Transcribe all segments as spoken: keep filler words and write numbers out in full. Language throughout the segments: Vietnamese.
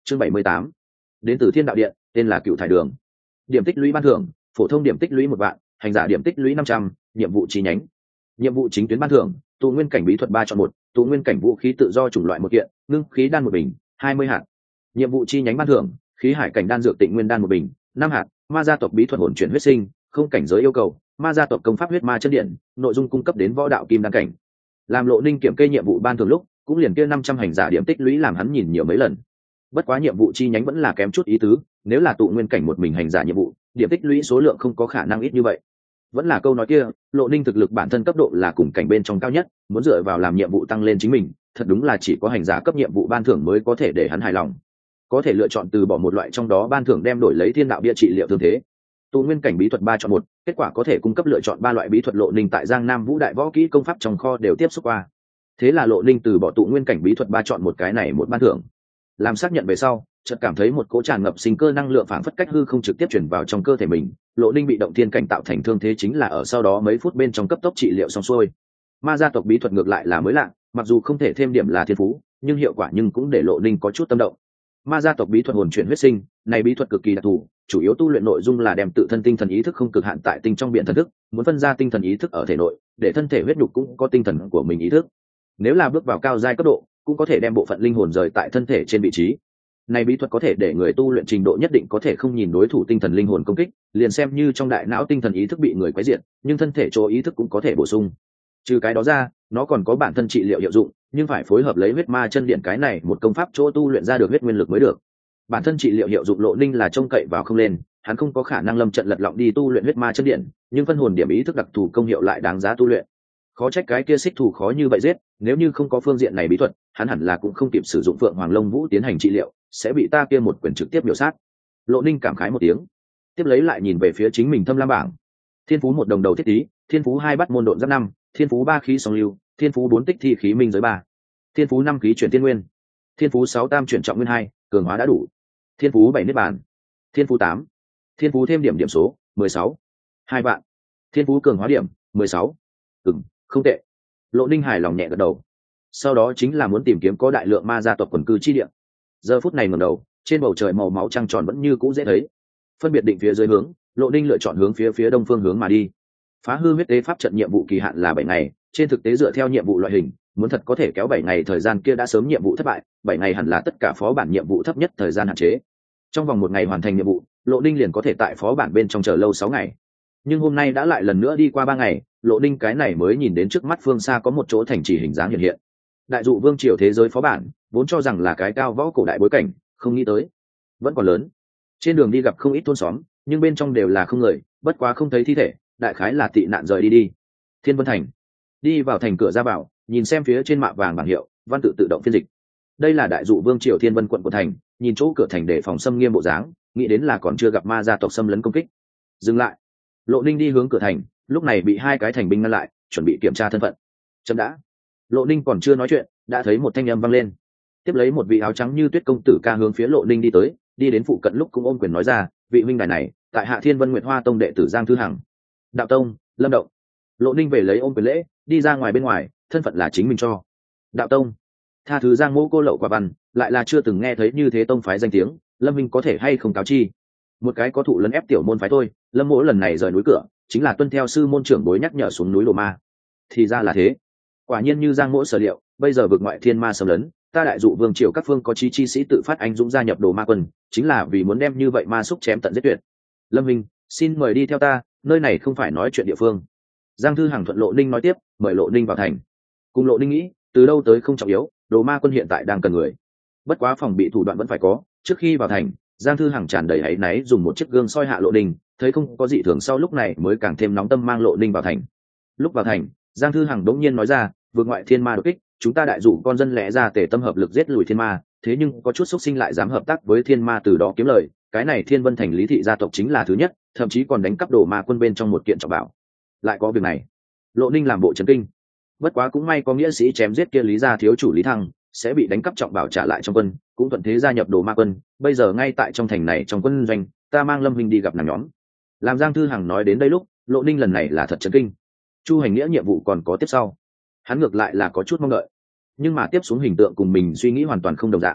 chương bảy mươi tám, đến từ thiên đạo điện, tên là Cựu Thải Đường. Điểm tích lũy ban thưởng: phổ thông điểm tích lũy một vạn, hành giả điểm tích lũy năm trăm. Nhiệm vụ chi nhánh. Nhiệm vụ chính tuyến ban thưởng: tụ nguyên cảnh bí thuật ba chọn một, tụ nguyên cảnh vũ khí tự do chủng loại một kiện, ngưng khí đan một bình, hai mươi hạt. Nhiệm vụ chi nhánh ban thưởng: khí hải cảnh đan dược tịnh nguyên đan một bình, năm hạt. Ma gia tộc bí thuật hồn chuyển huyết sinh, không cảnh giới yêu cầu, ma gia tộc công pháp huyết ma chân điện, nội dung cung cấp đến võ đạo kim đan cảnh. Làm Lộ Ninh kiểm kê nhiệm vụ ban thưởng lúc, cũng liền kia năm trăm hành giả điểm tích lũy làm hắn nhìn nhiều mấy lần. Bất quá nhiệm vụ chi nhánh vẫn là kém chút ý tứ, nếu là tụ nguyên cảnh một mình hành giả nhiệm vụ, điểm tích lũy số lượng không có khả năng ít như vậy. Vẫn là câu nói kia, Lộ Ninh thực lực bản thân cấp độ là cùng cảnh bên trong cao nhất, muốn dựa vào làm nhiệm vụ tăng lên chính mình, thật đúng là chỉ có hành giả cấp nhiệm vụ ban thưởng mới có thể để hắn hài lòng. Có thể lựa chọn từ bỏ một loại trong đó ban thưởng đem đổi lấy thiên đạo bia trị liệu thương thế. Tụ nguyên cảnh bí thuật ba chọn một, kết quả có thể cung cấp lựa chọn ba loại bí thuật. Lộ Ninh tại Giang Nam Vũ Đại Võ Kỹ công pháp trong kho đều tiếp xúc qua. Thế là Lộ Ninh từ bỏ tụ nguyên cảnh bí thuật ba chọn một cái này một ban thưởng. Làm xác nhận về sau, chợt cảm thấy một cỗ tràn ngập sinh cơ năng lượng phảng phất cách hư không trực tiếp chuyển vào trong cơ thể mình. Lộ Ninh bị động thiên cảnh tạo thành thương thế chính là ở sau đó mấy phút bên trong cấp tốc trị liệu xong xuôi. Ma gia tộc bí thuật ngược lại là mới lạ, mặc dù không thể thêm điểm là thiên phú, nhưng hiệu quả nhưng cũng để Lộ Ninh có chút tâm động. Ma gia tộc bí thuật hồn chuyển huyết sinh, này bí thuật cực kỳ đặc thù, chủ yếu tu luyện nội dung là đem tự thân tinh thần ý thức không cực hạn tại tinh trong biển thần thức, muốn phân ra tinh thần ý thức ở thể nội, để thân thể huyết nhục cũng có tinh thần của mình ý thức. Nếu là bước vào cao giai cấp độ, cũng có thể đem bộ phận linh hồn rời tại thân thể trên vị trí. Này bí thuật có thể để người tu luyện trình độ nhất định có thể không nhìn đối thủ tinh thần linh hồn công kích, liền xem như trong đại não tinh thần ý thức bị người quấy diệt, nhưng thân thể chỗ ý thức cũng có thể bổ sung. Trừ cái đó ra, nó còn có bản thân trị liệu hiệu dụng, nhưng phải phối hợp lấy huyết ma chân điện cái này một công pháp chỗ tu luyện ra được huyết nguyên lực mới được. Bản thân trị liệu hiệu dụng Lộ Ninh là trông cậy vào không lên, hắn không có khả năng lâm trận lật lọng đi tu luyện huyết ma chân điện, nhưng phân hồn điểm ý thức đặc thù công hiệu lại đáng giá tu luyện. Khó trách cái kia xích thù khó như vậy giết, nếu như không có phương diện này bí thuật, hắn hẳn là cũng không kịp sử dụng Phượng Hoàng Long Vũ tiến hành trị liệu, sẽ bị ta kia một quyền trực tiếp miểu sát. Lộ Ninh cảm khái một tiếng, tiếp lấy lại nhìn về phía chính mình Thâm Lam bảng. Thiên phú một đồng đầu thiết tí, thiên phú hai bắt môn độn giáp năm, thiên phú ba khí song lưu, thiên phú bốn tích thi khí minh giới ba, thiên phú năm khí chuyển tiên nguyên, thiên phú sáu tam chuyển trọng nguyên hai, cường hóa đã đủ, thiên phú bảy niết bàn, thiên phú tám, thiên phú thêm điểm điểm số mười sáu, hai vạn, thiên phú cường hóa điểm mười sáu. Ừm, không tệ. Lộ Ninh hài lòng nhẹ gật đầu. Sau đó chính là muốn tìm kiếm có đại lượng ma gia tộc quần cư chi địa. Giờ phút này ngẩng đầu, trên bầu trời màu máu trăng tròn vẫn như cũ dễ thấy. Phân biệt định phía dưới hướng, Lộ Ninh lựa chọn hướng phía phía đông phương hướng mà đi. Phá hư huyết tế pháp trận nhiệm vụ kỳ hạn là bảy ngày, trên thực tế dựa theo nhiệm vụ loại hình, muốn thật có thể kéo bảy ngày thời gian kia đã sớm nhiệm vụ thất bại, bảy ngày hẳn là tất cả phó bản nhiệm vụ thấp nhất thời gian hạn chế. Trong vòng một ngày hoàn thành nhiệm vụ, Lộ Ninh liền có thể tại phó bản bên trong chờ lâu sáu ngày. Nhưng hôm nay đã lại lần nữa đi qua ba ngày, Lộ Ninh cái này mới nhìn đến trước mắt phương xa có một chỗ thành trì hình dáng hiện hiện. Đại dụ vương triều thế giới phó bản, vốn cho rằng là cái cao võ cổ đại bối cảnh, không nghĩ tới vẫn còn lớn. Trên đường đi gặp không ít thôn xóm, nhưng bên trong đều là không người, bất quá không thấy thi thể, đại khái là tị nạn rời đi đi. Thiên Vân Thành. Đi vào thành cửa ra vào, nhìn xem phía trên mạ vàng bảng hiệu, văn tự tự động phiên dịch. Đây là đại dụ vương triều Thiên Vân quận của thành, nhìn chỗ cửa thành để phòng xâm nghiêm bộ dáng, nghĩ đến là còn chưa gặp ma gia tộc xâm lấn công kích. Dừng lại. Lộ Ninh đi hướng cửa thành, lúc này bị hai cái thành binh ngăn lại, chuẩn bị kiểm tra thân phận. Chấm đã. Lộ Ninh còn chưa nói chuyện, đã thấy một thanh âm vang lên. Tiếp lấy một vị áo trắng như tuyết công tử ca hướng phía Lộ Ninh đi tới, đi đến phụ cận lúc cũng ôm quyền nói ra, vị huynh đài này, tại Hạ Thiên Vân Nguyệt Hoa tông đệ tử Giang Thư Hằng. Đạo tông, Lâm Động. Lộ Ninh về lấy ôm quyền lễ, đi ra ngoài bên ngoài, thân phận là chính mình cho. Đạo tông. Tha thứ Giang Mỗ cô lậu quả văn, lại là chưa từng nghe thấy như thế tông phái danh tiếng, Lâm huynh có thể hay không cáo chi. Một cái có thụ lấn ép tiểu môn phái thôi, Lâm Mỗ lần này rời núi cửa, chính là tuân theo sư môn trưởng bối nhắc nhở xuống núi Lô Ma. Thì ra là thế. Quả nhiên như Giang Mỗ sở liệu, bây giờ vực ngoại thiên ma xâm lấn, ta đại dụ vương triều các phương có chí chi sĩ tự phát anh dũng gia nhập Đồ Ma quân, chính là vì muốn đem như vậy ma xúc chém tận giết tuyệt. Lâm huynh, xin mời đi theo ta, nơi này không phải nói chuyện địa phương. Giang Thư Hằng thuận Lộ Ninh nói tiếp, mời Lộ Ninh vào thành. Cùng Lộ Ninh nghĩ, từ đâu tới không trọng yếu, Đồ Ma quân hiện tại đang cần người. Bất quá phòng bị thủ đoạn vẫn phải có, trước khi vào thành, Giang Thư Hằng tràn đầy áy náy dùng một chiếc gương soi hạ Lộ Ninh, thấy không có gì thường sau lúc này mới càng thêm nóng tâm mang Lộ Ninh vào thành. Lúc vào thành, Giang Thư Hằng đống nhiên nói ra, vượt ngoại thiên ma đột kích, chúng ta đại dụ con dân lẽ ra tề tâm hợp lực giết lùi thiên ma, thế nhưng có chút xúc sinh lại dám hợp tác với thiên ma từ đó kiếm lời, cái này Thiên Vân Thành Lý thị gia tộc chính là thứ nhất, thậm chí còn đánh cắp Đồ Ma quân bên trong một kiện trọng bảo. Lại có việc này, Lộ Ninh làm bộ chấn kinh. Bất quá cũng may có nghĩa sĩ chém giết kia Lý gia thiếu chủ Lý Thăng, sẽ bị đánh cắp trọng bảo trả lại trong quân, cũng thuận thế gia nhập Đồ Ma quân, bây giờ ngay tại trong thành này trong quân doanh, ta mang Lâm huynh đi gặp nàng nhóm. Làm Giang Thư Hằng nói đến đây lúc, Lộ Ninh lần này là thật chấn kinh. Chu hành nghĩa nhiệm vụ còn có tiếp sau, hắn ngược lại là có chút mong đợi, nhưng mà tiếp xuống hình tượng cùng mình suy nghĩ hoàn toàn không đồng dạng.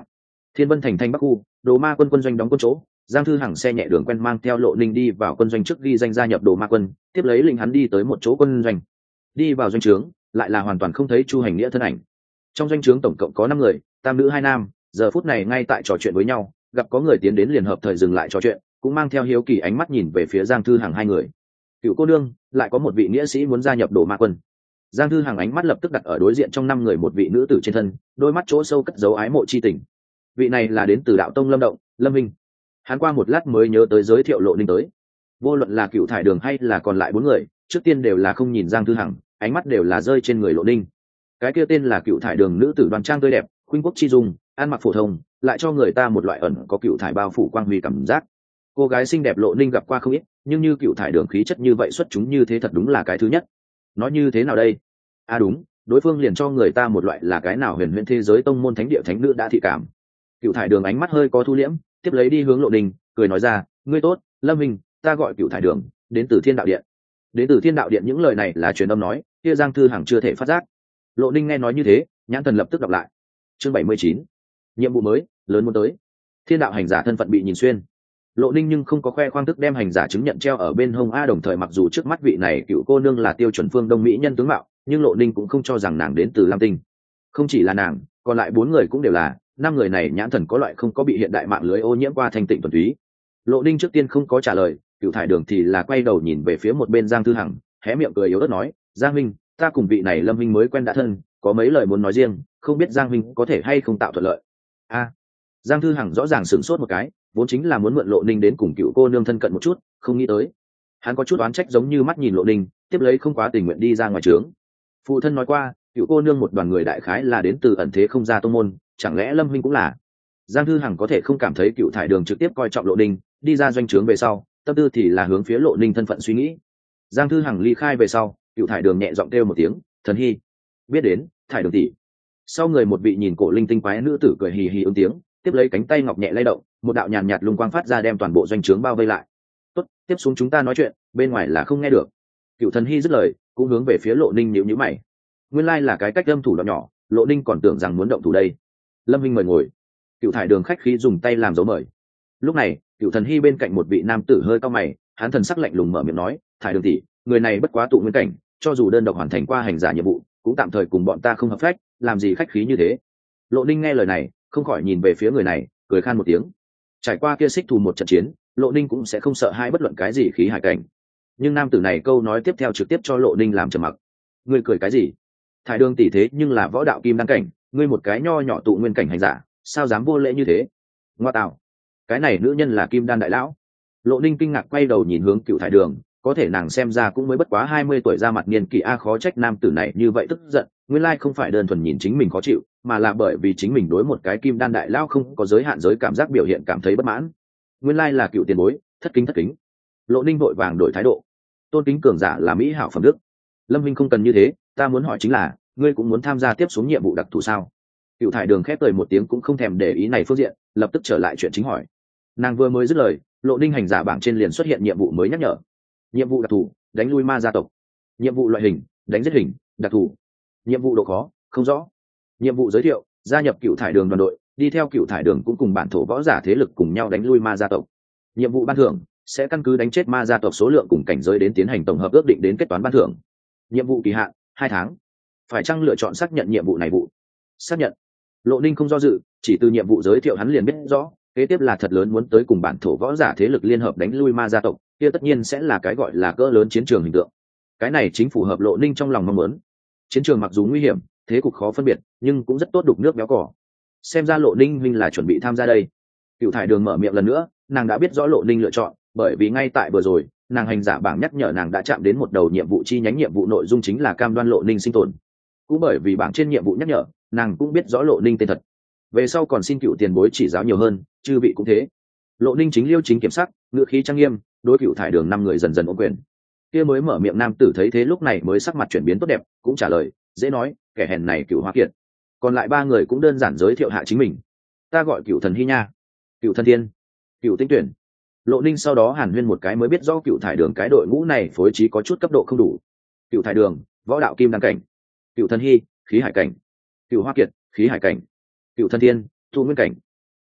Thiên Vân thành thanh bắc khu, Đồ Ma quân quân doanh đóng quân chỗ, Giang Thư Hằng xe nhẹ đường quen mang theo Lộ Ninh đi vào quân doanh trước ghi danh gia nhập Đồ Ma quân, tiếp lấy lĩnh hắn đi tới một chỗ quân doanh. Đi vào doanh trướng, lại là hoàn toàn không thấy Chu Hành Nghĩa thân ảnh. Trong doanh trướng tổng cộng có năm người, tam nữ hai nam, giờ phút này ngay tại trò chuyện với nhau, gặp có người tiến đến liền hợp thời dừng lại trò chuyện, cũng mang theo hiếu kỳ ánh mắt nhìn về phía Giang Thư Hằng hai người. Cựu cô nương, lại có một vị nghĩa sĩ muốn gia nhập Đồ Ma quân. Giang Thư Hằng ánh mắt lập tức đặt ở đối diện trong năm người một vị nữ tử trên thân, đôi mắt chỗ sâu cất dấu ái mộ chi tình. Vị này là đến từ đạo tông Lâm Động, Lâm Minh. Hắn qua một lát mới nhớ tới giới thiệu Lộ Ninh tới. Vô luận là Cựu Thải Đường hay là còn lại bốn người, trước tiên đều là không nhìn Giang Thư Hằng, ánh mắt đều là rơi trên người Lộ Ninh. Cái kia tên là Cựu Thải Đường nữ tử đoan trang tươi đẹp, khuynh quốc chi dung, ăn mặc phổ thông, lại cho người ta một loại ẩn có cựu thải bao phủ quang huy cảm giác. Cô gái xinh đẹp Lộ Ninh gặp qua không ít, nhưng như Cựu Thải Đường khí chất như vậy xuất chúng như thế thật đúng là cái thứ nhất. Nói như thế nào đây? À đúng, đối phương liền cho người ta một loại là cái nào huyền huyền thế giới tông môn thánh địa thánh nữ đã thị cảm. Cựu Thải Đường ánh mắt hơi có thu liễm, tiếp lấy đi hướng Lộ Ninh, cười nói ra, ngươi tốt, Lâm Minh, ta gọi Cựu Thải Đường, đến từ Thiên Đạo Điện. Đến từ Thiên Đạo Điện những lời này là truyền âm nói, kia Giang Thư Hằng chưa thể phát giác. Lộ Ninh nghe nói như thế, nhãn thần lập tức đọc lại. Chương bảy mươi chín, nhiệm vụ mới, lớn muốn tới. Thiên đạo hành giả thân phận bị nhìn xuyên. Lộ Ninh nhưng không có khoe khoang thức đem hành giả chứng nhận treo ở bên hông a, đồng thời mặc dù trước mắt vị này cựu cô nương là tiêu chuẩn phương Đông Mỹ nhân tướng mạo, nhưng Lộ Ninh cũng không cho rằng nàng đến từ Lam Tinh. Không chỉ là nàng, còn lại bốn người cũng đều là, năm người này nhãn thần có loại không có bị hiện đại mạng lưới ô nhiễm qua thanh tịnh thuần túy. Lộ Ninh trước tiên không có trả lời, Cựu Thải Đường thì là quay đầu nhìn về phía một bên Giang Thư Hằng, hé miệng cười yếu ớt nói, Giang Minh, ta cùng vị này Lâm Minh mới quen đã thân, có mấy lời muốn nói riêng, không biết Giang Minh có thể hay không tạo thuận lợi. A, Giang Thư Hằng rõ ràng sửng sốt một cái, vốn chính là muốn mượn Lộ Ninh đến cùng cựu cô nương thân cận một chút, không nghĩ tới hắn có chút oán trách giống như mắt nhìn Lộ Ninh, tiếp lấy không quá tình nguyện đi ra ngoài trướng. Phụ thân nói qua, cựu cô nương một đoàn người đại khái là đến từ ẩn thế không ra tông môn, chẳng lẽ Lâm Minh cũng là? Giang Thư Hằng có thể không cảm thấy Cựu Thải Đường trực tiếp coi trọng Lộ Ninh, đi ra doanh trướng về sau, tâm tư thì là hướng phía Lộ Ninh thân phận suy nghĩ. Giang Thư Hằng ly khai về sau, Cựu Thải Đường nhẹ giọng kêu một tiếng, thần hy. Biết đến, Thải Đường tỷ. Sau người một vị nhìn cổ linh tinh quái nữ tử cười hì hì ứng tiếng, tiếp lấy cánh tay ngọc nhẹ lay động, một đạo nhàn nhạt lung quang phát ra đem toàn bộ doanh trướng bao vây lại. Tốt, tiếp xuống chúng ta nói chuyện, bên ngoài là không nghe được. Cựu thần hy dứt lời, cũng hướng về phía Lộ Ninh nhíu nhíu mày. Nguyên lai là cái cách âm thủ đoạn nhỏ, Lộ Ninh còn tưởng rằng muốn động thủ đây. Lâm Minh mời ngồi. Cựu Thải Đường khách khí dùng tay làm dấu mời. Lúc này, Cựu thần hy bên cạnh một vị nam tử hơi cau mày, hắn thần sắc lạnh lùng mở miệng nói, Thải Đường tỷ, người này bất quá tụ nguyên cảnh, cho dù đơn độc hoàn thành qua hành giả nhiệm vụ, cũng tạm thời cùng bọn ta không hợp phách, làm gì khách khí như thế. Lộ Ninh nghe lời này, không khỏi nhìn về phía người này, cười khan một tiếng. Trải qua kia xích thù một trận chiến, Lộ Ninh cũng sẽ không sợ hai bất luận cái gì khí hải cảnh. Nhưng nam tử này câu nói tiếp theo trực tiếp cho Lộ Ninh làm trầm mặc. Ngươi cười cái gì? Thải Đường tỷ thế nhưng là võ đạo kim đăng cảnh, ngươi một cái nho nhỏ tụ nguyên cảnh hành giả, sao dám vô lễ như thế? Ngoa tạo, cái này nữ nhân là kim đan đại lão. Lộ Ninh kinh ngạc quay đầu nhìn hướng Cựu Thải Đường, có thể nàng xem ra cũng mới bất quá hai mươi tuổi ra mặt niên kỷ a, khó trách nam tử này như vậy tức giận, nguyên lai không phải đơn thuần nhìn chính mình khó chịu, mà là bởi vì chính mình đối một cái kim đan đại lão không có giới hạn giới cảm giác biểu hiện cảm thấy bất mãn. Nguyên lai là Cựu tiền bối, thất kính thất kính. Lộ Ninh vội vàng đổi thái độ. Tôn kính cường giả là mỹ hảo phẩm đức. Lâm Minh không cần như thế, ta muốn hỏi chính là, ngươi cũng muốn tham gia tiếp xuống nhiệm vụ đặc thù sao? Cựu Thải Đường khép cười một tiếng cũng không thèm để ý này phương diện, lập tức trở lại chuyện chính hỏi. Nàng vừa mới dứt lời, Lộ Ninh hành giả bảng trên liền xuất hiện nhiệm vụ mới nhắc nhở. Nhiệm vụ đặc thù, đánh lui ma gia tộc. Nhiệm vụ loại hình, đánh giết hình, đặc thù. Nhiệm vụ độ khó, không rõ. Nhiệm vụ giới thiệu, gia nhập Cựu Thải Đường đoàn đội, đi theo Cựu Thải Đường cũng cùng bản thổ võ giả thế lực cùng nhau đánh lui ma gia tộc. Nhiệm vụ ban thưởng, sẽ căn cứ đánh chết ma gia tộc số lượng cùng cảnh giới đến tiến hành tổng hợp ước định đến kết toán ban thưởng. Nhiệm vụ kỳ hạn, hai tháng. Phải chăng lựa chọn xác nhận nhiệm vụ này vụ? Xác nhận. Lộ Ninh không do dự, chỉ từ nhiệm vụ giới thiệu hắn liền biết rõ, kế tiếp là thật lớn muốn tới cùng bản thổ võ giả thế lực liên hợp đánh lui ma gia tộc, kia tất nhiên sẽ là cái gọi là cỡ lớn chiến trường hình tượng. Cái này chính phù hợp Lộ Ninh trong lòng mong muốn. Chiến trường mặc dù nguy hiểm, thế cục khó phân biệt, nhưng cũng rất tốt đục nước béo cỏ. Xem ra Lộ Ninh minh là chuẩn bị tham gia đây. Cựu Thải Đường mở miệng lần nữa, nàng đã biết rõ Lộ Ninh lựa chọn, bởi vì ngay tại vừa rồi, nàng hành giả bảng nhắc nhở nàng đã chạm đến một đầu nhiệm vụ chi nhánh, nhiệm vụ nội dung chính là cam đoan Lộ Ninh sinh tồn. Cũng bởi vì bảng trên nhiệm vụ nhắc nhở, nàng cũng biết rõ Lộ Ninh tên thật. Về sau còn xin Cựu tiền bối chỉ giáo nhiều hơn, chư vị cũng thế. Lộ Ninh chính liêu chính kiểm sắc, ngựa khí trang nghiêm, đối Cựu Thải Đường năm người dần dần ôm quyền. Kia mới mở miệng nam tử thấy thế lúc này mới sắc mặt chuyển biến tốt đẹp, cũng trả lời, dễ nói, kẻ hèn này Cựu Hóa Kiệt. Còn lại ba người cũng đơn giản giới thiệu hạ chính mình. Ta gọi Cựu Thần Hy nha, Cựu Thần Thiên, Cựu Tinh Tuyển. Lộ Ninh sau đó hàn huyên một cái mới biết rõ Cựu Thải Đường cái đội ngũ này phối trí có chút cấp độ không đủ. Cựu Thải Đường, võ đạo kim đăng cảnh. Cựu Thần Hy, khí hải cảnh. Cựu Hóa Kiệt, khí hải cảnh. Cựu Thần Thiên, thu nguyên cảnh.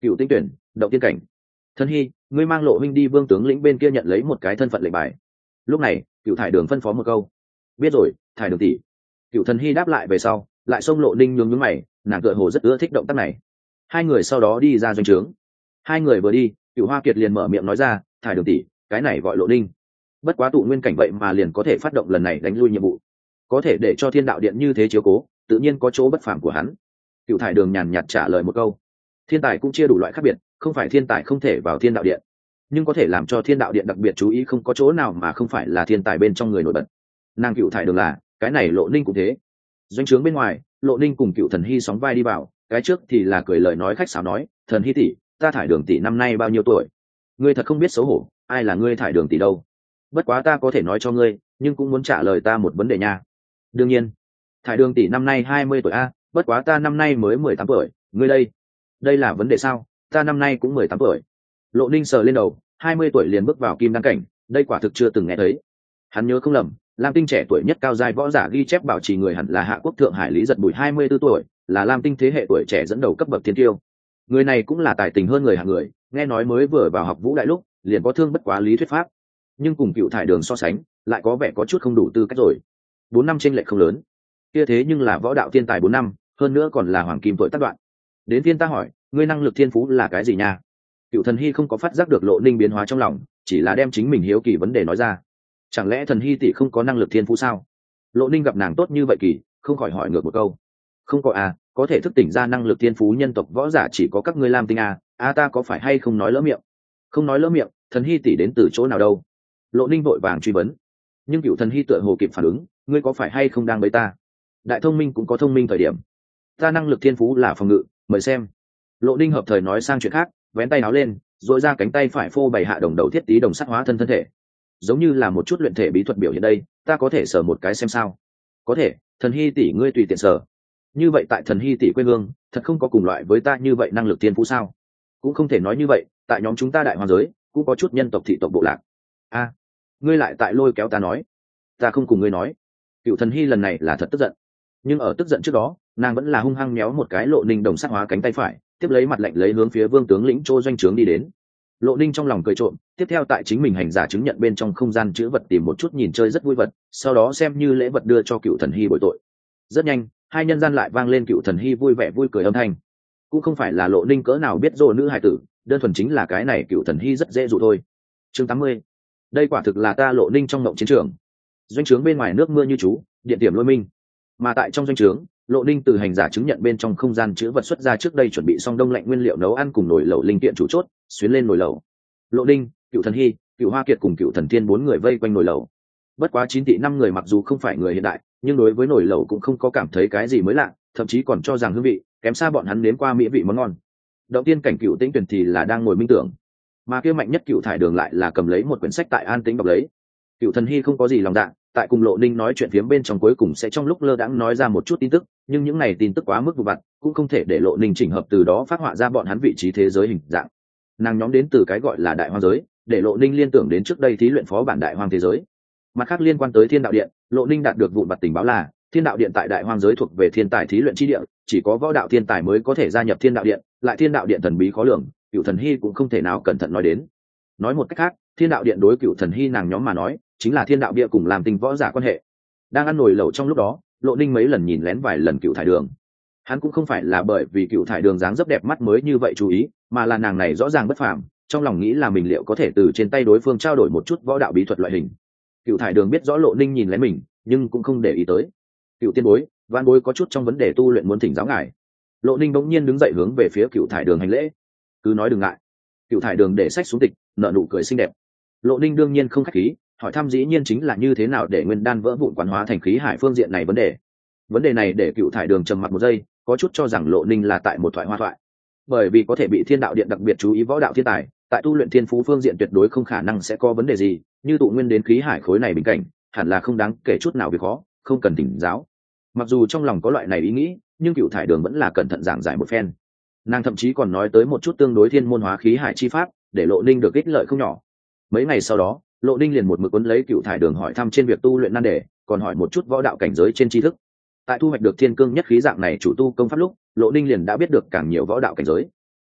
Cựu tinh tuyển động tiên cảnh. Thần Hy, ngươi mang Lộ huynh đi vương tướng lĩnh bên kia nhận lấy một cái thân phận lệnh bài. Lúc này Cựu thải đường phân phó một câu. Biết rồi, thải đường tỷ. Cựu Thần Hy đáp lại về sau, lại xông Lộ ninh nhướng nhướng mày, nàng tựa hồ rất ưa thích động tác này. Hai người sau đó đi ra doanh trướng. Hai người vừa đi, Cựu Hoa Kiệt liền mở miệng nói ra, thải đường tỷ, cái này gọi Lộ ninh. Bất quá tụ nguyên cảnh vậy mà liền có thể phát động lần này đánh lui nhiệm vụ, có thể để cho thiên đạo điện như thế chiếu cố, tự nhiên có chỗ bất phàm của hắn. Cựu thải đường nhàn nhạt trả lời một câu. Thiên tài cũng chia đủ loại khác biệt, không phải thiên tài không thể vào thiên đạo điện, nhưng có thể làm cho thiên đạo điện đặc biệt chú ý không có chỗ nào mà không phải là thiên tài bên trong người nổi bật. Nàng Cựu thải đường là, cái này Lộ ninh cũng thế. Doanh trướng bên ngoài, Lộ ninh cùng Cựu Thần Hy sóng vai đi vào, cái trước thì là cười lời nói khách sáo nói, Thần Hy tỷ, ta thải đường tỷ năm nay bao nhiêu tuổi? Ngươi thật không biết xấu hổ, ai là ngươi thải đường tỷ đâu? Bất quá ta có thể nói cho ngươi, nhưng cũng muốn trả lời ta một vấn đề nha. Đương nhiên, thải đường tỷ năm nay hai mươi tuổi a, bất quá ta năm nay mới mười tám tuổi, ngươi đây? Đây là vấn đề sao? Ta năm nay cũng mười tám tuổi. Lộ ninh sờ lên đầu, hai mươi tuổi liền bước vào kim đăng cảnh, đây quả thực chưa từng nghe thấy. Hắn nhớ không lầm, lam tinh trẻ tuổi nhất cao giai võ giả ghi chép bảo trì người hẳn là hạ quốc thượng hải lý giật bùi hai mươi b ố tuổi, là lam tinh thế hệ tuổi trẻ dẫn đầu cấp bậc thiên tiêu. Người này cũng là tài tình hơn người hạng người, nghe nói mới vừa vào học vũ đại lúc liền có thương bất quá lý thuyết pháp, nhưng cùng Cựu thải đường so sánh lại có vẻ có chút không đủ tư cách rồi. Bốn năm chênh lệch không lớn, kia thế nhưng là võ đạo thiên tài bốn năm, hơn nữa còn là hoàng kim tuổi tác đoạn. Đến thiên ta hỏi, ngươi năng lực thiên phú là cái gì nha? Cựu Thần Hy không có phát giác được Lộ ninh biến hóa trong lòng, chỉ là đem chính mình hiếu kỳ vấn đề nói ra. Chẳng lẽ Thần Hy tỷ không có năng lực thiên phú sao? Lộ ninh gặp nàng tốt như vậy kỳ, không khỏi hỏi ngược một câu. Không có à, có thể thức tỉnh ra năng lực thiên phú nhân tộc võ giả chỉ có các ngươi lam tinh à, a ta có phải hay không nói lỡ miệng? Không nói lỡ miệng, Thần Hy tỷ đến từ chỗ nào đâu? Lộ ninh vội vàng truy vấn. Nhưng Cựu Thần Hy tựa hồ kịp phản ứng, ngươi có phải hay không đang bấy ta? Đại thông minh cũng có thông minh thời điểm. Ta năng lực thiên phú là phòng ngự, mời xem. Lộ ninh hợp thời nói sang chuyện khác, vén tay áo lên, rồi ra cánh tay phải phô bày hạ đồng đầu thiết tí đồng sắt hóa thân thân thể, giống như là một chút luyện thể bí thuật biểu hiện đây. Ta có thể sờ một cái xem sao? Có thể, Thần Hy tỷ ngươi tùy tiện sờ. Như vậy tại Thần Hy tỷ quê hương thật không có cùng loại với ta như vậy năng lực thiên phú sao? Cũng không thể nói như vậy, tại nhóm chúng ta đại hoàng giới cũng có chút nhân tộc thị tộc bộ lạc. A, à, ngươi lại tại lôi kéo ta nói. Ta không cùng ngươi nói. Cựu Thần Hy lần này là thật tức giận, nhưng ở tức giận trước đó nàng vẫn là hung hăng méo một cái Lộ ninh đồng sắc hóa cánh tay phải, tiếp lấy mặt lạnh lấy hướng phía vương tướng lĩnh Trô doanh trướng đi đến. Lộ ninh trong lòng cười trộm, tiếp theo tại chính mình hành giả chứng nhận bên trong không gian chữ vật tìm một chút nhìn chơi rất vui vật, sau đó xem như lễ vật đưa cho Cựu Thần Hy bội tội. Rất nhanh hai nhân gian lại vang lên Cựu Thần Hy vui vẻ vui cười âm thanh. Cũng không phải là Lộ ninh cỡ nào biết dỗ nữ hài tử, đơn thuần chính là cái này Cựu Thần Hy rất dễ dụ thôi. Chương tám mươi. Đây quả thực là ta Lộ ninh trong mộng chiến trường. Doanh trướng bên ngoài nước mưa như chú, điện tiềm lôi minh. Mà tại trong doanh trướng, Lộ ninh từ hành giả chứng nhận bên trong không gian chứa vật xuất ra trước đây chuẩn bị xong đông lạnh nguyên liệu nấu ăn cùng nồi lẩu linh kiện chủ chốt, xuyến lên nồi lẩu. Lộ ninh, Cựu Thần Hy, Cựu Hoa Kiệt cùng Cựu Thần Thiên bốn người vây quanh nồi lẩu. Bất quá chín tỷ năm người mặc dù không phải người hiện đại, nhưng đối với nồi lẩu cũng không có cảm thấy cái gì mới lạ, thậm chí còn cho rằng hương vị kém xa bọn hắn nếm qua mỹ vị món ngon. Động tiên cảnh Cựu Tĩnh Tuyển thì là đang ngồi minh tưởng, mà kia mạnh nhất Cựu thải đường lại là cầm lấy một quyển sách tại an tĩnh đọc lấy. Cựu Thần Hy không có gì lòng dạ, tại cùng Lộ ninh nói chuyện phiếm bên trong cuối cùng sẽ trong lúc lơ đãng nói ra một chút tin tức, nhưng những này tin tức quá mức vụ vặt, cũng không thể để Lộ ninh chỉnh hợp từ đó phát họa ra bọn hắn vị trí thế giới hình dạng. Nàng nhóm đến từ cái gọi là đại hoang giới, để Lộ ninh liên tưởng đến trước đây thí luyện phó bản đại hoang thế giới. Mặt khác liên quan tới thiên đạo điện, Lộ ninh đạt được vụn vặt tình báo là thiên đạo điện tại đại hoang giới thuộc về thiên tài thí luyện chi địa, chỉ có võ đạo thiên tài mới có thể gia nhập thiên đạo điện, lại thiên đạo điện thần bí khó lường, Cựu Thần Hy cũng không thể nào cẩn thận nói đến. Nói một cách khác, thiên đạo điện đối Cựu Thần Hy nàng nhóm mà nói chính là thiên đạo bia cùng làm tình võ giả quan hệ. Đang ăn nồi lẩu trong lúc đó, Lộ ninh mấy lần nhìn lén vài lần Cựu thải đường. Hắn cũng không phải là bởi vì Cựu thải đường dáng dấp đẹp mắt mới như vậy chú ý, mà là nàng này rõ ràng bất phàm, trong lòng nghĩ là mình liệu có thể từ trên tay đối phương trao đổi một chút võ đạo bí thuật loại hình. Cựu thải đường biết rõ Lộ ninh nhìn lén mình, nhưng cũng không để ý tới. Cựu tiên bối, văn bối có chút trong vấn đề tu luyện muốn thỉnh giáo ngài. Lộ ninh bỗng nhiên đứng dậy hướng về phía Cựu thải đường hành lễ. Cứ nói đừng ngại. Cựu thải đường để sách xuống tịch, nở nụ cười xinh đẹp. Lộ ninh đương nhiên không khách khí, hỏi thăm dĩ nhiên chính là như thế nào để nguyên đan vỡ vụn quán hóa thành khí hải phương diện này vấn đề. Vấn đề này để Cựu thải đường trầm mặc một giây, có chút cho rằng Lộ ninh là tại một thoại hoa thoại. Bởi vì có thể bị thiên đạo điện đặc biệt chú ý võ đạo thiên tài, tại tu luyện thiên phú phương diện tuyệt đối không khả năng sẽ có vấn đề gì, như tụ nguyên đến khí hải khối này bình cảnh, hẳn là không đáng kể chút nào việc khó, không cần thỉnh giáo. Mặc dù trong lòng có loại này ý nghĩ, nhưng Cựu thải đường vẫn là cẩn thận giảng giải một phen. Nàng thậm chí còn nói tới một chút tương đối thiên môn hóa khí hải chi pháp, để Lộ ninh được ích lợi không nhỏ. Mấy ngày sau đó, Lộ ninh liền một mực cuốn lấy Cựu thải đường hỏi thăm trên việc tu luyện nan đề, còn hỏi một chút võ đạo cảnh giới trên tri thức. Tại thu hoạch được thiên cương nhất khí dạng này chủ tu công pháp lúc, Lộ ninh liền đã biết được càng nhiều võ đạo cảnh giới.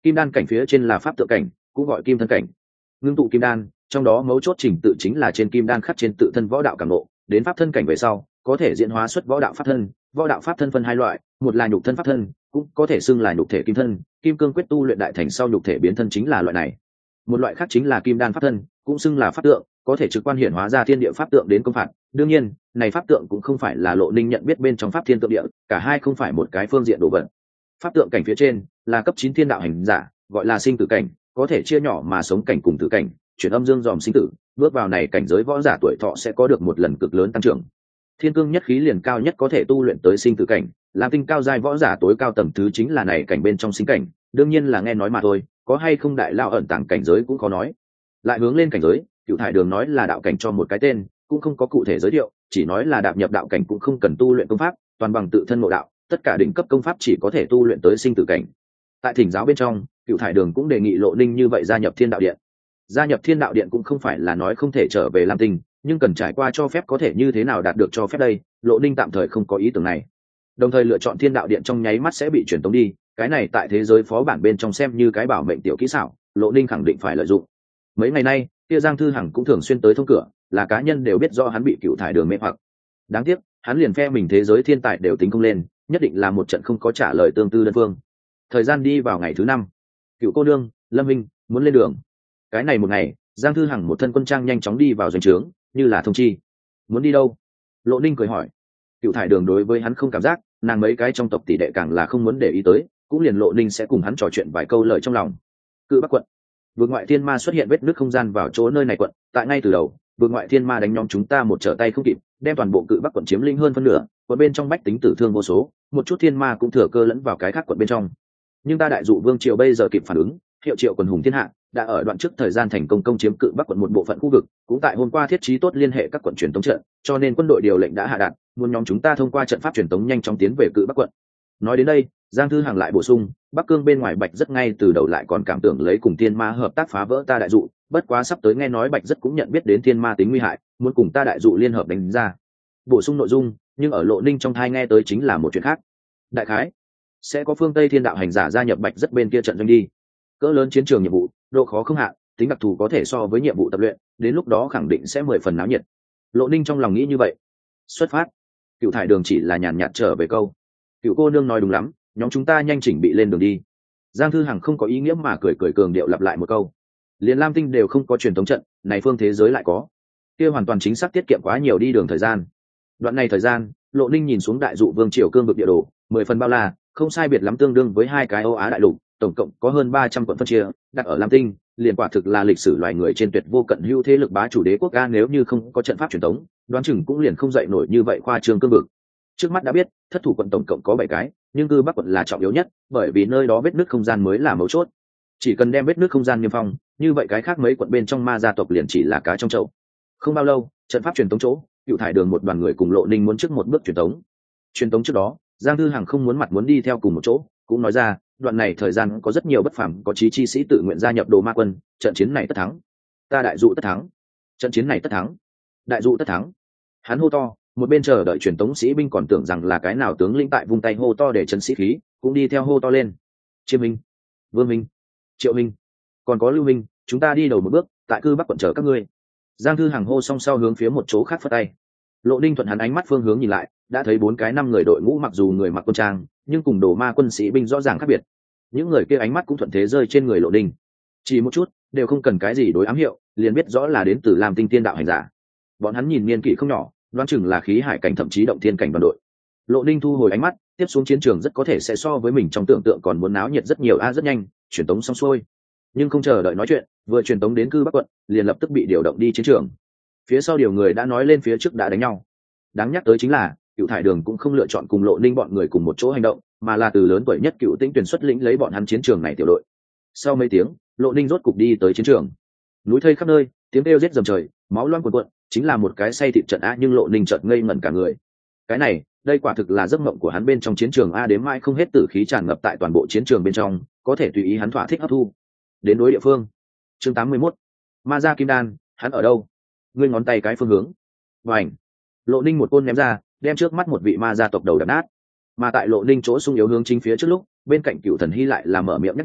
Kim đan cảnh phía trên là pháp tượng cảnh, cũng gọi kim thân cảnh. Ngưng tụ kim đan, trong đó mấu chốt trình tự chính là trên kim đan khắc trên tự thân võ đạo cảm ngộ, đến pháp thân cảnh về sau có thể diễn hóa xuất võ đạo pháp thân. Võ đạo pháp thân phân hai loại, một là nhục thân pháp thân, cũng có thể xưng là nhục thể kim thân, kim cương quyết tu luyện đại thành sau nhục thể biến thân chính là loại này. Một loại khác chính là kim đan pháp thân, cũng xưng là pháp tượng, có thể trực quan hiển hóa ra thiên địa pháp tượng đến công phạt. Đương nhiên, này pháp tượng cũng không phải là Lộ Ninh nhận biết bên trong pháp thiên tượng địa, cả hai không phải một cái phương diện đồ vật. Pháp tượng cảnh phía trên là cấp chín thiên đạo hành giả, gọi là sinh tử cảnh, có thể chia nhỏ mà sống cảnh cùng tử cảnh, chuyển âm dương dòm sinh tử, bước vào này cảnh giới võ giả tuổi thọ sẽ có được một lần cực lớn tăng trưởng. Thiên cương nhất khí liền cao nhất có thể tu luyện tới sinh tử cảnh, làm tinh cao giai võ giả tối cao tầng thứ chính là này cảnh bên trong sinh cảnh, đương nhiên là nghe nói mà thôi, có hay không đại lao ẩn tàng cảnh giới cũng khó nói. Lại hướng lên cảnh giới, Cựu Thải Đường nói là đạo cảnh cho một cái tên, cũng không có cụ thể giới thiệu, chỉ nói là đạp nhập đạo cảnh cũng không cần tu luyện công pháp, toàn bằng tự thân ngộ đạo, tất cả đỉnh cấp công pháp chỉ có thể tu luyện tới sinh tử cảnh. Tại thỉnh giáo bên trong, Cựu Thải Đường cũng đề nghị Lộ Ninh như vậy gia nhập Thiên Đạo Điện. Gia nhập Thiên Đạo Điện cũng không phải là nói không thể trở về Lam Tinh, nhưng cần trải qua cho phép có thể như thế nào đạt được cho phép đây, Lộ Ninh tạm thời không có ý tưởng này. Đồng thời lựa chọn Thiên Đạo Điện trong nháy mắt sẽ bị truyền tống đi, cái này tại thế giới phó bản bên trong xem như cái bảo mệnh tiểu kỹ xảo, Lộ Ninh khẳng định phải lợi dụng. Mấy ngày nay, kia Giang Thư Hằng cũng thường xuyên tới thông cửa, là cá nhân đều biết do hắn bị Cựu Thải Đường mê hoặc. Đáng tiếc, hắn liền phe mình thế giới thiên tài đều tính không lên, nhất định là một trận không có trả lời tương tư đơn phương. Thời gian đi vào ngày thứ năm, Cựu cô nương, Lâm Minh muốn lên đường. Cái này một ngày, Giang Thư Hằng một thân quân trang nhanh chóng đi vào doanh trướng, như là thông chi. Muốn đi đâu? Lộ Ninh cười hỏi. Cựu Thải Đường đối với hắn không cảm giác, nàng mấy cái trong tộc tỷ đệ càng là không muốn để ý tới, cũng liền Lộ Ninh sẽ cùng hắn trò chuyện vài câu lời trong lòng. Cự Bắc quận, vượt ngoại thiên ma xuất hiện vết nứt không gian vào chỗ nơi này quận, tại ngay từ đầu, vượt ngoại thiên ma đánh nhóm chúng ta một trở tay không kịp, đem toàn bộ Cự Bắc quận chiếm lĩnh hơn phân nửa, quận bên trong bách tính tử thương vô số, một chút thiên ma cũng thừa cơ lẫn vào cái khác quận bên trong. Nhưng ta Đại Dụ Vương triều bây giờ kịp phản ứng, hiệu triệu quần hùng thiên hạ, đã ở đoạn trước thời gian thành công công chiếm Cự Bắc quận một bộ phận khu vực, cũng tại hôm qua thiết trí tốt liên hệ các quận truyền tống trận, cho nên quân đội điều lệnh đã hạ đạt, muốn nhóm chúng ta thông qua trận pháp truyền tống nhanh chóng tiến về Cự Bắc quận. Nói đến đây, Giang Thư Hằng lại bổ sung, Bắc Cương bên ngoài Bạch rất ngay từ đầu lại còn cảm tưởng lấy cùng thiên ma hợp tác phá vỡ ta Đại Dụ, bất quá sắp tới nghe nói Bạch rất cũng nhận biết đến thiên ma tính nguy hại, muốn cùng ta Đại Dụ liên hợp đánh ra. Bổ sung nội dung, nhưng ở Lộ Ninh trong thai nghe tới chính là một chuyện khác. Đại khái sẽ có phương Tây thiên đạo hành giả gia nhập Bạch rất bên kia trận doanh đi. Cỡ lớn chiến trường nhiệm vụ, độ khó không hạn, tính đặc thù có thể so với nhiệm vụ tập luyện, đến lúc đó khẳng định sẽ mười phần náo nhiệt. Lộ Ninh trong lòng nghĩ như vậy. Xuất phát. Cựu Thải Đường chỉ là nhàn nhạt trở về câu. Cựu cô nương nói đúng lắm, nhóm chúng ta nhanh chỉnh bị lên đường đi. Giang Thư Hằng không có ý nghĩa mà cười cười cường điệu lặp lại một câu. Liên Lam Tinh đều không có truyền thống trận, này phương thế giới lại có. Kia hoàn toàn chính xác tiết kiệm quá nhiều đi đường thời gian. Đoạn này thời gian, Lộ Ninh nhìn xuống Đại Dụ Vương triều cương vực địa đồ, mười phần bao la, không sai biệt lắm tương đương với hai cái Âu Á đại lục, tổng cộng có hơn ba trăm quận phân chia, đặt ở Lam Tinh, liền quả thực là lịch sử loài người trên tuyệt vô cận hữu thế lực bá chủ đế quốc ga, nếu như không có trận pháp truyền thống, đoán chừng cũng liền không dậy nổi như vậy khoa trương cương vực. Trước mắt đã biết, thất thủ quận tổng cộng có bảy cái, nhưng Cư Bắc quận là trọng yếu nhất, bởi vì nơi đó vết nứt không gian mới là mấu chốt. Chỉ cần đem vết nứt không gian niêm phong, như vậy cái khác mấy quận bên trong ma gia tộc liền chỉ là cá trong chậu. Không bao lâu, trận pháp truyền tống chỗ, Cựu Thải Đường một đoàn người cùng Lộ Ninh muốn trước một bước truyền tống. Truyền tống trước đó, Giang Thư Hằng không muốn mặt muốn đi theo cùng một chỗ, cũng nói ra, đoạn này thời gian có rất nhiều bất phàm có chí chi sĩ tự nguyện gia nhập Đồ Ma quân, trận chiến này tất thắng. Ta Đại Dụ tất thắng. Trận chiến này tất thắng. Đại Dụ tất thắng. Hắn hô to, một bên chờ đợi truyền tống sĩ binh còn tưởng rằng là cái nào tướng lĩnh tại vung tay hô to để chấn sĩ khí, cũng đi theo hô to lên. Chiêm Minh, Vương Minh, Triệu Minh, còn có Lưu Minh, chúng ta đi đầu một bước, tại Cư Bắc quận chờ các ngươi. Giang Thư Hằng hô song sau hướng phía một chỗ khác phất tay. Lộ Ninh thuận hắn ánh mắt phương hướng nhìn lại, đã thấy bốn cái năm người đội ngũ mặc dù người mặc quân trang, nhưng cùng Đồ Ma quân sĩ binh rõ ràng khác biệt. Những người kia ánh mắt cũng thuận thế rơi trên người Lộ Ninh. Chỉ một chút, đều không cần cái gì đối ám hiệu, liền biết rõ là đến từ Lam Tinh tiên đạo hành giả. Bọn hắn nhìn niên kỷ không nhỏ, đoán chừng là khí hải cảnh thậm chí động thiên cảnh đoàn đội. Lộ Ninh thu hồi ánh mắt, tiếp xuống chiến trường rất có thể sẽ so với mình trong tưởng tượng còn muốn náo nhiệt rất nhiều a rất nhanh, truyền tống xong xuôi. Nhưng không chờ đợi nói chuyện, vừa truyền tống đến Cư Bắc quận, liền lập tức bị điều động đi chiến trường. Phía sau điều người đã nói lên phía trước đã đánh nhau. Đáng nhắc tới chính là, Cựu Thải Đường cũng không lựa chọn cùng Lộ Ninh bọn người cùng một chỗ hành động, mà là từ lớn tuổi nhất Cựu Tĩnh tuyển xuất lĩnh lấy bọn hắn chiến trường này tiểu đội. Sau mấy tiếng, Lộ Ninh rốt cục đi tới chiến trường. Núi thây khắp nơi, tiếng kêu rết dầm trời, máu loang cuồn cuộn, chính là một cái say thịt trận a, nhưng Lộ Ninh chợt ngây ngẩn cả người. Cái này, đây quả thực là giấc mộng của hắn bên trong chiến trường a, đếm mãi không hết tử khí tràn ngập tại toàn bộ chiến trường bên trong, có thể tùy ý hắn thỏa thích hấp thu. Đến đối địa phương. Chương tám mươi mốt. Ma gia Kim Đan, hắn ở đâu? Ngươi ngón tay cái phương hướng. Vành. Lộ Ninh một côn ném ra, đem trước mắt một vị ma gia tộc đầu đập nát. Mà tại Lộ Ninh chỗ sung yếu hướng chính phía trước lúc, bên cạnh Cựu Thần Hy lại là mở miệng nhắc nhở,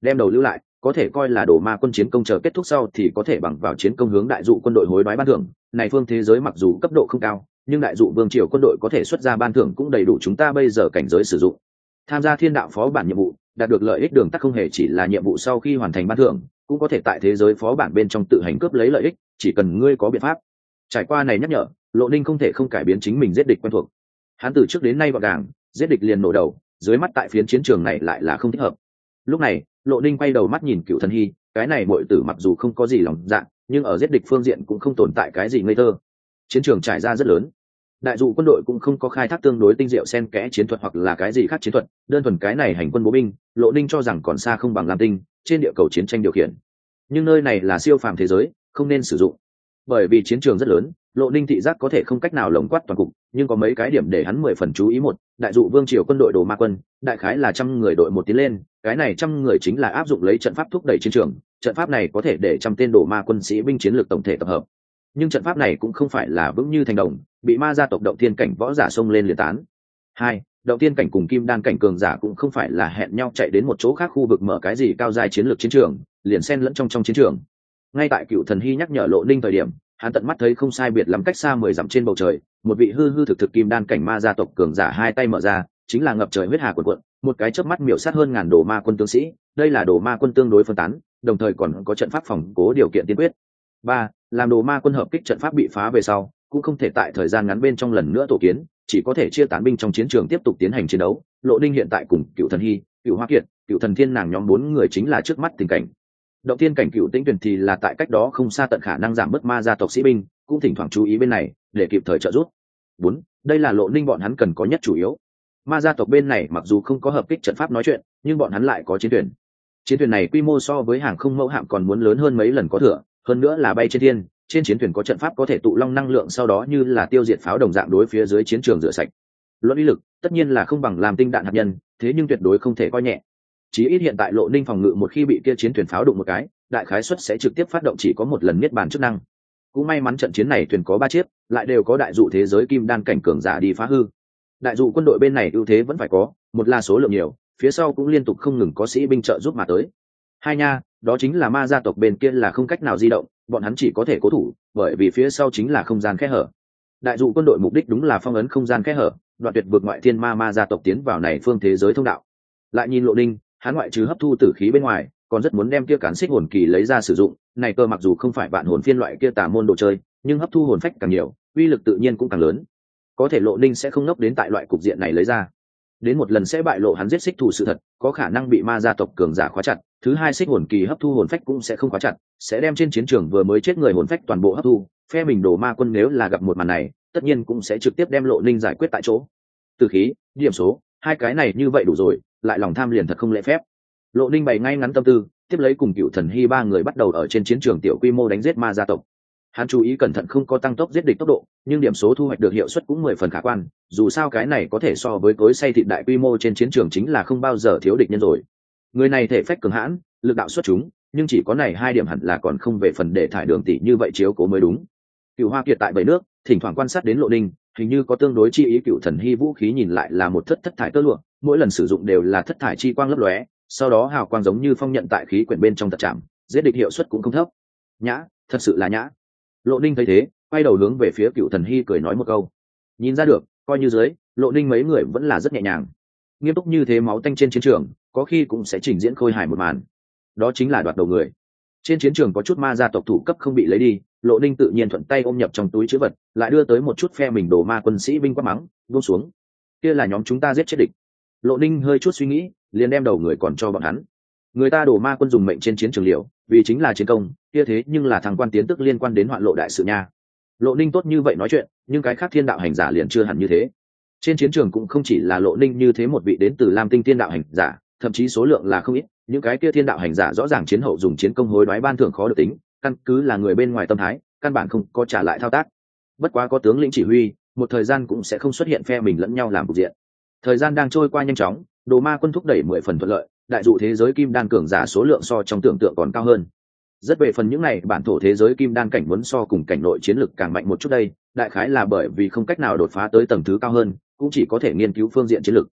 đem đầu lưu lại, có thể coi là đồ ma quân chiến công chờ kết thúc sau thì có thể bằng vào chiến công hướng đại dụ quân đội hối đoái ban thưởng. Này phương thế giới mặc dù cấp độ không cao, nhưng đại dụ vương triều quân đội có thể xuất ra ban thưởng cũng đầy đủ chúng ta bây giờ cảnh giới sử dụng. Tham gia thiên đạo phó bản nhiệm vụ, đạt được lợi ích đường tắt không hề chỉ là nhiệm vụ sau khi hoàn thành ban thưởng, cũng có thể tại thế giới phó bản bên trong tự hành cướp lấy lợi ích, chỉ cần ngươi có biện pháp. Trải qua này nhắc nhở, Lộ Ninh không thể không cải biến chính mình giết địch quen thuộc. Hắn từ trước đến nay gọn gàng, giết địch liền nổ đầu, dưới mắt tại phiến chiến trường này lại là không thích hợp. Lúc này, Lộ Ninh quay đầu mắt nhìn Cựu Thần Hy, cái này muội tử mặc dù không có gì lòng dạ, nhưng ở giết địch phương diện cũng không tồn tại cái gì ngây thơ. Chiến trường trải ra rất lớn, đại dụ quân đội cũng không có khai thác tương đối tinh diệu xen kẽ chiến thuật hoặc là cái gì khác chiến thuật, đơn thuần cái này hành quân bố binh, Lộ Ninh cho rằng còn xa không bằng Lam Tinh trên địa cầu chiến tranh điều khiển. Nhưng nơi này là siêu phàm thế giới, không nên sử dụng. Bởi vì chiến trường rất lớn, Lộ Ninh thị giác có thể không cách nào lồng quát toàn cục, nhưng có mấy cái điểm để hắn mười phần chú ý. Một, đại dụ vương triều quân đội đồ ma quân, đại khái là trăm người đội một tiến lên, cái này trăm người chính là áp dụng lấy trận pháp thúc đẩy chiến trường, trận pháp này có thể để trăm tên đồ ma quân sĩ binh chiến lược tổng thể tập hợp. Nhưng trận pháp này cũng không phải là vững như thành đồng, bị ma gia tộc động thiên cảnh võ giả xông lên liệt tán. Hai, động thiên cảnh cùng kim đan cảnh cường giả cũng không phải là hẹn nhau chạy đến một chỗ khác khu vực mở cái gì cao giai chiến lược chiến trường, liền xen lẫn trong trong chiến trường. Ngay tại Cựu Thần Hy nhắc nhở Lộ Ninh thời điểm, hắn tận mắt thấy không sai biệt lắm cách xa mười dặm trên bầu trời, một vị hư hư thực thực kim đan cảnh ma gia tộc cường giả hai tay mở ra, chính là ngập trời huyết hà cuồn cuộn, một cái chớp mắt miểu sát hơn ngàn đồ ma quân tướng sĩ. Đây là đồ ma quân tương đối phân tán, đồng thời còn có trận pháp phòng cố điều kiện tiên quyết. Ba, làm đồ ma quân hợp kích trận pháp bị phá về sau, cũng không thể tại thời gian ngắn bên trong lần nữa tổ kiến, chỉ có thể chia tán binh trong chiến trường tiếp tục tiến hành chiến đấu. Lộ Ninh hiện tại cùng Cựu Thần Hy, Cựu Hoa Kiệt, Cựu Thần Thiên nàng nhóm bốn người chính là trước mắt tình cảnh. Động thiên cảnh Cựu Tĩnh Tuyền thì là tại cách đó không xa, tận khả năng giảm bớt ma gia tộc sĩ binh, cũng thỉnh thoảng chú ý bên này để kịp thời trợ giúp. Bốn, đây là Lộ Ninh bọn hắn cần có nhất chủ yếu. Ma gia tộc bên này mặc dù không có hợp kích trận pháp nói chuyện, nhưng bọn hắn lại có chiến thuyền. Chiến thuyền này quy mô so với hàng không mẫu hạm còn muốn lớn hơn mấy lần có thừa, hơn nữa là bay trên thiên, trên chiến thuyền có trận pháp có thể tụ long năng lượng, sau đó như là tiêu diệt pháo đồng dạng đối phía dưới chiến trường rửa sạch. Luận uy lực tất nhiên là không bằng làm tinh đạn hạt nhân, thế nhưng tuyệt đối không thể coi nhẹ. Chí ít hiện tại Lộ Ninh phòng ngự một khi bị kia chiến thuyền pháo đụng một cái, đại khái suất sẽ trực tiếp phát động chỉ có một lần niết bàn chức năng. Cũng may mắn trận chiến này thuyền có ba chiếc, lại đều có đại dụ thế giới kim đan cảnh cường giả đi phá hư. Đại dụ quân đội bên này ưu thế vẫn phải có, một là số lượng nhiều, phía sau cũng liên tục không ngừng có sĩ binh trợ giúp mà tới. Hai nha, đó chính là ma gia tộc bên kia là không cách nào di động, bọn hắn chỉ có thể cố thủ, bởi vì phía sau chính là không gian kẽ hở. Đại dụ quân đội mục đích đúng là phong ấn không gian kẽ hở, đoạn tuyệt vượt ngoại thiên ma ma gia tộc tiến vào này phương thế giới thông đạo. Lại nhìn Lộ Ninh, hắn ngoại trừ hấp thu tử khí bên ngoài, còn rất muốn đem kia cán xích hồn kỳ lấy ra sử dụng. Này cơ mặc dù không phải vạn hồn phiên loại kia tà môn đồ chơi, nhưng hấp thu hồn phách càng nhiều, uy lực tự nhiên cũng càng lớn. Có thể Lộ Ninh sẽ không ngốc đến tại loại cục diện này lấy ra, đến một lần sẽ bại lộ hắn giết xích thủ sự thật, có khả năng bị ma gia tộc cường giả khóa chặt. Thứ hai, xích hồn kỳ hấp thu hồn phách cũng sẽ không khóa chặt, sẽ đem trên chiến trường vừa mới chết người hồn phách toàn bộ hấp thu. Phe mình đồ ma quân nếu là gặp một màn này, tất nhiên cũng sẽ trực tiếp đem Lộ Ninh giải quyết tại chỗ. Từ khí, điểm số, hai cái này như vậy đủ rồi, lại lòng tham liền thật không lễ phép. Lộ Ninh bày ngay ngắn tâm tư, tiếp lấy cùng Cựu Thần Hy ba người bắt đầu ở trên chiến trường tiểu quy mô đánh giết ma gia tộc. Hắn chú ý cẩn thận không có tăng tốc giết địch tốc độ, nhưng điểm số thu hoạch được hiệu suất cũng mười phần khả quan, dù sao cái này có thể so với cối xay thịt đại quy mô trên chiến trường chính là không bao giờ thiếu địch nhân rồi. Người này thể phách cường hãn, lực đạo xuất chúng, nhưng chỉ có này hai điểm hẳn là còn không về phần để thải đường tỷ như vậy chiếu cố mới đúng. Cựu Hoa Kiệt tại bảy nước, thỉnh thoảng quan sát đến Lộ Ninh, hình như có tương đối chi ý. Cựu Thần Hy vũ khí nhìn lại là một thất thất thải tơ lụa, mỗi lần sử dụng đều là thất thải chi quang lấp lóe, sau đó hào quang giống như phong nhận tại khí quyển bên trong tật chạm, giết địch hiệu suất cũng không thấp. Nhã, thật sự là nhã. Lộ Ninh thấy thế, quay đầu hướng về phía Cựu Thần Hy cười nói một câu. Nhìn ra được, coi như dưới, Lộ Ninh mấy người vẫn là rất nhẹ nhàng. Nghiêm túc như thế máu tanh trên chiến trường, có khi cũng sẽ trình diễn khôi hài một màn. Đó chính là đoạt đầu người. Trên chiến trường có chút ma gia tộc thủ cấp không bị lấy đi, Lộ Ninh tự nhiên thuận tay ôm nhập trong túi trữ vật, lại đưa tới một chút phe mình đồ ma quân sĩ binh quát mắng, buông xuống. Kia là nhóm chúng ta giết chết địch. Lộ Ninh hơi chút suy nghĩ, liền đem đầu người còn cho bọn hắn. Người ta đồ ma quân dùng mệnh trên chiến trường liều, vì chính là chiến công, kia thế nhưng là thằng quan tiến tức liên quan đến hoạn lộ đại sự nha. Lộ Ninh tốt như vậy nói chuyện, nhưng cái khác thiên đạo hành giả liền chưa hẳn như thế. Trên chiến trường cũng không chỉ là Lộ Ninh như thế một vị đến từ Lam Tinh thiên đạo hành giả, thậm chí số lượng là không ít. Những cái kia thiên đạo hành giả rõ ràng chiến hậu dùng chiến công hối đoái ban thưởng khó được tính, căn cứ là người bên ngoài tâm thái, căn bản không có trả lại thao tác. Bất quá có tướng lĩnh chỉ huy, một thời gian cũng sẽ không xuất hiện phe mình lẫn nhau làm cục diện. Thời gian đang trôi qua nhanh chóng, đồ ma quân thúc đẩy mười phần thuận lợi, đại dụ thế giới kim đan cường giả số lượng so trong tưởng tượng còn cao hơn. Rất về phần những này bản thổ thế giới kim đan cảnh muốn so cùng cảnh nội chiến lực càng mạnh một chút đây, đại khái là bởi vì không cách nào đột phá tới tầng thứ cao hơn, cũng chỉ có thể nghiên cứu phương diện chiến lực.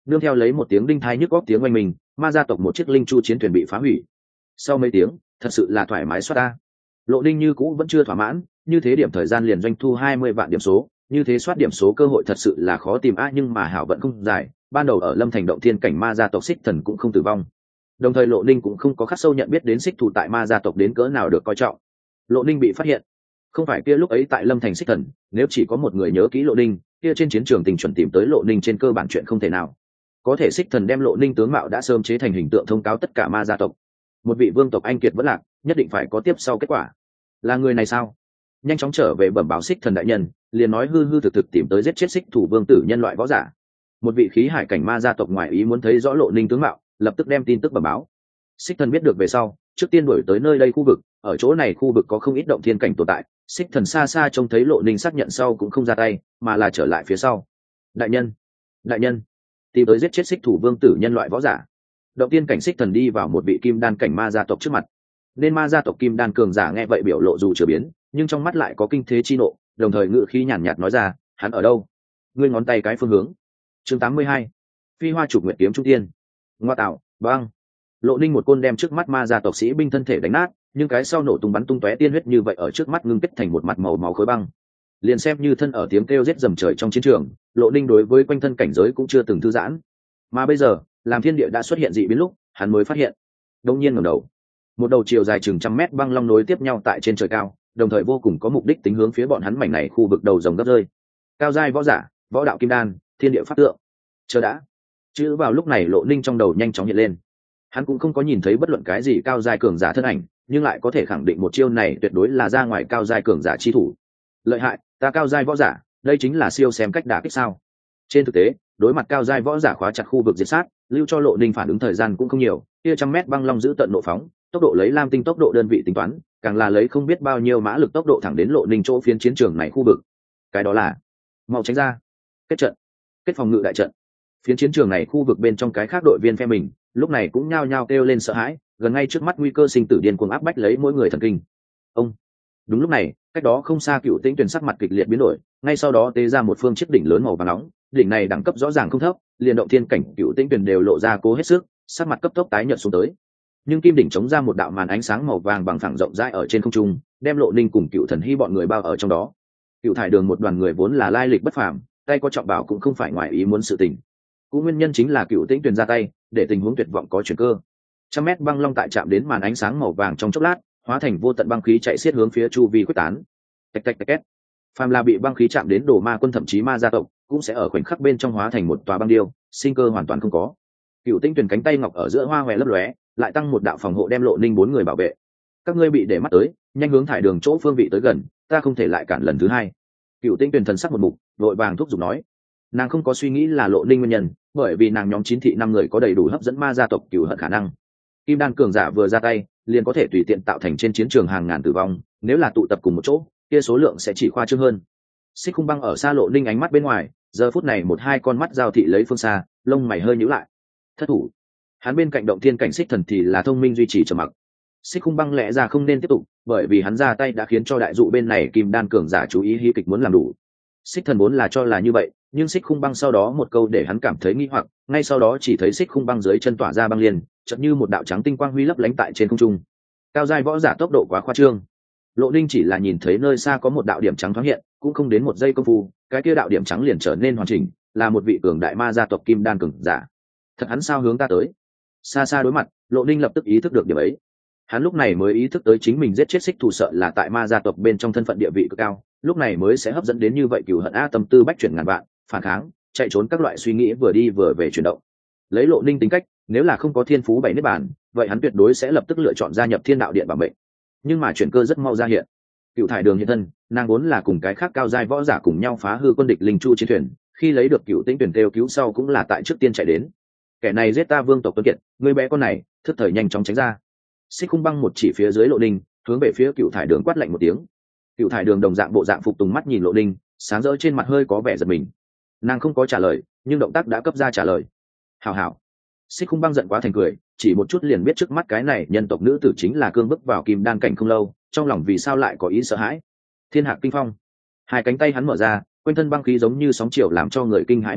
nương theo lấy một tiếng đinh thai nhức góc tiếng oanh mình, ma gia tộc một chiếc linh chu chiến thuyền bị phá hủy. Sau mấy tiếng, thật sự là thoải mái xoát ta. Lộ Ninh như cũ vẫn chưa thỏa mãn, như thế điểm thời gian liền doanh thu hai mươi vạn điểm số, như thế soát điểm số cơ hội thật sự là khó tìm a, nhưng mà hảo vận không dài, ban đầu ở Lâm Thành động thiên cảnh ma gia tộc Xích Thần cũng không tử vong. Đồng thời Lộ Ninh cũng không có khắc sâu nhận biết đến xích thủ tại ma gia tộc đến cỡ nào được coi trọng. Lộ Ninh bị phát hiện, không phải kia lúc ấy tại Lâm Thành Xích Thần, nếu chỉ có một người nhớ kỹ Lộ Ninh, kia trên chiến trường tình chuẩn tìm tới Lộ Ninh trên cơ bản chuyện không thể nào. Có thể Xích Thần đem Lộ Ninh tướng mạo đã sớm chế thành hình tượng thông cáo tất cả ma gia tộc. Một vị vương tộc anh kiệt vẫn lạc, nhất định phải có tiếp sau kết quả. Là người này sao? Nhanh chóng trở về bẩm báo Xích Thần đại nhân, liền nói hư hư thực thực tìm tới giết chết xích thủ vương tử nhân loại võ giả. Một vị khí hải cảnh ma gia tộc ngoại ý muốn thấy rõ Lộ Ninh tướng mạo, lập tức đem tin tức bẩm báo. Xích Thần biết được về sau, trước tiên đuổi tới nơi đây khu vực, ở chỗ này khu vực có không ít động thiên cảnh tồn tại. Xích Thần xa xa trông thấy Lộ Ninh xác nhận sau cũng không ra tay, mà là trở lại phía sau. Đại nhân, đại nhân, tìm tới giết chết xích thủ vương tử nhân loại võ giả. Động tiên cảnh Xích Thần đi vào một vị kim đan cảnh ma gia tộc trước mặt. Nên ma gia tộc kim đan cường giả nghe vậy biểu lộ dù chưa biến, nhưng trong mắt lại có kinh thế chi nộ, đồng thời ngự khí nhàn nhạt nói ra, hắn ở đâu? Ngươi ngón tay cái phương hướng. Chương tám mươi hai, Phi Hoa Trục Nguyệt kiếm trung tiên. Ngoa tạo, băng. Lộ Ninh một côn đem trước mắt ma gia tộc sĩ binh thân thể đánh nát, nhưng cái sau nổ tung bắn tung tóe tiên huyết như vậy ở trước mắt ngưng kết thành một mặt màu máu khối băng. Liền xem như thân ở tiếng kêu giết rầm trời trong chiến trường, Lộ Ninh đối với quanh thân cảnh giới cũng chưa từng thư giãn. Mà bây giờ, làm thiên địa đã xuất hiện dị biến lúc, hắn mới phát hiện. Đột nhiên ngẩng đầu, một đầu chiều dài chừng trăm mét băng long nối tiếp nhau tại trên trời cao, đồng thời vô cùng có mục đích tính hướng phía bọn hắn mảnh này khu vực đầu rồng gấp rơi. Cao giai võ giả, võ đạo kim đan, thiên địa pháp tượng. Chờ đã. Chữ vào lúc này Lộ Ninh trong đầu nhanh chóng hiện lên. Hắn cũng không có nhìn thấy bất luận cái gì cao giai cường giả thân ảnh, nhưng lại có thể khẳng định một chiêu này tuyệt đối là ra ngoài cao giai cường giả chi thủ. Lợi hại, ta cao giai võ giả, đây chính là siêu xem cách đả kích sao? Trên thực tế, đối mặt cao giai võ giả khóa chặt khu vực diệt sát, lưu cho Lộ Ninh phản ứng thời gian cũng không nhiều, kia trăm mét băng long giữ tận nộ phóng, tốc độ lấy lam tinh tốc độ đơn vị tính toán, càng là lấy không biết bao nhiêu mã lực tốc độ thẳng đến Lộ Ninh chỗ phiến chiến trường này khu vực. Cái đó là mau tránh ra, kết trận, kết phòng ngự đại trận. Phiến chiến trường này khu vực bên trong cái khác đội viên phe mình, lúc này cũng nhao nhao kêu lên sợ hãi, gần ngay trước mắt nguy cơ sinh tử điên cuồng áp bách lấy mỗi người thần kinh. Ông. Đúng lúc này, cách đó không xa Cựu Tĩnh Tuyền sắc mặt kịch liệt biến đổi, ngay sau đó tế ra một phương chiếc đỉnh lớn màu vàng nóng, đỉnh này đẳng cấp rõ ràng không thấp, liền động thiên cảnh Cựu Tĩnh Tuyền đều lộ ra cố hết sức, sắc mặt cấp tốc tái nhợt xuống tới. Nhưng kim đỉnh chống ra một đạo màn ánh sáng màu vàng bằng phẳng rộng rãi ở trên không trung, đem Lộ Ninh cùng Cựu Thần Hy bọn người bao ở trong đó. Cựu Thải Đường một đoàn người vốn là lai lịch bất phàm, tay có trọng bảo cũng không phải ngoài ý muốn sự tình. Cũng nguyên nhân chính là Cựu Tĩnh Tuyền ra tay, để tình huống tuyệt vọng có chuyển cơ. Trăm mét băng long tại chạm đến màn ánh sáng màu vàng trong chốc lát, hóa thành vô tận băng khí chạy xiết hướng phía chu vi quyết tán. Tạch tạch tạch két. Phàm là bị băng khí chạm đến đồ ma quân thậm chí ma gia tộc, cũng sẽ ở khoảnh khắc bên trong hóa thành một tòa băng điêu, sinh cơ hoàn toàn không có. Cựu Tĩnh Tuyền cánh tay ngọc ở giữa hoa hoè lấp lóe, lại tăng một đạo phòng hộ đem Lộ Ninh bốn người bảo vệ. Các ngươi bị để mắt tới, nhanh hướng Thải Đường chỗ phương vị tới gần, ta không thể lại cản lần thứ hai. Cựu Tĩnh Tuyền thần sắc một mục, vội vàng thúc giục nói. Nàng không có suy nghĩ là Lộ Ninh nguyên nhân, bởi vì nàng nhóm chín thị năm người có đầy đủ hấp dẫn ma gia tộc cửu hận khả năng. Kim đan cường giả vừa ra tay, liền có thể tùy tiện tạo thành trên chiến trường hàng ngàn tử vong, nếu là tụ tập cùng một chỗ, kia số lượng sẽ chỉ khoa trương hơn. Xích Khung Băng ở xa Lộ Ninh ánh mắt bên ngoài, giờ phút này một hai con mắt giao thị lấy phương xa, lông mày hơi nhíu lại. Thất thủ. Hắn bên cạnh động thiên cảnh Xích Thần thì là thông minh duy trì trầm mặc. Xích Khung Băng lẽ ra không nên tiếp tục, bởi vì hắn ra tay đã khiến cho đại dụ bên này Kim đan cường giả chú ý hí kịch muốn làm đủ. Xích Thần vốn là cho là như vậy, nhưng Xích Khung Băng sau đó một câu để hắn cảm thấy nghi hoặc, ngay sau đó chỉ thấy Xích Khung Băng dưới chân tỏa ra băng liên, chợt như một đạo trắng tinh quang huy lấp lánh tại trên không trung. Cao giai võ giả tốc độ quá khoa trương. Lộ Ninh chỉ là nhìn thấy nơi xa có một đạo điểm trắng thoáng hiện, cũng không đến một giây công phu, cái kia đạo điểm trắng liền trở nên hoàn chỉnh, là một vị cường đại ma gia tộc Kim đan cường giả. Thật hắn sao hướng ta tới? Xa xa đối mặt, Lộ Ninh lập tức ý thức được điểm ấy. Hắn lúc này mới ý thức tới chính mình giết chết Xích Thủ sợ là tại ma gia tộc bên trong thân phận địa vị cực cao, lúc này mới sẽ hấp dẫn đến như vậy cừu hận a tâm tư bách chuyển ngàn vạn, phản kháng, chạy trốn các loại suy nghĩ vừa đi vừa về chuyển động. Lấy Lộ Ninh tính cách, nếu là không có thiên phú bảy niết bàn, vậy hắn tuyệt đối sẽ lập tức lựa chọn gia nhập Thiên Đạo Điện bảo mệnh. Nhưng mà chuyển cơ rất mau ra hiện. Cựu Thải Đường hiện thân, nàng vốn là cùng cái khác cao giai võ giả cùng nhau phá hư quân địch linh chu chiến thuyền, khi lấy được Cựu Tĩnh Tuyền kêu cứu sau cũng là tại trước tiên chạy đến. Kẻ này giết ta vương tộc Tuấn Kiệt, người bé con này, thức thời nhanh chóng tránh ra. Xích Khung Băng một chỉ phía dưới Lộ Ninh, hướng về phía Cựu Thải Đường quát lạnh một tiếng. Cựu Thải Đường đồng dạng bộ dạng phục tùng mắt nhìn Lộ Ninh, sáng rỡ trên mặt hơi có vẻ giật mình. Nàng không có trả lời, nhưng động tác đã cấp ra trả lời. Hảo hảo. Xích Khung Băng giận quá thành cười, chỉ một chút liền biết trước mắt cái này nhân tộc nữ tử chính là cương bước vào kim đan cảnh không lâu, trong lòng vì sao lại có ý sợ hãi. Thiên Hạc Kinh Phong. Hai cánh tay hắn mở ra, quanh thân băng khí giống như sóng chiều làm cho người kinh hãi muốn tuyệt,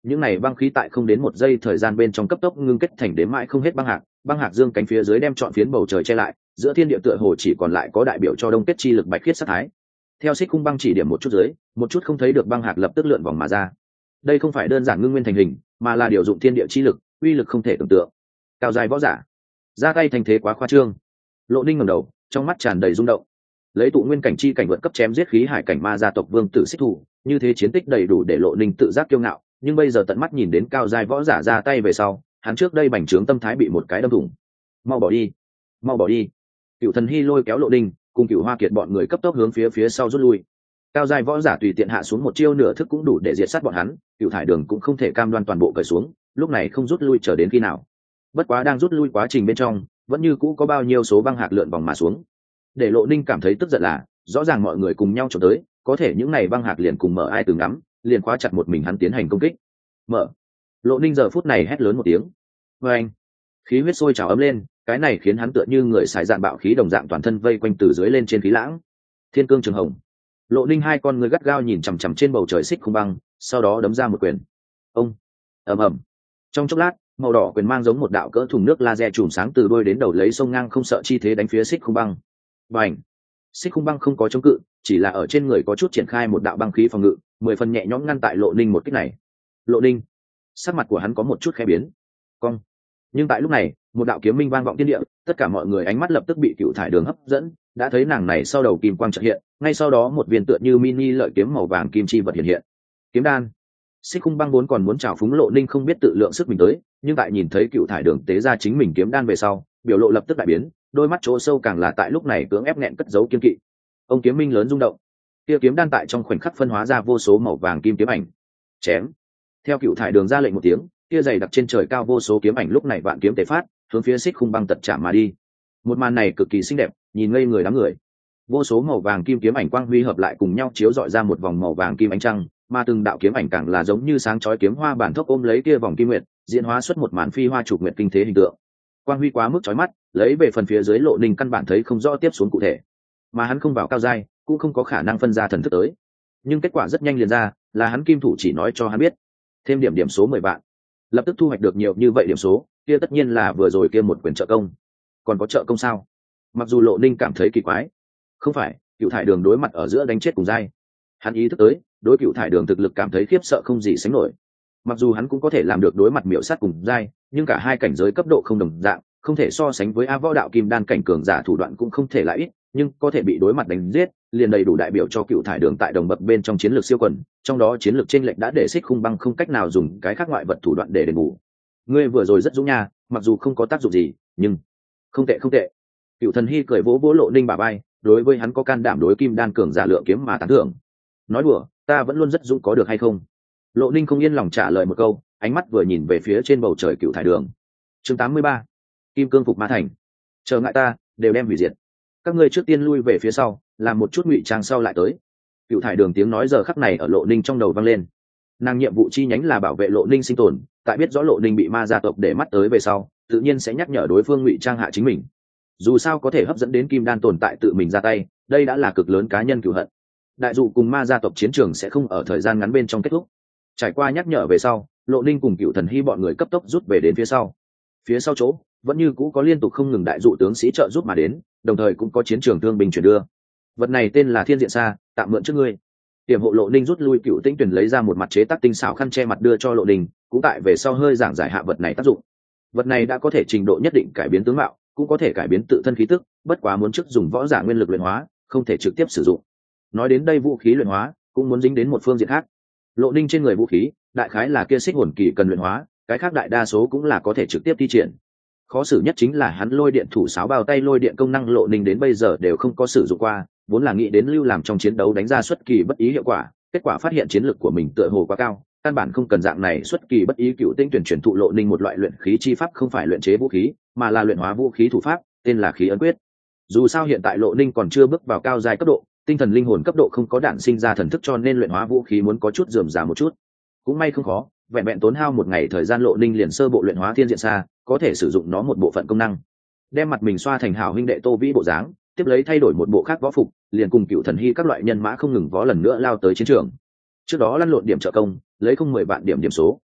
những này băng khí tại không đến một giây thời gian bên trong cấp tốc ngưng kết thành đếm mãi không hết băng hạc. Băng hạc dương cánh phía dưới đem trọn phiến bầu trời che lại, giữa thiên địa tựa hồ chỉ còn lại có đại biểu cho đông kết chi lực bạch khiết sát thái. Theo xích khung băng chỉ điểm một chút dưới, một chút không thấy được băng hạc lập tức lượn vòng mà ra. Đây không phải đơn giản ngưng nguyên thành hình, mà là điều dụng thiên địa chi lực, uy lực không thể tưởng tượng. Cao dài võ giả ra tay thành thế quá khoa trương. Lộ Ninh ngẩng đầu, trong mắt tràn đầy rung động. Lấy tụ nguyên cảnh chi cảnh vượt cấp chém giết khí hải cảnh ma gia tộc vương tử xích thủ, như thế chiến tích đầy đủ để Lộ Ninh tự giác kiêu ngạo, nhưng bây giờ tận mắt nhìn đến cao dài võ giả ra tay về sau, hắn trước đây bành trướng tâm thái bị một cái đâm thủng. Mau bỏ đi, mau bỏ đi. Cựu Thần Hy lôi kéo Lộ Ninh, cùng Cựu Hoa Kiệt bọn người cấp tốc hướng phía phía sau rút lui. Cao dài võ giả tùy tiện hạ xuống một chiêu nửa thức cũng đủ để diệt sát bọn hắn, Cựu Thải Đường cũng không thể cam đoan toàn bộ cởi xuống, lúc này không rút lui chờ đến khi nào. Bất quá đang rút lui quá trình bên trong, vẫn như cũ có bao nhiêu số băng hạt lượn vòng mà xuống. Để Lộ Ninh cảm thấy tức giận là, rõ ràng mọi người cùng nhau trộm tới, có thể những này băng hạt liền cùng mở ai từ ngắm, liền khóa chặt một mình hắn tiến hành công kích. Mở. Lộ Ninh giờ phút này hét lớn một tiếng. Và anh, khí huyết sôi trào ấm lên, cái này khiến hắn tựa như người xài dạn bạo khí đồng dạng toàn thân vây quanh từ dưới lên trên khí lãng. Thiên cương trường hồng. Lộ Ninh hai con người gắt gao nhìn chằm chằm trên bầu trời xích không băng, sau đó đấm ra một quyền. Ông. Ầm ầm. Trong chốc lát, màu đỏ quyền mang giống một đạo cỡ thùng nước laser chùm sáng từ đuôi đến đầu lấy sông ngang không sợ chi thế đánh phía xích không băng. Bành. Xích không băng không có chống cự, chỉ là ở trên người có chút triển khai một đạo băng khí phòng ngự, mười phần nhẹ nhõm ngăn tại Lộ Ninh một kích này. Lộ Ninh, sắc mặt của hắn có một chút khẽ biến. Cong. Nhưng tại lúc này, một đạo kiếm minh vang vọng thiên địa, tất cả mọi người ánh mắt lập tức bị Cựu Thải Đường hấp dẫn, đã thấy nàng này sau đầu kim quang chợt hiện, ngay sau đó một viên tựa như mini lợi kiếm màu vàng kim chi vật hiện hiện. Kiếm đan. Xích Khung Băng vốn còn muốn chào phúng Lộ Ninh không biết tự lượng sức mình tới, nhưng tại nhìn thấy Cựu Thải Đường tế ra chính mình kiếm đan về sau, biểu lộ lập tức đại biến, đôi mắt chỗ sâu càng là tại lúc này cưỡng ép nghẹn cất giấu kiên kỵ. Ông kiếm minh lớn rung động, kia kiếm đan tại trong khoảnh khắc phân hóa ra vô số màu vàng kim kiếm ảnh. Chém. Theo Cựu Thải Đường ra lệnh một tiếng, kia dày đặc trên trời cao vô số kiếm ảnh lúc này vạn kiếm tề phát, hướng phía Xích Khung Băng tật chạm mà đi. Một màn này cực kỳ xinh đẹp, nhìn ngây người đám người. Vô số màu vàng kim kiếm ảnh quang huy hợp lại cùng nhau chiếu rọi ra một vòng màu vàng kim ánh trăng, mà từng đạo kiếm ảnh càng là giống như sáng chói kiếm hoa bản thốc ôm lấy kia vòng kim nguyệt, diễn hóa xuất một màn phi hoa chụp nguyệt kinh thế hình tượng. Quang huy quá mức chói mắt, lấy về phần phía dưới Lộ Ninh căn bản thấy không rõ tiếp xuống cụ thể, mà hắn không vào cao giai, cũng không có khả năng phân ra thần thức tới. Nhưng kết quả rất nhanh liền ra, là hắn kim thủ chỉ nói cho hắn biết, thêm điểm điểm số mười vạn, lập tức thu hoạch được nhiều như vậy điểm số, kia tất nhiên là vừa rồi kia một quyền trợ công. Còn có trợ công sao? Mặc dù Lộ Ninh cảm thấy kỳ quái, không phải Cựu Thải Đường đối mặt ở giữa đánh chết cùng giai, hắn ý thức tới đối Cựu Thải Đường thực lực cảm thấy khiếp sợ không gì sánh nổi. Mặc dù hắn cũng có thể làm được đối mặt miểu sát cùng giai, nhưng cả hai cảnh giới cấp độ không đồng dạng, không thể so sánh với A Võ Đạo Kim Đan cảnh cường giả thủ đoạn cũng không thể lại ít, nhưng có thể bị đối mặt đánh giết, liền đầy đủ đại biểu cho Cựu Thải Đường tại đồng bậc bên trong chiến lược siêu quần, trong đó chiến lược chênh lệch đã để Xích Khung Băng không cách nào dùng cái khác ngoại vật thủ đoạn để đền bù. Ngươi vừa rồi rất dũng nha, mặc dù không có tác dụng gì, nhưng không tệ không tệ. Cựu Thần Hy cười vỗ vỗ Lộ Ninh bả vai, đối với hắn có can đảm đối Kim Đan cường giả lượng kiếm mà tán thưởng. Nói đùa, ta vẫn luôn rất dũng có được hay không? Lộ Ninh không yên lòng trả lời một câu, ánh mắt vừa nhìn về phía trên bầu trời Cựu Thải Đường. Chương tám mươi ba, Kim Cương phục Ma Thành. Chờ ngại ta, đều đem hủy diệt. Các ngươi trước tiên lui về phía sau, làm một chút ngụy trang sau lại tới. Cựu Thải Đường tiếng nói giờ khắc này ở Lộ Ninh trong đầu vang lên. Nàng nhiệm vụ chi nhánh là bảo vệ Lộ Ninh sinh tồn, tại biết rõ Lộ Ninh bị ma gia tộc để mắt tới về sau, tự nhiên sẽ nhắc nhở đối phương ngụy trang hạ chính mình. Dù sao có thể hấp dẫn đến Kim Đan tồn tại tự mình ra tay, đây đã là cực lớn cá nhân cửu hận. Đại dụ cùng ma gia tộc chiến trường sẽ không ở thời gian ngắn bên trong kết thúc. Trải qua nhắc nhở về sau, Lộ Ninh cùng Cựu Thần Hy bọn người cấp tốc rút về đến phía sau. Phía sau chỗ vẫn như cũ có liên tục không ngừng đại dụ tướng sĩ trợ giúp mà đến, đồng thời cũng có chiến trường thương binh chuyển đưa. Vật này tên là Thiên Diện Sa, tạm mượn trước ngươi. Tiềm hộ Lộ Ninh rút lui Cựu Tĩnh Tuyển lấy ra một mặt chế tác tinh xảo khăn che mặt đưa cho Lộ Ninh, cũng tại về sau hơi giảng giải hạ vật này tác dụng. Vật này đã có thể trình độ nhất định cải biến tướng mạo, cũng có thể cải biến tự thân khí tức, bất quá muốn trước dùng võ giả nguyên lực luyện hóa, không thể trực tiếp sử dụng. Nói đến đây vũ khí luyện hóa, cũng muốn dính đến một phương diện khác. Lộ Ninh trên người vũ khí, đại khái là kia xích hồn kỳ cần luyện hóa, cái khác đại đa số cũng là có thể trực tiếp thi triển. Khó xử nhất chính là hắn lôi điện thủ sáo bao tay lôi điện công năng Lộ Ninh đến bây giờ đều không có sử dụng qua, vốn là nghĩ đến lưu làm trong chiến đấu đánh ra xuất kỳ bất ý hiệu quả, kết quả phát hiện chiến lực của mình tựa hồ quá cao, căn bản không cần dạng này xuất kỳ bất ý. Cựu Tĩnh Tuyển truyền thụ Lộ Ninh một loại luyện khí chi pháp, không phải luyện chế vũ khí, mà là luyện hóa vũ khí thủ pháp, tên là khí ấn quyết. Dù sao hiện tại Lộ Ninh còn chưa bước vào cao giai cấp độ, tinh thần linh hồn cấp độ không có đạn sinh ra thần thức, cho nên luyện hóa vũ khí muốn có chút rườm rà một chút. Cũng may không khó, vẹn vẹn tốn hao một ngày thời gian Lộ Ninh liền sơ bộ luyện hóa Thiên Diện Sa, có thể sử dụng nó một bộ phận công năng. Đem mặt mình xoa thành hảo huynh đệ Tô Vĩ bộ dáng, tiếp lấy thay đổi một bộ khác võ phục, liền cùng Cựu Thần Hy các loại nhân mã không ngừng vó lần nữa lao tới chiến trường. Trước đó lăn lộn điểm trợ công, lấy không mười vạn điểm điểm số,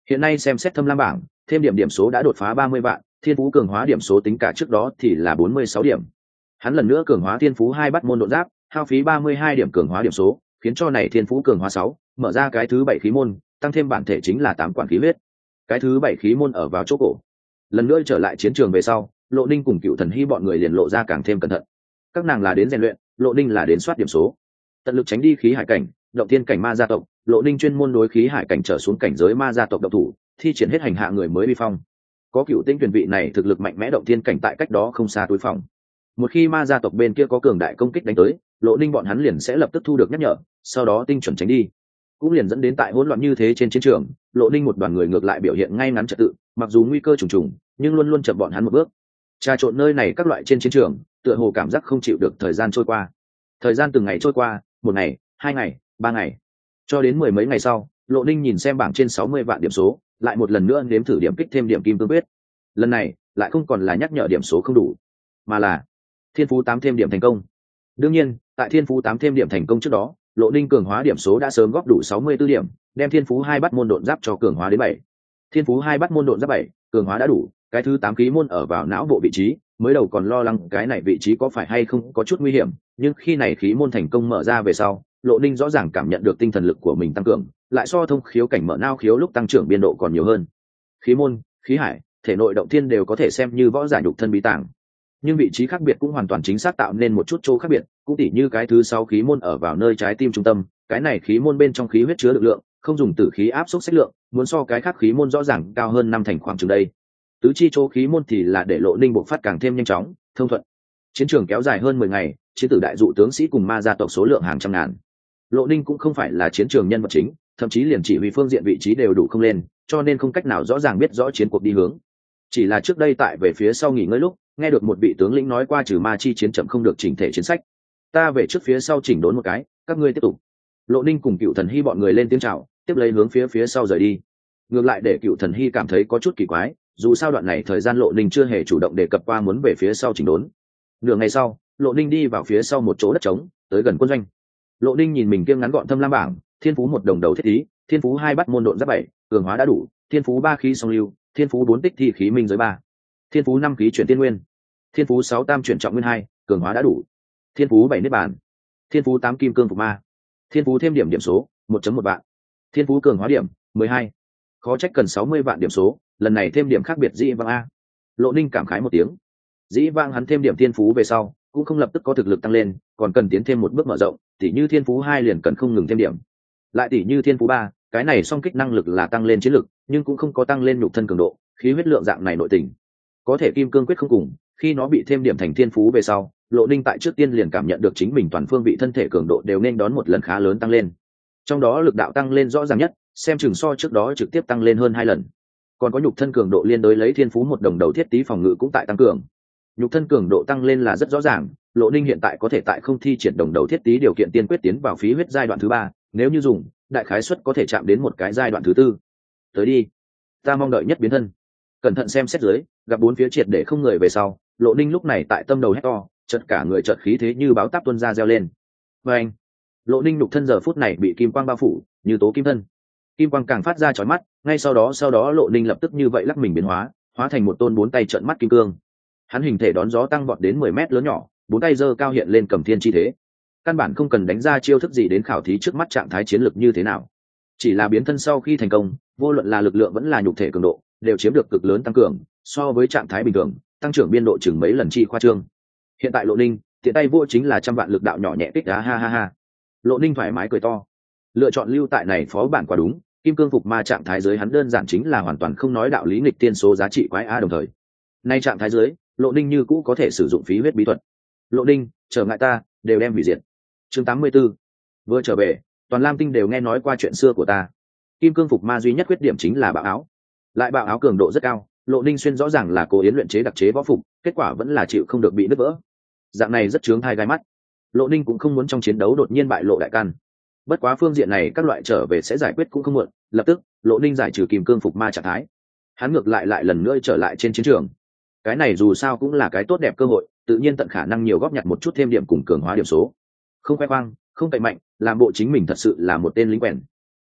Hiện nay xem xét thâm lam bảng, thêm điểm điểm số đã đột phá ba mươi vạn, thiên phú cường hóa điểm số tính cả trước đó thì là bốn mươi sáu điểm. Hắn lần nữa cường hóa thiên phú hai bắt môn độn giáp, hao phí ba mươi hai điểm cường hóa điểm số, khiến cho này thiên phú cường hóa sáu, mở ra cái thứ bảy khí môn, tăng thêm bản thể chính là tám quản khí huyết. Cái thứ bảy khí môn ở vào chỗ cổ. Lần nữa trở lại chiến trường về sau, Lộ Ninh cùng Cựu Thần Hy bọn người liền lộ ra càng thêm cẩn thận. Các nàng là đến rèn luyện, Lộ Ninh là đến soát điểm số. Tận lực tránh đi khí hải cảnh, động thiên cảnh ma gia tộc, Lộ Ninh chuyên môn đối khí hải cảnh trở xuống cảnh giới ma gia tộc độc thủ, thi triển hết hành hạ người mới bi phong. Có Cựu Tinh truyền vị này thực lực mạnh mẽ động thiên cảnh tại cách đó không xa túi phòng. Một khi ma gia tộc bên kia có cường đại công kích đánh tới, Lộ Ninh bọn hắn liền sẽ lập tức thu được nhắc nhở, sau đó tinh chuẩn tránh đi. Cũng liền dẫn đến tại hỗn loạn như thế trên chiến trường, Lộ Ninh một đoàn người ngược lại biểu hiện ngay ngắn trật tự, mặc dù nguy cơ trùng trùng, nhưng luôn luôn chậm bọn hắn một bước. Trà trộn nơi này các loại trên chiến trường, tựa hồ cảm giác không chịu được thời gian trôi qua. Thời gian từng ngày trôi qua, một ngày, hai ngày, ba ngày, cho đến mười mấy ngày sau, Lộ Ninh nhìn xem bảng trên sáu mươi vạn điểm số, lại một lần nữa nếm thử điểm kích thêm điểm kim cương quyết. Lần này, lại không còn là nhắc nhở điểm số không đủ, mà là thiên phú tám thêm điểm thành công. Đương nhiên, tại thiên phú tám thêm điểm thành công trước đó, Lộ Ninh cường hóa điểm số đã sớm góp đủ sáu mươi 64 điểm, đem thiên phú hai bắt môn độn giáp cho cường hóa đến bảy. Thiên phú hai bắt môn độn giáp bảy, cường hóa đã đủ, cái thứ tám khí môn ở vào não bộ vị trí, mới đầu còn lo lắng cái này vị trí có phải hay không có chút nguy hiểm, nhưng khi này khí môn thành công mở ra về sau, Lộ Ninh rõ ràng cảm nhận được tinh thần lực của mình tăng cường, lại so thông khiếu cảnh mở não khiếu lúc tăng trưởng biên độ còn nhiều hơn. Khí môn, khí hải, thể nội động thiên đều có thể xem như võ giả nhục thân bí tàng, nhưng vị trí khác biệt cũng hoàn toàn chính xác tạo nên một chút chỗ khác biệt, cũng tỉ như cái thứ sáu khí môn ở vào nơi trái tim trung tâm, cái này khí môn bên trong khí huyết chứa lực lượng, không dùng tử khí áp suất sách lượng, muốn so cái khác khí môn rõ ràng cao hơn năm thành khoảng chừng đây. Tứ chi chỗ khí môn thì là để Lộ Ninh bộc phát càng thêm nhanh chóng, thông thuận. Chiến trường kéo dài hơn mười ngày, chiến tử đại dụ tướng sĩ cùng ma gia tộc số lượng hàng trăm ngàn. Lộ Ninh cũng không phải là chiến trường nhân vật chính, thậm chí liền chỉ huy phương diện vị trí đều đủ không lên, cho nên không cách nào rõ ràng biết rõ chiến cuộc đi hướng. Chỉ là trước đây tại về phía sau nghỉ ngơi lúc, nghe được một vị tướng lĩnh nói qua trừ ma chi chiến chậm không được chỉnh thể chiến sách. Ta về trước phía sau chỉnh đốn một cái, các ngươi tiếp tục. Lộ Ninh cùng Cựu Thần Hy bọn người lên tiếng chào, tiếp lấy hướng phía phía sau rời đi. Ngược lại để Cựu Thần Hy cảm thấy có chút kỳ quái, dù sao đoạn này thời gian Lộ Ninh chưa hề chủ động đề cập qua muốn về phía sau chỉnh đốn. Nửa ngày sau, Lộ Ninh đi vào phía sau một chỗ đất trống, tới gần quân doanh. Lộ Ninh nhìn mình kiêng ngắn gọn thâm lam bảng, thiên phú một đồng đầu thiết ý, thiên phú hai bắt môn độn giáp bảy, cường hóa đã đủ, thiên phú ba khí song lưu, thiên phú bốn tích thi khí minh giới ba, thiên phú năm khí chuyển tiên nguyên, thiên phú sáu tam chuyển trọng nguyên hai, cường hóa đã đủ, thiên phú bảy niết bàn, thiên phú tám kim cương phục ma, thiên phú thêm điểm điểm số một chấm một vạn, thiên phú cường hóa điểm mười hai. Khó trách cần sáu mươi vạn điểm số, lần này thêm điểm khác biệt dĩ vãng a. Lộ Ninh cảm khái một tiếng. Dĩ vãng hắn thêm điểm thiên phú về sau, cũng không lập tức có thực lực tăng lên, còn cần tiến thêm một bước mở rộng, tỉ như thiên phú hai liền cần không ngừng thêm điểm. Lại tỉ như thiên phú ba, cái này song kích năng lực là tăng lên chiến lực, nhưng cũng không có tăng lên nhục thân cường độ, khí huyết lượng dạng này nội tình. Có thể kim cương quyết không cùng, khi nó bị thêm điểm thành thiên phú về sau, Lộ Ninh tại trước tiên liền cảm nhận được chính mình toàn phương vị thân thể cường độ đều nên đón một lần khá lớn tăng lên. Trong đó lực đạo tăng lên rõ ràng nhất, xem chừng so trước đó trực tiếp tăng lên hơn hai lần. Còn có nhục thân cường độ liên đối lấy thiên phú một đồng đầu thiết tí phòng ngự cũng tại tăng cường. Nhục thân cường độ tăng lên là rất rõ ràng, Lộ Ninh hiện tại có thể tại không thi triển đồng đầu thiết tí điều kiện tiên quyết tiến vào phí huyết giai đoạn thứ ba, nếu như dùng, đại khái suất có thể chạm đến một cái giai đoạn thứ tư. Tới đi, ta mong đợi nhất biến thân. Cẩn thận xem xét dưới, gặp bốn phía triệt để không người về sau, Lộ Ninh lúc này tại tâm đầu hét to, chợt cả người chợt khí thế như báo táp tuôn ra reo lên. Và anh, Lộ Ninh nhục thân giờ phút này bị kim quang bao phủ, như tố kim thân. Kim quang càng phát ra chói mắt, ngay sau đó sau đó Lộ Ninh lập tức như vậy lắc mình biến hóa, hóa thành một tôn bốn tay trợn mắt kim cương. Hắn hình thể đón gió tăng vọt đến mười mét lớn nhỏ, bốn tay giơ cao hiện lên cầm thiên chi thế. Căn bản không cần đánh ra chiêu thức gì đến khảo thí trước mắt trạng thái chiến lực như thế nào. Chỉ là biến thân sau khi thành công, vô luận là lực lượng vẫn là nhục thể cường độ, đều chiếm được cực lớn tăng cường, so với trạng thái bình thường, tăng trưởng biên độ chừng mấy lần chi khoa trương. Hiện tại Lộ Ninh, tiện tay vô chính là trăm vạn lực đạo nhỏ nhẹ kích đá ha ha ha. Lộ Ninh thoải mái cười to. Lựa chọn lưu tại này phó bản quả đúng, kim cương phục ma trạng thái dưới hắn đơn giản chính là hoàn toàn không nói đạo lý nghịch tiên số giá trị quái a đồng thời. Nay trạng thái dưới, Lộ Ninh như cũ có thể sử dụng phí huyết bí thuật. Lộ Ninh, trở ngại ta, đều đem hủy diệt. Chương tám mươi 84. Vừa trở về, toàn Lam Tinh đều nghe nói qua chuyện xưa của ta. Kim cương phục ma duy nhất khuyết điểm chính là bạo áo. Lại bạo áo cường độ rất cao, Lộ Ninh xuyên rõ ràng là cố yến luyện chế đặc chế võ phục, kết quả vẫn là chịu không được bị nứt vỡ. Dạng này rất chướng thai gai mắt. Lộ Ninh cũng không muốn trong chiến đấu đột nhiên bại lộ đại căn. Bất quá phương diện này các loại trở về sẽ giải quyết cũng không muộn, lập tức, Lộ Ninh giải trừ kim cương phục ma trạng thái. Hắn ngược lại lại lần nữa trở lại trên chiến trường. Cái này dù sao cũng là cái tốt đẹp cơ hội, tự nhiên tận khả năng nhiều góp nhặt một chút thêm điểm cùng cường hóa điểm số. Không khoe khoang, không cậy mạnh, làm bộ chính mình thật sự là một tên lính quèn.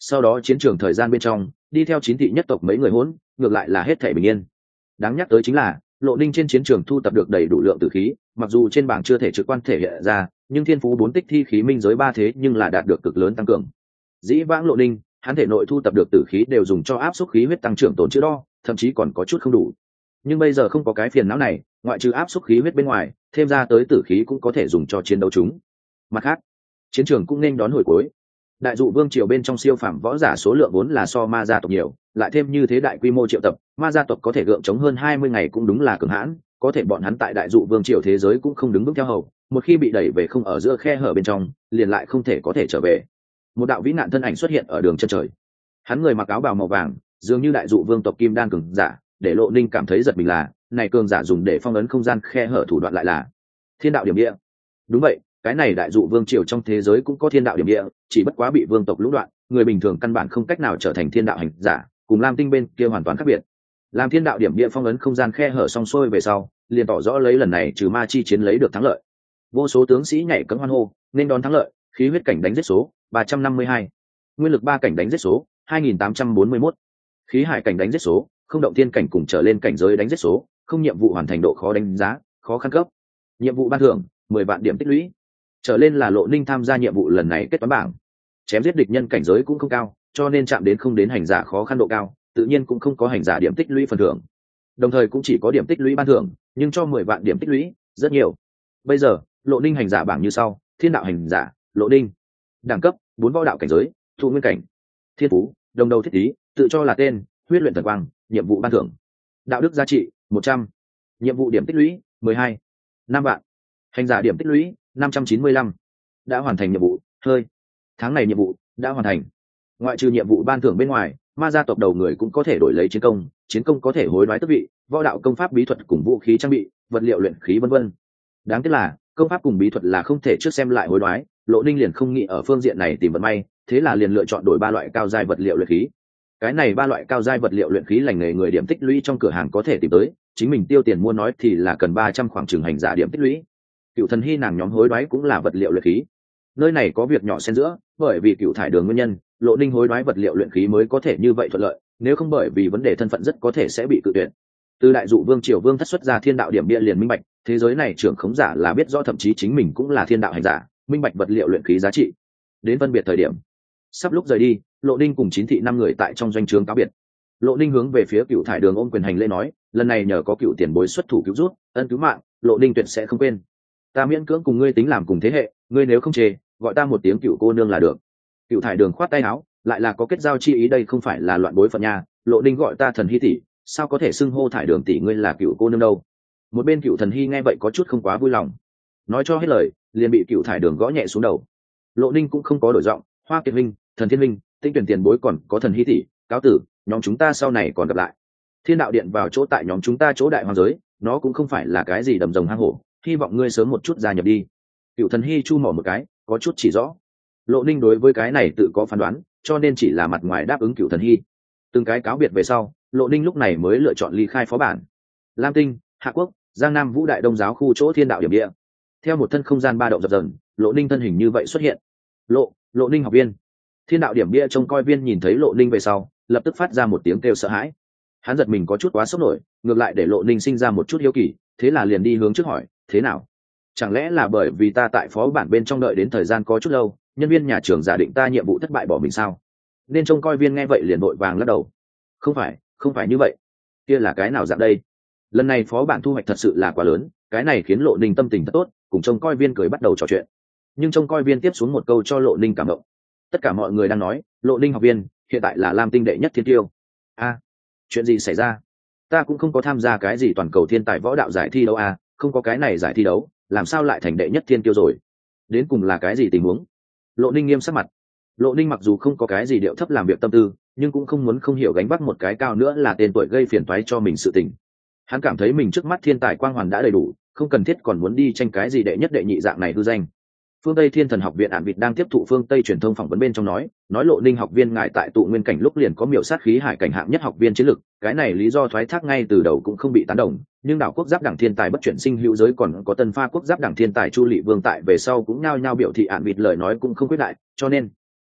sau đó chiến trường thời gian bên trong đi theo chín thị nhất tộc mấy người hỗn ngược lại là hết thể bình yên. Đáng nhắc tới chính là Lộ Ninh trên chiến trường thu tập được đầy đủ lượng tử khí, mặc dù trên bảng chưa thể trực quan thể hiện ra, nhưng thiên phú bốn tích thi khí minh giới ba thế nhưng là đạt được cực lớn tăng cường. Dĩ vãng Lộ Ninh, hắn thể nội thu tập được tử khí đều dùng cho áp suất khí huyết tăng trưởng tổn chữa đo, thậm chí còn có chút không đủ. Nhưng bây giờ không có cái phiền não này, ngoại trừ áp suất khí huyết bên ngoài, thêm ra tới tử khí cũng có thể dùng cho chiến đấu chúng. Mặt khác, chiến trường cũng nên đón hồi cuối. Đại dụ vương triều bên trong siêu phàm võ giả số lượng vốn là so ma gia tộc nhiều, lại thêm như thế đại quy mô triệu tập, ma gia tộc có thể gượng chống hơn hai mươi ngày cũng đúng là cường hãn, có thể bọn hắn tại đại dụ vương triều thế giới cũng không đứng vững theo hầu, một khi bị đẩy về không ở giữa khe hở bên trong, liền lại không thể có thể trở về. Một đạo vĩ nạn thân ảnh xuất hiện ở đường chân trời. Hắn người mặc áo bào màu vàng, dường như đại dụ vương tộc kim đan cường giả, để Lộ Ninh cảm thấy giật mình là, này cường giả dùng để phong ấn không gian khe hở thủ đoạn lại là Thiên đạo điểm địa. Đúng vậy, cái này đại dụ vương triều trong thế giới cũng có thiên đạo điểm địa, chỉ bất quá bị vương tộc lũng đoạn, người bình thường căn bản không cách nào trở thành thiên đạo hành giả, cùng Lam Tinh bên kia hoàn toàn khác biệt. Làm thiên đạo điểm địa phong ấn không gian khe hở xong xuôi về sau, liền tỏ rõ lấy lần này trừ ma chi chiến lấy được thắng lợi. Vô số tướng sĩ nhảy cẫng hoan hô, nên đón thắng lợi, khí huyết cảnh đánh giết số ba trăm năm mươi hai, nguyên lực ba cảnh đánh giết số hai nghìn tám trăm bốn mươi mốt, khí hải cảnh đánh giết số, không động thiên cảnh cùng trở lên cảnh giới đánh giết số, không nhiệm vụ hoàn thành độ khó đánh giá, khó khăn cấp. Nhiệm vụ ban thưởng mười vạn điểm tích lũy. Trở lên là Lộ Ninh tham gia nhiệm vụ lần này kết toán bảng. Chém giết địch nhân cảnh giới cũng không cao, cho nên chạm đến không đến hành giả khó khăn độ cao, tự nhiên cũng không có hành giả điểm tích lũy phần thưởng. Đồng thời cũng chỉ có điểm tích lũy ban thưởng, nhưng cho mười vạn điểm tích lũy, rất nhiều. Bây giờ, Lộ Ninh hành giả bảng như sau: Thiên đạo hành giả, Lộ Ninh. Đẳng cấp bốn võ đạo cảnh giới, thụ nguyên cảnh. Thiên phú, đồng đầu thiết tí, tự cho là tên, huyết luyện thần quang, nhiệm vụ ban thưởng. Đạo đức giá trị một trăm, nhiệm vụ điểm tích lũy mười hai, năm vạn. Hành giả điểm tích lũy năm trăm chín mươi lăm. Đã hoàn thành nhiệm vụ, hơi. Tháng này nhiệm vụ đã hoàn thành. Ngoại trừ nhiệm vụ ban thưởng bên ngoài, ma gia tộc đầu người cũng có thể đổi lấy chiến công, chiến công có thể hối đoái tước vị, võ đạo công pháp bí thuật cùng vũ khí trang bị, vật liệu luyện khí vân vân. Đáng tiếc là công pháp cùng bí thuật là không thể trước xem lại hối đoái, Lộ Ninh liền không nghĩ ở phương diện này tìm vận may, thế là liền lựa chọn đổi ba loại cao giai vật liệu luyện khí. Cái này ba loại cao giai vật liệu luyện khí lành nghề người điểm tích lũy trong cửa hàng có thể tìm tới, chính mình tiêu tiền mua nói thì là cần ba trăm khoảng chừng hành giả điểm tích lũy. Cựu thần hy nàng nhóm hối đoái cũng là vật liệu luyện khí. Nơi này có việc nhỏ xen giữa, bởi vì cựu thải đường nguyên nhân, Lộ Ninh hối đoái vật liệu luyện khí mới có thể như vậy thuận lợi, nếu không bởi vì vấn đề thân phận rất có thể sẽ bị cự tuyệt. Từ đại dụ vương triều vương thất xuất ra thiên đạo điểm bia liền minh bạch, thế giới này trưởng khống giả là biết rõ, thậm chí chính mình cũng là thiên đạo hành giả, minh bạch vật liệu luyện khí giá trị. Đến phân biệt thời điểm, sắp lúc rời đi, Lộ Ninh cùng chín thị năm người tại trong doanh trướng cáo biệt. Lộ Ninh hướng về phía cựu thải đường ôm quyền hành lễ nói, lần này nhờ có cựu tiền bối xuất thủ cứu rút, ân cứu mạng, Lộ Ninh tuyệt sẽ không quên. Ta miễn cưỡng cùng ngươi tính làm cùng thế hệ, ngươi nếu không chê, gọi ta một tiếng cựu cô nương là được. Cựu thải đường khoát tay áo, lại là có kết giao chi ý, đây không phải là loạn bối phận nha. Lộ Ninh gọi ta thần hy tỷ, sao có thể xưng hô thải đường tỷ ngươi là cựu cô nương đâu. Một bên cựu thần hy nghe vậy có chút không quá vui lòng, nói cho hết lời liền bị cựu thải đường gõ nhẹ xuống đầu. Lộ Ninh cũng không có đổi giọng, Hoa Kiệt Minh, Thần Thiên Minh, Tinh Tuyển tiền bối còn có thần hy tỷ, cáo tử, nhóm chúng ta sau này còn gặp lại. Thiên đạo điện vào chỗ tại nhóm chúng ta chỗ đại hoàng giới, nó cũng không phải là cái gì đầm rồng hang hổ, hy vọng ngươi sớm một chút gia nhập đi. Cựu thần hy chu mỏ một cái, có chút chỉ rõ. Lộ Ninh đối với cái này tự có phán đoán, cho nên chỉ là mặt ngoài đáp ứng cựu thần hy. Từng cái cáo biệt về sau, Lộ Ninh lúc này mới lựa chọn ly khai phó bản. Lam Tinh, Hạ Quốc, Giang Nam Vũ Đại Đông giáo khu chỗ thiên đạo điểm địa. Theo một thân không gian ba động dập dần, Lộ Ninh thân hình như vậy xuất hiện. Lộ, Lộ Ninh học viên. Thiên đạo điểm bia trông coi viên nhìn thấy Lộ Ninh về sau, lập tức phát ra một tiếng kêu sợ hãi. Hắn giật mình có chút quá sốc nổi, ngược lại để Lộ Ninh sinh ra một chút hiếu kỳ, thế là liền đi hướng trước hỏi, thế nào? Chẳng lẽ là bởi vì ta tại phó bản bên trong đợi đến thời gian có chút lâu, nhân viên nhà trường giả định ta nhiệm vụ thất bại bỏ mình sao? Nên trông coi viên nghe vậy liền vội vàng lắc đầu. Không phải, không phải như vậy. Kia là cái nào dạng đây? Lần này phó bản thu hoạch thật sự là quá lớn, cái này khiến Lộ Ninh tâm tình thật tốt, cùng trông coi viên cười bắt đầu trò chuyện. Nhưng trông coi viên tiếp xuống một câu cho Lộ Ninh cảm động. Tất cả mọi người đang nói, Lộ Ninh học viên hiện tại là Lam Tinh đệ nhất thiên tiêu. A, chuyện gì xảy ra? Ta cũng không có tham gia cái gì toàn cầu thiên tài võ đạo giải thi đấu a, không có cái này giải thi đấu, làm sao lại thành đệ nhất thiên tiêu rồi? Đến cùng là cái gì tình huống? Lộ Ninh nghiêm sắc mặt. Lộ Ninh mặc dù không có cái gì điệu thấp làm việc tâm tư, nhưng cũng không muốn không hiểu gánh vác một cái cao nữa là tên tuổi gây phiền toái cho mình sự tình. Hắn cảm thấy mình trước mắt thiên tài quang hoàn đã đầy đủ, không cần thiết còn muốn đi tranh cái gì đệ nhất đệ nhị dạng này hư danh. Phương Tây Thiên Thần học viện Ản Vịt đang tiếp thụ phương Tây truyền thông phỏng vấn bên trong nói, nói Lộ Ninh học viên ngài tại tụ nguyên cảnh lúc liền có miểu sát khí hải cảnh hạng nhất học viên chiến lực, cái này lý do thoái thác ngay từ đầu cũng không bị tán đồng, nhưng đảo quốc giáp đẳng thiên tài bất chuyển sinh hữu giới còn có Tân Pha quốc giáp đẳng thiên tài Chu Lệ Vương tại về sau cũng nhao nhao biểu thị Ản Vịt lời nói cũng không quyết đại, cho nên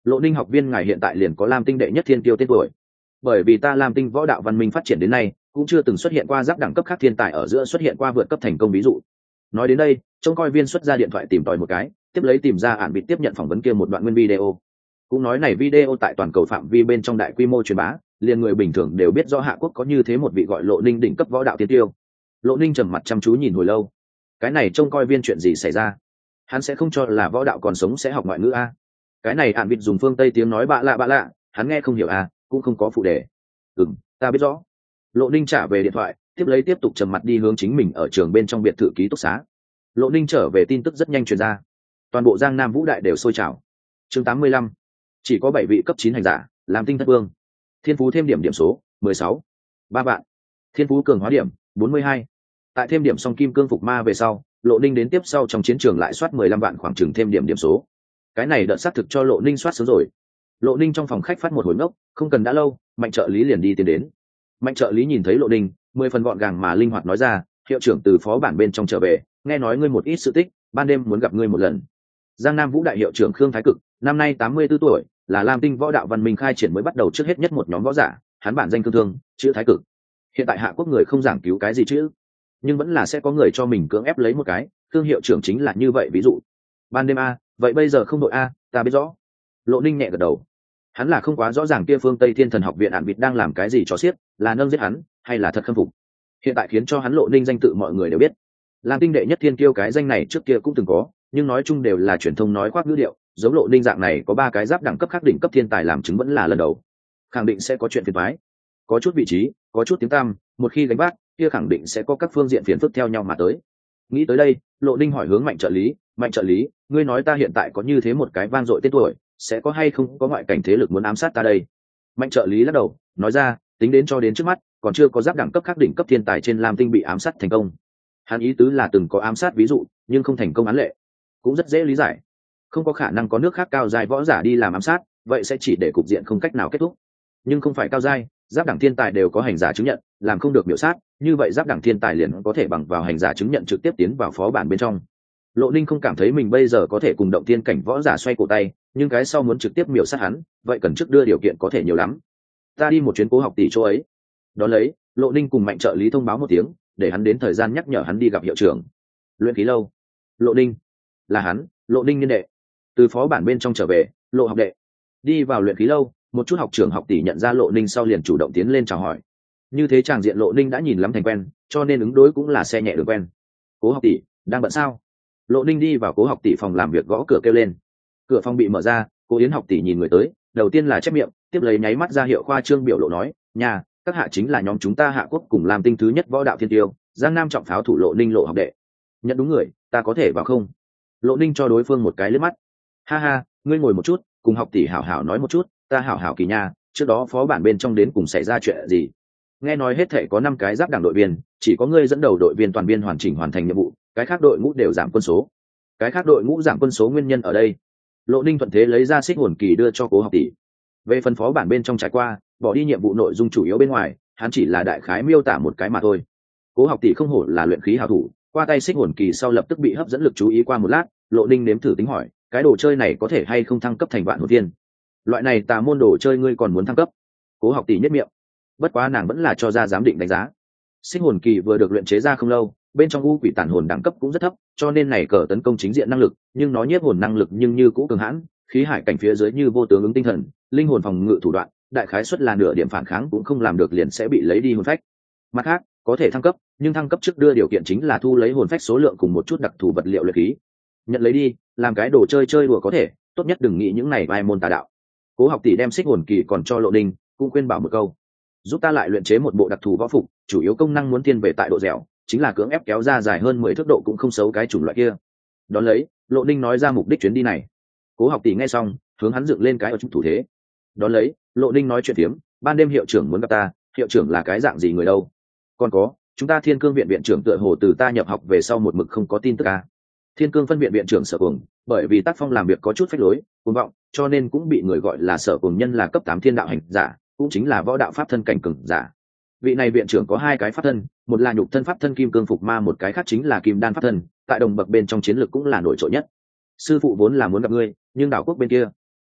Lộ Ninh học viên ngài hiện tại liền có lam tinh đệ nhất thiên tiêu tên tuổi. Bởi vì ta lam tinh võ đạo văn minh phát triển đến nay cũng chưa từng xuất hiện qua giáp đẳng cấp khác thiên tài ở giữa xuất hiện qua vượt cấp thành công ví dụ. Nói đến đây, trông coi viên xuất ra điện thoại tìm tòi một cái, tiếp lấy tìm ra ản bịt tiếp nhận phỏng vấn kia một đoạn nguyên video. Cũng nói này video tại toàn cầu phạm vi bên trong đại quy mô truyền bá, liền người bình thường đều biết do Hạ Quốc có như thế một vị gọi Lộ Ninh đỉnh cấp võ đạo thiên tiêu. Lộ Ninh trầm mặt chăm chú nhìn hồi lâu. Cái này trông coi viên chuyện gì xảy ra? Hắn sẽ không cho là võ đạo còn sống sẽ học ngoại ngữ a? Cái này ản bịt dùng phương Tây tiếng nói bạ lạ bạ lạ, hắn nghe không hiểu a, cũng không có phụ đề. Ừm, ta biết rõ. Lộ Ninh trả về điện thoại, tiếp lấy tiếp tục trầm mặt đi hướng chính mình ở trường bên trong biệt thự ký túc xá. Lộ Ninh trở về tin tức rất nhanh truyền ra, toàn bộ Giang Nam Vũ Đại đều sôi trào. Chương tám mươi lăm, chỉ có bảy vị cấp chín hành giả, làm tinh thất vương. Thiên phú thêm điểm điểm số mười sáu, ba vạn. Thiên phú cường hóa điểm bốn mươi hai. Tại thêm điểm song kim cương phục ma về sau, Lộ Ninh đến tiếp sau trong chiến trường lại soát mười lăm vạn khoảng chừng thêm điểm điểm số. Cái này đợt xác thực cho Lộ Ninh soát sớm rồi. Lộ Ninh trong phòng khách phát một hồi ngốc, không cần đã lâu, Mạnh trợ lý liền đi tiến đến. Mạnh trợ lý nhìn thấy Lộ Ninh, mười phần gọn gàng mà linh hoạt nói ra, hiệu trưởng từ phó bản bên trong trở về, nghe nói ngươi một ít sự tích, ban đêm muốn gặp ngươi một lần. Giang Nam Vũ Đại hiệu trưởng Khương Thái Cực, năm nay tám mươi tư tuổi, là lam tinh võ đạo văn minh khai triển mới bắt đầu trước hết nhất một nhóm võ giả, hắn bản danh Cương Thương, chữ Thái Cực. Hiện tại Hạ Quốc người không giảng cứu cái gì chứ, nhưng vẫn là sẽ có người cho mình cưỡng ép lấy một cái, Khương hiệu trưởng chính là như vậy ví dụ. Ban đêm a, vậy bây giờ không đội a, ta biết rõ. Lộ Ninh nhẹ gật đầu. Hắn là không quá rõ ràng kia phương Tây Thiên Thần học viện ản vịt đang làm cái gì cho xiết, là nâng giết hắn, hay là thật khâm phục. Hiện tại khiến cho hắn Lộ Ninh danh tự mọi người đều biết. Lam tinh đệ nhất thiên kiêu cái danh này trước kia cũng từng có, nhưng nói chung đều là truyền thông nói khoác ngữ điệu, giống Lộ Ninh dạng này có ba cái giáp đẳng cấp khác đỉnh cấp thiên tài làm chứng vẫn là lần đầu. Khẳng định sẽ có chuyện phiền toái, có chút vị trí, có chút tiếng tăm, một khi gánh vác, kia khẳng định sẽ có các phương diện phiền phức theo nhau mà tới. Nghĩ tới đây, Lộ Ninh hỏi hướng Mạnh trợ lý, Mạnh trợ lý, ngươi nói ta hiện tại có như thế một cái vang dội tên tuổi, sẽ có hay không có ngoại cảnh thế lực muốn ám sát ta đây? Mạnh trợ lý lắc đầu, nói ra, tính đến cho đến trước mắt, còn chưa có giáp đẳng cấp khác đỉnh cấp thiên tài trên lam tinh bị ám sát thành công. Hắn ý tứ là từng có ám sát ví dụ, nhưng không thành công án lệ, cũng rất dễ lý giải. Không có khả năng có nước khác cao giai võ giả đi làm ám sát, vậy sẽ chỉ để cục diện không cách nào kết thúc. Nhưng không phải cao giai, giáp đẳng thiên tài đều có hành giả chứng nhận, làm không được miểu sát, như vậy giáp đẳng thiên tài liền có thể bằng vào hành giả chứng nhận trực tiếp tiến vào phó bản bên trong. Lộ Ninh không cảm thấy mình bây giờ có thể cùng động tiên cảnh võ giả xoay cổ tay, nhưng cái sau muốn trực tiếp miểu sát hắn, vậy cần trước đưa điều kiện có thể nhiều lắm. Ta đi một chuyến Cố Học tỷ chỗ ấy. Đón lấy, Lộ Ninh cùng Mạnh trợ lý thông báo một tiếng, để hắn đến thời gian nhắc nhở hắn đi gặp hiệu trưởng. Luyện khí lâu. Lộ Ninh, là hắn, Lộ Ninh nhân đệ. Từ phó bản bên trong trở về, Lộ học đệ. Đi vào luyện khí lâu, một chút học trưởng học tỷ nhận ra Lộ Ninh sau liền chủ động tiến lên chào hỏi. Như thế tràng diện Lộ Ninh đã nhìn lắm thành quen, cho nên ứng đối cũng là xe nhẹ đường quen. Cố học tỷ, đang bận sao? Lộ Ninh đi vào Cố học tỷ phòng làm việc gõ cửa kêu lên. Cửa phòng bị mở ra, Cố Yến học tỷ nhìn người tới, đầu tiên là chép miệng, tiếp lấy nháy mắt ra hiệu khoa trương biểu lộ nói, nhà, các hạ chính là nhóm chúng ta Hạ Quốc cùng làm tinh thứ nhất võ đạo thiên tiêu, Giang Nam trọng pháo thủ Lộ Ninh Lộ học đệ. Nhận đúng người, ta có thể vào không? Lộ Ninh cho đối phương một cái liếc mắt. Ha ha, ngươi ngồi một chút, cùng học tỷ hảo hảo nói một chút, ta hảo hảo kỳ nha, trước đó phó bản bên trong đến cùng xảy ra chuyện gì? Nghe nói hết thể có năm cái giáp đảng đội viên, chỉ có ngươi dẫn đầu đội viên toàn viên hoàn chỉnh hoàn thành nhiệm vụ, cái khác đội ngũ đều giảm quân số. Cái khác đội ngũ giảm quân số nguyên nhân ở đây. Lộ Ninh thuận thế lấy ra xích hồn kỳ đưa cho Cố học tỷ. Về phần phó bản bên trong trải qua, bỏ đi nhiệm vụ nội dung chủ yếu bên ngoài, hắn chỉ là đại khái miêu tả một cái mà thôi. Cố học tỷ không hổ là luyện khí hảo thủ, qua tay xích hồn kỳ sau lập tức bị hấp dẫn lực chú ý qua một lát, Lộ Ninh nếm thử tính hỏi, cái đồ chơi này có thể hay không thăng cấp thành vạn hồn viên? Loại này tà môn đồ chơi ngươi còn muốn thăng cấp? Cố học tỷ nhất miệng. Bất quá nàng vẫn là cho ra giám định đánh giá. Xích hồn kỳ vừa được luyện chế ra không lâu, bên trong u quỷ tản hồn đẳng cấp cũng rất thấp, cho nên này cờ tấn công chính diện năng lực, nhưng nó nhiếp hồn năng lực nhưng như cũ cường hãn, khí hải cảnh phía dưới như vô tướng ứng tinh thần, linh hồn phòng ngự thủ đoạn, đại khái suất là nửa điểm phản kháng cũng không làm được liền sẽ bị lấy đi hồn phách. Mặt khác, có thể thăng cấp, nhưng thăng cấp trước đưa điều kiện chính là thu lấy hồn phách số lượng cùng một chút đặc thù vật liệu luyện khí. Nhận lấy đi, làm cái đồ chơi chơi đùa có thể, tốt nhất đừng nghĩ những này vai môn tà đạo. Cố học tỷ đem xích hồn kỳ còn cho Lộ Ninh, cũng khuyên bảo một câu, giúp ta lại luyện chế một bộ đặc thù võ phục, chủ yếu công năng muốn thiên về tại độ dẻo, chính là cưỡng ép kéo ra dài hơn mười thước độ cũng không xấu cái chủng loại kia. Đón lấy, Lộ Ninh nói ra mục đích chuyến đi này. Cố học tỷ nghe xong, hướng hắn dựng lên cái ở trung thủ thế. Đón lấy, Lộ Ninh nói chuyện tiếm, ban đêm hiệu trưởng muốn gặp ta, hiệu trưởng là cái dạng gì người đâu? Còn có, chúng ta Thiên Cương viện viện trưởng tựa hồ từ ta nhập học về sau một mực không có tin tức à? Thiên Cương phân viện viện trưởng Sở Cuồng, bởi vì tác phong làm việc có chút phách lối, cuồng vọng, cho nên cũng bị người gọi là Sở Cuồng nhân là cấp tám thiên đạo hành giả, cũng chính là võ đạo pháp thân cảnh cường giả. Vị này viện trưởng có hai cái pháp thân, một là nhục thân pháp thân kim cương phục ma, một cái khác chính là kim đan pháp thân, tại đồng bậc bên trong chiến lược cũng là nổi trội nhất. Sư phụ vốn là muốn gặp ngươi, nhưng đảo quốc bên kia,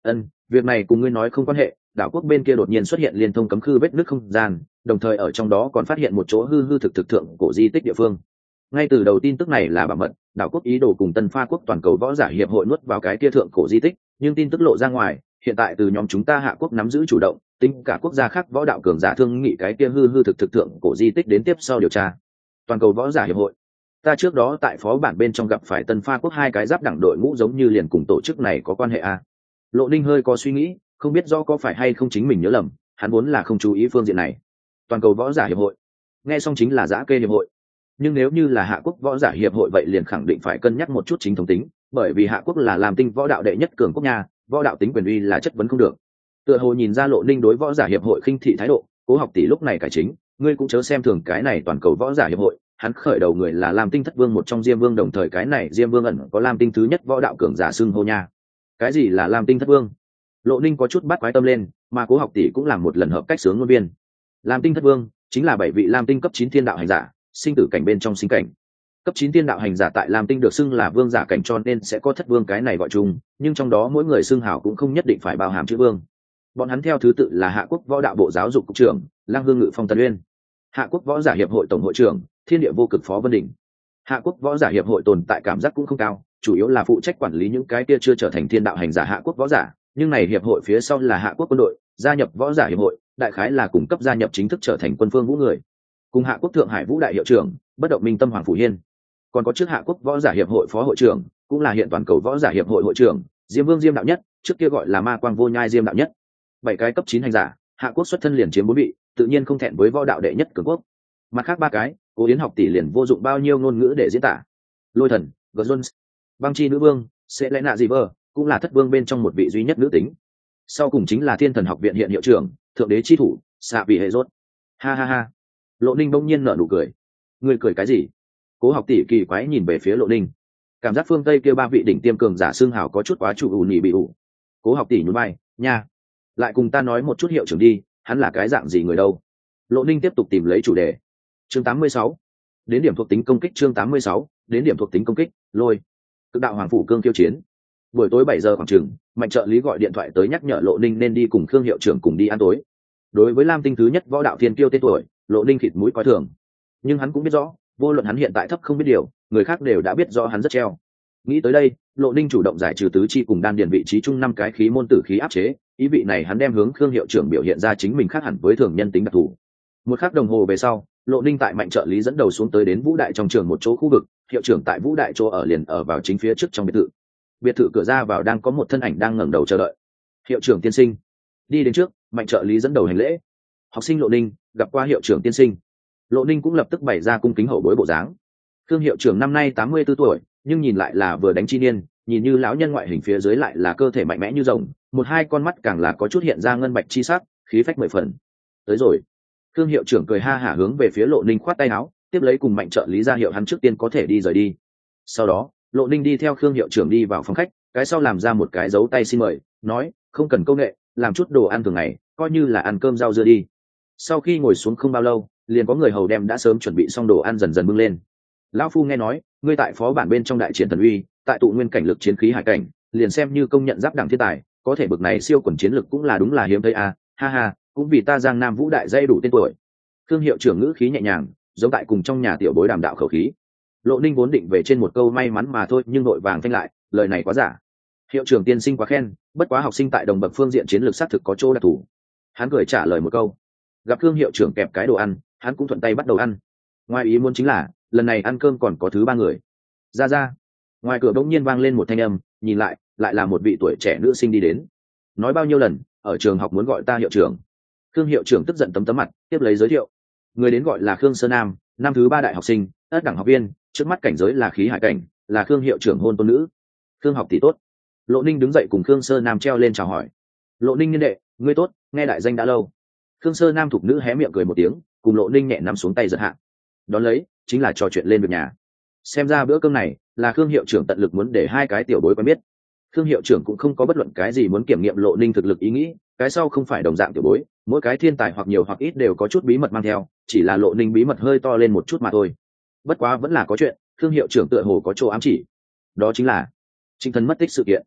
Ân, việc này cùng ngươi nói không quan hệ. Đảo quốc bên kia đột nhiên xuất hiện liên thông cấm khư vết nứt không gian, đồng thời ở trong đó còn phát hiện một chỗ hư hư thực thực thượng cổ di tích địa phương. Ngay từ đầu tin tức này là bảo mật, đảo quốc ý đồ cùng Tân Pha quốc toàn cầu võ giả hiệp hội nuốt vào cái kia thượng cổ di tích, nhưng tin tức lộ ra ngoài, hiện tại từ nhóm chúng ta Hạ quốc nắm giữ chủ động, tính cả quốc gia khác võ đạo cường giả thương nghị cái kia hư hư thực thực thượng cổ di tích đến tiếp sau điều tra. Toàn cầu võ giả hiệp hội, ta trước đó tại phó bản bên trong gặp phải Tân Pha quốc hai cái giáp đẳng đội ngũ giống như liền cùng tổ chức này có quan hệ à? Lộ Ninh hơi có suy nghĩ, không biết do có phải hay không chính mình nhớ lầm, hắn vốn là không chú ý phương diện này. Toàn cầu võ giả hiệp hội, nghe xong chính là giã kê hiệp hội, nhưng nếu như là Hạ quốc võ giả hiệp hội vậy liền khẳng định phải cân nhắc một chút chính thống tính, bởi vì Hạ quốc là làm tinh võ đạo đệ nhất cường quốc nhà, võ đạo tính quyền uy là chất vấn không được. Tựa hồ nhìn ra Lộ Ninh đối võ giả hiệp hội khinh thị thái độ, Cố Học tỷ lúc này cải chính, ngươi cũng chớ xem thường cái này toàn cầu võ giả hiệp hội, hắn khởi đầu người là Lam Tinh thất vương một trong Diêm Vương, đồng thời cái này Diêm Vương ẩn có Lam Tinh thứ nhất võ đạo cường giả xưng hô nha. Cái gì là Lam Tinh thất vương? Lộ Ninh có chút bắt quái tâm lên, mà Cố Học tỷ cũng làm một lần hợp cách sướng ngôn viên. Lam Tinh thất vương chính là bảy vị Lam Tinh cấp chín thiên đạo hành giả, sinh tử cảnh bên trong sinh cảnh. Cấp chín thiên đạo hành giả tại Lam Tinh được xưng là vương giả cảnh, cho nên sẽ có thất vương cái này gọi chung, nhưng trong đó mỗi người xưng hảo cũng không nhất định phải bao hàm chữ vương. Bọn hắn theo thứ tự là Hạ quốc võ đạo bộ giáo dục cục trưởng Lang Hương Ngự Phong Tần Uyên, Hạ quốc võ giả hiệp hội tổng hội trưởng Thiên Địa Vô Cực Phó Vân Đình. Hạ quốc võ giả hiệp hội tồn tại cảm giác cũng không cao, chủ yếu là phụ trách quản lý những cái kia chưa trở thành thiên đạo hành giả Hạ quốc võ giả, nhưng này hiệp hội phía sau là Hạ quốc quân đội, gia nhập võ giả hiệp hội, đại khái là cung cấp gia nhập chính thức trở thành quân phương vũ người. Cùng Hạ quốc thượng hải vũ đại hiệu trưởng Bất Động Minh Tâm Hoàng Phủ Hiên, còn có trước Hạ quốc võ giả hiệp hội phó hội trưởng, cũng là hiện toàn cầu võ giả hiệp hội hội trưởng Diêm Vương Diêm đạo nhất, trước kia gọi là Ma Quang Vô Nhai Diêm đạo nhất. Bảy cái cấp chín hành giả, Hạ quốc xuất thân liền chiếm bốn vị, tự nhiên không thẹn với võ đạo đệ nhất cường quốc. Mặt khác ba cái, Cố Yến học tỷ liền vô dụng bao nhiêu ngôn ngữ để diễn tả. Lôi thần, Jones, Băng Chi nữ vương, sẽ lẽ nạ gì vơ, cũng là thất vương bên trong một vị duy nhất nữ tính. Sau cùng chính là Thiên Thần học viện hiện hiệu trưởng, thượng đế chi thủ, Xạ Vị Hệ Rốt. Ha ha ha. Lộ Ninh bỗng nhiên nở nụ cười. Ngươi cười cái gì? Cố Học tỷ kỳ quái nhìn về phía Lộ Ninh. Cảm giác phương Tây kia ba vị đỉnh tiêm cường giả xương hào có chút quá chủ ủ nhị bị ủ. Cố Học tỷ nhún vai, nha. Lại cùng ta nói một chút hiệu trưởng đi, hắn là cái dạng gì người đâu? Lộ Ninh tiếp tục tìm lấy chủ đề. Chương tám mươi sáu. Đến điểm thuộc tính công kích. Chương tám mươi sáu. Đến điểm thuộc tính công kích. Lôi. Cực đạo hoàng phủ cương tiêu chiến. Buổi tối bảy giờ khoảng chừng, Mạnh trợ lý gọi điện thoại tới nhắc nhở Lộ Ninh nên đi cùng Khương hiệu trưởng cùng đi ăn tối. Đối với Lam Tinh thứ nhất võ đạo thiên kiêu tên tuổi, Lộ Ninh khịt mũi coi thường, nhưng hắn cũng biết rõ, vô luận hắn hiện tại thấp không biết điều, người khác đều đã biết rõ hắn rất treo. Nghĩ tới đây, Lộ Ninh chủ động giải trừ tứ chi cùng đan điền vị trí chung năm cái khí môn tử khí áp chế, ý vị này hắn đem hướng Khương hiệu trưởng biểu hiện ra chính mình khác hẳn với thường nhân tính đặc thù. Một khắc đồng hồ về sau, Lộ Ninh tại Mạnh trợ lý dẫn đầu xuống tới đến Vũ Đại trong trường một chỗ khu vực, hiệu trưởng tại Vũ Đại chỗ ở liền ở vào chính phía trước trong biệt thự. Biệt thự cửa ra vào đang có một thân ảnh đang ngẩng đầu chờ đợi. Hiệu trưởng tiên sinh. Đi đến trước, Mạnh trợ lý dẫn đầu hành lễ. Học sinh Lộ Ninh gặp qua hiệu trưởng tiên sinh. Lộ Ninh cũng lập tức bày ra cung kính hậu bối bộ dáng. Khương hiệu trưởng năm nay tám mươi tư tuổi, nhưng nhìn lại là vừa đánh chi niên, nhìn như lão nhân ngoại hình phía dưới lại là cơ thể mạnh mẽ như rồng, một hai con mắt càng là có chút hiện ra ngân bạch chi sắc, khí phách mười phần. Tới rồi. Khương hiệu trưởng cười ha hả hướng về phía Lộ Ninh khoát tay áo, tiếp lấy cùng Mạnh trợ lý ra hiệu hắn trước tiên có thể đi rời đi. Sau đó, Lộ Ninh đi theo Khương hiệu trưởng đi vào phòng khách, cái sau làm ra một cái dấu tay xin mời, nói, không cần công nghệ, làm chút đồ ăn thường ngày, coi như là ăn cơm rau dưa đi. Sau khi ngồi xuống không bao lâu, liền có người hầu đem đã sớm chuẩn bị xong đồ ăn dần dần bưng lên. Lão phu nghe nói, ngươi tại phó bản bên trong đại chiến thần uy, tại tụ nguyên cảnh lực chiến khí hải cảnh, liền xem như công nhận giáp đẳng thiên tài, có thể bực này siêu quần chiến lực cũng là đúng là hiếm thấy à, ha ha, cũng vì ta Giang Nam Vũ Đại dây đủ tên tuổi. Khương hiệu trưởng ngữ khí nhẹ nhàng, giống tại cùng trong nhà tiểu bối đàm đạo khẩu khí. Lộ Ninh vốn định về trên một câu may mắn mà thôi, nhưng nội vàng phanh lại, lời này quá giả. Hiệu trưởng tiên sinh quá khen, bất quá học sinh tại đồng bậc phương diện chiến lược xác thực có chỗ đặc thù. Hắn cười trả lời một câu. Gặp Khương hiệu trưởng kẹp cái đồ ăn, hắn cũng thuận tay bắt đầu ăn. Ngoài ý muốn chính là, lần này ăn cơm còn có thứ ba người. Ra ra. Ngoài cửa bỗng nhiên vang lên một thanh âm, nhìn lại, lại là một vị tuổi trẻ nữ sinh đi đến. Nói bao nhiêu lần, ở trường học muốn gọi ta hiệu trưởng. Khương hiệu trưởng tức giận tấm tấm mặt, tiếp lấy giới thiệu. Người đến gọi là Khương Sơ Nam, năm thứ ba đại học sinh, ất đẳng học viên, trước mắt cảnh giới là khí hải cảnh, là Khương hiệu trưởng hôn tôn nữ. Khương học tỷ tốt. Lộ Ninh đứng dậy cùng Khương Sơ Nam treo lên chào hỏi. Lộ Ninh niên đệ, ngươi tốt, nghe đại danh đã lâu. Khương Sơ Nam thục nữ hé miệng cười một tiếng, cùng Lộ Ninh nhẹ nắm xuống tay giật hạ. Đón lấy chính là trò chuyện lên việc nhà. Xem ra bữa cơm này là Khương hiệu trưởng tận lực muốn để hai cái tiểu bối quen biết. Khương hiệu trưởng cũng không có bất luận cái gì muốn kiểm nghiệm Lộ Ninh thực lực ý nghĩ, cái sau không phải đồng dạng tiểu bối, mỗi cái thiên tài hoặc nhiều hoặc ít đều có chút bí mật mang theo, chỉ là Lộ Ninh bí mật hơi to lên một chút mà thôi. Bất quá vẫn là có chuyện, Khương hiệu trưởng tựa hồ có chỗ ám chỉ, đó chính là Trịnh Thần mất tích sự kiện.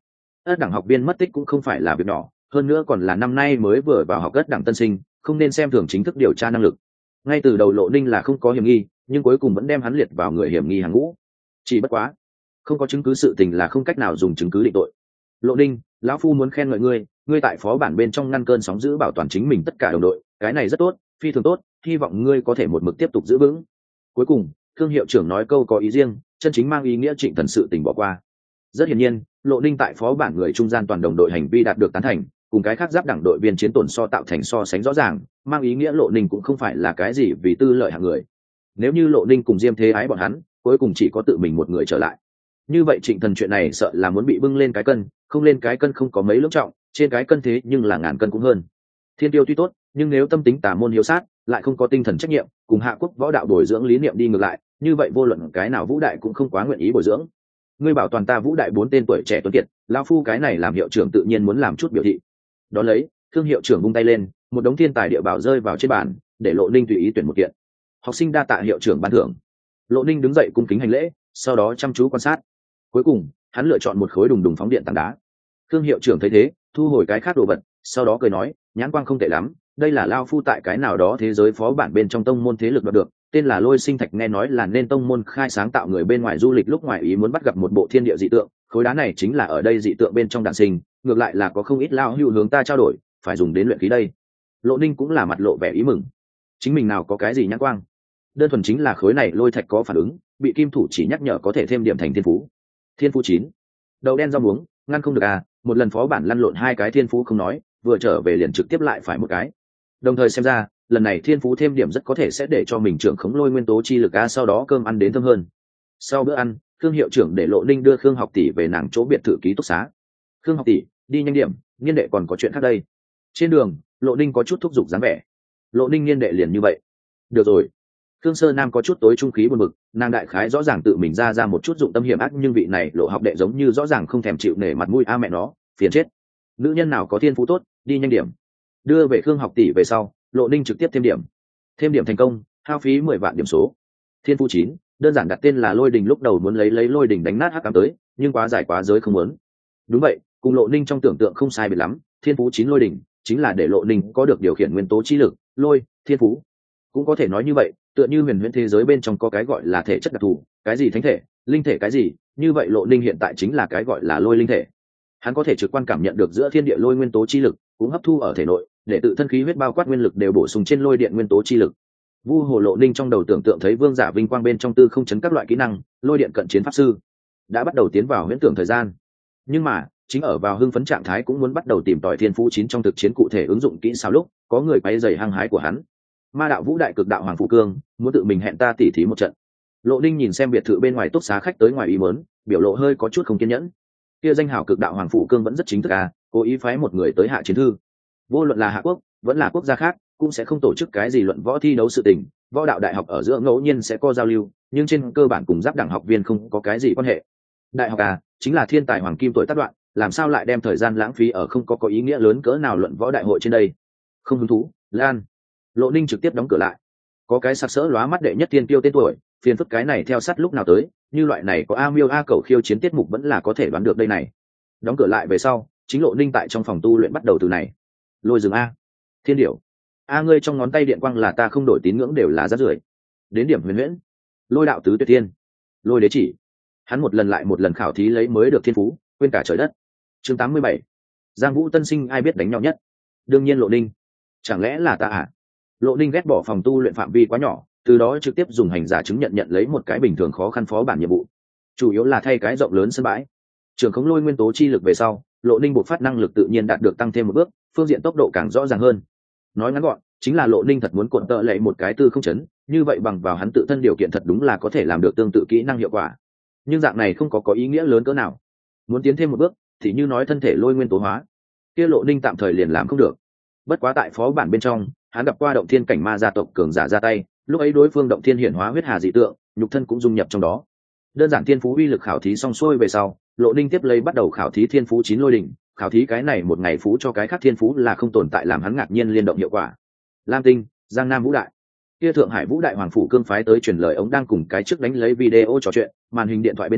ất đẳng học viên mất tích cũng không phải là việc nhỏ, hơn nữa còn là năm nay mới vừa vào học ất đẳng tân sinh, không nên xem thường chính thức điều tra năng lực. Ngay từ đầu Lộ Ninh là không có hiểm nghi, nhưng cuối cùng vẫn đem hắn liệt vào người hiểm nghi hàng ngũ. Chỉ bất quá không có chứng cứ sự tình là không cách nào dùng chứng cứ định tội. Lộ Ninh, lão phu muốn khen ngợi ngươi, ngươi tại phó bản bên trong ngăn cơn sóng dữ bảo toàn chính mình tất cả đồng đội, cái này rất tốt, phi thường tốt, hy vọng ngươi có thể một mực tiếp tục giữ vững. Cuối cùng thương hiệu trưởng nói câu có ý riêng, chân chính mang ý nghĩa Trịnh Thần sự tình bỏ qua. Rất hiển nhiên, Lộ Ninh tại phó bản người trung gian toàn đồng đội hành vi đạt được tán thành, cùng cái khác giáp đẳng đội viên chiến tổn so tạo thành so sánh rõ ràng, mang ý nghĩa Lộ Ninh cũng không phải là cái gì vì tư lợi hạng người. Nếu như Lộ Ninh cùng Diêm Thế Ái bọn hắn, cuối cùng chỉ có tự mình một người trở lại, như vậy Trịnh Thần chuyện này sợ là muốn bị bưng lên cái cân, không lên cái cân không có mấy lưỡng trọng, trên cái cân thế nhưng là ngàn cân cũng hơn. Thiên tiêu tuy tốt, nhưng nếu tâm tính tà môn hiếu sát, lại không có tinh thần trách nhiệm, cùng hạ quốc võ đạo bồi dưỡng lý niệm đi ngược lại, như vậy vô luận cái nào vũ đại cũng không quá nguyện ý bồi dưỡng. Ngươi bảo toàn ta vũ đại bốn tên tuổi trẻ tuấn kiệt, lão phu cái này làm hiệu trưởng tự nhiên muốn làm chút biểu thị. Đó lấy, thương hiệu trưởng vung tay lên, một đống thiên tài địa bảo rơi vào trên bàn, để Lộ Ninh tùy ý tuyển một kiện. Học sinh đa tạ hiệu trưởng ban thưởng. Lộ Ninh đứng dậy cung kính hành lễ, sau đó chăm chú quan sát. Cuối cùng, hắn lựa chọn một khối đùng đùng phóng điện tảng đá. Thương hiệu trưởng thấy thế, thu hồi cái khác đồ vật, sau đó cười nói, nhãn quang không tệ lắm, đây là lao phu tại cái nào đó thế giới phó bản bên trong tông môn thế lực đoạt được, tên là Lôi Sinh Thạch, nghe nói là nên tông môn khai sáng tạo người bên ngoài du lịch lúc ngoài ý muốn bắt gặp một bộ thiên địa dị tượng, khối đá này chính là ở đây dị tượng bên trong đản sinh, ngược lại là có không ít lao hữu hướng ta trao đổi, phải dùng đến luyện khí đây. Lộ Ninh cũng là mặt lộ vẻ ý mừng. Chính mình nào có cái gì nhãn quang, đơn thuần chính là khối này lôi thạch có phản ứng, bị kim thủ chỉ nhắc nhở có thể thêm điểm thành thiên phú. Thiên phú chín, đậu đen rau muống, ngăn không được à, một lần phó bản lăn lộn hai cái thiên phú không nói, vừa trở về liền trực tiếp lại phải một cái. Đồng thời xem ra lần này thiên phú thêm điểm rất có thể sẽ để cho mình trưởng khống lôi nguyên tố chi lực a, sau đó cơm ăn đến thơm hơn. Sau bữa ăn, Khương hiệu trưởng để Lộ Ninh đưa Khương học tỷ về nàng chỗ biệt thự ký túc xá. Khương học tỷ, đi nhanh điểm, niên đệ còn có chuyện khác đây. Trên đường, Lộ Ninh có chút thúc giục dáng vẻ. Lộ Ninh niên đệ liền như vậy. Được rồi. Khương Sơ Nam có chút tối trung khí buồn bực, nàng đại khái rõ ràng tự mình ra ra một chút dụng tâm hiểm ác, nhưng vị này Lộ học đệ giống như rõ ràng không thèm chịu nể mặt mũi a mẹ nó, phiền chết. Nữ nhân nào có thiên phú tốt, đi nhanh điểm. Đưa về Khương học tỷ về sau, Lộ Ninh trực tiếp thêm điểm. Thêm điểm thành công, hao phí mười vạn điểm số. Thiên phú chín, đơn giản đặt tên là Lôi Đình, lúc đầu muốn lấy lấy Lôi Đình đánh nát hắc ám tới, nhưng quá dài quá giới không muốn. Đúng vậy, cùng Lộ Ninh trong tưởng tượng không sai biệt lắm, thiên phú chín Lôi Đình chính là để Lộ Ninh có được điều khiển nguyên tố chi lực, lôi, thiên phú. Cũng có thể nói như vậy, tựa như huyền huyễn thế giới bên trong có cái gọi là thể chất đặc thù, cái gì thánh thể, linh thể cái gì, như vậy Lộ Ninh hiện tại chính là cái gọi là lôi linh thể. Hắn có thể trực quan cảm nhận được giữa thiên địa lôi nguyên tố chi lực, cũng hấp thu ở thể nội, để tự thân khí huyết bao quát nguyên lực đều bổ sung trên lôi điện nguyên tố chi lực. Vu Hồ Lộ Ninh trong đầu tưởng tượng thấy vương giả vinh quang bên trong tư không chấn các loại kỹ năng, lôi điện cận chiến pháp sư đã bắt đầu tiến vào huyễn tưởng thời gian. Nhưng mà, chính ở vào hưng phấn trạng thái cũng muốn bắt đầu tìm tòi thiên phú chín trong thực chiến cụ thể ứng dụng kỹ sao lúc, có người quấy rầy hăng hái của hắn. Ma đạo vũ đại cực đạo Hoàng Phủ Cương, muốn tự mình hẹn ta tỉ thí một trận. Lộ Ninh nhìn xem biệt thự bên ngoài túc xá khách tới ngoài ý muốn, biểu lộ hơi có chút không kiên nhẫn. Kia danh hảo cực đạo Hoàng Phủ Cương vẫn rất chính thức à, cố ý phái một người tới hạ chiến thư. Vô luận là hạ quốc, vẫn là quốc gia khác, cũng sẽ không tổ chức cái gì luận võ thi đấu sự tình, võ đạo đại học ở giữa ngẫu nhiên sẽ có giao lưu, nhưng trên cơ bản cùng giáp đẳng học viên không có cái gì quan hệ. Đại học à, chính là thiên tài hoàng kim tuổi tác đoạn, làm sao lại đem thời gian lãng phí ở không có có ý nghĩa lớn cỡ nào luận võ đại hội trên đây. Không hứng thú, Lan. Lộ Ninh trực tiếp đóng cửa lại. Có cái sặc sỡ lóa mắt đệ nhất tiên tiêu tên tuổi, phiền phức cái này theo sát lúc nào tới, như loại này có a miêu a cầu khiêu chiến tiết mục vẫn là có thể đoán được đây này. Đóng cửa lại về sau, chính Lộ Ninh tại trong phòng tu luyện bắt đầu từ này. Lôi rừng a, thiên điểu a, ngươi trong ngón tay điện quang là ta không đổi tín ngưỡng đều là rác rưởi. Đến điểm huyền huyễn, lôi đạo tứ tuyệt thiên, lôi đế chỉ. Hắn một lần lại một lần khảo thí lấy mới được thiên phú, quên cả trời đất. Chương tám mươi bảy, Giang Vũ tân sinh ai biết đánh nhau nhất? Đương nhiên Lộ Ninh. Chẳng lẽ là ta à? Lộ Ninh ghét bỏ phòng tu luyện phạm vi quá nhỏ, từ đó trực tiếp dùng hành giả chứng nhận nhận lấy một cái bình thường khó khăn phó bản nhiệm vụ, chủ yếu là thay cái rộng lớn sân bãi. Trường khống lôi nguyên tố chi lực về sau, Lộ Ninh bộc phát năng lực tự nhiên đạt được tăng thêm một bước, phương diện tốc độ càng rõ ràng hơn. Nói ngắn gọn, chính là Lộ Ninh thật muốn cuộn tợ lấy một cái tư không chấn, như vậy bằng vào hắn tự thân điều kiện thật đúng là có thể làm được tương tự kỹ năng hiệu quả. Nhưng dạng này không có có ý nghĩa lớn cỡ nào. Muốn tiến thêm một bước, thì như nói thân thể lôi nguyên tố hóa, kia Lộ Ninh tạm thời liền làm không được. Bất quá tại phó bản bên trong, hắn gặp qua động thiên cảnh ma gia tộc cường giả ra tay, lúc ấy đối phương động thiên hiển hóa huyết hà dị tượng, nhục thân cũng dung nhập trong đó. Đơn giản thiên phú uy lực khảo thí xong xuôi về sau, Lộ Ninh tiếp lấy bắt đầu khảo thí thiên phú chín lôi đỉnh. Khảo thí cái này một ngày phú cho cái khác thiên phú là không tồn tại, làm hắn ngạc nhiên liên động hiệu quả. Lam Tinh, Giang Nam Vũ Đại, kia Thượng Hải Vũ Đại Hoàng Phủ Cương phái tới truyền lời ống đang cùng cái trước đánh lấy video trò chuyện, màn hình điện thoại bên trong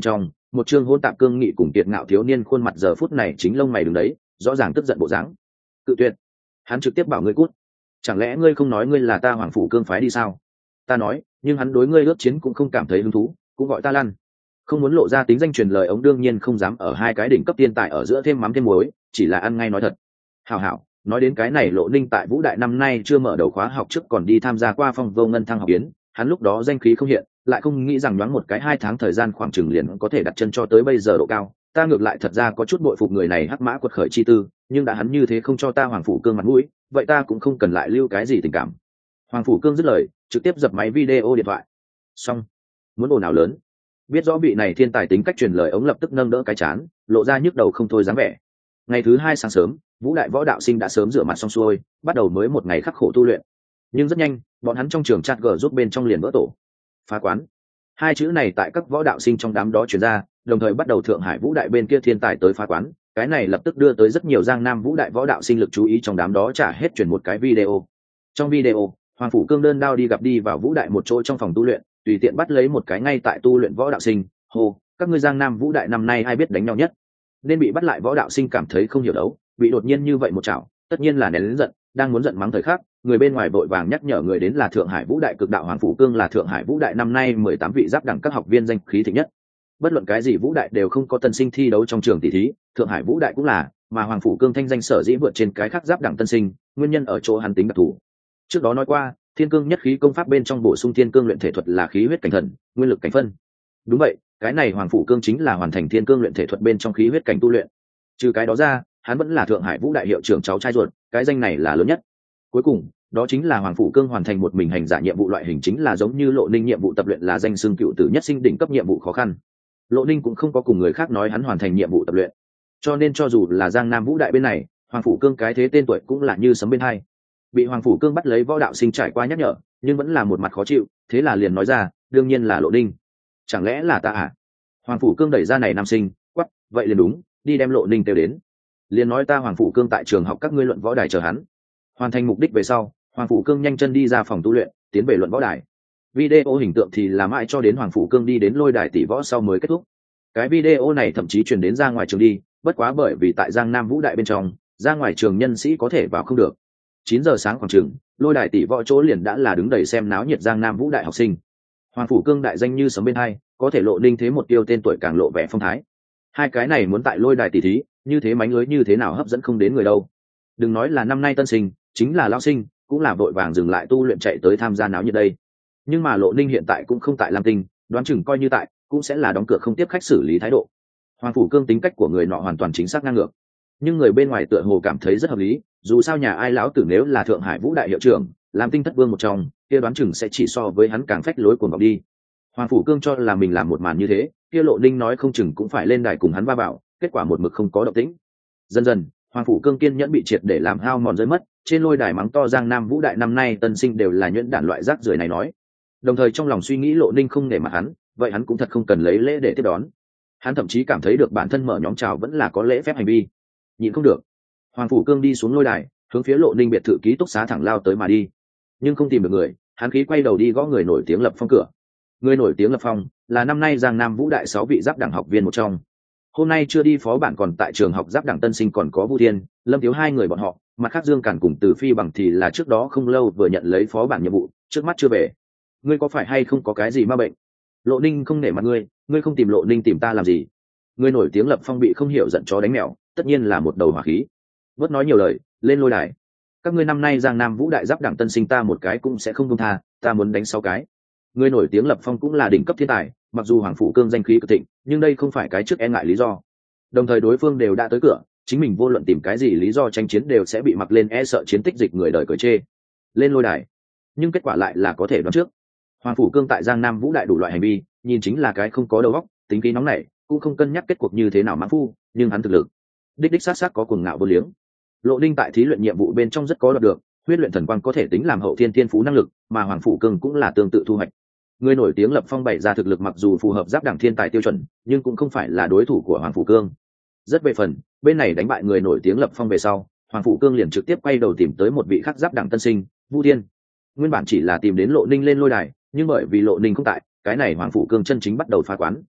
một chương hôn tạp cương nghị cùng kiệt ngạo thiếu niên khuôn mặt giờ phút này chính lông mày đứng đấy, rõ ràng tức giận bộ dáng. Cự tuyệt. Hắn trực tiếp bảo ngươi cút. Chẳng lẽ ngươi không nói ngươi là ta Hoàng phủ cương phái đi sao? Ta nói, nhưng hắn đối ngươi ước chiến cũng không cảm thấy hứng thú, cũng gọi ta lăn. Không muốn lộ ra tính danh truyền lời ống, đương nhiên không dám ở hai cái đỉnh cấp tiên tài ở giữa thêm mắm thêm muối, chỉ là ăn ngay nói thật. Hảo hảo, nói đến cái này, Lộ Ninh tại Vũ Đại năm nay chưa mở đầu khóa học trước còn đi tham gia qua Phong Vô Ngân thăng học yến, hắn lúc đó danh khí không hiện, lại không nghĩ rằng nhoáng một cái hai tháng thời gian khoảng chừng liền có thể đặt chân cho tới bây giờ độ cao. Ta ngược lại thật ra có chút bội phục người này hắc mã quật khởi chi tư, nhưng đã hắn như thế không cho ta Hoàng phủ cương mặt mũi, vậy ta cũng không cần lại lưu cái gì tình cảm. Hoàng phủ cương dứt lời, trực tiếp dập máy video điện thoại. Xong, muốn ồn ào lớn. Biết rõ vị này thiên tài tính cách truyền lời ống lập tức nâng đỡ cái chán, lộ ra nhức đầu không thôi dáng vẻ. Ngày thứ hai sáng sớm, Vũ Đại võ đạo sinh đã sớm rửa mặt xong xuôi, bắt đầu mới một ngày khắc khổ tu luyện. Nhưng rất nhanh, bọn hắn trong trường chat g giúp bên trong liền vỡ tổ. Phá quán. Hai chữ này tại các võ đạo sinh trong đám đó truyền ra, đồng thời bắt đầu Thượng Hải Vũ Đại bên kia thiên tài tới phá quán. Cái này lập tức đưa tới rất nhiều Giang Nam Vũ Đại võ đạo sinh lực chú ý, trong đám đó trả hết truyền một cái video. Trong video, Hoàng phủ cương đơn đao đi gặp đi vào Vũ Đại một chỗ trong phòng tu luyện, tùy tiện bắt lấy một cái ngay tại tu luyện võ đạo sinh, hô, các ngươi Giang Nam Vũ Đại năm nay ai biết đánh nhau nhất? Nên bị bắt lại võ đạo sinh cảm thấy không hiểu đấu, bị đột nhiên như vậy một chảo, tất nhiên là nén lớn giận, đang muốn giận mắng thời khắc, người bên ngoài vội vàng nhắc nhở người đến là Thượng Hải Vũ Đại cực đạo Hoàng phủ cương, là Thượng Hải Vũ Đại năm nay mười tám vị giáp đẳng các học viên danh khí thịnh nhất. Bất luận cái gì Vũ Đại đều không có tân sinh thi đấu trong trường tỷ thí, Thượng Hải Vũ Đại cũng là, mà Hoàng phủ cương thanh danh sở dĩ vượt trên cái khác giáp đẳng tân sinh, nguyên nhân ở chỗ hắn tính đặc thù. Trước đó nói qua, Thiên Cương nhất khí công pháp bên trong bổ sung Thiên Cương luyện thể thuật là khí huyết cảnh thần, nguyên lực cảnh phân. Đúng vậy, cái này Hoàng phủ cương chính là hoàn thành Thiên Cương luyện thể thuật bên trong khí huyết cảnh tu luyện. Trừ cái đó ra, hắn vẫn là Thượng Hải Vũ Đại hiệu trưởng cháu trai ruột, cái danh này là lớn nhất. Cuối cùng, đó chính là Hoàng phủ cương hoàn thành một mình hành giả nhiệm vụ loại hình, chính là giống như Lộ Ninh nhiệm vụ tập luyện là danh xưng cựu tử nhất sinh đỉnh cấp nhiệm vụ khó khăn. Lộ Ninh cũng không có cùng người khác nói hắn hoàn thành nhiệm vụ tập luyện, cho nên cho dù là Giang Nam Vũ Đại bên này, Hoàng phủ cương cái thế tên tuổi cũng là như sấm bên hai. Bị Hoàng phủ cương bắt lấy võ đạo sinh trải qua nhắc nhở, nhưng vẫn là một mặt khó chịu, thế là liền nói ra, đương nhiên là Lộ Ninh. Chẳng lẽ là ta à? Hoàng phủ cương đẩy ra này nam sinh, quắc, vậy liền đúng, đi đem Lộ Ninh kêu đến. Liền nói ta Hoàng phủ cương tại trường học các ngươi luận võ đài chờ hắn. Hoàn thành mục đích về sau, Hoàng phủ cương nhanh chân đi ra phòng tu luyện, tiến về luận võ đài. Video hình tượng thì là mãi cho đến Hoàng phủ cương đi đến lôi đài tỷ võ sau mới kết thúc. Cái video này thậm chí truyền đến ra ngoài trường đi, bất quá bởi vì tại Giang Nam Vũ Đại bên trong, ra ngoài trường nhân sĩ có thể vào không được. Chín giờ sáng khoảng trường, lôi đài tỷ võ chỗ liền đã là đứng đầy xem náo nhiệt Giang Nam Vũ Đại học sinh. Hoàng phủ cương đại danh như sấm bên hai, có thể Lộ Ninh thế một tiêu tên tuổi càng lộ vẻ phong thái. Hai cái này muốn tại lôi đài tỷ thí, như thế mánh lưới như thế nào hấp dẫn không đến người đâu. Đừng nói là năm nay tân sinh, chính là lão sinh, cũng là vội vàng dừng lại tu luyện chạy tới tham gia náo nhiệt đây. Nhưng mà Lộ Ninh hiện tại cũng không tại Lam Tinh, đoán chừng coi như tại, cũng sẽ là đóng cửa không tiếp khách xử lý thái độ. Hoàng phủ cương tính cách của người nọ hoàn toàn chính xác ngang ngược, nhưng người bên ngoài tựa hồ cảm thấy rất hợp lý, dù sao nhà ai lão tử nếu là Thượng Hải Vũ Đại hiệu trưởng, Lam Tinh thất vương một trong, kia đoán chừng sẽ chỉ so với hắn càng phách lối cuồng vọng đi. Hoàng phủ cương cho là mình làm một màn như thế, kia Lộ Ninh nói không chừng cũng phải lên đài cùng hắn va vào, kết quả một mực không có động tĩnh. Dần dần, Hoàng phủ cương kiên nhẫn bị triệt để làm hao mòn rơi mất, trên lôi đài mắng to Giang Nam Vũ Đại năm nay tân sinh đều là nhuyễn đản loại rác rưởi này nói. Đồng thời trong lòng suy nghĩ Lộ Ninh không nể mặt hắn, vậy hắn cũng thật không cần lấy lễ để tiếp đón. Hắn thậm chí cảm thấy được bản thân mở nhóm chào vẫn là có lễ phép hành vi. Nhịn không được, Hoàng phủ cương đi xuống lôi đài, hướng phía Lộ Ninh biệt thự ký túc xá thẳng lao tới mà đi. Nhưng không tìm được người, hắn khí quay đầu đi gõ người nổi tiếng Lập Phong cửa. Người nổi tiếng Lập Phong là năm nay Giang Nam Vũ Đại sáu vị giáp đẳng học viên một trong. Hôm nay chưa đi phó bản còn tại trường học giáp đẳng tân sinh còn có Vu Thiên, Lâm Thiếu hai người bọn họ, mặt khác Dương Cản cùng Từ Phi Bằng thì là trước đó không lâu vừa nhận lấy phó bản nhiệm vụ, trước mắt chưa về. Ngươi có phải hay không có cái gì ma bệnh? Lộ Ninh không nể mặt ngươi, ngươi không tìm Lộ Ninh tìm ta làm gì? Ngươi nổi tiếng Lập Phong bị không hiểu giận chó đánh mèo, tất nhiên là một đầu hỏa khí. Bớt nói nhiều lời, lên lôi đài. Các ngươi năm nay Giang Nam Vũ Đại giáp đẳng tân sinh ta một cái cũng sẽ không buông tha, ta muốn đánh sáu cái. Ngươi nổi tiếng Lập Phong cũng là đỉnh cấp thiên tài, mặc dù Hoàng phủ cương danh khí cực thịnh, nhưng đây không phải cái trước e ngại lý do. Đồng thời đối phương đều đã tới cửa, chính mình vô luận tìm cái gì lý do tranh chiến đều sẽ bị mặc lên e sợ chiến tích dịch người đời cởi chê. Lên lôi đài, nhưng kết quả lại là có thể đoán trước. Hoàng phủ cương tại Giang Nam Vũ Đại đủ loại hành vi, nhìn chính là cái không có đầu óc, tính khí nóng nảy, cũng không cân nhắc kết cuộc như thế nào mãng phu, nhưng hắn thực lực đích đích sát sát có cuồng ngạo vô liếng. Lộ Ninh tại thí luyện nhiệm vụ bên trong rất có đoạt được, huyết luyện thần quang có thể tính làm hậu thiên thiên phú năng lực, mà Hoàng phủ cương cũng là tương tự thu hoạch. Người nổi tiếng Lập Phong bày ra thực lực mặc dù phù hợp giáp đẳng thiên tài tiêu chuẩn, nhưng cũng không phải là đối thủ của Hoàng phủ cương. Rất về phần, bên này đánh bại người nổi tiếng Lập Phong về sau, Hoàng phủ cương liền trực tiếp quay đầu tìm tới một vị khác giáp đẳng tân sinh, Vu Thiên. Nguyên bản chỉ là tìm đến Lộ Ninh lên lôi đài, nhưng bởi vì Lộ Ninh không tại, cái này Hoàng phủ cương chân chính bắt đầu phá quán.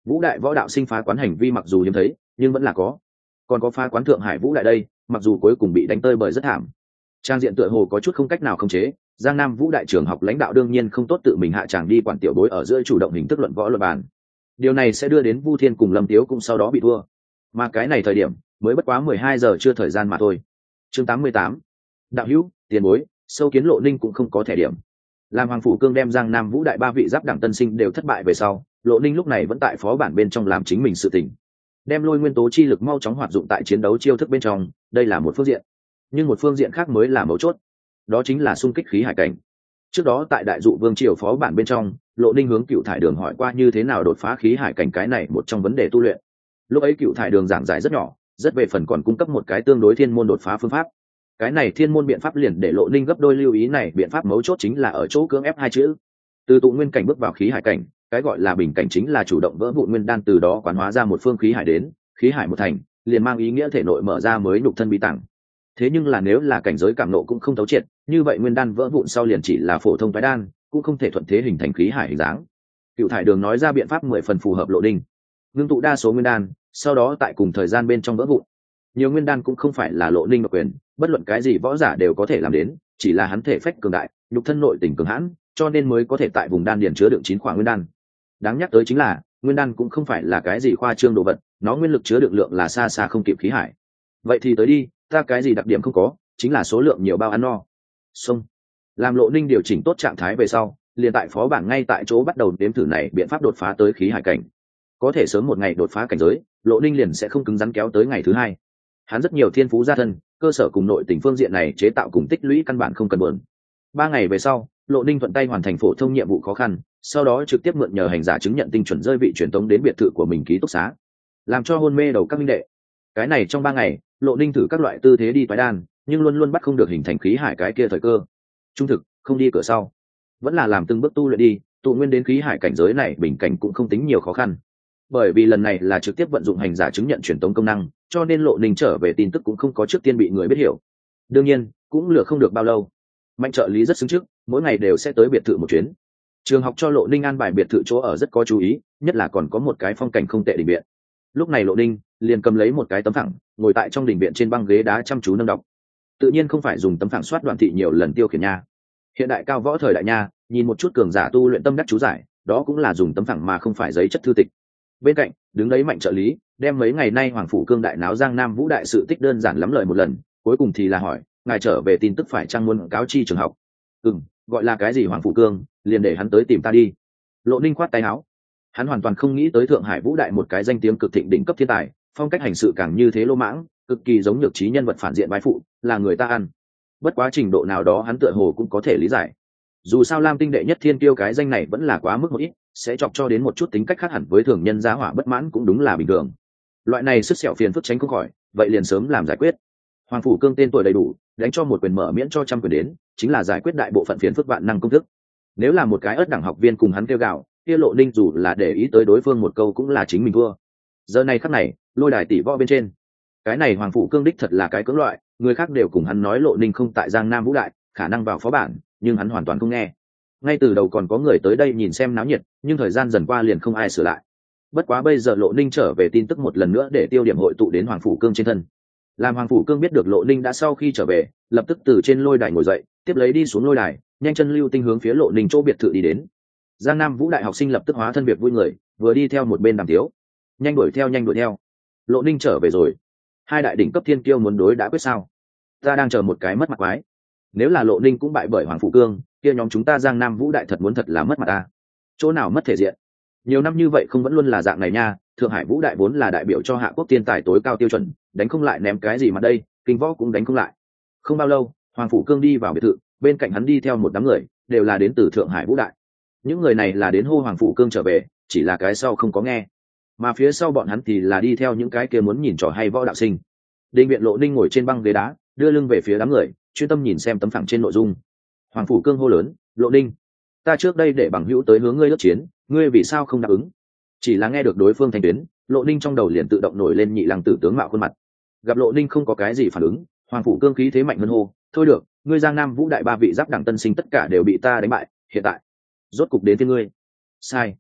Vũ đại võ đạo sinh phá quán hành vi mặc dù hiếm thấy nhưng vẫn là có. Còn có phá quán Thượng Hải Vũ đại đây, mặc dù cuối cùng bị đánh tơi bời rất thảm. Trang diện tựa hồ có chút không cách nào khống chế, Giang Nam Vũ đại trường học lãnh đạo đương nhiên không tốt tự mình hạ tràng đi quản tiểu bối ở giữa chủ động hình thức luận võ luận bàn. Điều này sẽ đưa đến Vu Thiên cùng Lâm Tiếu cũng sau đó bị thua. Mà cái này thời điểm mới bất quá mười hai giờ chưa thời gian mà thôi. Chương tám mươi tám. Đạo hữu, tiền bối, sâu kiến Lộ Ninh cũng không có thẻ điểm. Làm Hoàng Phủ Cương đem Giang Nam Vũ đại ba vị giáp đẳng tân sinh đều thất bại về sau, Lộ Ninh lúc này vẫn tại phó bản bên trong làm chính mình sự tình. Đem lôi nguyên tố chi lực mau chóng hoạt dụng tại chiến đấu chiêu thức bên trong, đây là một phương diện. Nhưng một phương diện khác mới là mấu chốt. Đó chính là xung kích khí hải cảnh. Trước đó tại Đại Dụ Vương triều phó bản bên trong, Lộ Ninh hướng Cựu Thải Đường hỏi qua như thế nào đột phá khí hải cảnh, cái này một trong vấn đề tu luyện. Lúc ấy Cựu Thải Đường giảng giải rất nhỏ, rất về phần còn cung cấp một cái tương đối thiên môn đột phá phương pháp. Cái này thiên môn biện pháp liền để Lộ Ninh gấp đôi lưu ý này, biện pháp mấu chốt chính là ở chỗ cưỡng ép hai chữ. Từ tụ nguyên cảnh bước vào khí hải cảnh, cái gọi là bình cảnh chính là chủ động vỡ vụn nguyên đan, từ đó quán hóa ra một phương khí hải đến, khí hải một thành, liền mang ý nghĩa thể nội mở ra mới nhục thân bí tàng. Thế nhưng là nếu là cảnh giới cảm nộ cũng không thấu triệt, như vậy nguyên đan vỡ vụn sau liền chỉ là phổ thông toái đan, cũng không thể thuận thế hình thành khí hải hình dáng. Cựu Thải Đường nói ra biện pháp mười phần phù hợp Lộ Ninh. Ngưng tụ đa số nguyên đan, sau đó tại cùng thời gian bên trong vỡ vụn. Nhiều nguyên đan cũng không phải là Lộ Ninh độc quyền, bất luận cái gì võ giả đều có thể làm đến, chỉ là hắn thể phách cường đại, nhục thân nội tình cường hãn, cho nên mới có thể tại vùng đan điền chứa đựng chín khỏa nguyên đan. Đáng nhắc tới chính là, nguyên đan cũng không phải là cái gì khoa trương đồ vật, nó nguyên lực chứa đựng lượng là xa xa không kịp khí hải. Vậy thì tới đi, ta cái gì đặc điểm không có, chính là số lượng nhiều bao ăn no. Xong. Làm Lộ Ninh điều chỉnh tốt trạng thái về sau, liền tại phó bản ngay tại chỗ bắt đầu đếm thử này biện pháp đột phá tới khí hải cảnh. Có thể sớm một ngày đột phá cảnh giới, Lộ Ninh liền sẽ không cứng rắn kéo tới ngày thứ hai. Hắn rất nhiều thiên phú gia thân, cơ sở cùng nội tình phương diện này chế tạo cùng tích lũy căn bản không cần buồn. Ba ngày về sau, Lộ Ninh thuận tay hoàn thành phổ thông nhiệm vụ khó khăn, sau đó trực tiếp mượn nhờ hành giả chứng nhận tinh chuẩn rơi vị truyền tống đến biệt thự của mình ký túc xá, làm cho hôn mê đầu các minh đệ. Cái này trong ba ngày, Lộ Ninh thử các loại tư thế đi toái đan, nhưng luôn luôn bắt không được hình thành khí hải cái kia thời cơ. Trung thực, không đi cửa sau, vẫn là làm từng bước tu luyện đi, tụ nguyên đến khí hải cảnh giới này bình cảnh cũng không tính nhiều khó khăn. Bởi vì lần này là trực tiếp vận dụng hành giả chứng nhận truyền tống công năng, cho nên Lộ Ninh trở về tin tức cũng không có trước tiên bị người biết hiểu. Đương nhiên, cũng lừa không được bao lâu. Mạnh trợ lý rất xứng trước, mỗi ngày đều sẽ tới biệt thự một chuyến. Trường học cho Lộ Ninh an bài biệt thự chỗ ở rất có chú ý, nhất là còn có một cái phong cảnh không tệ đình viện. Lúc này Lộ Ninh liền cầm lấy một cái tấm phẳng, ngồi tại trong đình viện trên băng ghế đá chăm chú nâng đọc. Tự nhiên không phải dùng tấm phẳng soát Đoạn thị nhiều lần tiêu khiển nha. Hiện đại cao võ thời đại nha, nhìn một chút cường giả tu luyện tâm đắc chú giải, đó cũng là dùng tấm phẳng mà không phải giấy chất thư tịch. Bên cạnh đứng đấy Mạnh trợ lý, đem mấy ngày nay Hoàng Phủ Cương đại náo Giang Nam Vũ đại sự tích đơn giản lắm lời một lần, cuối cùng thì là hỏi, ngài trở về tin tức phải chăng muốn cáo chi trường học? Ừm, gọi là cái gì Hoàng Phủ Cương, liền để hắn tới tìm ta đi. Lộ Ninh khoát tay áo. Hắn hoàn toàn không nghĩ tới Thượng Hải Vũ đại một cái danh tiếng cực thịnh đỉnh cấp thiên tài, phong cách hành sự càng như thế lô mãng, cực kỳ giống nhược trí nhân vật phản diện vai phụ, là người ta ăn. Bất quá trình độ nào đó hắn tựa hồ cũng có thể lý giải. Dù sao Lam Tinh đệ nhất thiên kiêu cái danh này vẫn là quá mức một ít, sẽ chọc cho đến một chút tính cách khác hẳn với thường nhân giá hỏa bất mãn cũng đúng là bình thường. Loại này sức sẹo phiền phức tránh không khỏi, vậy liền sớm làm giải quyết. Hoàng Phủ Cương tên tuổi đầy đủ, đánh cho một quyền mở miễn cho trăm quyền đến, chính là giải quyết đại bộ phận phiền phức vạn năng công thức. Nếu là một cái ớt đẳng học viên cùng hắn kêu gào, kia Lộ Ninh dù là để ý tới đối phương một câu cũng là chính mình thua. Giờ này khắc này, lôi đài tỷ võ bên trên, cái này Hoàng Phủ Cương đích thật là cái cưỡng loại, người khác đều cùng hắn nói Lộ Ninh không tại Giang Nam Vũ đại, khả năng vào phó bản, nhưng hắn hoàn toàn không nghe. Ngay từ đầu còn có người tới đây nhìn xem náo nhiệt, nhưng thời gian dần qua liền không ai sửa lại. Bất quá bây giờ Lộ Ninh trở về tin tức một lần nữa để tiêu điểm hội tụ đến Hoàng Phủ Cương trên thân. Làm Hoàng Phủ Cương biết được Lộ Ninh đã sau khi trở về, lập tức từ trên lôi đài ngồi dậy, tiếp lấy đi xuống lôi đài, nhanh chân lưu tinh hướng phía Lộ Ninh chỗ biệt thự đi đến. Giang Nam Vũ đại học sinh lập tức hóa thân việc vui người, vừa đi theo một bên đàm tiếu, nhanh đuổi theo nhanh đuổi theo. Lộ Ninh trở về rồi, hai đại đỉnh cấp thiên kiêu muốn đối đã quyết sao? Ta đang chờ một cái mất mặt quái. Nếu là Lộ Ninh cũng bại bởi Hoàng Phủ Cương, kia nhóm chúng ta Giang Nam Vũ đại thật muốn thật là mất mặt ta. Chỗ nào mất thể diện? Nhiều năm như vậy không vẫn luôn là dạng này nha. Thượng Hải Vũ đại vốn là đại biểu cho hạ quốc thiên tài tối cao tiêu chuẩn, đánh không lại ném cái gì mà đây, kinh võ cũng đánh không lại. Không bao lâu, Hoàng Phủ Cương đi vào biệt thự, bên cạnh hắn đi theo một đám người, đều là đến từ Thượng Hải Vũ đại. Những người này là đến hô Hoàng Phủ Cương trở về, chỉ là cái sau không có nghe, mà phía sau bọn hắn thì là đi theo những cái kia muốn nhìn trò hay võ đạo sinh. Đinh viện Lộ Ninh ngồi trên băng ghế đá, đưa lưng về phía đám người, chuyên tâm nhìn xem tấm phẳng trên nội dung. Hoàng Phủ Cương hô lớn, Lộ Ninh, ta trước đây để bằng hữu tới hướng ngươi ước chiến, ngươi vì sao không đáp ứng? Chỉ là nghe được đối phương thành tuyến, Lộ Ninh trong đầu liền tự động nổi lên nhị lăng tử tướng mạo khuôn mặt. Gặp Lộ Ninh không có cái gì phản ứng, Hoàng Phủ Cương khí thế mạnh hơn hô, thôi được, ngươi Giang Nam Vũ đại ba vị giáp đẳng tân sinh tất cả đều bị ta đánh bại, hiện tại rốt cục đến với ngươi. Sai.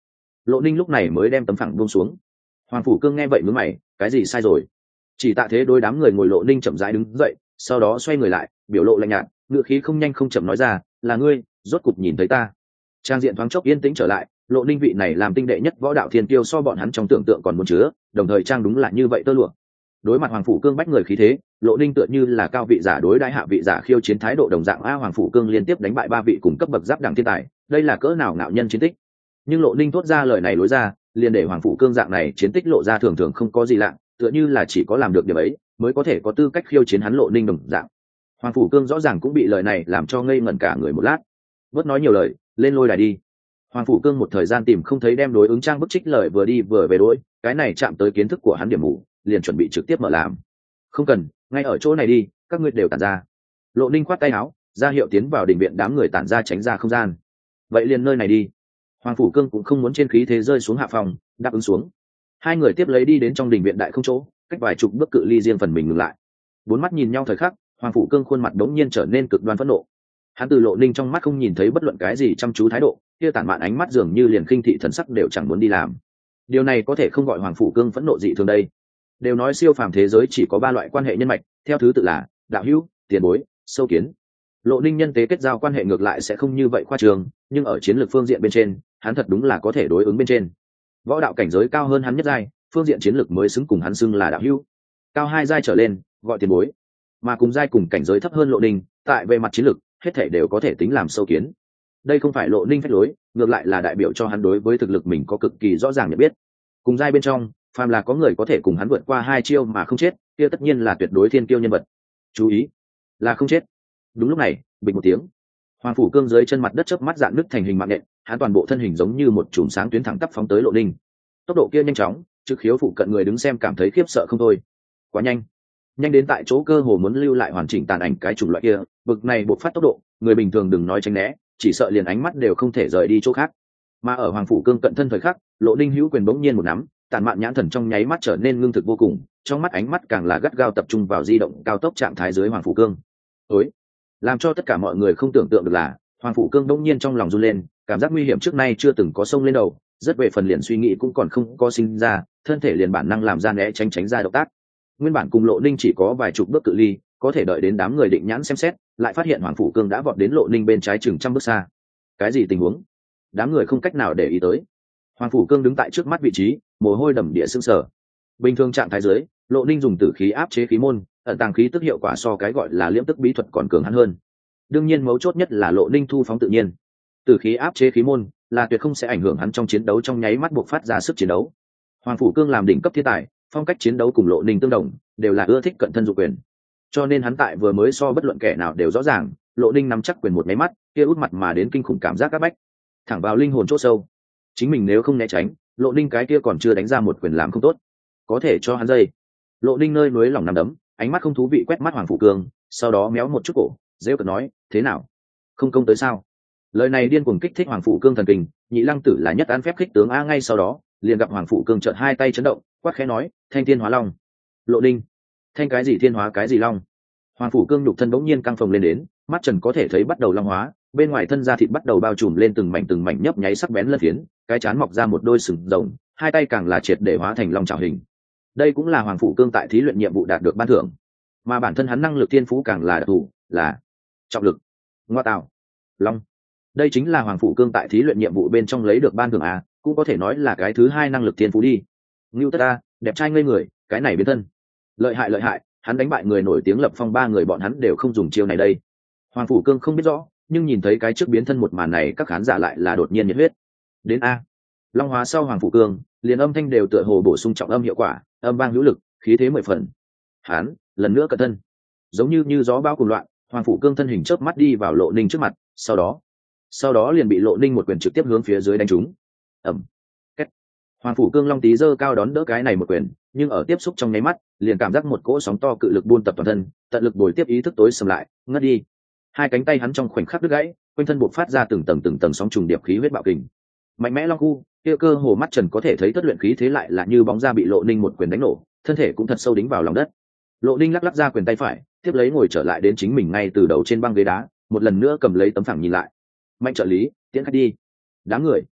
Lộ Ninh lúc này mới đem tấm phẳng buông xuống. Hoàng Phủ Cương nghe vậy mướn mày, cái gì sai rồi? Chỉ Tạ Thế đối đám người ngồi. Lộ Ninh chậm rãi đứng dậy, sau đó xoay người lại, biểu lộ lạnh nhạt, ngựa khí không nhanh không chậm nói ra, là ngươi, rốt cục nhìn thấy ta. Trang diện thoáng chốc yên tĩnh trở lại, Lộ Ninh vị này làm tinh đệ nhất võ đạo thiên kiêu so bọn hắn trong tưởng tượng còn muốn chứa, đồng thời trang đúng là như vậy tơ lụa. Đối mặt Hoàng Phủ Cương bách người khí thế, Lộ Ninh tựa như là cao vị giả đối đãi hạ vị giả khiêu chiến thái độ đồng dạng. A Hoàng Phủ Cương liên tiếp đánh bại ba vị cùng cấp bậc giáp đẳng thiên tài, đây là cỡ nào ngạo nhân chiến tích. Nhưng Lộ Ninh thốt ra lời này lối ra, liền để Hoàng Phủ Cương dạng này chiến tích lộ ra thường thường không có gì lạ, tựa như là chỉ có làm được điều ấy mới có thể có tư cách khiêu chiến hắn Lộ Ninh đồng dạng. Hoàng Phủ Cương rõ ràng cũng bị lời này làm cho ngây ngẩn cả người một lát. Bớt nói nhiều lời, lên lôi đài đi. Hoàng Phủ Cương một thời gian tìm không thấy đem đối ứng trang bức trích lời vừa đi vừa về đối, cái này chạm tới kiến thức của hắn điểm mù, liền chuẩn bị trực tiếp mở làm. Không cần, ngay ở chỗ này đi, các ngươi đều tản ra. Lộ Ninh khoát tay áo, ra hiệu tiến vào đình viện, đám người tản ra tránh ra không gian. Vậy liền nơi này đi. Hoàng Phủ Cương cũng không muốn trên khí thế rơi xuống hạ phòng, đáp ứng xuống. Hai người tiếp lấy đi đến trong đình viện đại không chỗ, cách vài chục bước cự ly riêng phần mình ngừng lại. Bốn mắt nhìn nhau thời khắc, Hoàng Phủ Cương khuôn mặt đống nhiên trở nên cực đoan phẫn nộ. Hắn từ Lộ Ninh trong mắt không nhìn thấy bất luận cái gì chăm chú thái độ, kia tản mạn ánh mắt dường như liền khinh thị thần sắc đều chẳng muốn đi làm. Điều này có thể không gọi Hoàng Phủ Cương phẫn nộ dị thường đây. Đều nói siêu phàm thế giới chỉ có ba loại quan hệ nhân mạch, theo thứ tự là đạo hữu, tiền bối, sâu kiến. Lộ Ninh nhân tế kết giao quan hệ ngược lại sẽ không như vậy khoa trương, nhưng ở chiến lược phương diện bên trên, hắn thật đúng là có thể đối ứng bên trên. Võ đạo cảnh giới cao hơn hắn nhất giai, phương diện chiến lược mới xứng cùng hắn xưng là đạo hữu. Cao hai giai trở lên, gọi tiền bối. Mà cùng giai cùng cảnh giới thấp hơn Lộ Ninh, tại về mặt chiến lược, hết thể đều có thể tính làm sâu kiến. Đây không phải Lộ Ninh phách lối, ngược lại là đại biểu cho hắn đối với thực lực mình có cực kỳ rõ ràng nhận biết. Cùng giai bên trong, phàm là có người có thể cùng hắn vượt qua hai chiêu mà không chết, kia tất nhiên là tuyệt đối thiên kiêu nhân vật. Chú ý, là không chết. Đúng lúc này, bình một tiếng, Hoàng Phủ Cương dưới chân mặt đất chớp mắt dạn nứt thành hình mạng nện, hắn toàn bộ thân hình giống như một chùm sáng tuyến thẳng tắp phóng tới Lộ Ninh. Tốc độ kia nhanh chóng, trực khiếu phụ cận người đứng xem cảm thấy khiếp sợ không thôi. Quá nhanh, nhanh đến tại chỗ cơ hồ muốn lưu lại hoàn chỉnh tàn ảnh cái chủng loại kia, bực này buộc phát tốc độ, người bình thường đừng nói tránh né, chỉ sợ liền ánh mắt đều không thể rời đi chỗ khác. Mà ở Hoàng Phủ Cương cận thân thời khắc, Lộ Ninh hữu quyền bỗng nhiên một nắm, tàn mạn nhãn thần trong nháy mắt trở nên ngưng thực vô cùng, trong mắt ánh mắt càng là gắt gao tập trung vào di động cao tốc trạng thái dưới Hoàng Phủ Cương. Ối, làm cho tất cả mọi người không tưởng tượng được là Hoàng Phủ Cương đông nhiên trong lòng run lên, cảm giác nguy hiểm trước nay chưa từng có sông lên đầu, rất về phần liền suy nghĩ cũng còn không có sinh ra, thân thể liền bản năng làm ra né tránh tránh ra động tác. Nguyên bản cùng Lộ Ninh chỉ có vài chục bước cự ly, có thể đợi đến đám người định nhãn xem xét, lại phát hiện Hoàng Phủ Cương đã vọt đến Lộ Ninh bên trái chừng trăm bước xa. Cái gì tình huống? Đám người không cách nào để ý tới. Hoàng Phủ Cương đứng tại trước mắt vị trí, mồ hôi đầm địa sững sờ. Bình thường trạng thái dưới, Lộ Ninh dùng tử khí áp chế khí môn, ẩn tàng khí tức hiệu quả so cái gọi là liễm tức bí thuật còn cường hắn hơn. Đương nhiên mấu chốt nhất là Lộ Ninh thu phóng tự nhiên. Tử khí áp chế khí môn là tuyệt không sẽ ảnh hưởng hắn trong chiến đấu trong nháy mắt buộc phát ra sức chiến đấu. Hoàng Phủ Cương làm đỉnh cấp thiên tài, phong cách chiến đấu cùng Lộ Ninh tương đồng, đều là ưa thích cận thân dụ quyền. Cho nên hắn tại vừa mới so bất luận kẻ nào đều rõ ràng, Lộ Ninh nắm chắc quyền một máy mắt, kia út mặt mà đến kinh khủng cảm giác áp bách, thẳng vào linh hồn chỗ sâu. Chính mình nếu không né tránh, Lộ Ninh cái kia còn chưa đánh ra một quyền làm không tốt, có thể cho hắn dây. Lộ Ninh nơi núi lòng nằm đấm, ánh mắt không thú vị quét mắt Hoàng Phủ Cương, sau đó méo một chút cổ, rêu cợt nói, thế nào, không công tới sao? Lời này điên cuồng kích thích Hoàng Phủ Cương thần kinh, nhị lăng tử là nhất án phép khích tướng a. Ngay sau đó liền gặp Hoàng Phủ Cương chợt hai tay chấn động, quát khẽ nói, thanh thiên hóa long. Lộ Ninh, thanh cái gì thiên hóa cái gì long? Hoàng Phủ Cương nhục thân bỗng nhiên căng phồng lên đến, mắt trần có thể thấy bắt đầu long hóa, bên ngoài thân da thịt bắt đầu bao trùm lên từng mảnh từng mảnh nhấp nháy sắc bén lân phiến, cái chán mọc ra một đôi sừng rồng, hai tay càng là triệt để hóa thành long trảo hình. Đây cũng là Hoàng Phủ Cương tại thí luyện nhiệm vụ đạt được ban thưởng, mà bản thân hắn năng lực thiên phú càng là đặc thù, là trọng lực. Ngoa tạo, long. Đây chính là Hoàng Phủ Cương tại thí luyện nhiệm vụ bên trong lấy được ban thưởng à, cũng có thể nói là cái thứ hai năng lực thiên phú đi. Ngưu Tất A, đẹp trai ngây người, cái này biến thân. Lợi hại lợi hại, hắn đánh bại người nổi tiếng lập phong ba người bọn hắn đều không dùng chiêu này đây. Hoàng Phủ Cương không biết rõ, nhưng nhìn thấy cái trước biến thân một màn này các khán giả lại là đột nhiên nhiệt huyết. Đến A. Long hóa sau Hoàng Phủ Cương, liền âm thanh đều tựa hồ bổ sung trọng âm hiệu quả, âm vang hữu lực, khí thế mười phần. Hắn, lần nữa cận thân. Giống như như gió bão cuồng loạn, Hoàng Phủ Cương thân hình chớp mắt đi vào Lộ Ninh trước mặt, sau đó, sau đó liền bị Lộ Ninh một quyền trực tiếp hướng phía dưới đánh trúng. Ầm. Két. Hoàng Phủ Cương long tí giơ cao đón đỡ cái này một quyền, nhưng ở tiếp xúc trong nháy mắt, liền cảm giác một cỗ sóng to cự lực buôn tập toàn thân, tận lực bồi tiếp ý thức tối sầm lại, ngất đi. Hai cánh tay hắn trong khoảnh khắc đứt gãy, quanh thân bộc phát ra từng tầng từng tầng sóng trùng điệp khí huyết bạo kình. Mạnh mẽ long khu, kia cơ hồ mắt trần có thể thấy thất luyện khí thế lại là như bóng ra bị Lộ Ninh một quyền đánh nổ, thân thể cũng thật sâu đính vào lòng đất. Lộ Ninh lắc lắc ra quyền tay phải, tiếp lấy ngồi trở lại đến chính mình ngay từ đầu trên băng ghế đá, một lần nữa cầm lấy tấm phẳng nhìn lại. Mạnh trợ lý, tiễn khách đi. Đám người.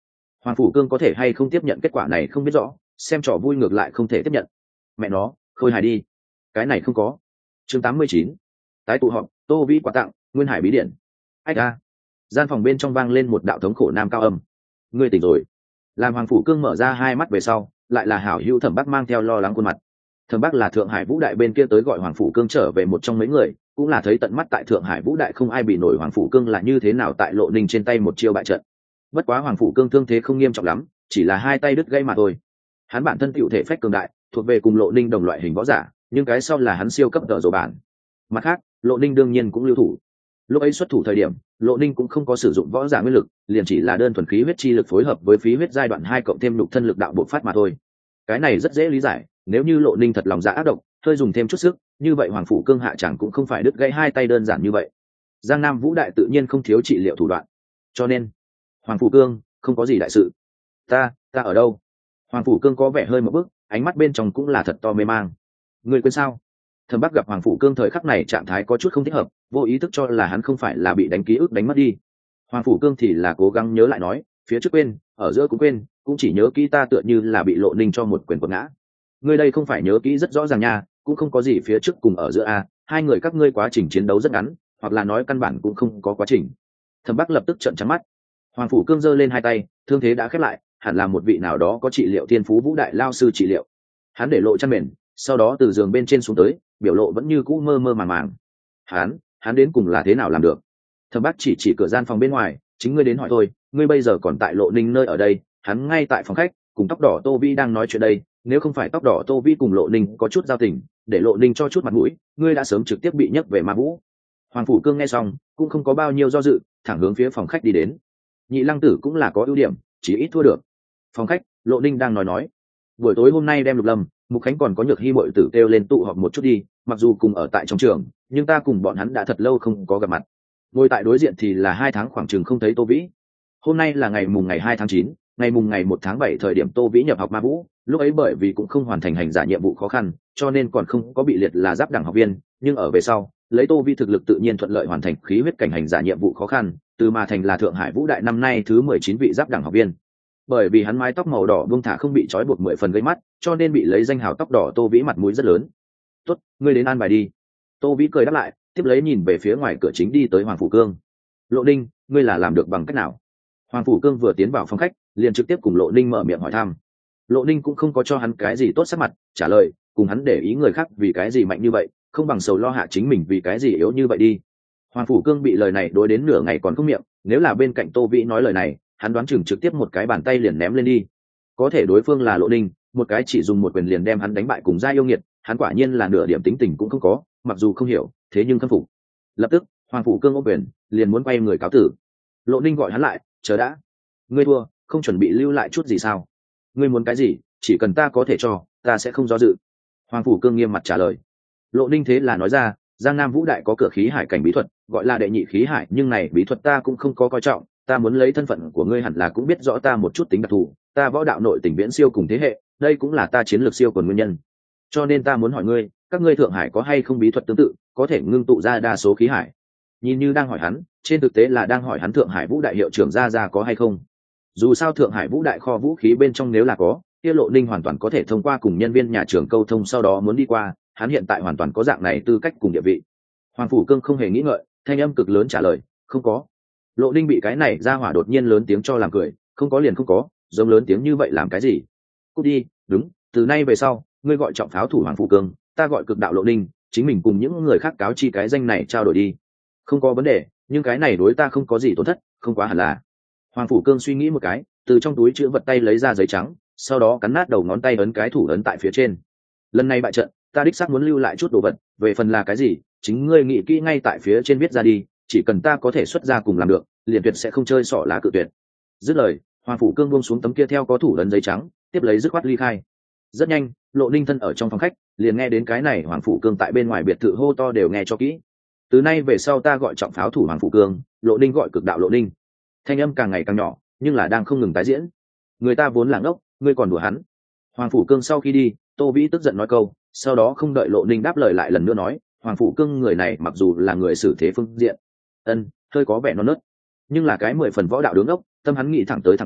Hoàng Phủ Cương có thể hay không tiếp nhận kết quả này không biết rõ, xem trò vui ngược lại không thể tiếp nhận. Mẹ nó, khôi hài đi. Cái này không có. Chương tám mươi chín. Tái tụ họp, Tô Vĩ quà tặng, Nguyên Hải bí điện. Ách a. Gian phòng bên trong vang lên một đạo thống khổ nam cao âm. Ngươi tỉnh rồi. Làm Hoàng Phủ Cương mở ra hai mắt về sau, lại là hảo hữu Thẩm Bắc mang theo lo lắng khuôn mặt. Thẩm Bắc là Thượng Hải Vũ Đại bên kia tới gọi Hoàng Phủ Cương trở về một trong mấy người, cũng là thấy tận mắt tại Thượng Hải Vũ Đại không ai bị nổi Hoàng Phủ Cương là như thế nào tại Lộ Ninh trên tay một chiêu bại trận. Bất quá Hoàng Phủ Cương thương thế không nghiêm trọng lắm, chỉ là hai tay đứt gãy mà thôi. Hắn bản thân tiểu thể phách cường đại, thuộc về cùng Lộ Ninh đồng loại hình võ giả, nhưng cái sau là hắn siêu cấp tợ rồ bản. Mặt khác, Lộ Ninh đương nhiên cũng lưu thủ. Lúc ấy xuất thủ thời điểm, Lộ Ninh cũng không có sử dụng võ giả nguyên lực, liền chỉ là đơn thuần khí huyết chi lực phối hợp với phí huyết giai đoạn hai cộng thêm lục thân lực đạo bộc phát mà thôi. Cái này rất dễ lý giải, nếu như Lộ Ninh thật lòng dạ ác độc, hơi dùng thêm chút sức, như vậy Hoàng Phủ Cương hạ chẳng cũng không phải đứt gãy hai tay đơn giản như vậy. Giang Nam Vũ Đại tự nhiên không thiếu trị liệu thủ đoạn, cho nên Hoàng Phủ Cương không có gì đại sự. Ta, ta ở đâu? Hoàng Phủ Cương có vẻ hơi một bước, ánh mắt bên trong cũng là thật to mê mang. Người quên sao? Thẩm Bắc gặp Hoàng Phủ Cương thời khắc này trạng thái có chút không thích hợp, vô ý thức cho là hắn không phải là bị đánh ký ức đánh mất đi. Hoàng Phủ Cương thì là cố gắng nhớ lại nói, phía trước quên, ở giữa cũng quên, cũng chỉ nhớ kỹ ta tựa như là bị Lộ Ninh cho một quyền quật ngã. Ngươi đây không phải nhớ kỹ rất rõ ràng nha, cũng không có gì phía trước cùng ở giữa a, hai người các ngươi quá trình chiến đấu rất ngắn, hoặc là nói căn bản cũng không có quá trình. Thẩm Bắc lập tức trợn trắng mắt. Hoàng Phủ Cương giơ lên hai tay, thương thế đã khép lại, hẳn là một vị nào đó có trị liệu thiên phú Vũ Đại lao sư trị liệu. Hắn để lộ chăn mền, sau đó từ giường bên trên xuống tới, biểu lộ vẫn như cũ mơ mơ màng màng. Hắn, hắn đến cùng là thế nào làm được? Thẩm Bắc chỉ chỉ cửa gian phòng bên ngoài, chính ngươi đến hỏi thôi, ngươi bây giờ còn tại Lộ Ninh nơi ở đây, hắn ngay tại phòng khách, cùng tóc đỏ Tô Vĩ đang nói chuyện đây, nếu không phải tóc đỏ Tô Vĩ cùng Lộ Ninh có chút giao tình, để Lộ Ninh cho chút mặt mũi, ngươi đã sớm trực tiếp bị nhấc về Ma Vũ. Hoàng Phủ Cương nghe xong, cũng không có bao nhiêu do dự, thẳng hướng phía phòng khách đi đến. Nhị Lăng Tử cũng là có ưu điểm, chỉ ít thua được. Phòng khách, Lộ Ninh đang nói nói, buổi tối hôm nay đem Lục Lâm, Mục Khánh còn có Nhược Hi muội tử kêu lên tụ họp một chút đi, mặc dù cùng ở tại trong trường, nhưng ta cùng bọn hắn đã thật lâu không có gặp mặt. Ngồi tại đối diện thì là hai tháng khoảng chừng không thấy Tô Vĩ. Hôm nay là ngày mùng ngày hai tháng chín, ngày mùng ngày một tháng bảy thời điểm Tô Vĩ nhập học Ma Vũ, lúc ấy bởi vì cũng không hoàn thành hành giả nhiệm vụ khó khăn, cho nên còn không có bị liệt là giáp đẳng học viên, nhưng ở về sau, lấy Tô Vĩ thực lực tự nhiên thuận lợi hoàn thành khí huyết cảnh hành giả nhiệm vụ khó khăn, từ mà thành là Thượng Hải Vũ Đại năm nay thứ mười chín vị giáp đẳng học viên. Bởi vì hắn mái tóc màu đỏ buông thả không bị trói buộc mười phần gây mắt, cho nên bị lấy danh hào tóc đỏ Tô Vĩ mặt mũi rất lớn. "Tốt, ngươi đến an bài đi." Tô Vĩ cười đáp lại, tiếp lấy nhìn về phía ngoài cửa chính đi tới Hoàng Phủ Cương. "Lộ Ninh, ngươi là làm được bằng cách nào?" Hoàng Phủ Cương vừa tiến vào phòng khách, liền trực tiếp cùng Lộ Ninh mở miệng hỏi thăm. Lộ Ninh cũng không có cho hắn cái gì tốt sắc mặt, trả lời, cùng hắn để ý người khác vì cái gì mạnh như vậy, không bằng sầu lo hạ chính mình vì cái gì yếu như vậy đi. Hoàng Phủ Cương bị lời này đối đến nửa ngày còn không miệng, nếu là bên cạnh Tô Vĩ nói lời này, hắn đoán chừng trực tiếp một cái bàn tay liền ném lên đi. Có thể đối phương là Lộ Ninh, một cái chỉ dùng một quyền liền đem hắn đánh bại cùng gia yêu nghiệt, hắn quả nhiên là nửa điểm tính tình cũng không có, mặc dù không hiểu, thế nhưng khâm phục. Lập tức, Hoàng Phủ Cương ôm quyền, liền muốn quay người cáo tử. Lộ Ninh gọi hắn lại, chờ đã. Ngươi thua, không chuẩn bị lưu lại chút gì sao? Ngươi muốn cái gì, chỉ cần ta có thể cho, ta sẽ không do dự. Hoàng Phủ Cương nghiêm mặt trả lời. Lộ Ninh thế là nói ra, Giang Nam Vũ Đại có cửa khí hải cảnh bí thuật, gọi là đệ nhị khí hải, nhưng này bí thuật ta cũng không có coi trọng, ta muốn lấy thân phận của ngươi hẳn là cũng biết rõ ta một chút tính đặc thù, ta võ đạo nội tình viễn siêu cùng thế hệ, đây cũng là ta chiến lược siêu quần nguyên nhân. Cho nên ta muốn hỏi ngươi, các ngươi Thượng Hải có hay không bí thuật tương tự, có thể ngưng tụ ra đa số khí hải? Nhìn như đang hỏi hắn, trên thực tế là đang hỏi hắn Thượng Hải Vũ Đại hiệu trưởng ra ra có hay không. Dù sao Thượng Hải Vũ Đại kho vũ khí bên trong nếu là có, kia Lộ Ninh hoàn toàn có thể thông qua cùng nhân viên nhà trường câu thông, sau đó muốn đi qua, hắn hiện tại hoàn toàn có dạng này tư cách cùng địa vị. Hoàng Phủ Cương không hề nghĩ ngợi, thanh âm cực lớn trả lời, không có. Lộ Ninh bị cái này ra hỏa đột nhiên lớn tiếng cho làm cười, không có liền không có, giống lớn tiếng như vậy làm cái gì? Cút đi, đúng, từ nay về sau, ngươi gọi trọng pháo thủ Hoàng Phủ Cương, ta gọi cực đạo Lộ Ninh, chính mình cùng những người khác cáo chi cái danh này trao đổi đi. Không có vấn đề, nhưng cái này đối ta không có gì tổn thất, không quá hẳn là. Hoàng Phủ Cương suy nghĩ một cái, từ trong túi chữ vật tay lấy ra giấy trắng, sau đó cắn nát đầu ngón tay ấn cái thủ ấn tại phía trên. Lần này bại trận, ta đích xác muốn lưu lại chút đồ vật, về phần là cái gì, chính ngươi nghĩ kỹ ngay tại phía trên viết ra đi, chỉ cần ta có thể xuất ra cùng làm được, liền tuyệt sẽ không chơi xỏ lá cự tuyệt. Dứt lời, Hoàng Phủ Cương buông xuống tấm kia theo có thủ ấn giấy trắng, tiếp lấy dứt khoát ly khai. Rất nhanh, Lộ Ninh thân ở trong phòng khách, liền nghe đến cái này Hoàng Phủ Cương tại bên ngoài biệt thự hô to đều nghe cho kỹ. Từ nay về sau ta gọi trọng pháo thủ Hoàng Phủ Cương, Lộ Ninh gọi cực đạo Lộ Ninh. Thanh âm càng ngày càng nhỏ, nhưng là đang không ngừng tái diễn. Người ta vốn là ngốc, ngươi còn đùa hắn. Hoàng Phủ Cương sau khi đi, Tô Vĩ tức giận nói câu, sau đó không đợi Lộ Ninh đáp lời lại lần nữa nói, Hoàng Phủ Cương người này mặc dù là người xử thế phương diện, ân, hơi có vẻ non nớt, nhưng là cái mười phần võ đạo đứng ốc, tâm hắn nghĩ thẳng tới thẳng lui,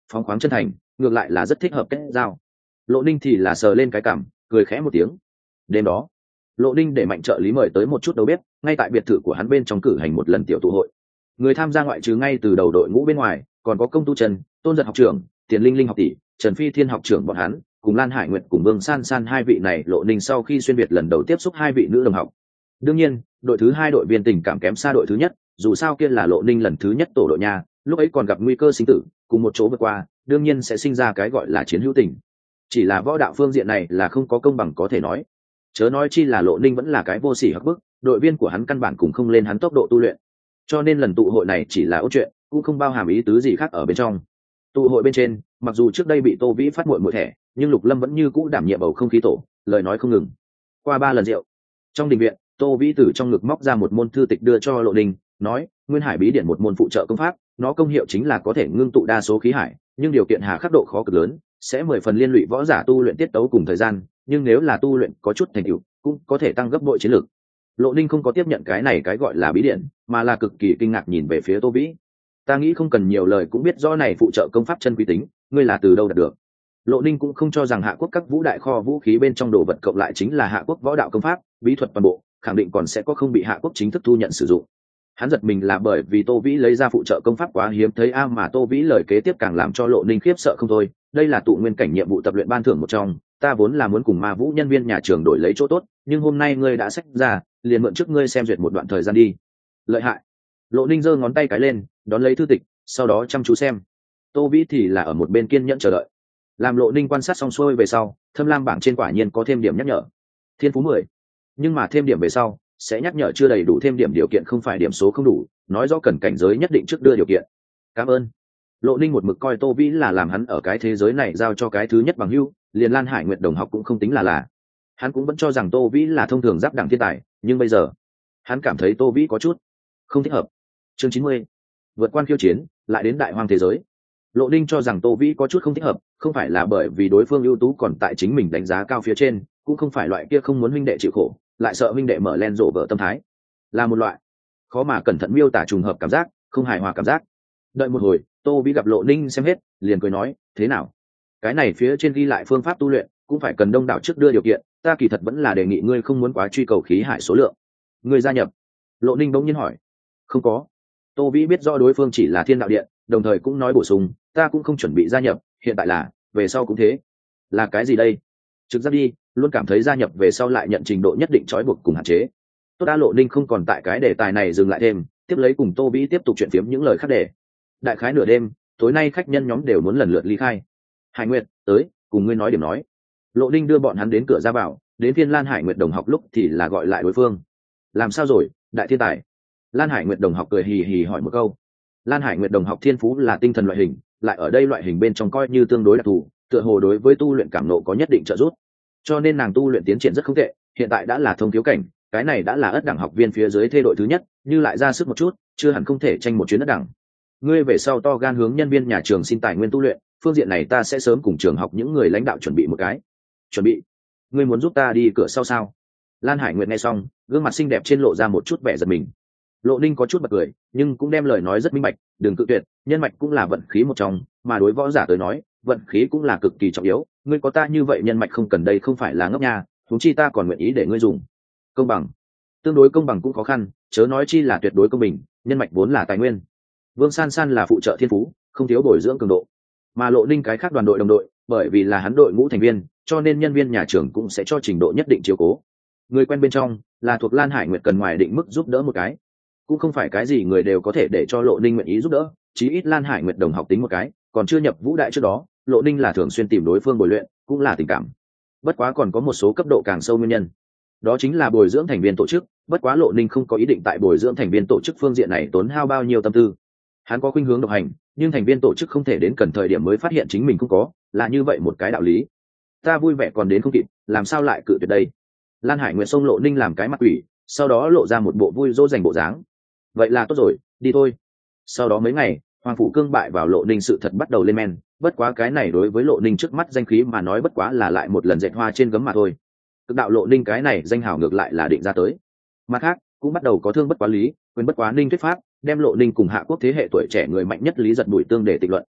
phóng khoáng chân thành, ngược lại là rất thích hợp kết giao. Lộ Ninh thì là sờ lên cái cằm, cười khẽ một tiếng. Đêm đó, Lộ Ninh để Mạnh trợ lý mời tới một chút đầu bếp, ngay tại biệt thự của hắn bên trong cử hành một lần tiểu tụ hội. Người tham gia ngoại trừ ngay từ đầu đội ngũ bên ngoài, còn có Công Tu Trần, Tôn Giật học trưởng, Tiền Linh Linh học tỷ, Trần Phi Thiên học trưởng bọn hắn, cùng Lan Hải Nguyệt cùng Vương San San hai vị này Lộ Ninh sau khi xuyên việt lần đầu tiếp xúc hai vị nữ đồng học. Đương nhiên, đội thứ hai đội viên tình cảm kém xa đội thứ nhất, dù sao kia là Lộ Ninh lần thứ nhất tổ đội nhà, lúc ấy còn gặp nguy cơ sinh tử, cùng một chỗ vượt qua, đương nhiên sẽ sinh ra cái gọi là chiến hữu tình. Chỉ là võ đạo phương diện này là không có công bằng có thể nói. Chớ nói chi là Lộ Ninh vẫn là cái vô sỉ hắc bức, đội viên của hắn căn bản cùng không lên hắn tốc độ tu luyện. Cho nên lần tụ hội này chỉ là ôn chuyện, cũng không bao hàm ý tứ gì khác ở bên trong. Tụ hội bên trên, mặc dù trước đây bị Tô Vĩ phát muội muội thẻ, nhưng Lục Lâm vẫn như cũ đảm nhiệm bầu không khí tổ, lời nói không ngừng. Qua ba lần rượu, trong đình viện, Tô Vĩ từ trong ngực móc ra một môn thư tịch đưa cho Lộ Ninh, nói: Nguyên Hải bí điển một môn phụ trợ công pháp, nó công hiệu chính là có thể ngưng tụ đa số khí hải, nhưng điều kiện hà khắc độ khó cực lớn, sẽ mười phần liên lụy võ giả tu luyện tiết tấu cùng thời gian, nhưng nếu là tu luyện có chút thành tựu, cũng có thể tăng gấp bội chiến lược. Lộ Ninh không có tiếp nhận cái này cái gọi là bí điển, mà là cực kỳ kinh ngạc nhìn về phía Tô Vĩ. Ta nghĩ không cần nhiều lời cũng biết rõ này phụ trợ công pháp chân quý tính, ngươi là từ đâu đạt được? Lộ Ninh cũng không cho rằng Hạ Quốc các vũ đại kho vũ khí bên trong đồ vật cộng lại chính là Hạ Quốc võ đạo công pháp, bí thuật toàn bộ, khẳng định còn sẽ có không bị Hạ Quốc chính thức thu nhận sử dụng. Hắn giật mình là bởi vì Tô Vĩ lấy ra phụ trợ công pháp quá hiếm thấy a, mà Tô Vĩ lời kế tiếp càng làm cho Lộ Ninh khiếp sợ không thôi. Đây là tụ nguyên cảnh nhiệm vụ tập luyện ban thưởng một trong, ta vốn là muốn cùng Ma Vũ nhân viên nhà trường đổi lấy chỗ tốt, nhưng hôm nay ngươi đã xách ra, liền mượn trước ngươi xem duyệt một đoạn thời gian đi. Lợi hại. Lộ Ninh giơ ngón tay cái lên, đón lấy thư tịch, sau đó chăm chú xem. Tô Vĩ thì là ở một bên kiên nhẫn chờ đợi. Làm Lộ Ninh quan sát xong xuôi về sau, Thâm Lam bảng trên quả nhiên có thêm điểm nhắc nhở. Thiên phú mười. Nhưng mà thêm điểm về sau, sẽ nhắc nhở chưa đầy đủ, thêm điểm điều kiện không phải điểm số không đủ, nói rõ cần cảnh giới nhất định trước đưa điều kiện. Cảm ơn. Lộ Ninh một mực coi Tô Vĩ là làm hắn ở cái thế giới này giao cho cái thứ nhất bằng hữu, liền Lan Hải Nguyệt đồng học cũng không tính là là. Hắn cũng vẫn cho rằng Tô Vĩ là thông thường giáp đẳng thiên tài, nhưng bây giờ, hắn cảm thấy Tô Vĩ có chút không thích hợp. Chương chín mươi. Vượt quan khiêu chiến, lại đến đại hoang thế giới. Lộ Ninh cho rằng Tô Vĩ có chút không thích hợp, không phải là bởi vì đối phương ưu tú còn tại chính mình đánh giá cao phía trên, cũng không phải loại kia không muốn huynh đệ chịu khổ, lại sợ huynh đệ mở len rộ vợ tâm thái, là một loại khó mà cẩn thận miêu tả trùng hợp cảm giác, không hài hòa cảm giác. Đợi một hồi, Tô Vĩ gặp Lộ Ninh xem hết, liền cười nói: thế nào? Cái này phía trên ghi lại phương pháp tu luyện, cũng phải cần đông đảo trước đưa điều kiện, ta kỳ thật vẫn là đề nghị ngươi không muốn quá truy cầu khí hải số lượng. Ngươi gia nhập? Lộ Ninh bỗng nhiên hỏi. Không có. Tô Vĩ biết rõ đối phương chỉ là Thiên Đạo Điện, đồng thời cũng nói bổ sung, ta cũng không chuẩn bị gia nhập, hiện tại là, về sau cũng thế. Là cái gì đây? Trực giác đi, luôn cảm thấy gia nhập về sau lại nhận trình độ nhất định trói buộc cùng hạn chế. Tốt đã. Lộ Ninh không còn tại cái đề tài này dừng lại thêm, tiếp lấy cùng Tô Vĩ tiếp tục chuyện phiếm những lời khác để. Đại khái nửa đêm, tối nay khách nhân nhóm đều muốn lần lượt ly khai. Hải Nguyệt, tới, cùng ngươi nói điểm nói. Lộ Ninh đưa bọn hắn đến cửa ra vào, đến phiên Lan Hải Nguyệt đồng học lúc thì là gọi lại đối phương. Làm sao rồi, đại thiên tài? Lan Hải Nguyệt đồng học cười hì hì hỏi một câu. Lan Hải Nguyệt đồng học thiên phú là tinh thần loại hình, lại ở đây loại hình bên trong coi như tương đối đặc thù, tựa hồ đối với tu luyện cảm nộ có nhất định trợ giúp, cho nên nàng tu luyện tiến triển rất không tệ, hiện tại đã là thông thiếu cảnh, cái này đã là ất đẳng học viên phía dưới thê đội thứ nhất, như lại ra sức một chút, chưa hẳn không thể tranh một chuyến ất đẳng. Ngươi về sau to gan hướng nhân viên nhà trường xin tài nguyên tu luyện, phương diện này ta sẽ sớm cùng trường học những người lãnh đạo chuẩn bị một cái. Chuẩn bị? Ngươi muốn giúp ta đi cửa sau sao? Lan Hải Nguyệt nghe xong, gương mặt xinh đẹp trên lộ ra một chút vẻ giật mình. Lộ Ninh có chút bật cười, nhưng cũng đem lời nói rất minh bạch, đừng cự tuyệt, nhân mạch cũng là vận khí một trong, mà đối võ giả tới nói, vận khí cũng là cực kỳ trọng yếu, ngươi có ta như vậy nhân mạch không cần đây không phải là ngốc nha, huống chi ta còn nguyện ý để ngươi dùng. Công bằng, tương đối công bằng cũng khó khăn, chớ nói chi là tuyệt đối công bình, nhân mạch vốn là tài nguyên. Vương San San là phụ trợ thiên phú, không thiếu bồi dưỡng cường độ, mà Lộ Ninh cái khác đoàn đội đồng đội, bởi vì là hắn đội ngũ thành viên, cho nên nhân viên nhà trường cũng sẽ cho trình độ nhất định chiếu cố. Người quen bên trong là thuộc Lan Hải Nguyệt cần ngoài định mức giúp đỡ một cái, cũng không phải cái gì người đều có thể để cho Lộ Ninh nguyện ý giúp đỡ, chí ít Lan Hải Nguyệt đồng học tính một cái, còn chưa nhập vũ đại trước đó, Lộ Ninh là thường xuyên tìm đối phương bồi luyện, cũng là tình cảm. Bất quá còn có một số cấp độ càng sâu nguyên nhân, đó chính là bồi dưỡng thành viên tổ chức, bất quá Lộ Ninh không có ý định tại bồi dưỡng thành viên tổ chức phương diện này tốn hao bao nhiêu tâm tư. Hắn có khuynh hướng độc hành, nhưng thành viên tổ chức không thể đến cần thời điểm mới phát hiện chính mình không có, là như vậy một cái đạo lý. Ta vui vẻ còn đến không kịp, làm sao lại cự tuyệt đây? Lan Hải Nguyệt xông Lộ Ninh làm cái mặt quỷ, sau đó lộ ra một bộ vui dỗ dành bộ dáng. Vậy là tốt rồi, đi thôi. Sau đó mấy ngày, Hoàng Phủ Cương bại vào Lộ Ninh sự thật bắt đầu lên men, bất quá cái này đối với Lộ Ninh trước mắt danh khí mà nói bất quá là lại một lần dệt hoa trên gấm mà thôi. Cực đạo Lộ Ninh cái này danh hào ngược lại là định ra tới. Mặt khác, cũng bắt đầu có thương bất quá lý, quyền bất quá Ninh thuyết pháp, đem Lộ Ninh cùng Hạ Quốc thế hệ tuổi trẻ người mạnh nhất Lý Giật Bùi tương để tịch luận.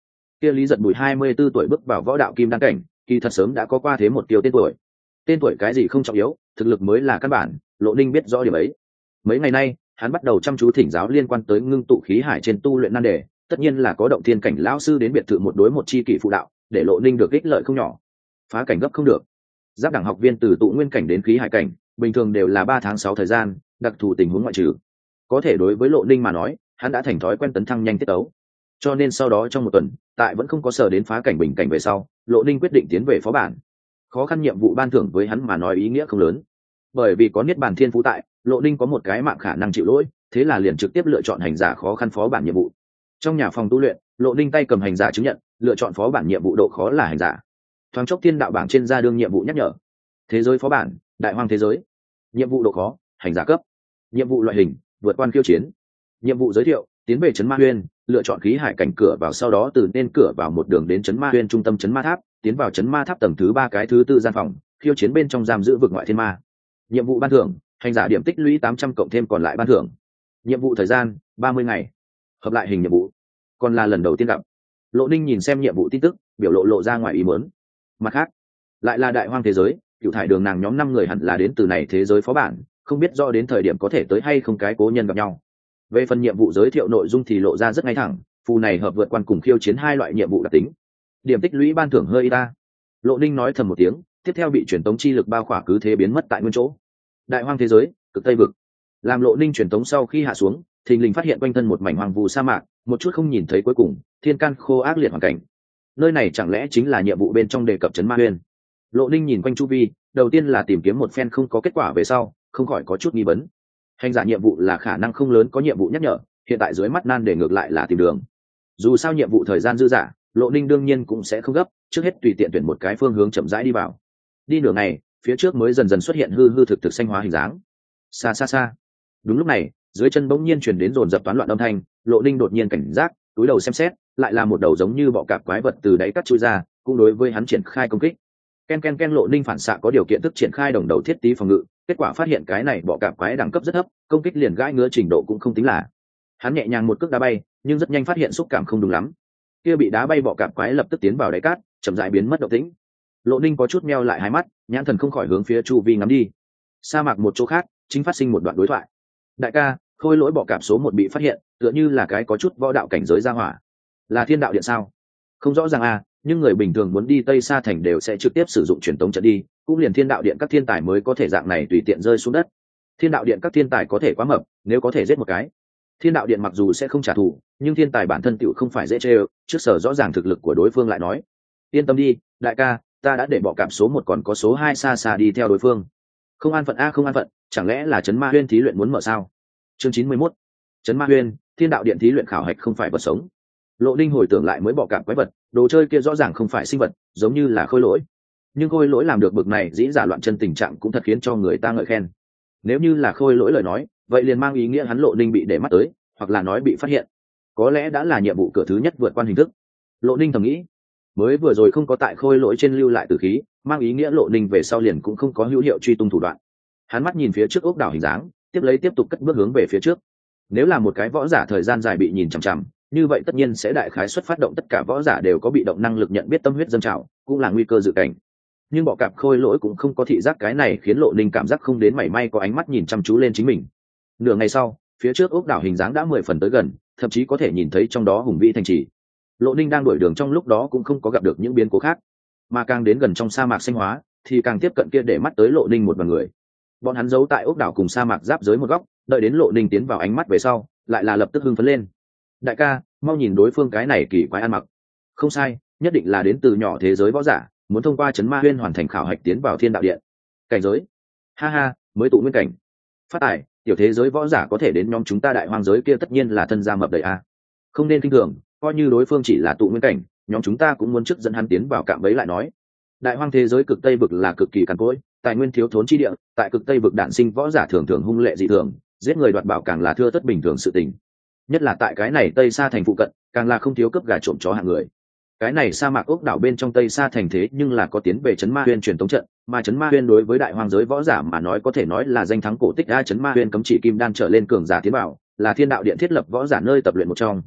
kia Lý Giật Bùi hai mươi 24 tuổi bước vào võ đạo kim đan cảnh, kỳ thật sớm đã có qua thế một tiêu tên tuổi. Tên tuổi cái gì không trọng yếu, thực lực mới là căn bản, Lộ Ninh biết rõ điểm ấy. Mấy ngày nay, hắn bắt đầu chăm chú thỉnh giáo liên quan tới ngưng tụ khí hải trên tu luyện nan đề, tất nhiên là có động thiên cảnh lão sư đến biệt thự một đối một chi kỷ phụ đạo, để Lộ Ninh được ích lợi không nhỏ. Phá cảnh gấp không được. Giáp đẳng học viên từ tụ nguyên cảnh đến khí hải cảnh, bình thường đều là ba tháng sáu thời gian, đặc thù tình huống ngoại trừ. Có thể đối với Lộ Ninh mà nói, hắn đã thành thói quen tấn thăng nhanh tiết tấu. Cho nên sau đó trong một tuần, tại vẫn không có sở đến phá cảnh bình cảnh về sau, Lộ Ninh quyết định tiến về phó bản. Khó khăn nhiệm vụ ban thưởng với hắn mà nói ý nghĩa không lớn, bởi vì có niết bàn thiên phú tại, Lộ Ninh có một cái mạng khả năng chịu lỗi, thế là liền trực tiếp lựa chọn hành giả khó khăn phó bản nhiệm vụ. Trong nhà phòng tu luyện, Lộ Ninh tay cầm hành giả chứng nhận, lựa chọn phó bản nhiệm vụ độ khó là hành giả. Thoáng chốc thiên đạo bảng trên ra đương nhiệm vụ nhắc nhở. Thế giới phó bản, đại hoang thế giới. Nhiệm vụ độ khó, hành giả cấp. Nhiệm vụ loại hình, vượt quan khiêu chiến. Nhiệm vụ giới thiệu, tiến về trấn Ma Huyên, lựa chọn khí hải cảnh cửa vào, sau đó từ nên cửa vào một đường đến trấn Ma Huyên trung tâm trấn Ma Tháp, tiến vào trấn Ma Tháp tầng thứ ba cái thứ tư gian phòng, khiêu chiến bên trong giam giữ vực ngoại thiên ma. Nhiệm vụ ban thưởng, hành giả điểm tích lũy tám trăm cộng thêm còn lại ban thưởng. Nhiệm vụ thời gian, ba mươi ngày. Hợp lại hình nhiệm vụ. Còn là lần đầu tiên gặp. Lộ Ninh nhìn xem nhiệm vụ tin tức, biểu lộ lộ ra ngoài ý muốn. Mặt khác, lại là đại hoang thế giới, cựu thải đường nàng nhóm năm người hẳn là đến từ này thế giới phó bản, không biết rõ đến thời điểm có thể tới hay không cái cố nhân gặp nhau. Về phần nhiệm vụ giới thiệu nội dung thì lộ ra rất ngay thẳng, phù này hợp vượt quan cùng khiêu chiến hai loại nhiệm vụ đặc tính. Điểm tích lũy ban thưởng hơi y ta. Lộ Ninh nói thầm một tiếng, tiếp theo bị truyền tống chi lực bao khỏa cứ thế biến mất tại nguyên chỗ. Đại hoang thế giới, cực tây vực. Làm Lộ Ninh truyền tống sau khi hạ xuống, thình lình phát hiện quanh thân một mảnh hoang vu sa mạc, một chút không nhìn thấy cuối cùng, thiên can khô ác liệt hoàn cảnh. Nơi này chẳng lẽ chính là nhiệm vụ bên trong đề cập trấn Ma Huyên? Lộ Ninh nhìn quanh chu vi, đầu tiên là tìm kiếm một phen không có kết quả về sau, không khỏi có chút nghi vấn. Hành giả nhiệm vụ là khả năng không lớn có nhiệm vụ nhắc nhở, hiện tại dưới mắt nan để ngược lại là tìm đường. Dù sao nhiệm vụ thời gian dư dả, Lộ Ninh đương nhiên cũng sẽ không gấp, trước hết tùy tiện tuyển một cái phương hướng chậm rãi đi vào. Đi nửa ngày, phía trước mới dần dần xuất hiện hư hư thực thực xanh hóa hình dáng. Xa xa xa. Đúng lúc này, dưới chân bỗng nhiên truyền đến dồn dập toán loạn âm thanh, Lộ Ninh đột nhiên cảnh giác, túi đầu xem xét, lại là một đầu giống như bọ cạp quái vật từ đáy cắt chui ra, cũng đối với hắn triển khai công kích. Ken ken ken, Lộ Ninh phản xạ có điều kiện tức triển khai đồng đầu thiết tí phòng ngự, kết quả phát hiện cái này bọ cạp quái đẳng cấp rất thấp, công kích liền gãi ngứa trình độ cũng không tính là. Hắn nhẹ nhàng một cước đá bay, nhưng rất nhanh phát hiện xúc cảm không đúng lắm. Kia bị đá bay bọ cạp quái lập tức tiến vào đáy cát, chậm rãi biến mất động tĩnh. Lộ Ninh có chút meo lại hai mắt, nhãn thần không khỏi hướng phía chu vi ngắm đi. Sa mạc một chỗ khác, chính phát sinh một đoạn đối thoại. Đại ca, khôi lỗi bọ cạp số một bị phát hiện, tựa như là cái có chút võ đạo cảnh giới ra hỏa. Là thiên đạo điện sao? Không rõ ràng à, nhưng người bình thường muốn đi Tây Sa thành đều sẽ trực tiếp sử dụng truyền tống trận đi, cũng liền thiên đạo điện các thiên tài mới có thể dạng này tùy tiện rơi xuống đất. Thiên đạo điện các thiên tài có thể quá mập, nếu có thể giết một cái. Thiên đạo điện mặc dù sẽ không trả thù, nhưng thiên tài bản thân tựu không phải dễ chơi, trước sở rõ ràng thực lực của đối phương lại nói. Yên tâm đi, đại ca, ta đã để bọ cạp số một còn có số hai xa xa đi theo đối phương. Không an phận a không an phận, chẳng lẽ là trấn Ma Huyên thí luyện muốn mở sao? Chương chín mươi mốt. Trấn Ma Huyên, thiên đạo điện thí luyện khảo hạch không phải vật sống. Lộ Ninh hồi tưởng lại mới bọ cạp quái vật, đồ chơi kia rõ ràng không phải sinh vật, giống như là khôi lỗi. Nhưng khôi lỗi làm được bực này dĩ giả loạn chân tình trạng cũng thật khiến cho người ta ngợi khen. Nếu như là khôi lỗi lời nói, vậy liền mang ý nghĩa hắn Lộ Ninh bị để mắt tới, hoặc là nói bị phát hiện. Có lẽ đã là nhiệm vụ cửa thứ nhất vượt qua hình thức. Lộ Ninh thầm nghĩ, mới vừa rồi không có tại khôi lỗi trên lưu lại tử khí, mang ý nghĩa Lộ Ninh về sau liền cũng không có hữu hiệu truy tung thủ đoạn. Hắn mắt nhìn phía trước ốc đảo hình dáng, tiếp lấy tiếp tục cất bước hướng về phía trước. Nếu là một cái võ giả thời gian dài bị nhìn chằm chằm, như vậy tất nhiên sẽ đại khái xuất phát động tất cả võ giả đều có bị động năng lực nhận biết tâm huyết dâng trào, cũng là nguy cơ dự cảnh. Nhưng bọ cạp khôi lỗi cũng không có thị giác, cái này khiến Lộ Ninh cảm giác không đến mảy may có ánh mắt nhìn chăm chú lên chính mình. Nửa ngày sau, phía trước ốc đảo hình dáng đã mười phần tới gần, thậm chí có thể nhìn thấy trong đó hùng vĩ thành trì. Lộ Ninh đang đuổi đường trong lúc đó cũng không có gặp được những biến cố khác, mà càng đến gần trong sa mạc xanh hóa thì càng tiếp cận kia để mắt tới Lộ Ninh một đoàn người. Bọn hắn giấu tại ốc đảo cùng sa mạc giáp giới một góc, đợi đến Lộ Ninh tiến vào ánh mắt về sau, lại là lập tức hưng phấn lên. Đại ca, mau nhìn đối phương cái này kỳ quái ăn mặc. Không sai, nhất định là đến từ nhỏ thế giới võ giả, muốn thông qua trấn Ma Huyên hoàn thành khảo hạch tiến vào thiên đạo điện. Cảnh giới, ha ha, mới tụ nguyên cảnh. Phát tài, tiểu thế giới võ giả có thể đến nhóm chúng ta đại hoang giới kia tất nhiên là thân gia mập đầy a. Không nên kinh thường, coi như đối phương chỉ là tụ nguyên cảnh, nhóm chúng ta cũng muốn trước dẫn hắn tiến vào cạm bẫy lại nói. Đại hoang thế giới cực tây vực là cực kỳ cằn cỗi, tài nguyên thiếu thốn chi địa, tại cực tây vực đản sinh võ giả thường thường hung lệ dị thường, giết người đoạt bảo càng là thưa thất bình thường sự tình. Nhất là tại cái này Tây Sa thành phụ cận, càng là không thiếu cướp gà trộm chó hạng người. Cái này sa mạc ốc đảo bên trong Tây Sa thành thế nhưng là có tiến về trấn Ma Huyên truyền tống trận, mà trấn Ma Huyên đối với đại hoang giới võ giả mà nói có thể nói là danh thắng cổ tích. A trấn Ma Huyên cấm chỉ kim đan trở lên cường giả tiến vào, là thiên đạo điện thiết lập võ giả nơi tập luyện một trong.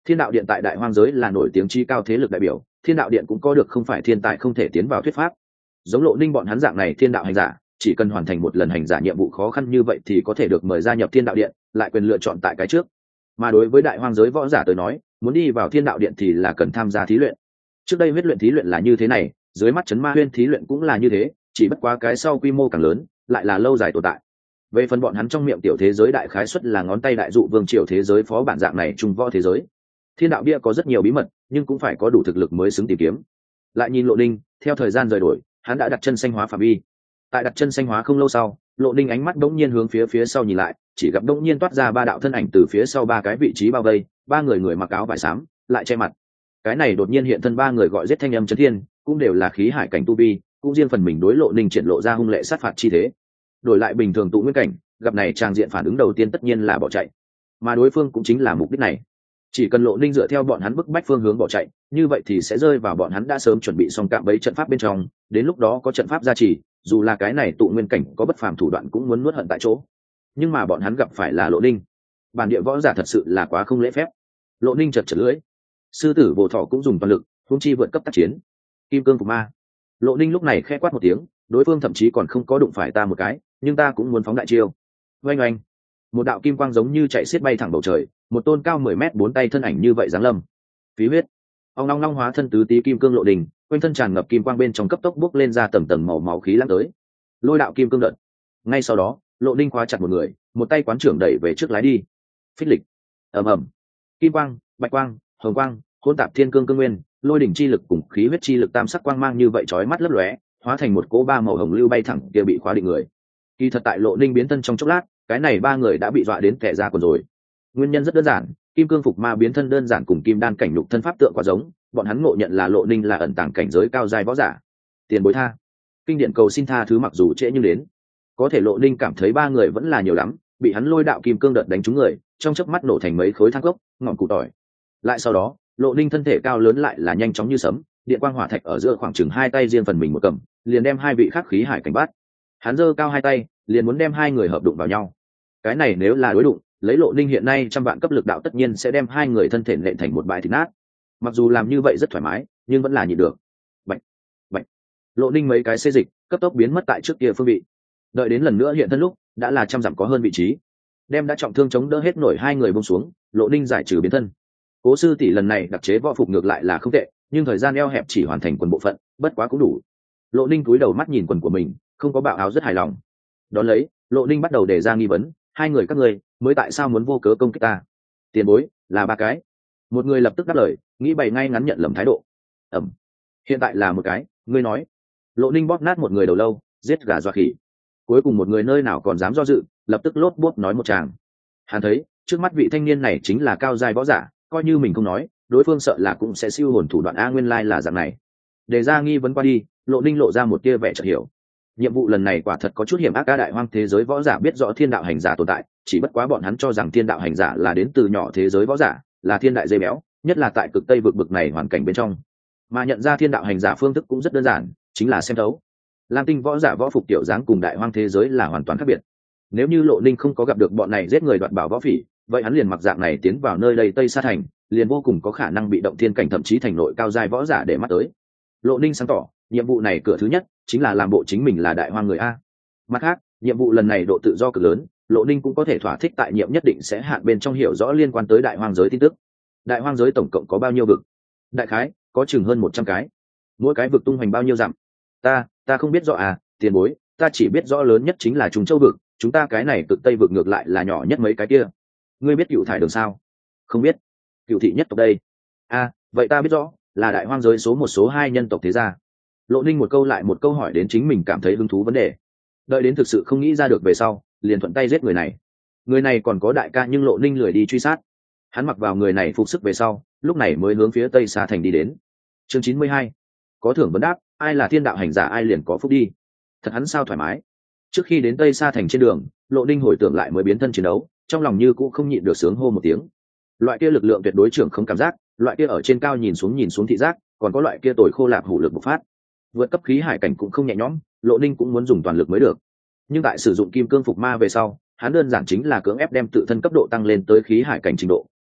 Thiên đạo điện tại đại hoang giới là nổi tiếng chi cao thế lực đại biểu, thiên đạo điện cũng có được không phải thiên tài không thể tiến vào thuyết pháp. Giống Lộ Ninh bọn hắn dạng này thiên đạo hành giả, chỉ cần hoàn thành một lần hành giả nhiệm vụ khó khăn như vậy thì có thể được mời gia nhập thiên đạo điện, lại quyền lựa chọn tại cái trước. Mà đối với đại hoang giới võ giả tới nói, muốn đi vào thiên đạo điện thì là cần tham gia thí luyện. Trước đây huyết luyện thí luyện là như thế này, dưới mắt chấn ma huyên thí luyện cũng là như thế, chỉ bất quá cái sau quy mô càng lớn, lại là lâu dài tồn tại. Về phần bọn hắn trong miệng tiểu thế giới đại khái xuất là ngón tay đại dụ vương triều thế giới phó bản dạng này trung võ thế giới. Thiên đạo bia có rất nhiều bí mật, nhưng cũng phải có đủ thực lực mới xứng tìm kiếm. Lại nhìn Lộ Ninh, theo thời gian rời đổi, hắn đã đặt chân xanh hóa phạm vi. Tại đặt chân xanh hóa không lâu sau, Lộ Ninh ánh mắt đống nhiên hướng phía phía sau nhìn lại, chỉ gặp đống nhiên toát ra ba đạo thân ảnh từ phía sau ba cái vị trí bao vây, ba người người mặc áo vải xám, lại che mặt. Cái này đột nhiên hiện thân ba người gọi giết thanh âm chấn thiên, cũng đều là khí hải cảnh tu vi, cũng riêng phần mình đối Lộ Ninh triển lộ ra hung lệ sát phạt chi thế. Đổi lại bình thường tụ nguyên cảnh, gặp này trang diện phản ứng đầu tiên tất nhiên là bỏ chạy, mà đối phương cũng chính là mục đích này. Chỉ cần Lộ Ninh dựa theo bọn hắn bức bách phương hướng bỏ chạy, như vậy thì sẽ rơi vào bọn hắn đã sớm chuẩn bị xong cạm bẫy trận pháp bên trong, đến lúc đó có trận pháp gia trì, dù là cái này tụ nguyên cảnh có bất phàm thủ đoạn cũng muốn nuốt hận tại chỗ. Nhưng mà bọn hắn gặp phải là Lộ Ninh, bản địa võ giả thật sự là quá không lễ phép. Lộ Ninh chật chật lưỡi, sư tử Vô Thọ cũng dùng toàn lực, huống chi vượt cấp tác chiến. Kim cương phục ma. Lộ Ninh lúc này khẽ quát một tiếng, đối phương thậm chí còn không có đụng phải ta một cái, nhưng ta cũng muốn phóng đại chiêu. Oanh oanh, một đạo kim quang giống như chạy xiết bay thẳng bầu trời, một tôn cao mười mét bốn tay thân ảnh như vậy giáng lâm. Phí huyết. Ông long long hóa thân tứ tí kim cương Lộ Đình, quanh thân tràn ngập kim quang bên trong cấp tốc bốc lên ra tầng tầng màu máu khí lãng tới. Lôi đạo kim cương đợt. Ngay sau đó, Lộ Ninh khóa chặt một người, một tay quán trưởng đẩy về trước lái đi. Phích lịch. Ầm ầm. Kim quang, bạch quang, hồng quang, hỗn tạp thiên cương cương nguyên, lôi đỉnh chi lực cùng khí huyết chi lực tam sắc quang mang như vậy chói mắt lấp lóe, hóa thành một cỗ ba màu hồng lưu bay thẳng kia bị khóa định người. Kỳ thật tại Lộ Ninh biến thân trong chốc lát, cái này ba người đã bị dọa đến kẻ ra quần rồi. Nguyên nhân rất đơn giản, kim cương phục ma biến thân đơn giản cùng kim đan cảnh nhục thân pháp tượng quá giống, bọn hắn ngộ nhận là Lộ Ninh là ẩn tàng cảnh giới cao giai võ giả. Tiền bối tha. Kinh điển cầu xin tha thứ mặc dù trễ nhưng đến. Có thể Lộ Ninh cảm thấy ba người vẫn là nhiều lắm, bị hắn lôi đạo kim cương đợt đánh trúng người, trong chớp mắt nổ thành mấy khối than gốc, ngọn củ tỏi. Lại sau đó, Lộ Ninh thân thể cao lớn lại là nhanh chóng như sấm, điện quang hỏa thạch ở giữa khoảng chừng hai tay riêng phần mình một cầm, liền đem hai vị khắc khí hải cảnh bắt. Hắn giơ cao hai tay, liền muốn đem hai người hợp đụng vào nhau. Cái này nếu là đối đụng, lấy Lộ Ninh hiện nay trăm vạn cấp lực đạo tất nhiên sẽ đem hai người thân thể nện thành một bãi thịt nát. Mặc dù làm như vậy rất thoải mái, nhưng vẫn là nhịn được. Bạch, bạch. Lộ Ninh mấy cái xê dịch, cấp tốc biến mất tại trước kia phương vị. Đợi đến lần nữa hiện thân lúc, đã là trăm dặm có hơn vị trí. Đem đã trọng thương chống đỡ hết nổi hai người buông xuống, Lộ Ninh giải trừ biến thân. Cố sư tỷ lần này đặc chế võ phục ngược lại là không tệ, nhưng thời gian eo hẹp chỉ hoàn thành quần bộ phận, bất quá cũng đủ. Lộ Ninh cúi đầu mắt nhìn quần của mình, không có bạo áo rất hài lòng. Đón lấy, Lộ Ninh bắt đầu đề ra nghi vấn, hai người các ngươi mới tại sao muốn vô cớ công kích ta? Tiền bối là ba cái. Một người lập tức đáp lời, nghĩ bày ngay ngắn nhận lầm thái độ. Ẩm. Hiện tại là một cái, ngươi nói. Lộ Ninh bóp nát một người đầu lâu, giết gà dọa khỉ. Cuối cùng một người nơi nào còn dám do dự, lập tức lốt buốt nói một tràng. Hắn thấy, trước mắt vị thanh niên này chính là cao giai võ giả, coi như mình không nói, đối phương sợ là cũng sẽ siêu hồn thủ đoạn a nguyên lai là dạng này. Đề ra nghi vấn qua đi, Lộ Ninh lộ ra một tia vẻ chợt hiểu. Nhiệm vụ lần này quả thật có chút hiểm ác, ca đại hoang thế giới võ giả biết rõ thiên đạo hành giả tồn tại, chỉ bất quá bọn hắn cho rằng thiên đạo hành giả là đến từ nhỏ thế giới võ giả, là thiên đại dây béo, nhất là tại cực tây vực bực này hoàn cảnh bên trong. Mà nhận ra thiên đạo hành giả phương thức cũng rất đơn giản, chính là xem thấu. Lam tinh võ giả võ phục tiểu dáng cùng đại hoang thế giới là hoàn toàn khác biệt. Nếu như Lộ Ninh không có gặp được bọn này giết người đoạt bảo võ phỉ, vậy hắn liền mặc dạng này tiến vào nơi đây Tây Sa thành, liền vô cùng có khả năng bị động thiên cảnh thậm chí thành nội cao giai võ giả để mắt tới. Lộ Ninh sáng tỏ, nhiệm vụ này cửa thứ nhất chính là làm bộ chính mình là đại hoang người a. Mặt khác, nhiệm vụ lần này độ tự do cực lớn, Lộ Ninh cũng có thể thỏa thích tại nhiệm nhất định sẽ hạn bên trong hiểu rõ liên quan tới đại hoang giới tin tức. Đại hoang giới tổng cộng có bao nhiêu vực? Đại khái có chừng hơn một trăm cái. Mỗi cái vực tung hoành bao nhiêu dặm? Ta, ta không biết rõ à, tiền bối, ta chỉ biết rõ lớn nhất chính là Trung Châu vực, chúng ta cái này cực Tây vực ngược lại là nhỏ nhất mấy cái kia. Ngươi biết Cựu Thải Đường sao? Không biết. Cựu thị nhất tộc đây. A, vậy ta biết rõ, là đại hoang giới số một số hai nhân tộc thế gia. Lộ Ninh một câu lại một câu hỏi đến chính mình cảm thấy hứng thú vấn đề. Đợi đến thực sự không nghĩ ra được về sau, liền thuận tay giết người này. Người này còn có đại ca nhưng Lộ Ninh lười đi truy sát. Hắn mặc vào người này phục sức về sau, lúc này mới hướng phía Tây Sa thành đi đến. Chương chín mươi hai. Có thưởng vấn đáp, ai là thiên đạo hành giả ai liền có phúc đi. Thật hắn sao thoải mái. Trước khi đến Tây Sa thành trên đường, Lộ Ninh hồi tưởng lại mới biến thân chiến đấu, trong lòng như cũng không nhịn được sướng hô một tiếng. Loại kia lực lượng tuyệt đối trưởng không cảm giác, loại kia ở trên cao nhìn xuống nhìn xuống thị giác, còn có loại kia tồi khô lạp hủ lực bộc phát. Vượt cấp khí hải cảnh cũng không nhẹ nhõm, Lộ Ninh cũng muốn dùng toàn lực mới được. Nhưng tại sử dụng kim cương phục ma về sau, hắn đơn giản chính là cưỡng ép đem tự thân cấp độ tăng lên tới khí hải cảnh trình độ,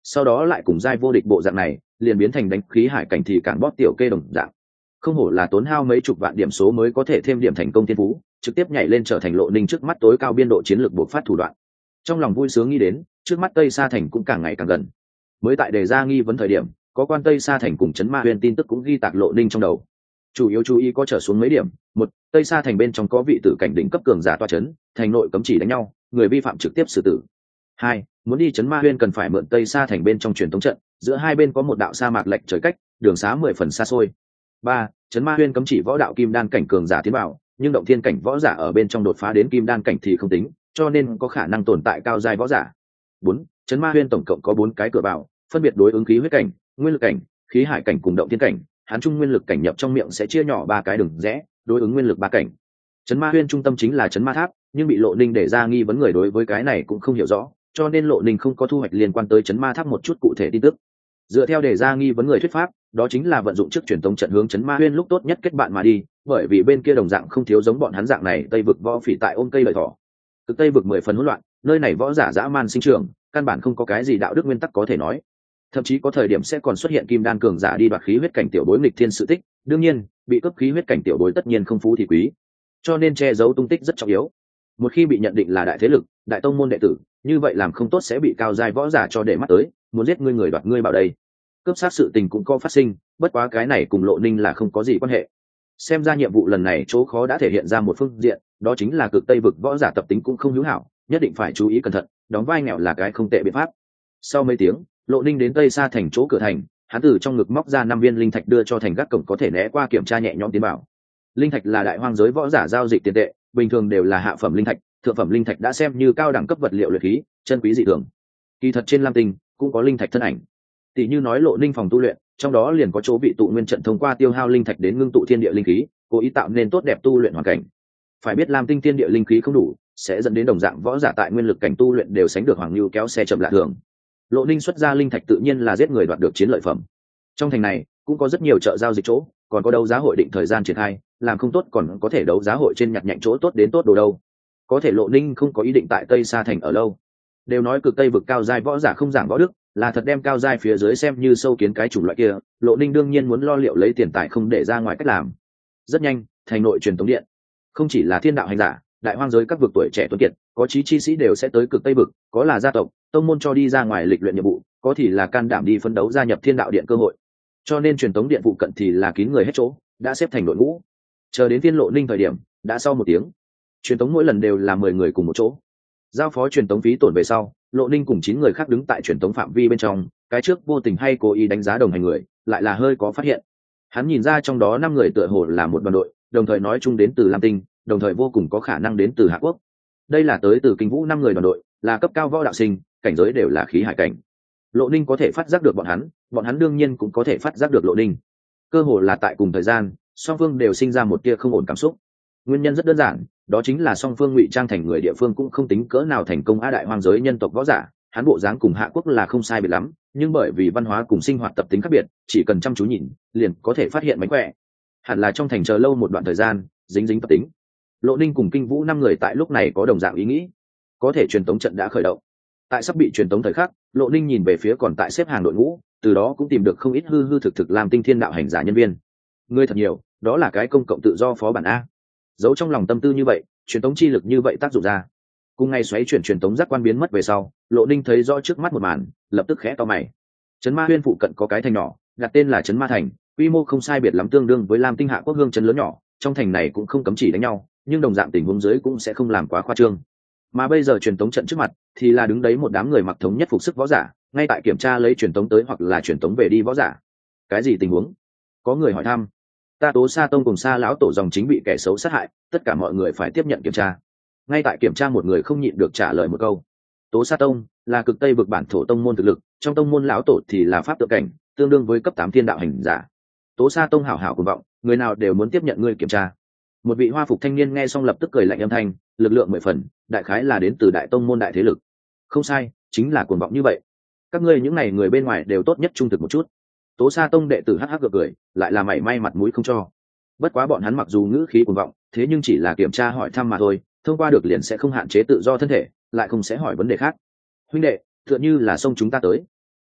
sau đó lại cùng giai vô địch bộ dạng này liền biến thành đánh khí hải cảnh thì cản bóp tiểu kê đồng dạng. Không hổ là tốn hao mấy chục vạn điểm số mới có thể thêm điểm thành công thiên phú, trực tiếp nhảy lên trở thành Lộ Ninh trước mắt tối cao biên độ chiến lược bộc phát thủ đoạn. Trong lòng vui sướng nghĩ đến, trước mắt Tây Sa Thành cũng càng ngày càng gần. Mới tại đề ra nghi vấn thời điểm, có quan Tây Sa Thành cùng Trấn Ma Huyên tin tức cũng ghi tạc Lộ Ninh trong đầu. Chủ yếu chú ý có trở xuống mấy điểm: một, Tây Sa Thành bên trong có vị tử cảnh đỉnh cấp cường giả toa chấn, thành nội cấm chỉ đánh nhau, người vi phạm trực tiếp xử tử. Hai, muốn đi Trấn Ma Huyên cần phải mượn Tây Sa Thành bên trong truyền thống trận, giữa hai bên có một đạo sa mạc lệch trời cách, đường xá mười phần xa xôi. Ba, Trấn Ma Huyên cấm chỉ võ đạo kim đan cảnh cường giả tiến vào, nhưng động thiên cảnh võ giả ở bên trong đột phá đến kim đan cảnh thì không tính, cho nên có khả năng tồn tại cao giai võ giả. Bốn, Trấn Ma Huyên tổng cộng có bốn cái cửa vào, phân biệt đối ứng khí huyết cảnh, nguyên lực cảnh, khí hải cảnh cùng động thiên cảnh, hán trung nguyên lực cảnh nhập trong miệng sẽ chia nhỏ ba cái đường rẽ, đối ứng nguyên lực ba cảnh. Trấn Ma Huyên trung tâm chính là Trấn Ma Tháp, nhưng bị Lộ Ninh để ra nghi vấn người đối với cái này cũng không hiểu rõ, cho nên Lộ Ninh không có thu hoạch liên quan tới Trấn Ma Tháp một chút cụ thể tin tức. Dựa theo đề ra nghi vấn người thuyết pháp, đó chính là vận dụng trước truyền tống trận hướng Trấn Ma Huyên lúc tốt nhất kết bạn mà đi, bởi vì bên kia đồng dạng không thiếu giống bọn hắn dạng này Tây vực võ phỉ tại ôm cây lợi thỏ. Cực Tây vực mười phần hỗn loạn, nơi này võ giả dã man sinh trưởng, căn bản không có cái gì đạo đức nguyên tắc có thể nói. Thậm chí có thời điểm sẽ còn xuất hiện kim đan cường giả đi đoạt khí huyết cảnh tiểu bối nghịch thiên sự tích, đương nhiên, bị cướp khí huyết cảnh tiểu bối tất nhiên không phú thì quý, cho nên che giấu tung tích rất trọng yếu. Một khi bị nhận định là đại thế lực, đại tông môn đệ tử, như vậy làm không tốt sẽ bị cao giai võ giả cho để mắt tới, muốn giết ngươi người đoạt ngươi bảo đây. Cướp sát sự tình cũng có phát sinh, bất quá cái này cùng Lộ Ninh là không có gì quan hệ. Xem ra nhiệm vụ lần này chỗ khó đã thể hiện ra một phương diện, đó chính là cực Tây vực võ giả tập tính cũng không hữu hảo, nhất định phải chú ý cẩn thận, đóng vai nghèo là cái không tệ biện pháp. Sau mấy tiếng, Lộ Ninh đến Tây Sa Thành chỗ cửa thành, hắn từ trong ngực móc ra năm viên linh thạch đưa cho thành gác cổng có thể né qua kiểm tra nhẹ nhõm tiến bảo. Linh thạch là đại hoang giới võ giả giao dịch tiền tệ, bình thường đều là hạ phẩm linh thạch, thượng phẩm linh thạch đã xem như cao đẳng cấp vật liệu luyện khí, chân quý dị thường. Kỳ thật trên Lam Tinh cũng có linh thạch thân ảnh. Tỷ như nói Lộ Ninh phòng tu luyện, trong đó liền có chỗ bị tụ nguyên trận thông qua tiêu hao linh thạch đến ngưng tụ thiên địa linh khí, cố ý tạo nên tốt đẹp tu luyện hoàn cảnh. Phải biết Lam Tinh thiên địa linh khí không đủ, sẽ dẫn đến đồng dạng võ giả tại nguyên lực cảnh tu luyện đều sánh được hoàng lưu kéo xe chậm lạ thường. Lộ Ninh xuất ra linh thạch tự nhiên là giết người đoạt được chiến lợi phẩm. Trong thành này cũng có rất nhiều chợ giao dịch chỗ, còn có đấu giá hội định thời gian triển khai, làm không tốt còn có thể đấu giá hội trên nhặt nhạnh chỗ tốt đến tốt đồ đâu. Có thể Lộ Ninh không có ý định tại Tây Sa Thành ở lâu. Đều nói cực Tây vực cao giai võ giả không giảng võ đức, là thật đem cao giai phía dưới xem như sâu kiến cái chủng loại kia, Lộ Ninh đương nhiên muốn lo liệu lấy tiền tài không để ra ngoài cách làm. Rất nhanh, thành nội truyền tống điện, không chỉ là thiên đạo hành giả, đại hoang giới các vực tuổi trẻ tuấn kiệt, có chí chi sĩ đều sẽ tới cực Tây vực, có là gia tộc, tông môn cho đi ra ngoài lịch luyện nhiệm vụ, có thì là can đảm đi phấn đấu gia nhập thiên đạo điện cơ hội. Cho nên truyền tống điện phụ cận thì là kín người hết chỗ, đã xếp thành đội ngũ. Chờ đến phiên Lộ Ninh thời điểm, đã sau một tiếng. Truyền tống mỗi lần đều là mười người cùng một chỗ. Giao phó truyền tống phí tổn về sau, Lộ Ninh cùng chín người khác đứng tại truyền tống phạm vi bên trong, cái trước vô tình hay cố ý đánh giá đồng hành người, lại là hơi có phát hiện. Hắn nhìn ra trong đó năm người tựa hồ là một đoàn đội, đồng thời nói chung đến từ Lam Tinh, đồng thời vô cùng có khả năng đến từ Hạ Quốc. Đây là tới từ Kinh Vũ năm người đoàn đội, là cấp cao võ đạo sinh, cảnh giới đều là khí hải cảnh. Lộ Ninh có thể phát giác được bọn hắn, bọn hắn đương nhiên cũng có thể phát giác được Lộ Ninh. Cơ hồ là tại cùng thời gian, song phương đều sinh ra một tia không ổn cảm xúc. Nguyên nhân rất đơn giản, đó chính là song phương ngụy trang thành người địa phương cũng không tính cỡ nào thành công á đại hoang giới nhân tộc võ giả, hắn bộ dáng cùng Hạ Quốc là không sai biệt lắm, nhưng bởi vì văn hóa cùng sinh hoạt tập tính khác biệt, chỉ cần chăm chú nhìn, liền có thể phát hiện mánh khỏe. Hẳn là trong thành chờ lâu một đoạn thời gian, dính dính tập tính. Lộ Ninh cùng Kinh Vũ năm người tại lúc này có đồng dạng ý nghĩ, có thể truyền tống trận đã khởi động. Tại sắp bị truyền tống thời khắc, Lộ Ninh nhìn về phía còn tại xếp hàng đội ngũ, từ đó cũng tìm được không ít hư hư thực thực làm tinh thiên đạo hành giả nhân viên. Người thật nhiều, đó là cái công cộng tự do phó bản a. Giấu trong lòng tâm tư như vậy, truyền tống chi lực như vậy tác dụng ra. Cùng ngày xoáy chuyển truyền tống giác quan biến mất về sau, Lộ Ninh thấy rõ trước mắt một màn, lập tức khẽ to mày. Trấn Ma Huyên phụ cận có cái thành nhỏ, đặt tên là Trấn Ma Thành, quy mô không sai biệt lắm tương đương với Lam Tinh Hạ Quốc hương trấn lớn nhỏ, trong thành này cũng không cấm chỉ đánh nhau, nhưng đồng dạng tình huống dưới cũng sẽ không làm quá khoa trương. Mà bây giờ truyền tống trận trước mặt thì là đứng đấy một đám người mặc thống nhất phục sức võ giả, ngay tại kiểm tra lấy truyền tống tới hoặc là truyền tống về đi võ giả. Cái gì tình huống? Có người hỏi thăm. Ta Tố Sa Tông cùng Sa lão tổ dòng chính bị kẻ xấu sát hại, tất cả mọi người phải tiếp nhận kiểm tra. Ngay tại kiểm tra một người không nhịn được trả lời một câu. Tố Sa Tông là cực Tây vực bản thổ tông môn thực lực, trong tông môn lão tổ thì là pháp tự cảnh, tương đương với cấp tám thiên đạo hành giả. Tố Sa Tông hảo hảo cuồng vọng, người nào đều muốn tiếp nhận ngươi kiểm tra. Một vị hoa phục thanh niên nghe xong lập tức cười lạnh âm thanh, lực lượng mười phần, đại khái là đến từ đại tông môn đại thế lực. Không sai, chính là cuồng vọng như vậy. Các ngươi những này người bên ngoài đều tốt nhất trung thực một chút. Tố Sa Tông đệ tử hắc hắc cười, lại là mảy may mặt mũi không cho. Bất quá bọn hắn mặc dù ngữ khí cuồng vọng, thế nhưng chỉ là kiểm tra hỏi thăm mà thôi, thông qua được liền sẽ không hạn chế tự do thân thể, lại không sẽ hỏi vấn đề khác. Huynh đệ, tựa như là xông chúng ta tới.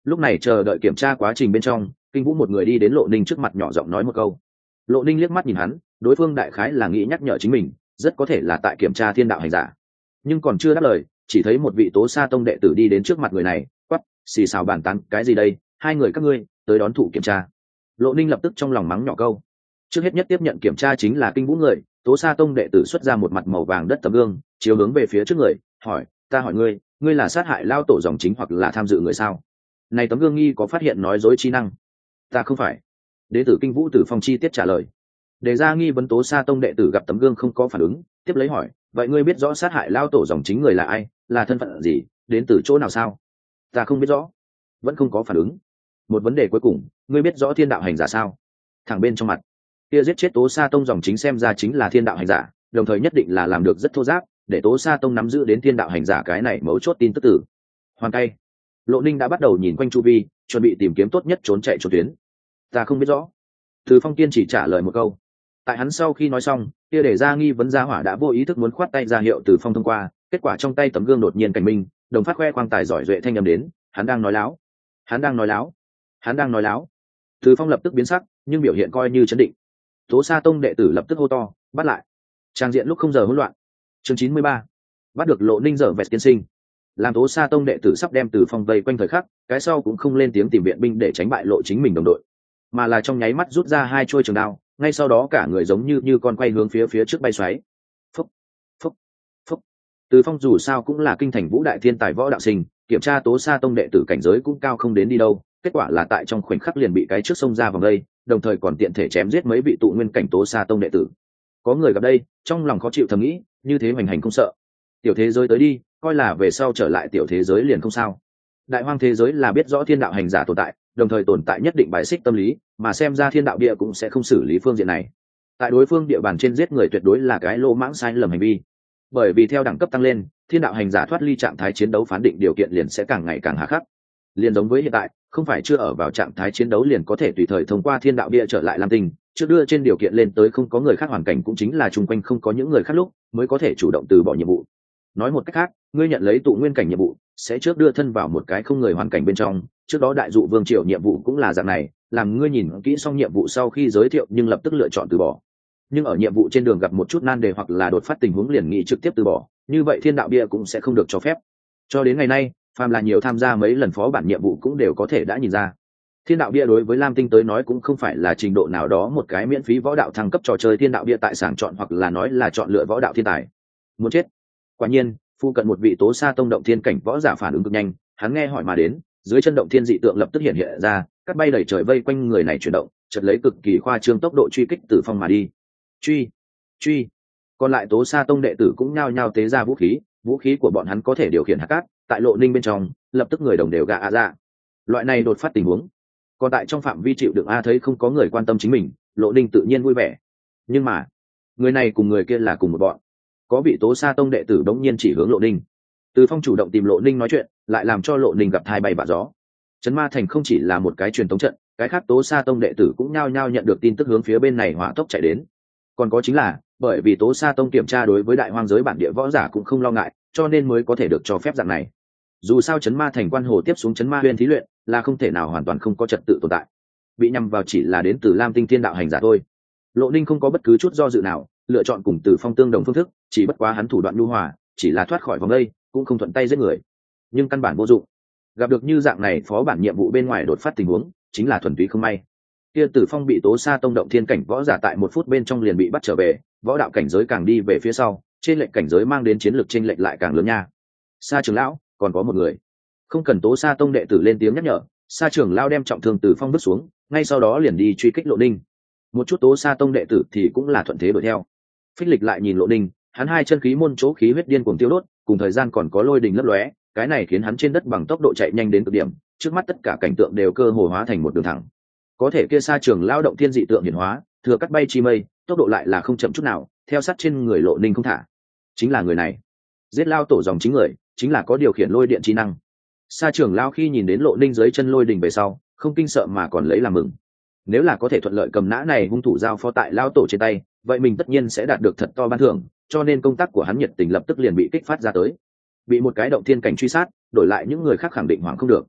Lúc này chờ đợi kiểm tra quá trình bên trong, Kinh Vũ một người đi đến Lộ Ninh trước mặt nhỏ giọng nói một câu. Lộ Ninh liếc mắt nhìn hắn, đối phương đại khái là nghĩ nhắc nhở chính mình, rất có thể là tại kiểm tra thiên đạo hành giả. Nhưng còn chưa đáp lời, chỉ thấy một vị Tố Sa tông đệ tử đi đến trước mặt người này, quát, xì xào bàn tán cái gì đây, hai người các ngươi tới đón thụ kiểm tra. Lộ Ninh lập tức trong lòng mắng nhỏ câu. Trước hết nhất tiếp nhận kiểm tra chính là Kinh Vũ người, Tố Sa tông đệ tử xuất ra một mặt màu vàng đất tấm gương, chiếu hướng về phía trước người, hỏi, ta hỏi ngươi, ngươi là sát hại lao tổ dòng chính hoặc là tham dự người sao? Này tấm gương nghi có phát hiện nói dối trí năng? Ta không phải. Đệ tử Kinh Vũ Tử Phong chi tiết trả lời. Đề ra nghi vấn Tố Sa tông đệ tử gặp tấm gương không có phản ứng, tiếp lấy hỏi, vậy ngươi biết rõ sát hại lao tổ dòng chính người là ai, là thân phận gì, đến từ chỗ nào sao? Ta không biết rõ. Vẫn không có phản ứng. Một vấn đề cuối cùng, ngươi biết rõ thiên đạo hành giả sao? Thẳng bên trong mặt. Kia giết chết Tố Sa tông dòng chính xem ra chính là thiên đạo hành giả, đồng thời nhất định là làm được rất thô giáp, để Tố Sa tông nắm giữ đến thiên đạo hành giả cái này mấu chốt tin tức tử. Hoàn tay. Lộ Ninh đã bắt đầu nhìn quanh chu vi, chuẩn bị tìm kiếm tốt nhất trốn chạy trốn tuyến. Ta không biết rõ. Từ Phong Kiên chỉ trả lời một câu. Tại hắn sau khi nói xong, kia để ra nghi vấn gia hỏa đã vô ý thức muốn khoát tay ra hiệu Từ Phong thông qua, kết quả trong tay tấm gương đột nhiên cảnh minh, đồng phát khoe khoang tài giỏi duệ thanh âm đến, hắn đang nói láo, hắn đang nói láo, hắn đang nói láo. Từ Phong lập tức biến sắc, nhưng biểu hiện coi như chấn định. Tố Sa tông đệ tử lập tức hô to, bắt lại. Trang diện lúc không giờ hỗn loạn. Chương chín mươi ba, bắt được Lộ Ninh dở vẹt tiên sinh. Làm Tố Sa tông đệ tử sắp đem Từ Phong vây quanh thời khắc, cái sau cũng không lên tiếng tìm viện binh để tránh bại lộ chính mình đồng đội, mà là trong nháy mắt rút ra hai chuôi trường đao, ngay sau đó cả người giống như như con quay hướng phía phía trước bay xoáy. Phúc, phúc, phúc. Từ Phong dù sao cũng là kinh thành vũ đại thiên tài võ đạo sinh, kiểm tra Tố Sa tông đệ tử cảnh giới cũng cao không đến đi đâu, kết quả là tại trong khoảnh khắc liền bị cái trước xông ra vòng đây, đồng thời còn tiện thể chém giết mấy vị tụ nguyên cảnh Tố Sa tông đệ tử. Có người gặp đây, trong lòng khó chịu thầm nghĩ, như thế hoành hành không sợ. Tiểu thế giới tới đi, coi là về sau trở lại tiểu thế giới liền không sao. Đại hoang thế giới là biết rõ thiên đạo hành giả tồn tại, đồng thời tồn tại nhất định bài xích tâm lý, mà xem ra thiên đạo địa cũng sẽ không xử lý phương diện này. Tại đối phương địa bàn trên giết người tuyệt đối là cái lỗ mãng sai lầm hành vi, bởi vì theo đẳng cấp tăng lên, thiên đạo hành giả thoát ly trạng thái chiến đấu phán định điều kiện liền sẽ càng ngày càng hà khắc. Liền giống với hiện tại, không phải chưa ở vào trạng thái chiến đấu liền có thể tùy thời thông qua thiên đạo địa trở lại Lam Tinh, trước đưa trên điều kiện lên tới không có người khác hoàn cảnh cũng chính là chung quanh không có những người khác lúc mới có thể chủ động từ bỏ nhiệm vụ. Nói một cách khác, ngươi nhận lấy tụ nguyên cảnh nhiệm vụ sẽ trước đưa thân vào một cái không người hoàn cảnh bên trong, trước đó đại dụ vương triều nhiệm vụ cũng là dạng này, làm ngươi nhìn kỹ xong nhiệm vụ sau khi giới thiệu nhưng lập tức lựa chọn từ bỏ. Nhưng ở nhiệm vụ trên đường gặp một chút nan đề hoặc là đột phát tình huống liền nghĩ trực tiếp từ bỏ, như vậy thiên đạo bia cũng sẽ không được cho phép. Cho đến ngày nay, phàm là nhiều tham gia mấy lần phó bản nhiệm vụ cũng đều có thể đã nhìn ra, thiên đạo bia đối với Lam Tinh tới nói cũng không phải là trình độ nào đó một cái miễn phí võ đạo thăng cấp trò chơi thiên đạo bia tại sàng chọn hoặc là nói là chọn lựa võ đạo thiên tài. Muốn chết. Quả nhiên, phu cận một vị Tố Sa tông động thiên cảnh võ giả phản ứng cực nhanh, hắn nghe hỏi mà đến, dưới chân động thiên dị tượng lập tức hiện hiện ra, cắt bay đầy trời vây quanh người này chuyển động, chợt lấy cực kỳ khoa trương tốc độ truy kích Từ Phong mà đi. Truy, truy. Còn lại Tố Sa tông đệ tử cũng nhao nhao tế ra vũ khí, vũ khí của bọn hắn có thể điều khiển hạt cát, tại Lộ Ninh bên trong, lập tức người đồng đều gạ a ra. Loại này đột phát tình huống, còn tại trong phạm vi chịu đựng a thấy không có người quan tâm chính mình, Lộ Ninh tự nhiên vui vẻ. Nhưng mà, người này cùng người kia là cùng một bọn. Có vị Tố Sa tông đệ tử đống nhiên chỉ hướng Lộ Ninh. Từ Phong chủ động tìm Lộ Ninh nói chuyện, lại làm cho Lộ Ninh gặp thai bay vạ gió. Trấn Ma Thành không chỉ là một cái truyền tống trận, cái khác Tố Sa tông đệ tử cũng nhao nhao nhận được tin tức hướng phía bên này hỏa tốc chạy đến. Còn có chính là, bởi vì Tố Sa tông kiểm tra đối với đại hoang giới bản địa võ giả cũng không lo ngại, cho nên mới có thể được cho phép dạng này. Dù sao Trấn Ma Thành quan hồ tiếp xuống Trấn Ma Huyên thí luyện, là không thể nào hoàn toàn không có trật tự tồn tại. Bị nhằm vào chỉ là đến từ Lam Tinh thiên đạo hành giả thôi. Lộ Ninh không có bất cứ chút do dự nào, lựa chọn cùng Từ Phong tương đồng phương thức, chỉ bất quá hắn thủ đoạn nhu hòa, chỉ là thoát khỏi vòng đây, cũng không thuận tay giết người. Nhưng căn bản vô dụng. Gặp được như dạng này phó bản nhiệm vụ bên ngoài đột phát tình huống, chính là thuần túy không may. Kia Từ Phong bị Tố Sa tông động thiên cảnh võ giả tại một phút bên trong liền bị bắt trở về, võ đạo cảnh giới càng đi về phía sau, trên lệnh cảnh giới mang đến chiến lược chênh lệch lại càng lớn nha. Sa trưởng lão, còn có một người. Không cần Tố Sa tông đệ tử lên tiếng nhắc nhở, Sa trưởng lão đem trọng thương Từ Phong vứt xuống, ngay sau đó liền đi truy kích Lộ Ninh. Một chút Tố Sa tông đệ tử thì cũng là thuận thế đuổi theo. Phích lịch lại nhìn Lộ Ninh, hắn hai chân khí môn chỗ khí huyết điên cuồng tiêu đốt, cùng thời gian còn có lôi đình lấp lóe, cái này khiến hắn trên đất bằng tốc độ chạy nhanh đến cực điểm, trước mắt tất cả cảnh tượng đều cơ hồ hóa thành một đường thẳng. Có thể kia Sa trưởng lão động thiên dị tượng hiển hóa, thừa cắt bay chi mây, tốc độ lại là không chậm chút nào, theo sát trên người Lộ Ninh không thả. Chính là người này. Giết lao tổ dòng chính người, chính là có điều khiển lôi điện trí năng. Sa trưởng lão khi nhìn đến Lộ Ninh dưới chân lôi đình về sau, không kinh sợ mà còn lấy làm mừng. Nếu là có thể thuận lợi cầm nã này hung thủ giao phó tại lao tổ trên tay, vậy mình tất nhiên sẽ đạt được thật to ban thưởng, cho nên công tác của hắn nhiệt tình lập tức liền bị kích phát ra tới. Bị một cái động thiên cảnh truy sát, đổi lại những người khác khẳng định hoảng không được.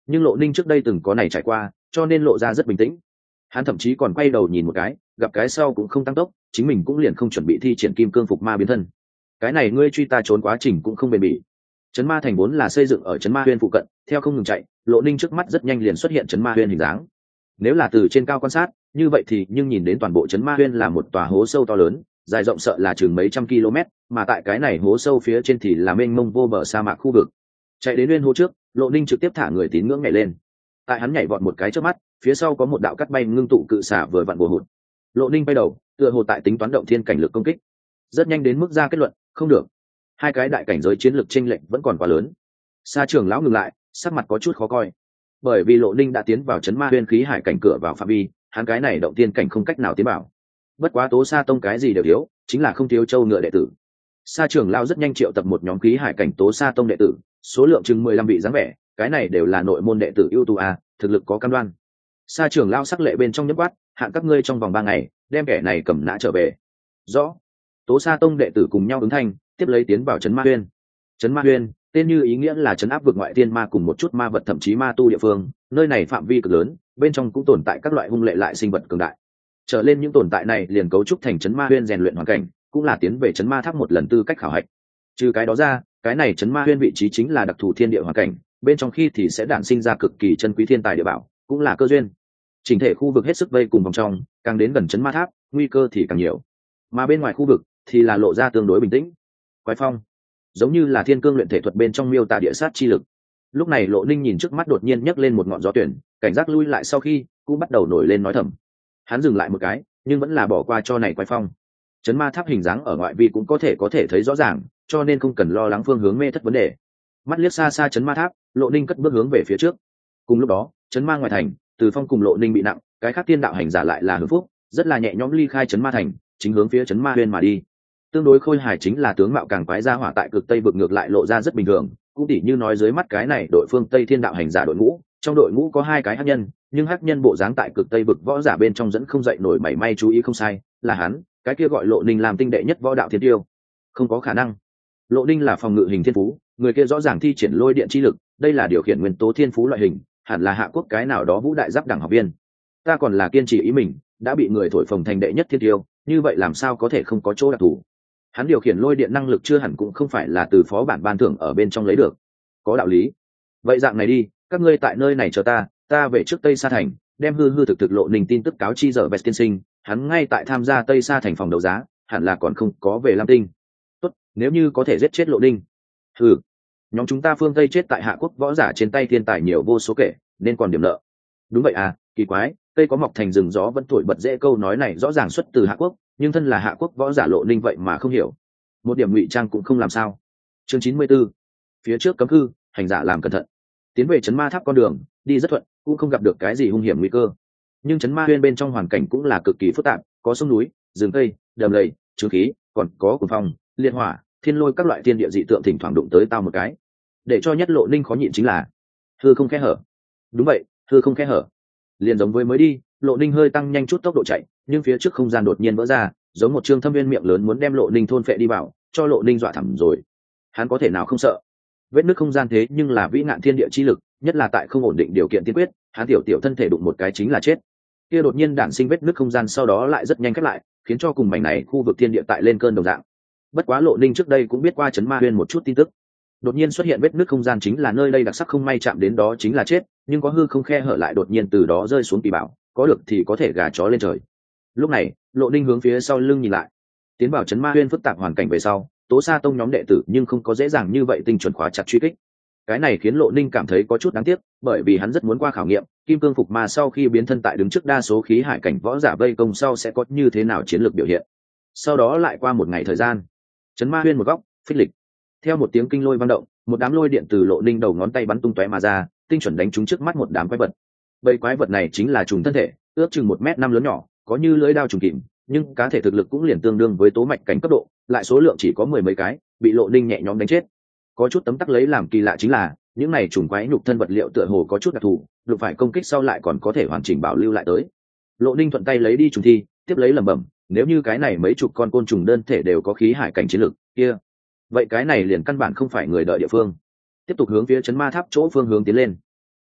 nhưng Lộ Ninh trước đây từng có này trải qua, cho nên lộ ra rất bình tĩnh. Hắn thậm chí còn quay đầu nhìn một cái, gặp cái sau cũng không tăng tốc, chính mình cũng liền không chuẩn bị thi triển kim cương phục ma biến thân. Cái này ngươi truy ta trốn quá trình cũng không bền bỉ. Trấn Ma Thành vốn là xây dựng ở Trấn Ma Huyên phụ cận, theo không ngừng chạy, Lộ Ninh trước mắt rất nhanh liền xuất hiện Trấn Ma Huyên hình dáng. Nếu là từ trên cao quan sát, như vậy thì nhưng nhìn đến toàn bộ Trấn Ma Huyên là một tòa hố sâu to lớn, dài rộng sợ là chừng mấy trăm km, mà tại cái này hố sâu phía trên thì là mênh mông vô bờ sa mạc khu vực. Chạy đến Huyên hố trước, Lộ Ninh trực tiếp thả người tín ngưỡng nhảy lên. Tại hắn nhảy vọt một cái trước mắt, phía sau có một đạo cắt bay ngưng tụ cự xả vừa vặn bùa hụt. Lộ Ninh bay đầu, tựa hồ tại tính toán động thiên cảnh lực công kích. Rất nhanh đến mức ra kết luận, không được. Hai cái đại cảnh giới chiến lược chênh lệch vẫn còn quá lớn. Sa trưởng lão ngừng lại, sắc mặt có chút khó coi. Bởi vì Lộ Ninh đã tiến vào Trấn Ma Huyên khí hải cảnh cửa vào phạm vi, hắn cái này động thiên cảnh không cách nào tiến vào. Bất quá Tố Sa tông cái gì đều thiếu, chính là không thiếu châu ngựa đệ tử. Sa trưởng lão rất nhanh triệu tập một nhóm khí hải cảnh Tố Sa tông đệ tử, số lượng chừng mười lăm vị dáng vẻ, cái này đều là nội môn đệ tử ưu tú a, thực lực có cam đoan. Sa trưởng lão sắc lệ bên trong nhấc quát, hạn các ngươi trong vòng ba ngày, đem kẻ này cầm nã trở về. Rõ. Tố Sa tông đệ tử cùng nhau ứng thanh, tiếp lấy tiến vào Trấn Ma Huyên. Trấn Ma Huyên, tên như ý nghĩa là trấn áp vực ngoại tiên ma cùng một chút ma vật thậm chí ma tu địa phương, nơi này phạm vi cực lớn, bên trong cũng tồn tại các loại hung lệ lại sinh vật cường đại. Trở lên những tồn tại này liền cấu trúc thành Trấn Ma Huyên rèn luyện hoàn cảnh, cũng là tiến về Trấn Ma Tháp một lần tư cách khảo hạch. Trừ cái đó ra, cái này Trấn Ma Huyên vị trí chính là đặc thù thiên địa hoàn cảnh, bên trong khi thì sẽ đản sinh ra cực kỳ chân quý thiên tài địa bảo, cũng là cơ duyên. Chỉnh thể khu vực hết sức vây cùng vòng trong, càng đến gần Trấn Ma Tháp, nguy cơ thì càng nhiều. Mà bên ngoài khu vực thì là lộ ra tương đối bình tĩnh. Quái phong, giống như là thiên cương luyện thể thuật bên trong miêu tả địa sát chi lực. Lúc này Lộ Ninh nhìn trước mắt đột nhiên nhấc lên một ngọn gió tuyển, cảnh giác lui lại sau khi cũng bắt đầu nổi lên nói thầm. Hắn dừng lại một cái, nhưng vẫn là bỏ qua cho này quái phong. Trấn Ma Tháp hình dáng ở ngoại vi cũng có thể có thể thấy rõ ràng, cho nên không cần lo lắng phương hướng mê thất vấn đề. Mắt liếc xa xa Trấn Ma Tháp, Lộ Ninh cất bước hướng về phía trước. Cùng lúc đó, Trấn Ma ngoài thành, Từ Phong cùng Lộ Ninh bị nặng, cái khác tiên đạo hành giả lại là Hướng Phúc, rất là nhẹ nhõm ly khai Trấn Ma thành, chính hướng phía Trấn Ma Huyên mà đi. Tương đối khôi hài chính là tướng mạo càng quái ra hỏa tại cực tây vực ngược lại lộ ra rất bình thường, cũng tỉ như nói dưới mắt cái này đội phương Tây Thiên đạo hành giả đội ngũ, trong đội ngũ có hai cái hắc nhân, nhưng hắc nhân bộ dáng tại cực tây vực võ giả bên trong dẫn không dậy nổi mảy may chú ý không sai, là hắn, cái kia gọi Lộ Ninh làm tinh đệ nhất võ đạo thiên tiêu. Không có khả năng. Lộ Ninh là phòng ngự hình thiên phú, người kia rõ ràng thi triển lôi điện chi lực, đây là điều khiển nguyên tố thiên phú loại hình, hẳn là hạ quốc cái nào đó vũ đại giáp đẳng học viên. Ta còn là kiên trì ý mình, đã bị người thổi phồng thành đệ nhất thiên tiêu, như vậy làm sao có thể không có chỗ đặc thù. Hắn điều khiển lôi điện năng lực chưa hẳn cũng không phải là từ phó bản ban thưởng ở bên trong lấy được. Có đạo lý. Vậy dạng này đi, các ngươi tại nơi này chờ ta, ta về trước Tây Sa thành, đem hư hư thực thực Lộ Ninh tin tức cáo chi giờ Best tiên sinh, hắn ngay tại tham gia Tây Sa thành phòng đấu giá, hẳn là còn không có về Lam Tinh. Tốt, nếu như có thể giết chết Lộ Ninh. Hừ, nhóm chúng ta phương Tây chết tại Hạ quốc võ giả trên tay thiên tài nhiều vô số kể, nên còn điểm nợ. Đúng vậy à, kỳ quái, Tây có mọc thành rừng gió vẫn thổi bật dễ, câu nói này rõ ràng xuất từ Hạ quốc, nhưng thân là Hạ quốc võ giả Lộ Ninh vậy mà không hiểu. Một điểm ngụy trang cũng không làm sao. Chương chín mươi 'bốn. Phía trước cấm cư, hành giả làm cẩn thận. Tiến về Trấn Ma Tháp con đường, đi rất thuận, cũng không gặp được cái gì hung hiểm nguy cơ. Nhưng Trấn Ma Huyên bên trong hoàn cảnh cũng là cực kỳ phức tạp, có sông núi, rừng cây, đầm lầy, trướng khí, còn có cuồng phong, liệt hỏa, thiên lôi các loại thiên địa dị tượng thỉnh thoảng đụng tới tao một cái. Để cho nhất Lộ Ninh khó nhịn chính là hư không khe hở. Đúng vậy, hư không khe hở. Liền giống với mới đi, Lộ Ninh hơi tăng nhanh chút tốc độ chạy, nhưng phía trước không gian đột nhiên vỡ ra, giống một trương thâm viên miệng lớn muốn đem Lộ Ninh thôn phệ đi vào, cho Lộ Ninh dọa thẳm rồi. Hắn có thể nào không sợ? Vết nứt không gian thế nhưng là vĩ nạn thiên địa chi lực, nhất là tại không ổn định điều kiện tiên quyết, hắn tiểu tiểu thân thể đụng một cái chính là chết. Kia đột nhiên đản sinh vết nứt không gian sau đó lại rất nhanh khép lại, khiến cho cùng mảnh này khu vực thiên địa tại lên cơn đồng dạng. Bất quá Lộ Ninh trước đây cũng biết qua Trấn Ma Huyên một chút tin tức. Đột nhiên xuất hiện vết nứt không gian chính là nơi đây đặc sắc, không may chạm đến đó chính là chết, nhưng có hư không khe hở lại đột nhiên từ đó rơi xuống kỳ bảo, có được thì có thể gà chó lên trời. Lúc này, Lộ Ninh hướng phía sau lưng nhìn lại. Tiến vào Trấn Ma Huyên phức tạp hoàn cảnh về sau, Tố Sa tông nhóm đệ tử nhưng không có dễ dàng như vậy tinh chuẩn khóa chặt truy kích. Cái này khiến Lộ Ninh cảm thấy có chút đáng tiếc, bởi vì hắn rất muốn qua khảo nghiệm, kim cương phục ma sau khi biến thân tại đứng trước đa số khí hải cảnh võ giả vây công sau sẽ có như thế nào chiến lược biểu hiện. Sau đó lại qua một ngày thời gian, Trấn Ma Huyên một góc, phích lịch. Theo một tiếng kinh lôi vang động, một đám lôi điện từ Lộ Ninh đầu ngón tay bắn tung tóe mà ra, tinh chuẩn đánh trúng trước mắt một đám quái vật. Bầy quái vật này chính là trùng thân thể, ước chừng một mét năm lớn nhỏ, có như lưỡi dao trùng kìm, nhưng cá thể thực lực cũng liền tương đương với tố mạch cảnh cấp độ, lại số lượng chỉ có mười mấy cái, bị Lộ Ninh nhẹ nhõm đánh chết. Có chút tấm tắc lấy làm kỳ lạ chính là, những này trùng quái nhục thân vật liệu tựa hồ có chút đặc thù, đụng phải công kích sau lại còn có thể hoàn chỉnh bảo lưu lại tới. Lộ Ninh thuận tay lấy đi trùng thi, tiếp lấy lẩm bẩm, nếu như cái này mấy chục con côn trùng đơn thể đều có khí hải cảnh chiến lực, kia, vậy cái này liền căn bản không phải người đợi địa phương. Tiếp tục hướng phía Trấn Ma Tháp chỗ phương hướng tiến lên.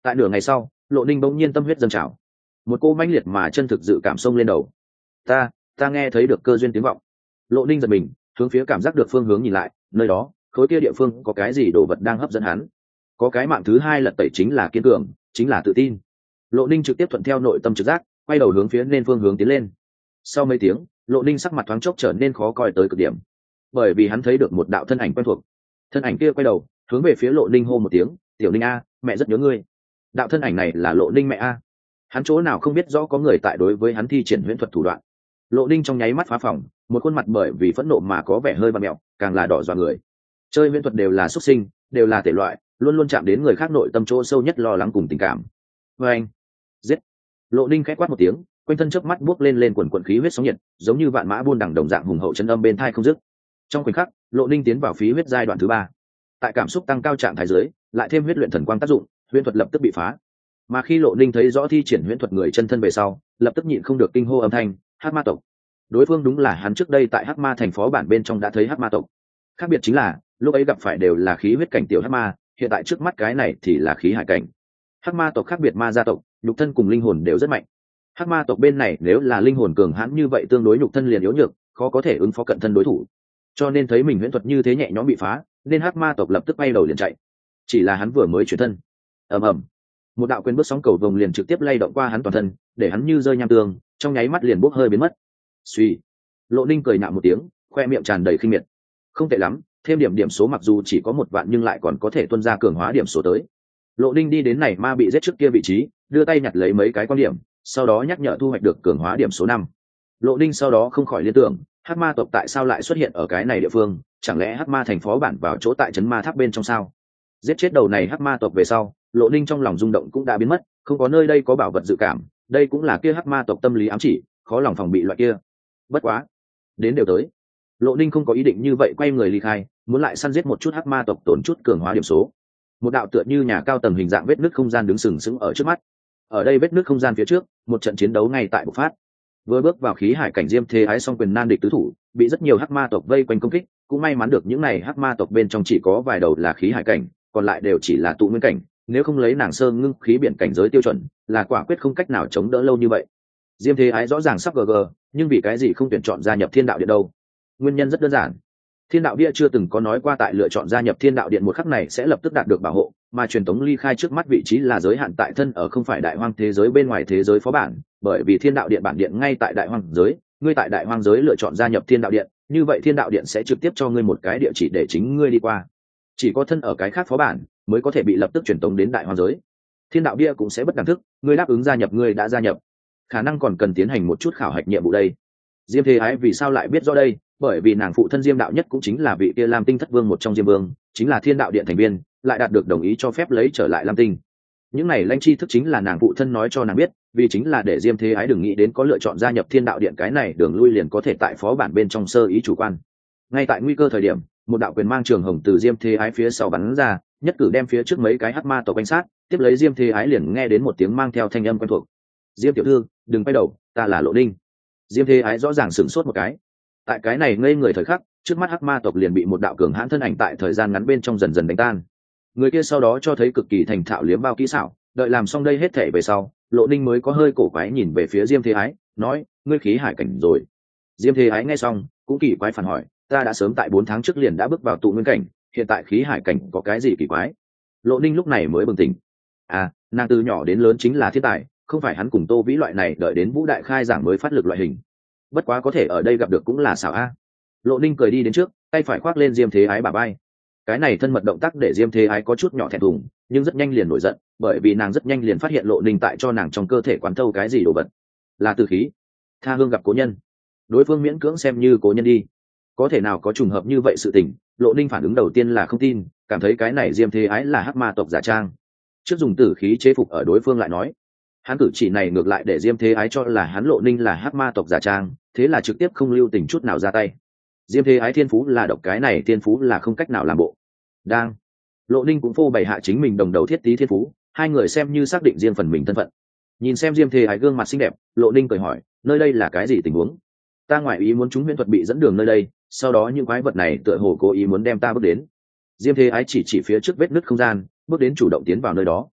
Tại nửa ngày sau, Lộ Ninh bỗng nhiên tâm huyết dâng trào, một cô mãnh liệt mà chân thực dự cảm xông lên đầu. Ta, ta nghe thấy được cơ duyên tiếng vọng. Lộ Ninh giật mình, hướng phía cảm giác được phương hướng nhìn lại, nơi đó, khối kia địa phương có cái gì đồ vật đang hấp dẫn hắn. Có cái mạng thứ hai lật tẩy chính là kiên cường, chính là tự tin. Lộ Ninh trực tiếp thuận theo nội tâm trực giác, quay đầu hướng phía nên phương hướng tiến lên. Sau mấy tiếng, Lộ Ninh sắc mặt thoáng chốc trở nên khó coi tới cực điểm, bởi vì hắn thấy được một đạo thân ảnh quen thuộc. Thân ảnh kia quay đầu, hướng về phía Lộ Ninh hô một tiếng, "Tiểu Ninh a, mẹ rất nhớ ngươi." Đạo thân ảnh này là Lộ Ninh mẹ a. Hắn chỗ nào không biết rõ có người tại đối với hắn thi triển huyễn thuật thủ đoạn. Lộ Ninh trong nháy mắt phá phòng, một khuôn mặt bởi vì phẫn nộ mà có vẻ hơi vặn mèo, càng là đỏ dọa người. Chơi huyễn thuật đều là xuất sinh, đều là thể loại, luôn luôn chạm đến người khác nội tâm chỗ sâu nhất lo lắng cùng tình cảm. Và anh, giết! Lộ Ninh khẽ quát một tiếng, quanh thân chớp mắt buốc lên lên quần quần khí huyết sóng nhiệt, giống như vạn mã buôn đằng đồng dạng hùng hậu chân âm bên thai không dứt. Trong khoảnh khắc, Lộ Ninh tiến vào phí huyết giai đoạn thứ ba. Tại cảm xúc tăng cao trạng thái dưới, lại thêm huyết luyện thần quang tác dụng, huyễn thuật lập tức bị phá. Mà khi Lộ Ninh thấy rõ thi triển huyễn thuật người chân thân về sau, lập tức nhịn không được kinh hô âm thanh, Hắc Ma tộc. Đối phương đúng là hắn trước đây tại Hắc Ma thành phó bản bên trong đã thấy Hắc Ma tộc. Khác biệt chính là, lúc ấy gặp phải đều là khí huyết cảnh tiểu Hắc Ma, hiện tại trước mắt cái này thì là khí hải cảnh. Hắc Ma tộc khác biệt ma gia tộc, nhục thân cùng linh hồn đều rất mạnh. Hắc Ma tộc bên này nếu là linh hồn cường hãn như vậy tương đối nhục thân liền yếu nhược, khó có thể ứng phó cận thân đối thủ. Cho nên thấy mình huyễn thuật như thế nhẹ nhõm bị phá, nên Hắc Ma tộc lập tức bay đầu liền chạy. Chỉ là hắn vừa mới chuyển thân, ầm ầm, một đạo quyền bước sóng cầu vồng liền trực tiếp lay động qua hắn toàn thân, để hắn như rơi nham tương, trong nháy mắt liền bốc hơi biến mất. Suy, Lộ Ninh cười nhạo một tiếng, khoe miệng tràn đầy khinh miệt. Không tệ lắm, thêm điểm điểm số mặc dù chỉ có một vạn nhưng lại còn có thể tuân ra cường hóa điểm số tới. Lộ Ninh đi đến này ma bị giết trước kia vị trí, đưa tay nhặt lấy mấy cái quan điểm, sau đó nhắc nhở thu hoạch được cường hóa điểm số năm. Lộ Ninh sau đó không khỏi liên tưởng, Hắc Ma tộc tại sao lại xuất hiện ở cái này địa phương, chẳng lẽ Hắc Ma thành phó bản vào chỗ tại trấn ma tháp bên trong sao? Giết chết đầu này Hắc Ma tộc về sau, Lộ Ninh trong lòng rung động cũng đã biến mất, không có nơi đây có bảo vật dự cảm, đây cũng là kia Hắc Ma tộc tâm lý ám chỉ, khó lòng phòng bị loại kia. Bất quá, đến đều tới, Lộ Ninh không có ý định như vậy quay người ly khai, muốn lại săn giết một chút Hắc Ma tộc tổn chút cường hóa điểm số. Một đạo tựa như nhà cao tầng hình dạng vết nứt không gian đứng sừng sững ở trước mắt. Ở đây vết nứt không gian phía trước, một trận chiến đấu ngay tại bộc phát. Vừa bước vào khí hải cảnh Diêm Thế Ái song quyền nan địch tứ thủ, bị rất nhiều Hắc Ma tộc vây quanh công kích, cũng may mắn được những này Hắc Ma tộc bên trong chỉ có vài đầu là khí hải cảnh, còn lại đều chỉ là tụ nguyên cảnh, nếu không lấy nàng sơ ngưng khí biển cảnh giới tiêu chuẩn, là quả quyết không cách nào chống đỡ lâu như vậy. Diêm Thế Ái rõ ràng sắp gg, nhưng vì cái gì không tuyển chọn gia nhập Thiên Đạo Điện đâu? Nguyên nhân rất đơn giản. Thiên Đạo Bia chưa từng có nói qua tại lựa chọn gia nhập Thiên Đạo Điện một khắc này sẽ lập tức đạt được bảo hộ, mà truyền tống ly khai trước mắt vị trí là giới hạn tại thân ở không phải đại hoang thế giới bên ngoài thế giới phó bản, bởi vì Thiên Đạo Điện bản điện ngay tại đại hoang giới, ngươi tại đại hoang giới lựa chọn gia nhập Thiên Đạo Điện, như vậy Thiên Đạo Điện sẽ trực tiếp cho ngươi một cái địa chỉ để chính ngươi đi qua. Chỉ có thân ở cái khác phó bản mới có thể bị lập tức truyền tống đến đại hoang giới. Thiên Đạo Bia cũng sẽ bất đẳng thức, ngươi đáp ứng gia nhập ngươi đã gia nhập, khả năng còn cần tiến hành một chút khảo hạch nhiệm vụ đây. Diêm Thế Ái vì sao lại biết rõ đây? Bởi vì nàng phụ thân Diêm Đạo Nhất cũng chính là vị kia Lam Tinh Thất Vương một trong Diêm Vương, chính là Thiên Đạo Điện thành viên, lại đạt được đồng ý cho phép lấy trở lại Lam Tinh. Những này lãnh tri thức chính là nàng phụ thân nói cho nàng biết, vì chính là để Diêm Thế Ái đừng nghĩ đến có lựa chọn gia nhập Thiên Đạo Điện cái này đường lui liền có thể tại phó bản bên trong sơ ý chủ quan. Ngay tại nguy cơ thời điểm, một đạo quyền mang trường hồng từ Diêm Thế Ái phía sau bắn ra, nhất cử đem phía trước mấy cái Hắc Ma tộc quanh sát, tiếp lấy Diêm Thế Ái liền nghe đến một tiếng mang theo thanh âm quen thuộc. Diêm tiểu thư, đừng quay đầu, ta là Lộ Ninh. Diêm Thế Ái rõ ràng sửng sốt một cái. Tại cái này ngây người thời khắc, trước mắt Hắc Ma tộc liền bị một đạo cường hãn thân ảnh tại thời gian ngắn bên trong dần dần đánh tan. Người kia sau đó cho thấy cực kỳ thành thạo liếm bao kỹ xảo, đợi làm xong đây hết thể về sau, Lộ Ninh mới có hơi cổ quái nhìn về phía Diêm Thế Ái, nói, ngươi khí hải cảnh rồi. Diêm Thế Ái nghe xong, cũng kỳ quái phản hỏi, ta đã sớm tại bốn tháng trước liền đã bước vào tụ nguyên cảnh, hiện tại khí hải cảnh có cái gì kỳ quái? Lộ Ninh lúc này mới bừng tỉnh. À, nàng từ nhỏ đến lớn chính là thiên tài, không phải hắn cùng Tô Vĩ loại này đợi đến Vũ Đại khai giảng mới phát lực loại hình. Bất quá có thể ở đây gặp được cũng là xảo a. Lộ Ninh cười đi đến trước, tay phải khoác lên Diêm Thế Ái bả vai. Cái này thân mật động tác để Diêm Thế Ái có chút nhỏ thẹn thùng, nhưng rất nhanh liền nổi giận, bởi vì nàng rất nhanh liền phát hiện Lộ Ninh tại cho nàng trong cơ thể quán thâu cái gì đồ vật, là tử khí. Tha hương gặp cố nhân, đối phương miễn cưỡng xem như cố nhân đi, có thể nào có trùng hợp như vậy sự tình? Lộ Ninh phản ứng đầu tiên là không tin, cảm thấy cái này Diêm Thế Ái là Hắc Ma tộc giả trang. Trước dùng tử khí chế phục ở đối phương lại nói, hắn cử chỉ này ngược lại để Diêm Thế Ái cho là hắn Lộ Ninh là Hắc Ma tộc giả trang, thế là trực tiếp không lưu tình chút nào ra tay. Diêm Thế Ái thiên phú là độc, cái này thiên phú là không cách nào làm bộ. Đang Lộ Ninh cũng phô bày hạ chính mình đồng đầu thiết tí thiên phú, hai người xem như xác định riêng phần mình thân phận. Nhìn xem Diêm Thế Ái gương mặt xinh đẹp, Lộ Ninh cười hỏi, nơi đây là cái gì tình huống? Ta ngoại ý muốn chúng huyễn thuật bị dẫn đường nơi đây, sau đó những quái vật này tựa hồ cố ý muốn đem ta bước đến. Diêm Thế Ái chỉ chỉ phía trước vết nứt không gian, bước đến chủ động tiến vào nơi đó.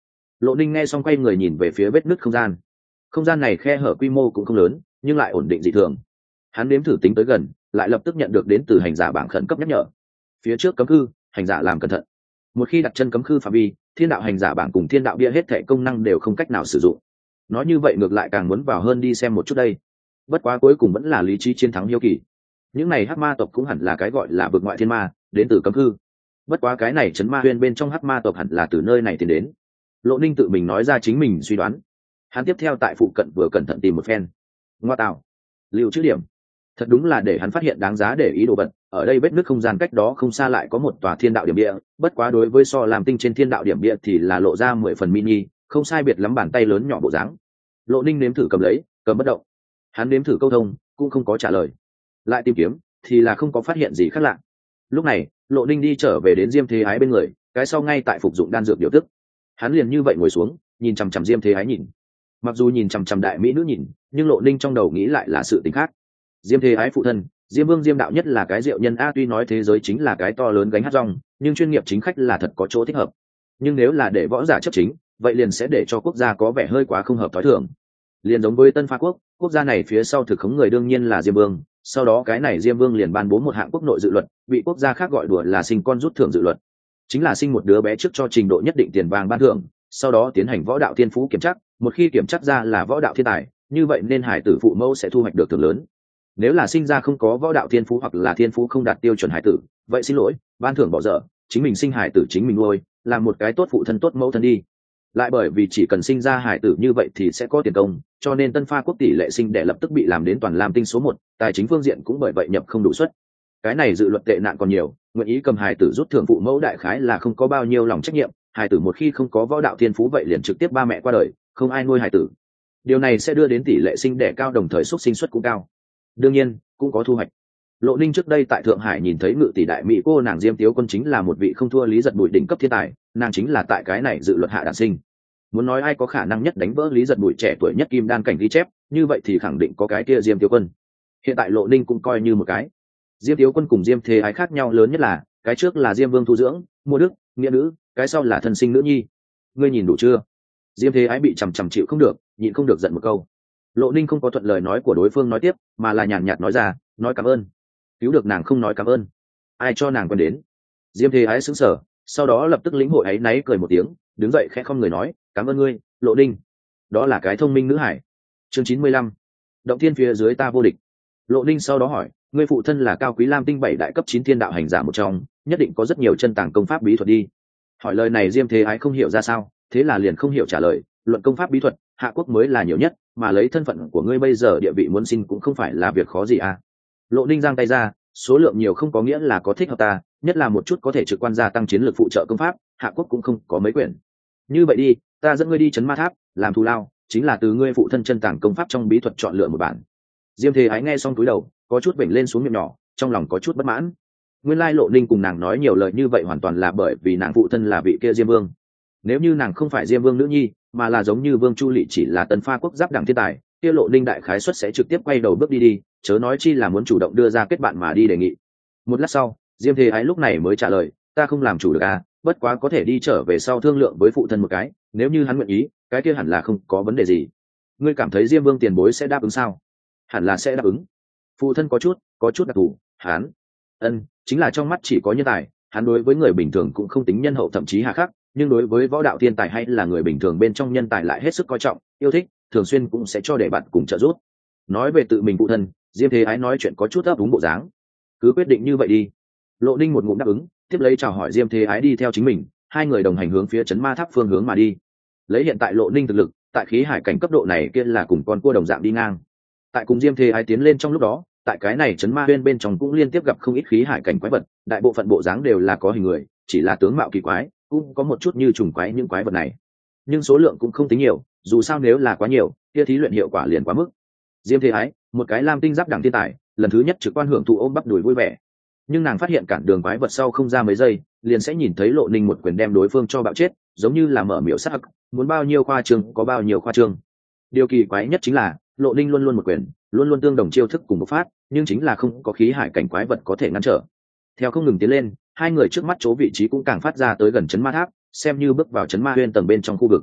Lộ Ninh nghe xong quay người nhìn về phía vết nứt không gian. Không gian này khe hở quy mô cũng không lớn, nhưng lại ổn định dị thường. Hắn nếm thử tính tới gần, lại lập tức nhận được đến từ hành giả bảng khẩn cấp nhắc nhở. Phía trước cấm khư, hành giả làm cẩn thận. Một khi đặt chân cấm khư phạm vi, thiên đạo hành giả bảng cùng thiên đạo bia hết thảy công năng đều không cách nào sử dụng. Nói như vậy ngược lại càng muốn vào hơn đi xem một chút đây. Bất quá cuối cùng vẫn là lý trí chiến thắng hiếu kỳ. Những này hắc ma tộc cũng hẳn là cái gọi là vực ngoại thiên ma, đến từ cấm khư. Bất quá cái này chấn ma huyên bên trong hắc ma tộc hẳn là từ nơi này tiến đến. Lộ Ninh tự mình nói ra chính mình suy đoán. Hắn tiếp theo tại phụ cận vừa cẩn thận tìm một phen. Ngoa tạo, lưu trữ điểm. Thật đúng là để hắn phát hiện đáng giá để ý đồ vật. Ở đây vết nứt không gian cách đó không xa lại có một tòa thiên đạo điểm địa, bất quá đối với so làm tinh trên thiên đạo điểm địa thì là lộ ra mười phần mini, không sai biệt lắm bàn tay lớn nhỏ bộ dáng. Lộ Ninh nếm thử cầm lấy, cầm bất động. Hắn nếm thử câu thông, cũng không có trả lời. Lại tìm kiếm, thì là không có phát hiện gì khác lạ. Lúc này, Lộ Ninh đi trở về đến Diêm Thế Ái bên người, cái sau ngay tại phục dụng đan dược điều tức. Hắn liền như vậy ngồi xuống, nhìn chằm chằm Diêm Thế Ái nhìn. Mặc dù nhìn chằm chằm đại mỹ nữ nhìn, nhưng Lộ Ninh trong đầu nghĩ lại là sự tình khác. Diêm Thế Ái phụ thân, Diêm Vương Diêm đạo nhất là cái diệu nhân a, tuy nói thế giới chính là cái to lớn gánh hát rong, nhưng chuyên nghiệp chính khách là thật có chỗ thích hợp. Nhưng nếu là để võ giả chấp chính, vậy liền sẽ để cho quốc gia có vẻ hơi quá không hợp thói thường. Liền giống với Tân Pha quốc, quốc gia này phía sau thực khống người đương nhiên là Diêm Vương, sau đó cái này Diêm Vương liền ban bố một hạng quốc nội dự luật, bị quốc gia khác gọi đùa là sinh con rút thưởng dự luật. Chính là sinh một đứa bé trước cho trình độ nhất định tiền vàng ban thưởng, sau đó tiến hành võ đạo thiên phú kiểm tra, một khi kiểm tra ra là võ đạo thiên tài, như vậy nên hải tử phụ mẫu sẽ thu hoạch được thưởng lớn. Nếu là sinh ra không có võ đạo thiên phú hoặc là thiên phú không đạt tiêu chuẩn hải tử, vậy xin lỗi, ban thưởng bỏ dở, chính mình sinh hải tử chính mình nuôi, làm một cái tốt phụ thân tốt mẫu thân đi. Lại bởi vì chỉ cần sinh ra hải tử như vậy thì sẽ có tiền công, cho nên Tân Pha quốc tỷ lệ sinh đẻ lập tức bị làm đến toàn lam tinh số một, tài chính phương diện cũng bởi vậy nhập không đủ suất. Cái này dự luật tệ nạn còn nhiều, nguyện ý cầm hải tử rút thưởng phụ mẫu đại khái là không có bao nhiêu lòng trách nhiệm, hải tử một khi không có võ đạo thiên phú vậy liền trực tiếp ba mẹ qua đời, không ai nuôi hải tử. Điều này sẽ đưa đến tỷ lệ sinh đẻ cao, đồng thời xuất sinh suất cũng cao. Đương nhiên, cũng có thu hoạch. Lộ Ninh trước đây tại Thượng Hải nhìn thấy ngự tỷ đại mỹ cô nàng Diêm Tiếu Quân chính là một vị không thua Lý Giật Bụi đỉnh cấp thiên tài, nàng chính là tại cái này dự luật hạ đản sinh. Muốn nói ai có khả năng nhất đánh vỡ Lý Giật Bụi trẻ tuổi nhất kim đan cảnh ghi chép, như vậy thì khẳng định có cái kia Diêm Tiếu Quân. Hiện tại Lộ Ninh cũng coi như một cái. Diêm Tiếu Quân cùng Diêm Thế Ái khác nhau lớn nhất là, cái trước là Diêm Vương thu dưỡng, mua đức, nghĩa nữ, cái sau là thân sinh nữ nhi. Ngươi nhìn đủ chưa? Diêm Thế Ái bị chằm chằm chịu không được, nhịn không được giận một câu. Lộ Ninh không có thuận lời nói của đối phương nói tiếp, mà là nhàn nhạt nói ra, nói cảm ơn. Cứu được nàng không nói cảm ơn, ai cho nàng quen đến. Diêm Thế Ái sững sờ, sau đó lập tức lĩnh hội áy náy cười một tiếng, đứng dậy khẽ không người nói, cảm ơn ngươi, Lộ Ninh. Đó là cái thông minh nữ hải. Chương chín mươi lăm, động thiên phía dưới ta vô địch. Lộ Ninh sau đó hỏi, ngươi phụ thân là cao quý lam tinh bảy đại cấp chín thiên đạo hành giả một trong, nhất định có rất nhiều chân tàng công pháp bí thuật đi. Hỏi lời này Diêm Thế Ái không hiểu ra sao, thế là liền không hiểu trả lời, luận công pháp bí thuật, hạ quốc mới là nhiều nhất, mà lấy thân phận của ngươi bây giờ địa vị muốn xin cũng không phải là việc khó gì à. Lộ Ninh giang tay ra, số lượng nhiều không có nghĩa là có thích hợp ta, nhất là một chút có thể trực quan gia tăng chiến lược phụ trợ công pháp, hạ quốc cũng không có mấy quyển. Như vậy đi, ta dẫn ngươi đi trấn ma tháp, làm thù lao, chính là từ ngươi phụ thân chân tàng công pháp trong bí thuật chọn lựa một bản. Diêm Thế Ái nghe xong túi đầu, có chút vểnh lên xuống miệng nhỏ, trong lòng có chút bất mãn. Nguyên lai Lộ Ninh cùng nàng nói nhiều lời như vậy hoàn toàn là bởi vì nàng phụ thân là vị kia Diêm Vương. Nếu như nàng không phải Diêm Vương nữ nhi, mà là giống như Vương Chu Lệ chỉ là Tân Pha quốc giáp đẳng thiên tài, kia Lộ Ninh đại khái suất sẽ trực tiếp quay đầu bước đi đi, chớ nói chi là muốn chủ động đưa ra kết bạn mà đi đề nghị. Một lát sau, Diêm Thế Ái lúc này mới trả lời, ta không làm chủ được à, bất quá có thể đi trở về sau thương lượng với phụ thân một cái, nếu như hắn nguyện ý, cái kia hẳn là không có vấn đề gì. Ngươi cảm thấy Diêm Vương tiền bối sẽ đáp ứng sao? Hẳn là sẽ đáp ứng. Phụ thân có chút, có chút đặc thù, hắn, ân, chính là trong mắt chỉ có nhân tài, hắn đối với người bình thường cũng không tính nhân hậu thậm chí hà khắc, nhưng đối với võ đạo thiên tài hay là người bình thường bên trong nhân tài lại hết sức coi trọng, yêu thích, thường xuyên cũng sẽ cho để bạn cùng trợ giúp. Nói về tự mình phụ thân, Diêm Thế Ái nói chuyện có chút ấp úng bộ dáng. Cứ quyết định như vậy đi. Lộ Ninh một ngụm đáp ứng, tiếp lấy chào hỏi Diêm Thế Ái đi theo chính mình, hai người đồng hành hướng phía trấn ma tháp phương hướng mà đi. Lấy hiện tại Lộ Ninh thực lực, tại khí hải cảnh cấp độ này kia là cùng con cua đồng dạng đi ngang. Tại cùng Diêm Thế Ái tiến lên trong lúc đó, tại cái này trấn ma huyên bên trong cũng liên tiếp gặp không ít khí hải cảnh quái vật, đại bộ phận bộ dáng đều là có hình người, chỉ là tướng mạo kỳ quái, cũng có một chút như trùng quái những quái vật này. Nhưng số lượng cũng không tính nhiều, dù sao nếu là quá nhiều, kia thí luyện hiệu quả liền quá mức. Diêm Thế Ái, một cái lam tinh giáp đẳng thiên tài, lần thứ nhất trực quan hưởng thụ ôm bắp đùi vui vẻ. Nhưng nàng phát hiện cản đường quái vật sau không ra mấy giây, liền sẽ nhìn thấy Lộ Ninh một quyền đem đối phương cho bạo chết, giống như là mở miểu sắc, muốn bao nhiêu khoa trương có bao nhiêu khoa trương. Điều kỳ quái nhất chính là, Lộ Ninh luôn luôn một quyền, luôn luôn tương đồng chiêu thức cùng một phát, nhưng chính là không có khí hải cảnh quái vật có thể ngăn trở. Theo không ngừng tiến lên, hai người trước mắt chỗ vị trí cũng càng phát ra tới gần trấn ma tháp, xem như bước vào trấn ma huyên tầng bên trong khu vực.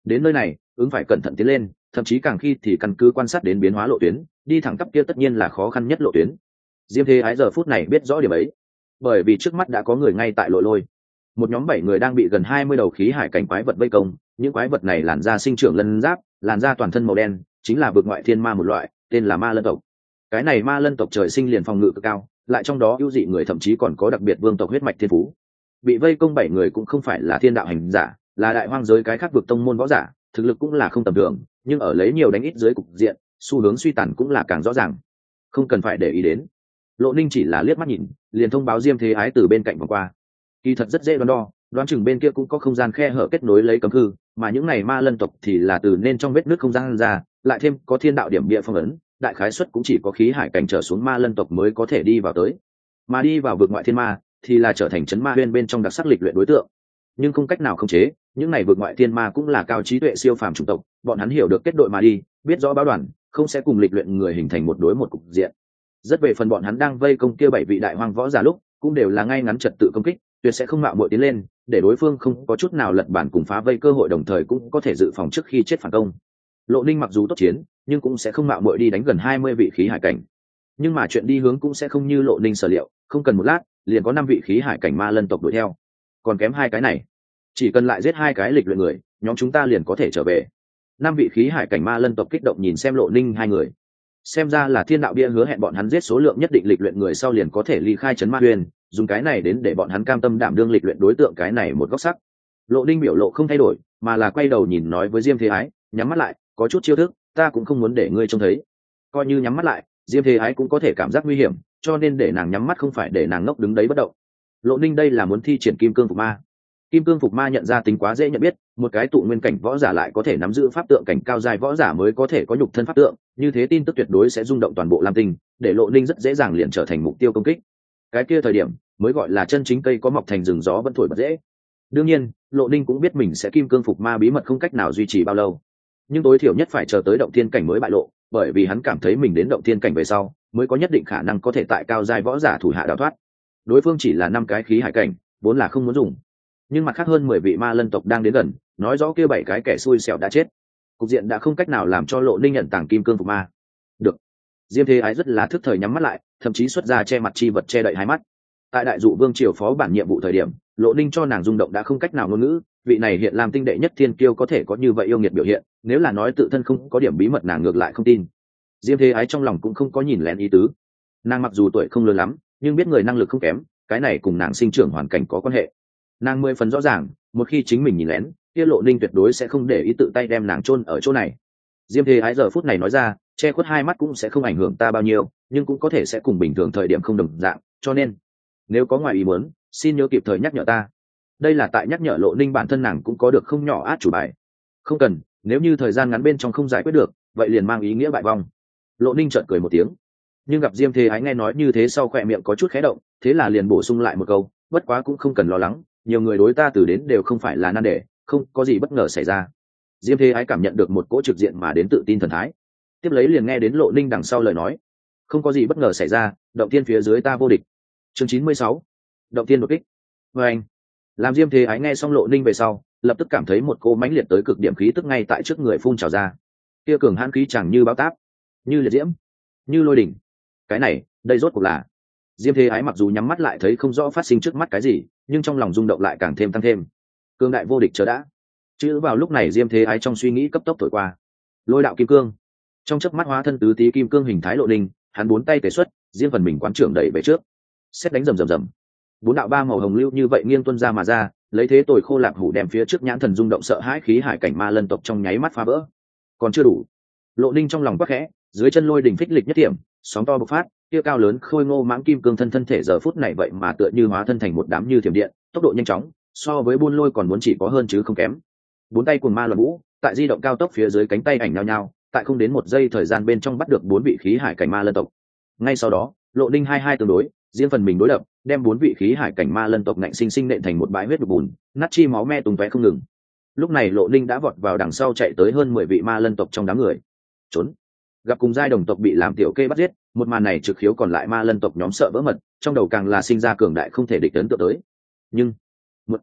Đến nơi này ứng phải cẩn thận tiến lên, thậm chí càng khi thì căn cứ quan sát đến biến hóa lộ tuyến, đi thẳng tắp kia tất nhiên là khó khăn nhất lộ tuyến. Diêm Thế Ái giờ phút này biết rõ điểm ấy, bởi vì trước mắt đã có người ngay tại lộ lôi. Một nhóm bảy người đang bị gần hai mươi đầu khí hải cảnh quái vật vây công, những quái vật này làn da sinh trưởng lân giáp, làn da toàn thân màu đen, chính là vực ngoại thiên ma một loại, tên là ma lân tộc. Cái này ma lân tộc trời sinh liền phòng ngự cực cao, lại trong đó ưu dị người thậm chí còn có đặc biệt vương tộc huyết mạch thiên phú. Bị vây công bảy người cũng không phải là thiên đạo hành giả, là đại hoang giới cái khác vực tông môn võ giả, thực lực cũng là không tầm thường, nhưng ở lấy nhiều đánh ít dưới cục diện, xu hướng suy tàn cũng là càng rõ ràng. Không cần phải để ý đến. Lộ Ninh chỉ là liếc mắt nhìn, liền thông báo Diêm Thế Ái từ bên cạnh vòng qua. Kỳ thật rất dễ đoán đo, đoán chừng bên kia cũng có không gian khe hở kết nối lấy cấm hư, mà những này ma lân tộc thì là từ nên trong vết nước không gian ra, lại thêm có thiên đạo điểm địa phong ấn, đại khái suất cũng chỉ có khí hải cảnh trở xuống ma lân tộc mới có thể đi vào tới. Mà đi vào vực ngoại thiên ma thì là trở thành chấn ma huyên bên trong đặc sắc lịch luyện đối tượng, nhưng không cách nào khống chế. Những này vực ngoại thiên ma cũng là cao trí tuệ siêu phàm chủng tộc, bọn hắn hiểu được kết đội mà đi, biết rõ báo đoàn không sẽ cùng lịch luyện người hình thành một đối một cục diện. Rất về phần bọn hắn đang vây công kia bảy vị đại hoang võ giả lúc, cũng đều là ngay ngắn trật tự công kích, tuyệt sẽ không mạo muội tiến lên, để đối phương không có chút nào lật bản cùng phá vây cơ hội, đồng thời cũng có thể dự phòng trước khi chết phản công. Lộ Ninh mặc dù tốt chiến, nhưng cũng sẽ không mạo muội đi đánh gần hai mươi vị khí hải cảnh. Nhưng mà chuyện đi hướng cũng sẽ không như Lộ Ninh sở liệu, không cần một lát, liền có năm vị khí hải cảnh ma lân tộc đuổi theo. Còn kém hai cái này, chỉ cần lại giết hai cái lịch luyện người, nhóm chúng ta liền có thể trở về. Năm vị khí hải cảnh ma lân tộc kích động nhìn xem Lộ Ninh hai người. Xem ra là thiên đạo bia hứa hẹn bọn hắn giết số lượng nhất định lịch luyện người sau liền có thể ly khai trấn ma huyền, dùng cái này đến để bọn hắn cam tâm đảm đương lịch luyện đối tượng cái này một góc sắc. Lộ Ninh biểu lộ không thay đổi, mà là quay đầu nhìn nói với Diêm Thế Ái, nhắm mắt lại, có chút chiêu thức, ta cũng không muốn để ngươi trông thấy. Coi như nhắm mắt lại, Diêm Thế Ái cũng có thể cảm giác nguy hiểm, cho nên để nàng nhắm mắt không phải để nàng ngốc đứng đấy bất động. Lộ Ninh đây là muốn thi triển kim cương phục ma. Kim cương phục ma nhận ra tính quá dễ nhận biết, một cái tụ nguyên cảnh võ giả lại có thể nắm giữ pháp tượng cảnh cao dài võ giả mới có thể có nhục thân pháp tượng, như thế tin tức tuyệt đối sẽ rung động toàn bộ Lam Tinh, để Lộ Ninh rất dễ dàng liền trở thành mục tiêu công kích. Cái kia thời điểm mới gọi là chân chính cây có mọc thành rừng gió vẫn thổi bật dễ. Đương nhiên, Lộ Ninh cũng biết mình sẽ kim cương phục ma bí mật không cách nào duy trì bao lâu, nhưng tối thiểu nhất phải chờ tới động thiên cảnh mới bại lộ, bởi vì hắn cảm thấy mình đến động thiên cảnh về sau mới có nhất định khả năng có thể tại cao giai võ giả thủ hạ đào thoát. Đối phương chỉ là năm cái khí hải cảnh, vốn là không muốn dùng, nhưng mặt khác hơn mười vị ma lân tộc đang đến gần, nói rõ kia bảy cái kẻ xui xẻo đã chết, cục diện đã không cách nào làm cho Lộ Ninh nhận tàng kim cương phục ma. Được. Diêm Thế Ái rất là thức thời nhắm mắt lại, thậm chí xuất ra che mặt chi vật che đậy hai mắt. Tại đại dụ vương triều phó bản nhiệm vụ thời điểm, Lộ Ninh cho nàng rung động đã không cách nào ngôn ngữ, vị này hiện làm tinh đệ nhất thiên kiêu có thể có như vậy yêu nghiệt biểu hiện, nếu là nói tự thân không có điểm bí mật nàng ngược lại không tin. Diêm Thế Ái trong lòng cũng không có nhìn lén ý tứ. Nàng mặc dù tuổi không lớn lắm, nhưng biết người năng lực không kém, cái này cùng nàng sinh trưởng hoàn cảnh có quan hệ. Nàng mười phần rõ ràng, một khi chính mình nhìn lén, kia Lộ Ninh tuyệt đối sẽ không để ý tự tay đem nàng chôn ở chỗ này. Diêm Thế Ái giờ phút này nói ra, che khuất hai mắt cũng sẽ không ảnh hưởng ta bao nhiêu, nhưng cũng có thể sẽ cùng bình thường thời điểm không đồng dạng, cho nên nếu có ngoài ý muốn, xin nhớ kịp thời nhắc nhở ta. Đây là tại nhắc nhở Lộ Ninh bản thân nàng cũng có được không nhỏ át chủ bài. Không cần, nếu như thời gian ngắn bên trong không giải quyết được, vậy liền mang ý nghĩa bại vong. Lộ Ninh chợt cười một tiếng, nhưng gặp Diêm Thế Ái nghe nói như thế sau khỏe miệng có chút khẽ động, thế là liền bổ sung lại một câu, bất quá cũng không cần lo lắng, nhiều người đối ta từ đến đều không phải là nan đề, không có gì bất ngờ xảy ra. Diêm Thế Ái cảm nhận được một cỗ trực diện mà đến tự tin thần thái, tiếp lấy liền nghe đến Lộ Ninh đằng sau lời nói, không có gì bất ngờ xảy ra, động thiên phía dưới ta vô địch. Chương chín mươi sáu, động thiên đột kích. Và anh, làm Diêm Thế Ái nghe xong Lộ Ninh về sau, lập tức cảm thấy một cô mãnh liệt tới cực điểm khí tức ngay tại trước người phun trào ra. Kia cường hãn khí chẳng như bão táp, như liệt diễm, như lôi đỉnh. Cái này, đây rốt cuộc là? Diêm Thế Ái mặc dù nhắm mắt lại thấy không rõ phát sinh trước mắt cái gì, nhưng trong lòng rung động lại càng thêm tăng thêm. Cương đại vô địch chờ đã. Chữ vào lúc này Diêm Thế Ái trong suy nghĩ cấp tốc thổi qua. Lôi đạo kim cương. Trong chớp mắt hóa thân tứ tí kim cương hình thái Lộ Ninh, hắn bốn tay tề xuất, riêng phần mình quán trưởng đẩy về trước. Xét đánh rầm rầm rầm. Bốn đạo ba màu hồng lưu như vậy nghiêng tuôn ra mà ra, lấy thế tồi khô lạp hủ đem phía trước nhãn thần rung động sợ hãi khí hải cảnh ma lân tộc trong nháy mắt phá vỡ. Còn chưa đủ. Lộ Ninh trong lòng quắc khẽ, dưới chân lôi đỉnh phích lịch nhất điểm, sóng to bộc phát, kia cao lớn khôi ngô mãng kim cương thân thân thể giờ phút này vậy mà tựa như hóa thân thành một đám như thiểm điện, tốc độ nhanh chóng, so với buôn lôi còn muốn chỉ có hơn chứ không kém. Bốn tay cuồng ma luận vũ, tại di động cao tốc phía dưới cánh tay ảnh nhao nhao, tại không đến một giây thời gian bên trong bắt được bốn vị khí hải cảnh ma lân tộc. Ngay sau đó, Lộ Ninh hai hai tương đối, riêng phần mình đối lập, đem bốn vị khí hải cảnh ma lân tộc nạnh sinh sinh nện thành một bãi huyết đục bùn, nát chi máu me tung tóe không ngừng. Lúc này Lộ Ninh đã vọt vào đằng sau chạy tới hơn mười vị ma lân tộc trong đám người. Trốn. Gặp cùng giai đồng tộc bị làm tiểu kê bắt giết, một màn này trực khiếu còn lại ma lân tộc nhóm sợ vỡ mật, trong đầu càng là sinh ra cường đại không thể địch ấn tượng tới. Nhưng một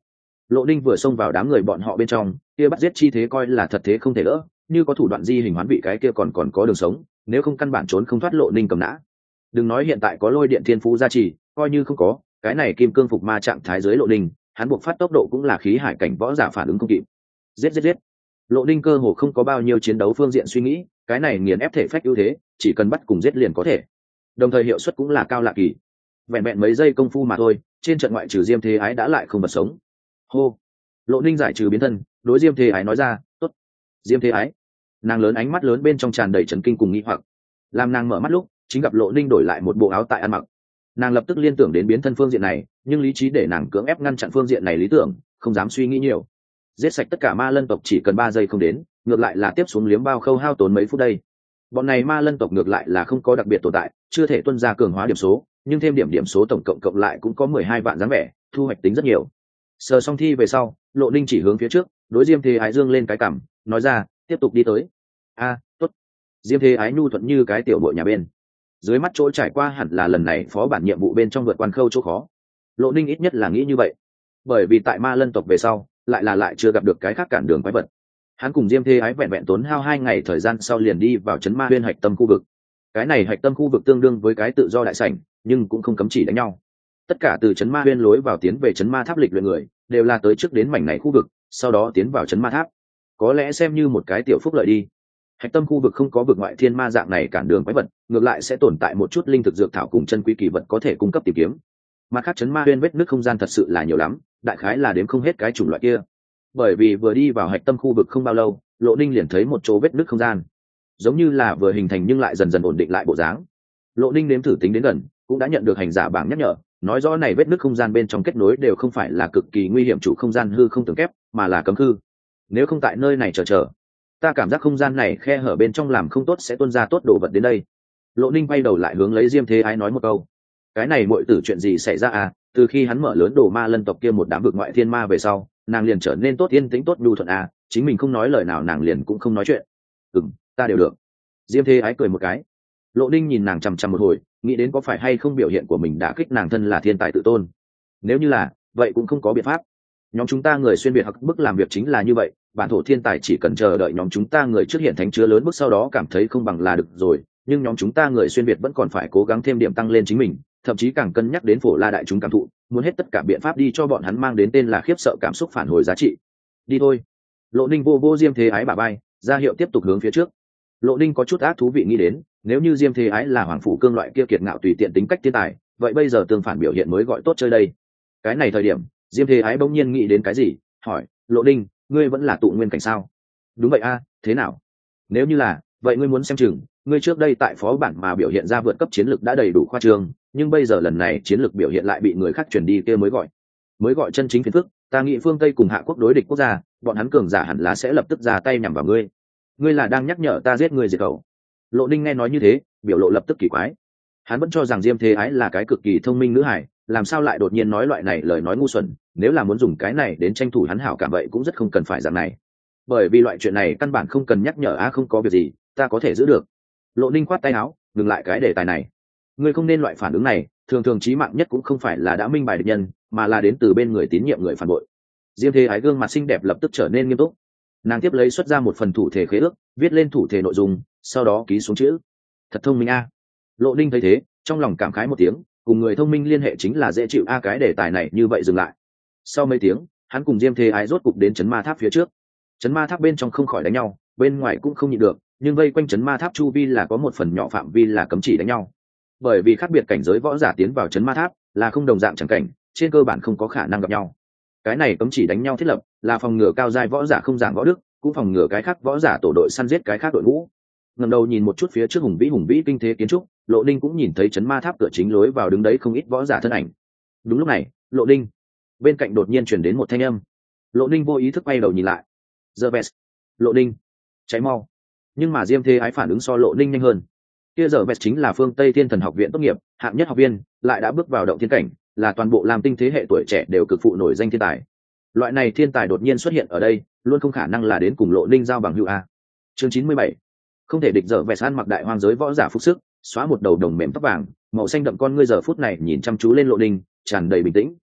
Lộ Ninh vừa xông vào đám người bọn họ bên trong, kia bắt giết chi thế coi là thật thế không thể đỡ, như có thủ đoạn di hình hoán vị cái kia còn còn có đường sống, nếu không căn bản trốn không thoát Lộ Ninh cầm nã. Đừng nói hiện tại có lôi điện thiên phú gia trì, coi như không có, cái này kim cương phục ma trạng thái dưới Lộ Ninh, hắn buộc phát tốc độ cũng là khí hải cảnh võ giả phản ứng không kịp. Giết giết giết. Lộ Ninh cơ hồ không có bao nhiêu chiến đấu phương diện suy nghĩ, cái này nghiền ép thể phách ưu thế, chỉ cần bắt cùng giết liền có thể. Đồng thời hiệu suất cũng là cao lạ kỳ. Vẹn vẹn mấy giây công phu mà thôi, trên trận ngoại trừ Diêm Thế Ái đã lại không vật sống. Hô. Lộ Ninh giải trừ biến thân, đối Diêm Thế Ái nói ra, "Tốt." Diêm Thế Ái. Nàng lớn ánh mắt lớn bên trong tràn đầy chấn kinh cùng nghi hoặc. Làm nàng mở mắt lúc, chính gặp Lộ Ninh đổi lại một bộ áo tại ăn mặc. Nàng lập tức liên tưởng đến biến thân phương diện này, nhưng lý trí để nàng cưỡng ép ngăn chặn phương diện này lý tưởng, không dám suy nghĩ nhiều. Giết sạch tất cả ma lân tộc chỉ cần ba giây không đến, ngược lại là tiếp xuống liếm bao khâu hao tốn mấy phút đây. Bọn này ma lân tộc ngược lại là không có đặc biệt tồn tại, chưa thể tuân ra cường hóa điểm số, nhưng thêm điểm điểm số tổng cộng cộng lại cũng có mười hai vạn dáng vẻ, thu hoạch tính rất nhiều. Sờ xong thi về sau, Lộ Ninh chỉ hướng phía trước, đối Diêm Thế Ái dương lên cái cằm, nói ra, tiếp tục đi tới. A, tốt. Diêm Thế Ái nhu thuận như cái tiểu bội nhà bên. Dưới mắt chỗ trải qua hẳn là lần này phó bản nhiệm vụ bên trong vượt quan khâu chỗ khó. Lộ Ninh ít nhất là nghĩ như vậy, bởi vì tại ma lân tộc về sau, lại là lại chưa gặp được cái khác cản đường quái vật. Hắn cùng Diêm Thế Ái vẹn vẹn tốn hao hai ngày thời gian sau liền đi vào trấn ma huyên hạch tâm khu vực. Cái này hạch tâm khu vực tương đương với cái tự do đại sảnh, nhưng cũng không cấm chỉ đánh nhau. Tất cả từ trấn ma huyên lối vào tiến về trấn ma tháp lịch luyện người, đều là tới trước đến mảnh này khu vực, sau đó tiến vào trấn ma tháp. Có lẽ xem như một cái tiểu phúc lợi đi. Hạch tâm khu vực không có vực ngoại thiên ma dạng này cản đường quái vật, ngược lại sẽ tồn tại một chút linh thực dược thảo cùng chân quý kỳ vật có thể cung cấp tìm kiếm. Mà khác trấn ma huyên vết nước không gian thật sự là nhiều lắm, đại khái là đếm không hết cái chủng loại kia. Bởi vì vừa đi vào hạch tâm khu vực không bao lâu, Lộ Ninh liền thấy một chỗ vết nước không gian, giống như là vừa hình thành nhưng lại dần dần ổn định lại bộ dáng. Lộ Ninh nếm thử tính đến gần, cũng đã nhận được hành giả bảng nhắc nhở, nói rõ này vết nước không gian bên trong kết nối đều không phải là cực kỳ nguy hiểm chủ không gian hư không tường kép, mà là cấm hư. Nếu không tại nơi này chờ chờ, ta cảm giác không gian này khe hở bên trong làm không tốt sẽ tuôn ra tốt đồ vật đến đây. Lộ Ninh quay đầu lại hướng lấy Diêm Thế Ái nói một câu, cái này muội tử chuyện gì xảy ra à? Từ khi hắn mở lớn đồ ma lân tộc kia một đám vực ngoại thiên ma về sau, nàng liền trở nên tốt yên tĩnh tốt nhu thuận à, chính mình không nói lời nào nàng liền cũng không nói chuyện. Ừm, ta đều được. Diêm Thế Ái cười một cái. Lộ Ninh nhìn nàng chằm chằm một hồi, nghĩ đến có phải hay không biểu hiện của mình đã kích nàng thân là thiên tài tự tôn. Nếu như là, vậy cũng không có biện pháp. Nhóm chúng ta người xuyên việt hoặc bức làm việc chính là như vậy, bản thổ thiên tài chỉ cần chờ đợi nhóm chúng ta người trước hiện thánh chứa lớn bước sau đó cảm thấy không bằng là được rồi, nhưng nhóm chúng ta người xuyên việt vẫn còn phải cố gắng thêm điểm tăng lên chính mình, thậm chí càng cân nhắc đến phổ la đại chúng cảm thụ, muốn hết tất cả biện pháp đi cho bọn hắn mang đến tên là khiếp sợ cảm xúc phản hồi giá trị. Đi thôi. Lộ Ninh vô vô Diêm Thế Ái bả vai, ra hiệu tiếp tục hướng phía trước. Lộ Ninh có chút ác thú vị nghĩ đến, nếu như Diêm Thế Ái là hoàng phủ cương loại kia kiệt ngạo tùy tiện tính cách thiên tài, vậy bây giờ tương phản biểu hiện mới gọi tốt chơi đây. Cái này thời điểm, Diêm Thế Ái bỗng nhiên nghĩ đến cái gì, hỏi, Lộ Ninh, ngươi vẫn là tụ nguyên cảnh sao? Đúng vậy a, thế nào? Nếu như là, vậy ngươi muốn xem chừng, ngươi trước đây tại phó bản mà biểu hiện ra vượt cấp chiến lược đã đầy đủ khoa trương, nhưng bây giờ lần này chiến lược biểu hiện lại bị người khác truyền đi kia mới gọi, mới gọi chân chính phiền phức. Ta nghĩ phương Tây cùng Hạ Quốc đối địch quốc gia, bọn hắn cường giả hẳn là sẽ lập tức ra tay nhằm vào ngươi. Ngươi là đang nhắc nhở ta giết ngươi diệt khẩu. Lộ Ninh nghe nói như thế, biểu lộ lập tức kỳ quái. Hắn vẫn cho rằng Diêm Thế Ái là cái cực kỳ thông minh nữ hải, làm sao lại đột nhiên nói loại này lời nói ngu xuẩn, nếu là muốn dùng cái này đến tranh thủ hắn hảo cảm vậy cũng rất không cần phải dạng này. Bởi vì loại chuyện này căn bản không cần nhắc nhở, á không có việc gì, ta có thể giữ được. Lộ Ninh khoát tay áo, ngừng lại cái đề tài này. Ngươi không nên loại phản ứng này, thường thường chí mạng nhất cũng không phải là đã minh bài địch nhân, mà là đến từ bên người tín nhiệm người phản bội. Diêm Thế Ái gương mặt xinh đẹp lập tức trở nên nghiêm túc. Nàng tiếp lấy xuất ra một phần thủ thể khế ước, viết lên thủ thể nội dung, sau đó ký xuống chữ. Thật thông minh a. Lộ Ninh thấy thế, trong lòng cảm khái một tiếng, cùng người thông minh liên hệ chính là dễ chịu a, cái đề tài này như vậy dừng lại. Sau mấy tiếng, hắn cùng Diêm Thế Ái rốt cục đến trấn ma tháp phía trước. Trấn ma tháp bên trong không khỏi đánh nhau, bên ngoài cũng không nhịn được, nhưng vây quanh trấn ma tháp chu vi là có một phần nhỏ phạm vi là cấm chỉ đánh nhau. Bởi vì khác biệt cảnh giới võ giả tiến vào trấn ma tháp là không đồng dạng chẳng cảnh, trên cơ bản không có khả năng gặp nhau. Cái này cấm chỉ đánh nhau thiết lập là phòng ngừa cao giai võ giả không giảng võ đức, cũng phòng ngừa cái khác võ giả tổ đội săn giết cái khác đội ngũ. Ngẩng đầu nhìn một chút phía trước hùng vĩ hùng vĩ kinh thế kiến trúc, Lộ Ninh cũng nhìn thấy trấn ma tháp cửa chính lối vào đứng đấy không ít võ giả thân ảnh. Đúng lúc này, Lộ Ninh bên cạnh đột nhiên truyền đến một thanh âm. Lộ Ninh vô ý thức quay đầu nhìn lại. Giờ Vest, Lộ Ninh, cháy mau. Nhưng mà Diêm Thế Ái phản ứng so Lộ Ninh nhanh hơn. Kia giờ Vest chính là phương Tây Thiên Thần học viện tốt nghiệp, hạng nhất học viên, lại đã bước vào động thiên cảnh, là toàn bộ làm tinh thế hệ tuổi trẻ đều cực phụ nổi danh thiên tài. Loại này thiên tài đột nhiên xuất hiện ở đây, luôn không khả năng là đến cùng Lộ Ninh giao bằng hữu a. Chương chín mươi bảy, không thể địch. Giờ Vest ăn mặc đại hoang giới võ giả phục sức, xóa một đầu đồng mềm tóc vàng, màu xanh đậm con ngươi giờ phút này nhìn chăm chú lên Lộ Ninh, tràn đầy bình tĩnh.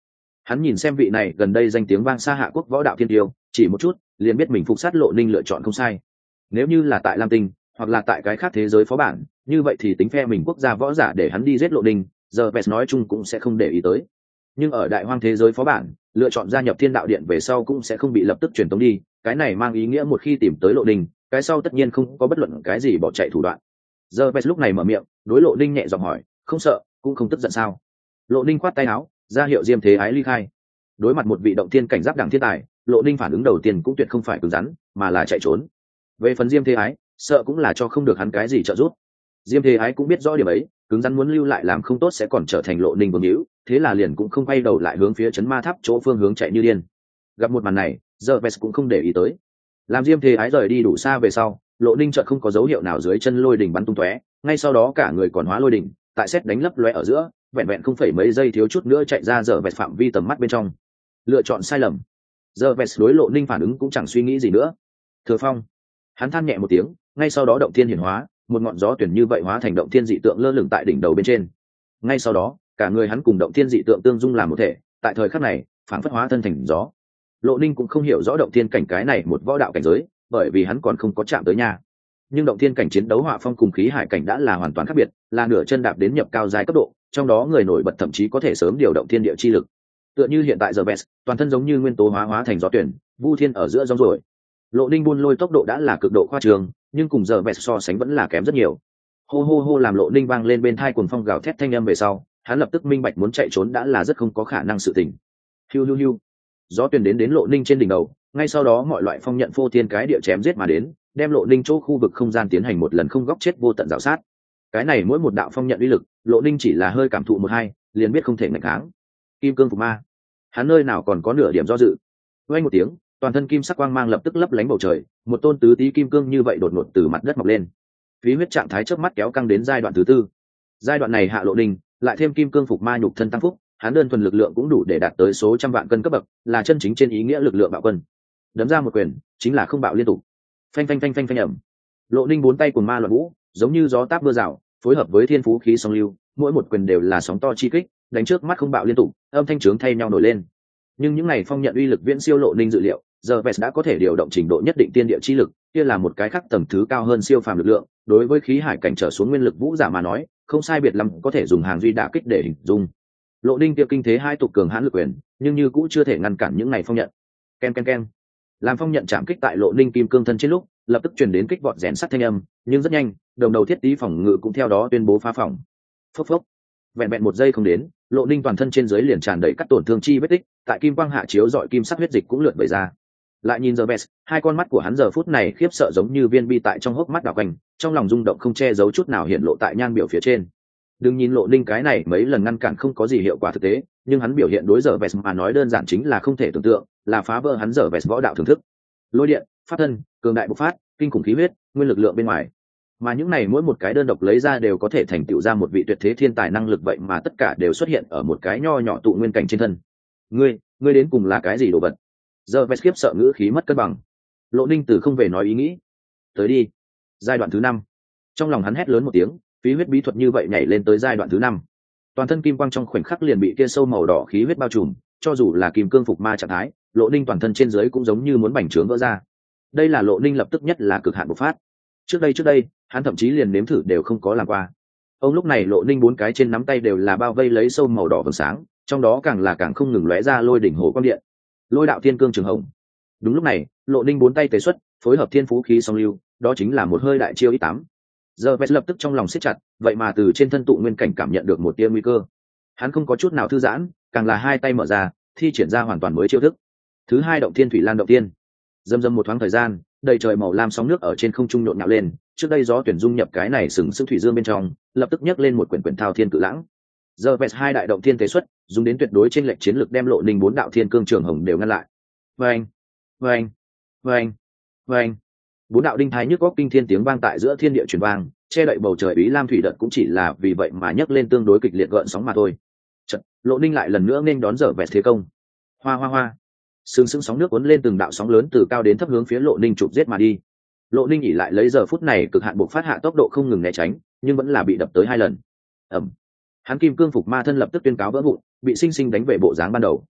Hắn nhìn xem vị này gần đây danh tiếng vang xa hạ quốc võ đạo thiên tiêu, chỉ một chút liền biết mình phục sát Lộ Ninh lựa chọn không sai. Nếu như là tại Lam Tinh hoặc là tại cái khác thế giới phó bản, như vậy thì tính phe mình quốc gia võ giả để hắn đi giết Lộ Ninh, giờ Vest nói chung cũng sẽ không để ý tới. Nhưng ở đại hoang thế giới phó bản, lựa chọn gia nhập Thiên Đạo Điện về sau cũng sẽ không bị lập tức truyền tống đi, cái này mang ý nghĩa một khi tìm tới Lộ Ninh, cái sau tất nhiên không có bất luận cái gì bỏ chạy thủ đoạn. Giờ Vest lúc này mở miệng, đối Lộ Ninh nhẹ giọng hỏi, không sợ, cũng không tức giận sao? Lộ Ninh khoát tay áo, ra hiệu Diêm Thế Ái ly khai. Đối mặt một vị động thiên cảnh giáp đẳng thiên tài, Lộ Ninh phản ứng đầu tiên cũng tuyệt không phải cứng rắn, mà là chạy trốn. Về phần Diêm Thế Ái, sợ cũng là cho không được hắn cái gì trợ giúp. Diêm Thế Ái cũng biết rõ điểm ấy, cứng rắn muốn lưu lại làm không tốt sẽ còn trở thành Lộ Ninh vương hữu, thế là liền cũng không quay đầu lại hướng phía chấn ma tháp chỗ phương hướng chạy như điên. Gặp một màn này, giờ Vest cũng không để ý tới. Làm Diêm Thế Ái rời đi đủ xa về sau, Lộ Ninh chợt không có dấu hiệu nào dưới chân lôi đỉnh bắn tung tóe, ngay sau đó cả người còn hóa lôi đỉnh, tại xét đánh lấp lóe ở giữa, vẹn vẹn không phải mấy giây thiếu chút nữa chạy ra giờ Vest phạm vi tầm mắt bên trong. Lựa chọn sai lầm. Giờ Vest đối Lộ Ninh phản ứng cũng chẳng suy nghĩ gì nữa. Thừa Phong, hắn than nhẹ một tiếng, ngay sau đó động thiên hiển hóa, một ngọn gió tuyển như vậy hóa thành động thiên dị tượng lơ lửng tại đỉnh đầu bên trên. Ngay sau đó, cả người hắn cùng động thiên dị tượng tương dung làm một thể, tại thời khắc này, phản phất hóa thân thành gió. Lộ Ninh cũng không hiểu rõ động thiên cảnh cái này một võ đạo cảnh giới, bởi vì hắn còn không có chạm tới nhà. Nhưng động thiên cảnh chiến đấu hỏa phong cùng khí hải cảnh đã là hoàn toàn khác biệt, là nửa chân đạp đến nhập cao giai cấp độ, trong đó người nổi bật thậm chí có thể sớm điều động thiên địa chi lực. Tựa như hiện tại giờ Vest, toàn thân giống như nguyên tố hóa hóa thành gió tuyển, vu thiên ở giữa gió rồi. Lộ Ninh buôn lôi tốc độ đã là cực độ khoa trương, nhưng cùng giờ Vest so sánh vẫn là kém rất nhiều. Hô hô hô làm Lộ Ninh vang lên bên tai cuồng phong gào thét thanh âm về sau, hắn lập tức minh bạch muốn chạy trốn đã là rất không có khả năng sự tình. Hiu hiu hiu. Gió tuyển đến đến Lộ Ninh trên đỉnh đầu, ngay sau đó mọi loại phong nhận phô thiên cái địa chém giết mà đến, đem Lộ Ninh chỗ khu vực không gian tiến hành một lần không góc chết vô tận rào sát. Cái này mỗi một đạo phong nhận uy lực, Lộ Ninh chỉ là hơi cảm thụ một hai, liền biết không thể ngăn kháng. Kim cương phục ma, hắn nơi nào còn có nửa điểm do dự. Vang một tiếng, toàn thân kim sắc quang mang lập tức lấp lánh bầu trời, một tôn tứ tí kim cương như vậy đột ngột từ mặt đất mọc lên. Phí huyết trạng thái chớp mắt kéo căng đến giai đoạn thứ tư. Giai đoạn này hạ Lộ Ninh, lại thêm kim cương phục ma nhục thân tăng phúc, hắn đơn thuần lực lượng cũng đủ để đạt tới số trăm vạn cân cấp bậc, là chân chính trên ý nghĩa lực lượng bạo quân. Đấm ra một quyền, chính là không bạo liên tục. Phanh phanh phanh phanh phanh ầm. Lộ Ninh bốn tay cuồng ma loạn vũ, giống như gió táp mưa rào, phối hợp với thiên phú khí song lưu, mỗi một quyền đều là sóng to chi kích, đánh trước mắt không bạo liên tục, âm thanh trướng thay nhau nổi lên. Nhưng những này phong nhận uy lực viễn siêu Lộ Ninh dự liệu, giờ Vest đã có thể điều động trình độ nhất định tiên địa chi lực, kia là một cái khác tầng thứ cao hơn siêu phàm lực lượng, đối với khí hải cảnh trở xuống nguyên lực vũ giả mà nói, không sai biệt lắm có thể dùng hàng duy đả kích để hình dung. Lộ Ninh kia kinh thế hai tục cường hãn lực quyền, nhưng như cũng chưa thể ngăn cản những này phong nhận. Ken ken ken. Làm phong nhận chạm kích tại Lộ Ninh kim cương thân trên lúc, lập tức truyền đến kích vọt rèn sắt thanh âm, nhưng rất nhanh, đồng đầu thiết tí phòng ngự cũng theo đó tuyên bố phá phòng. Phốc phốc. Vẹn vẹn một giây không đến, Lộ Ninh toàn thân trên dưới liền tràn đầy cắt tổn thương chi vết tích, tại kim quang hạ chiếu dọi kim sắc huyết dịch cũng lượn vẩy ra. Lại nhìn giờ Vest, hai con mắt của hắn giờ phút này khiếp sợ giống như viên bi tại trong hốc mắt đảo quanh, trong lòng rung động không che giấu chút nào hiện lộ tại nhan biểu phía trên. Đừng nhìn Lộ Ninh cái này mấy lần ngăn cản không có gì hiệu quả thực tế, nhưng hắn biểu hiện đối giờ Vest mà nói đơn giản chính là không thể tưởng tượng, là phá vỡ hắn giờ Vest võ đạo thưởng thức. Lôi điện, pháp thân, cường đại bộc phát, kinh khủng khí huyết, nguyên lực lượng bên ngoài. Mà những này mỗi một cái đơn độc lấy ra đều có thể thành tựu ra một vị tuyệt thế thiên tài năng lực, vậy mà tất cả đều xuất hiện ở một cái nho nhỏ tụ nguyên cảnh trên thân. Ngươi, ngươi đến cùng là cái gì đồ vật? Giờ Vest khiếp sợ ngữ khí mất cân bằng. Lộ Ninh từ không về nói ý nghĩ. Tới đi. Giai đoạn thứ năm. Trong lòng hắn hét lớn một tiếng, phí huyết bí thuật như vậy nhảy lên tới giai đoạn thứ năm. Toàn thân kim quang trong khoảnh khắc liền bị kia sâu màu đỏ khí huyết bao trùm, cho dù là kim cương phục ma trạng thái, Lộ Ninh toàn thân trên dưới cũng giống như muốn bành trướng vỡ ra. Đây là Lộ Ninh lập tức nhất là cực hạn bộc phát. Trước đây trước đây, hắn thậm chí liền nếm thử đều không có làm qua. Ông lúc này Lộ Ninh bốn cái trên nắm tay đều là bao vây lấy sâu màu đỏ vầng sáng, trong đó càng là càng không ngừng lóe ra lôi đỉnh hồ quang điện. Lôi đạo thiên cương trường hồng. Đúng lúc này, Lộ Ninh bốn tay tế xuất, phối hợp thiên phú khí song lưu, đó chính là một hơi đại chiêu ít tám. Giờ Vest lập tức trong lòng siết chặt, vậy mà từ trên thân tụ nguyên cảnh cảm nhận được một tia nguy cơ. Hắn không có chút nào thư giãn, càng là hai tay mở ra, thi triển ra hoàn toàn mới chiêu thức. Thứ hai động thiên thủy lan động tiên. Dâm dâm một thoáng thời gian, đầy trời màu lam sóng nước ở trên không trung nhộn nhạo lên, trước đây gió tuyển dung nhập cái này sừng sững thủy dương bên trong, lập tức nhấc lên một quyển quyển thao thiên cự lãng. Giờ Vest hai đại động thiên tế xuất, dùng đến tuyệt đối trên lệch chiến lược đem Lộ Ninh bốn đạo thiên cương trường hồng đều ngăn lại. Vâng, vâng, vâng, vâng. Bốn đạo đinh thái nhức góc kinh thiên tiếng vang tại giữa thiên địa truyền vang, che đậy bầu trời ý lam thủy đợt cũng chỉ là vì vậy mà nhấc lên tương đối kịch liệt gợn sóng mà thôi. Chợt, Lộ Ninh lại lần nữa nên đón Giờ Vest thế công. Hoa hoa hoa. Sương sương sóng nước cuốn lên từng đạo sóng lớn từ cao đến thấp hướng phía Lộ Ninh chụp giết mà đi. Lộ Ninh ỉ lại lấy giờ phút này cực hạn buộc phát hạ tốc độ không ngừng né tránh, nhưng vẫn là bị đập tới hai lần. Ầm. Hắn kim cương phục ma thân lập tức tuyên cáo vỡ vụn, bị sinh sinh đánh về bộ dáng ban đầu.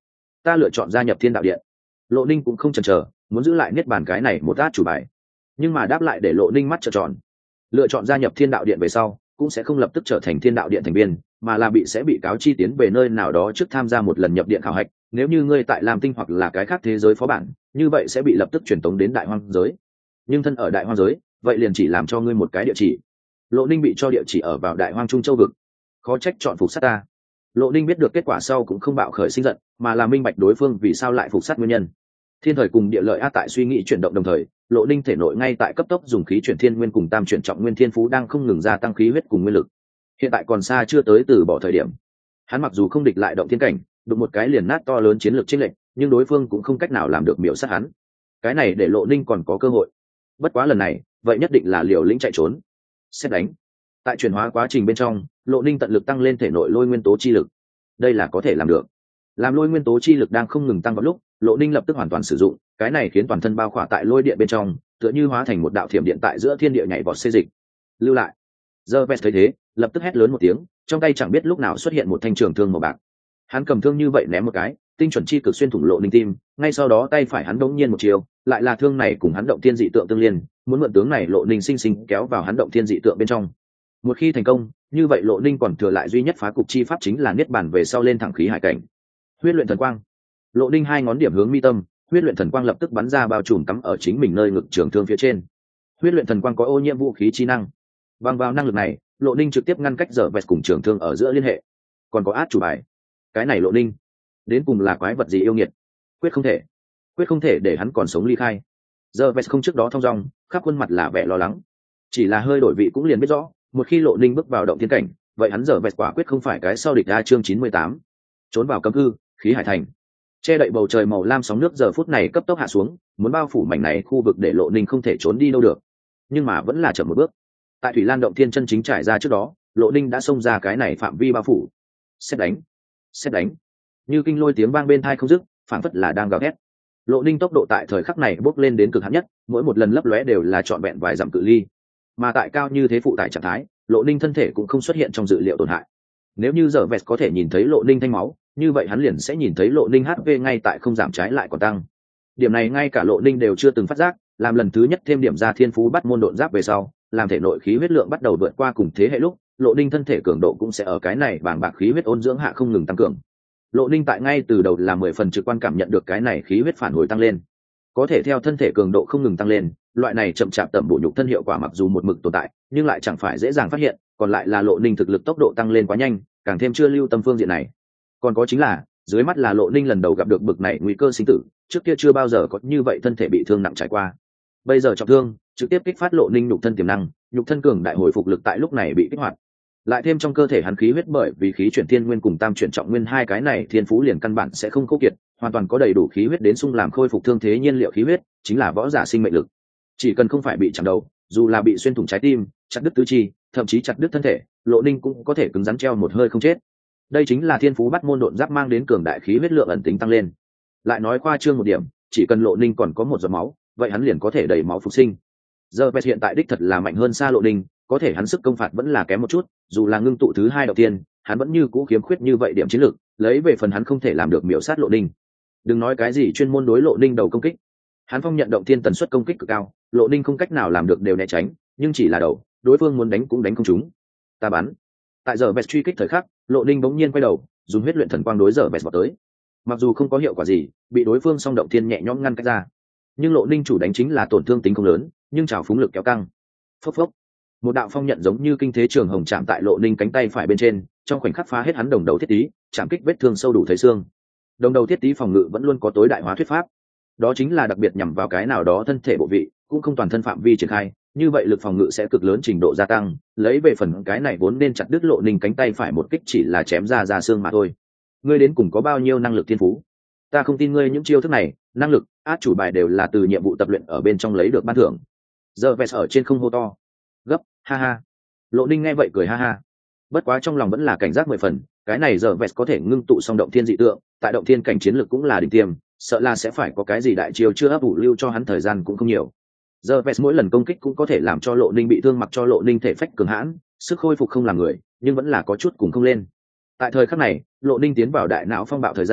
ta lựa chọn gia nhập thiên đạo điện. Lộ Ninh cũng không chần chờ, muốn giữ lại niết bàn cái này một át chủ bài, nhưng mà đáp lại để Lộ Ninh mắt trợn tròn. Lựa chọn gia nhập thiên đạo điện về sau cũng sẽ không lập tức trở thành thiên đạo điện thành viên, mà là bị sẽ bị cáo chi tiến về nơi nào đó trước tham gia một lần nhập điện khảo hạch. Nếu như ngươi tại Lam Tinh hoặc là cái khác thế giới phó bản, như vậy sẽ bị lập tức truyền tống đến đại hoang giới. Nhưng thân ở đại hoang giới, vậy liền chỉ làm cho ngươi một cái địa chỉ. Lộ Ninh bị cho địa chỉ ở vào đại hoang trung châu vực. Khó trách chọn phục sát ta. Lộ Ninh biết được kết quả sau cũng không bạo khởi sinh giận, mà là minh bạch đối phương vì sao lại phục sát nguyên nhân. Thiên thời cùng địa lợi a tại suy nghĩ chuyển động đồng thời, Lộ Ninh thể nội ngay tại cấp tốc dùng khí chuyển thiên nguyên cùng tam chuyển trọng nguyên thiên phú đang không ngừng gia tăng khí huyết cùng nguyên lực. Hiện tại còn xa chưa tới từ bỏ thời điểm. Hắn mặc dù không địch lại động thiên cảnh, đụng một cái liền nát to lớn chiến lược chênh lệch, nhưng đối phương cũng không cách nào làm được miểu sát hắn. Cái này để Lộ Ninh còn có cơ hội. Bất quá lần này, vậy nhất định là liều lĩnh chạy trốn. Xét đánh. Tại chuyển hóa quá trình bên trong, Lộ Ninh tận lực tăng lên thể nội lôi nguyên tố chi lực. Đây là có thể làm được. Làm lôi nguyên tố chi lực đang không ngừng tăng vào lúc, Lộ Ninh lập tức hoàn toàn sử dụng, cái này khiến toàn thân bao khỏa tại lôi điện bên trong, tựa như hóa thành một đạo thiểm điện tại giữa thiên địa nhảy vọt xê dịch. Lưu lại. Giờ Vest thấy thế, lập tức hét lớn một tiếng, trong tay chẳng biết lúc nào xuất hiện một thanh trường thương màu bạc. Hắn cầm thương như vậy ném một cái, tinh chuẩn chi cực xuyên thủng Lộ Ninh tim, ngay sau đó tay phải hắn đống nhiên một chiều, lại là thương này cùng hắn động thiên dị tượng tương liên, muốn mượn tướng này Lộ Ninh sinh sinh kéo vào hắn động thiên dị tượng bên trong. Một khi thành công, như vậy Lộ Ninh còn thừa lại duy nhất phá cục chi pháp chính là niết bàn về sau lên thẳng khí hải cảnh. Huyết luyện thần quang. Lộ Ninh hai ngón điểm hướng mi tâm, huyết luyện thần quang lập tức bắn ra bao trùm cắm ở chính mình nơi ngực trường thương phía trên. Huyết luyện thần quang có ô nhiễm vũ khí chi năng. Bằng vào năng lực này, Lộ Ninh trực tiếp ngăn cách giờ vẹt cùng trường thương ở giữa liên hệ. Còn có át chủ bài. Cái này Lộ Ninh, đến cùng là quái vật gì yêu nghiệt? Quyết không thể, quyết không thể để hắn còn sống ly khai. Giờ vẹt không trước đó thong dong, khắp khuôn mặt là vẻ lo lắng. Chỉ là hơi đổi vị cũng liền biết rõ, một khi Lộ Ninh bước vào động thiên cảnh, vậy hắn giờ vẹt quả quyết không phải cái sau địch ra chương chín mươi tám. Trốn vào cấm cư, khí hải thành. Che đậy bầu trời màu lam sóng nước giờ phút này cấp tốc hạ xuống, muốn bao phủ mảnh này khu vực để Lộ Ninh không thể trốn đi đâu được, nhưng mà vẫn là chậm một bước. Tại thủy lan động thiên chân chính trải ra trước đó, Lộ Ninh đã xông ra cái này phạm vi bao phủ. Xét đánh, xét đánh, như kinh lôi tiếng vang bên tai không dứt, phảng phất là đang gào thét. Lộ Ninh tốc độ tại thời khắc này bốc lên đến cực hạn nhất, mỗi một lần lấp lóe đều là trọn vẹn vài dặm cự ly. Mà tại cao như thế phụ tải trạng thái, Lộ Ninh thân thể cũng không xuất hiện trong dự liệu tổn hại. Nếu như giờ vẹt có thể nhìn thấy Lộ Ninh thanh máu, như vậy hắn liền sẽ nhìn thấy Lộ Ninh hát pê ngay tại không giảm trái lại còn tăng. Điểm này ngay cả Lộ Ninh đều chưa từng phát giác, làm lần thứ nhất thêm điểm ra thiên phú bắt môn độn giáp về sau, làm thể nội khí huyết lượng bắt đầu vượt qua cùng thế hệ lúc, Lộ Ninh thân thể cường độ cũng sẽ ở cái này bàng bạc khí huyết ôn dưỡng hạ không ngừng tăng cường. Lộ Ninh tại ngay từ đầu là mười phần trực quan cảm nhận được cái này khí huyết phản hồi tăng lên. Có thể theo thân thể cường độ không ngừng tăng lên, loại này chậm chạp tẩm bổ nhục thân hiệu quả mặc dù một mực tồn tại, nhưng lại chẳng phải dễ dàng phát hiện, còn lại là Lộ Ninh thực lực tốc độ tăng lên quá nhanh, càng thêm chưa lưu tâm phương diện này. Còn có chính là, dưới mắt là Lộ Ninh lần đầu gặp được bực này nguy cơ sinh tử, trước kia chưa bao giờ có như vậy thân thể bị thương nặng trải qua. Bây giờ trọng thương, trực tiếp kích phát Lộ Ninh nhục thân tiềm năng, nhục thân cường đại hồi phục lực tại lúc này bị kích hoạt. Lại thêm trong cơ thể hắn khí huyết bởi vì khí chuyển thiên nguyên cùng tam chuyển trọng nguyên hai cái này thiên phú liền căn bản sẽ không khô kiệt, hoàn toàn có đầy đủ khí huyết đến sung làm khôi phục thương thế nhiên liệu khí huyết, chính là võ giả sinh mệnh lực. Chỉ cần không phải bị chạm đầu, dù là bị xuyên thủng trái tim, chặt đứt tứ chi, thậm chí chặt đứt thân thể, Lộ Ninh cũng có thể cứng rắn treo một hơi không chết. Đây chính là thiên phú bắt môn độn giáp mang đến cường đại khí huyết lượng ẩn tính tăng lên. Lại nói khoa trương một điểm, chỉ cần Lộ Ninh còn có một giọt máu, vậy hắn liền có thể đẩy máu phục sinh. Giờ Vẹt hiện tại đích thật là mạnh hơn xa Lộ Ninh, có thể hắn sức công phạt vẫn là kém một chút, dù là ngưng tụ thứ hai đầu tiên, hắn vẫn như cũ khiếm khuyết như vậy điểm chiến lược, lấy về phần hắn không thể làm được miểu sát Lộ Ninh. Đừng nói cái gì chuyên môn đối Lộ Ninh đầu công kích, hắn phong nhận động thiên tần suất công kích cực cao, Lộ Ninh không cách nào làm được đều né tránh, nhưng chỉ là đầu, đối phương muốn đánh cũng đánh không trúng. Ta bắn. Tại giờ Vẹt truy kích thời khắc, Lộ Ninh bỗng nhiên quay đầu, dùng huyết luyện thần quang đối giờ Vẹt vọt tới. Mặc dù không có hiệu quả gì, bị đối phương song động thiên nhẹ nhõm ngăn cách ra, nhưng Lộ Ninh chủ đánh chính là tổn thương tính không lớn, nhưng trào phúng lực kéo căng. Phốc phốc. Một đạo phong nhận giống như kinh thế trường hồng chạm tại Lộ Ninh cánh tay phải bên trên, trong khoảnh khắc phá hết hắn đồng đầu thiết tí, chạm kích vết thương sâu đủ thấy xương. Đồng đầu thiết tí phòng ngự vẫn luôn có tối đại hóa thuyết pháp, đó chính là đặc biệt nhằm vào cái nào đó thân thể bộ vị, cũng không toàn thân phạm vi triển khai, như vậy lực phòng ngự sẽ cực lớn trình độ gia tăng, lấy về phần cái này vốn nên chặt đứt Lộ Ninh cánh tay phải một kích chỉ là chém ra ra xương mà thôi. Ngươi đến cùng có bao nhiêu năng lực thiên phú? Ta không tin ngươi những chiêu thức này, năng lực, át chủ bài đều là từ nhiệm vụ tập luyện ở bên trong lấy được ban thưởng. Giờ Vẹt ở trên không hô to, gấp, ha ha. Lộ Ninh nghe vậy cười ha ha. Bất quá trong lòng vẫn là cảnh giác mười phần, cái này giờ Vẹt có thể ngưng tụ song động thiên dị tượng, tại động thiên cảnh chiến lực cũng là đỉnh tiêm, sợ là sẽ phải có cái gì đại chiêu chưa ấp ủ lưu cho hắn thời gian cũng không nhiều. Giờ Vẹt mỗi lần công kích cũng có thể làm cho Lộ Ninh bị thương, mặc cho Lộ Ninh thể phách cường hãn, sức khôi phục không là người, nhưng vẫn là có chút cùng không lên. Tại thời khắc này, Lộ Ninh tiến vào đại não phong bạo thời gian,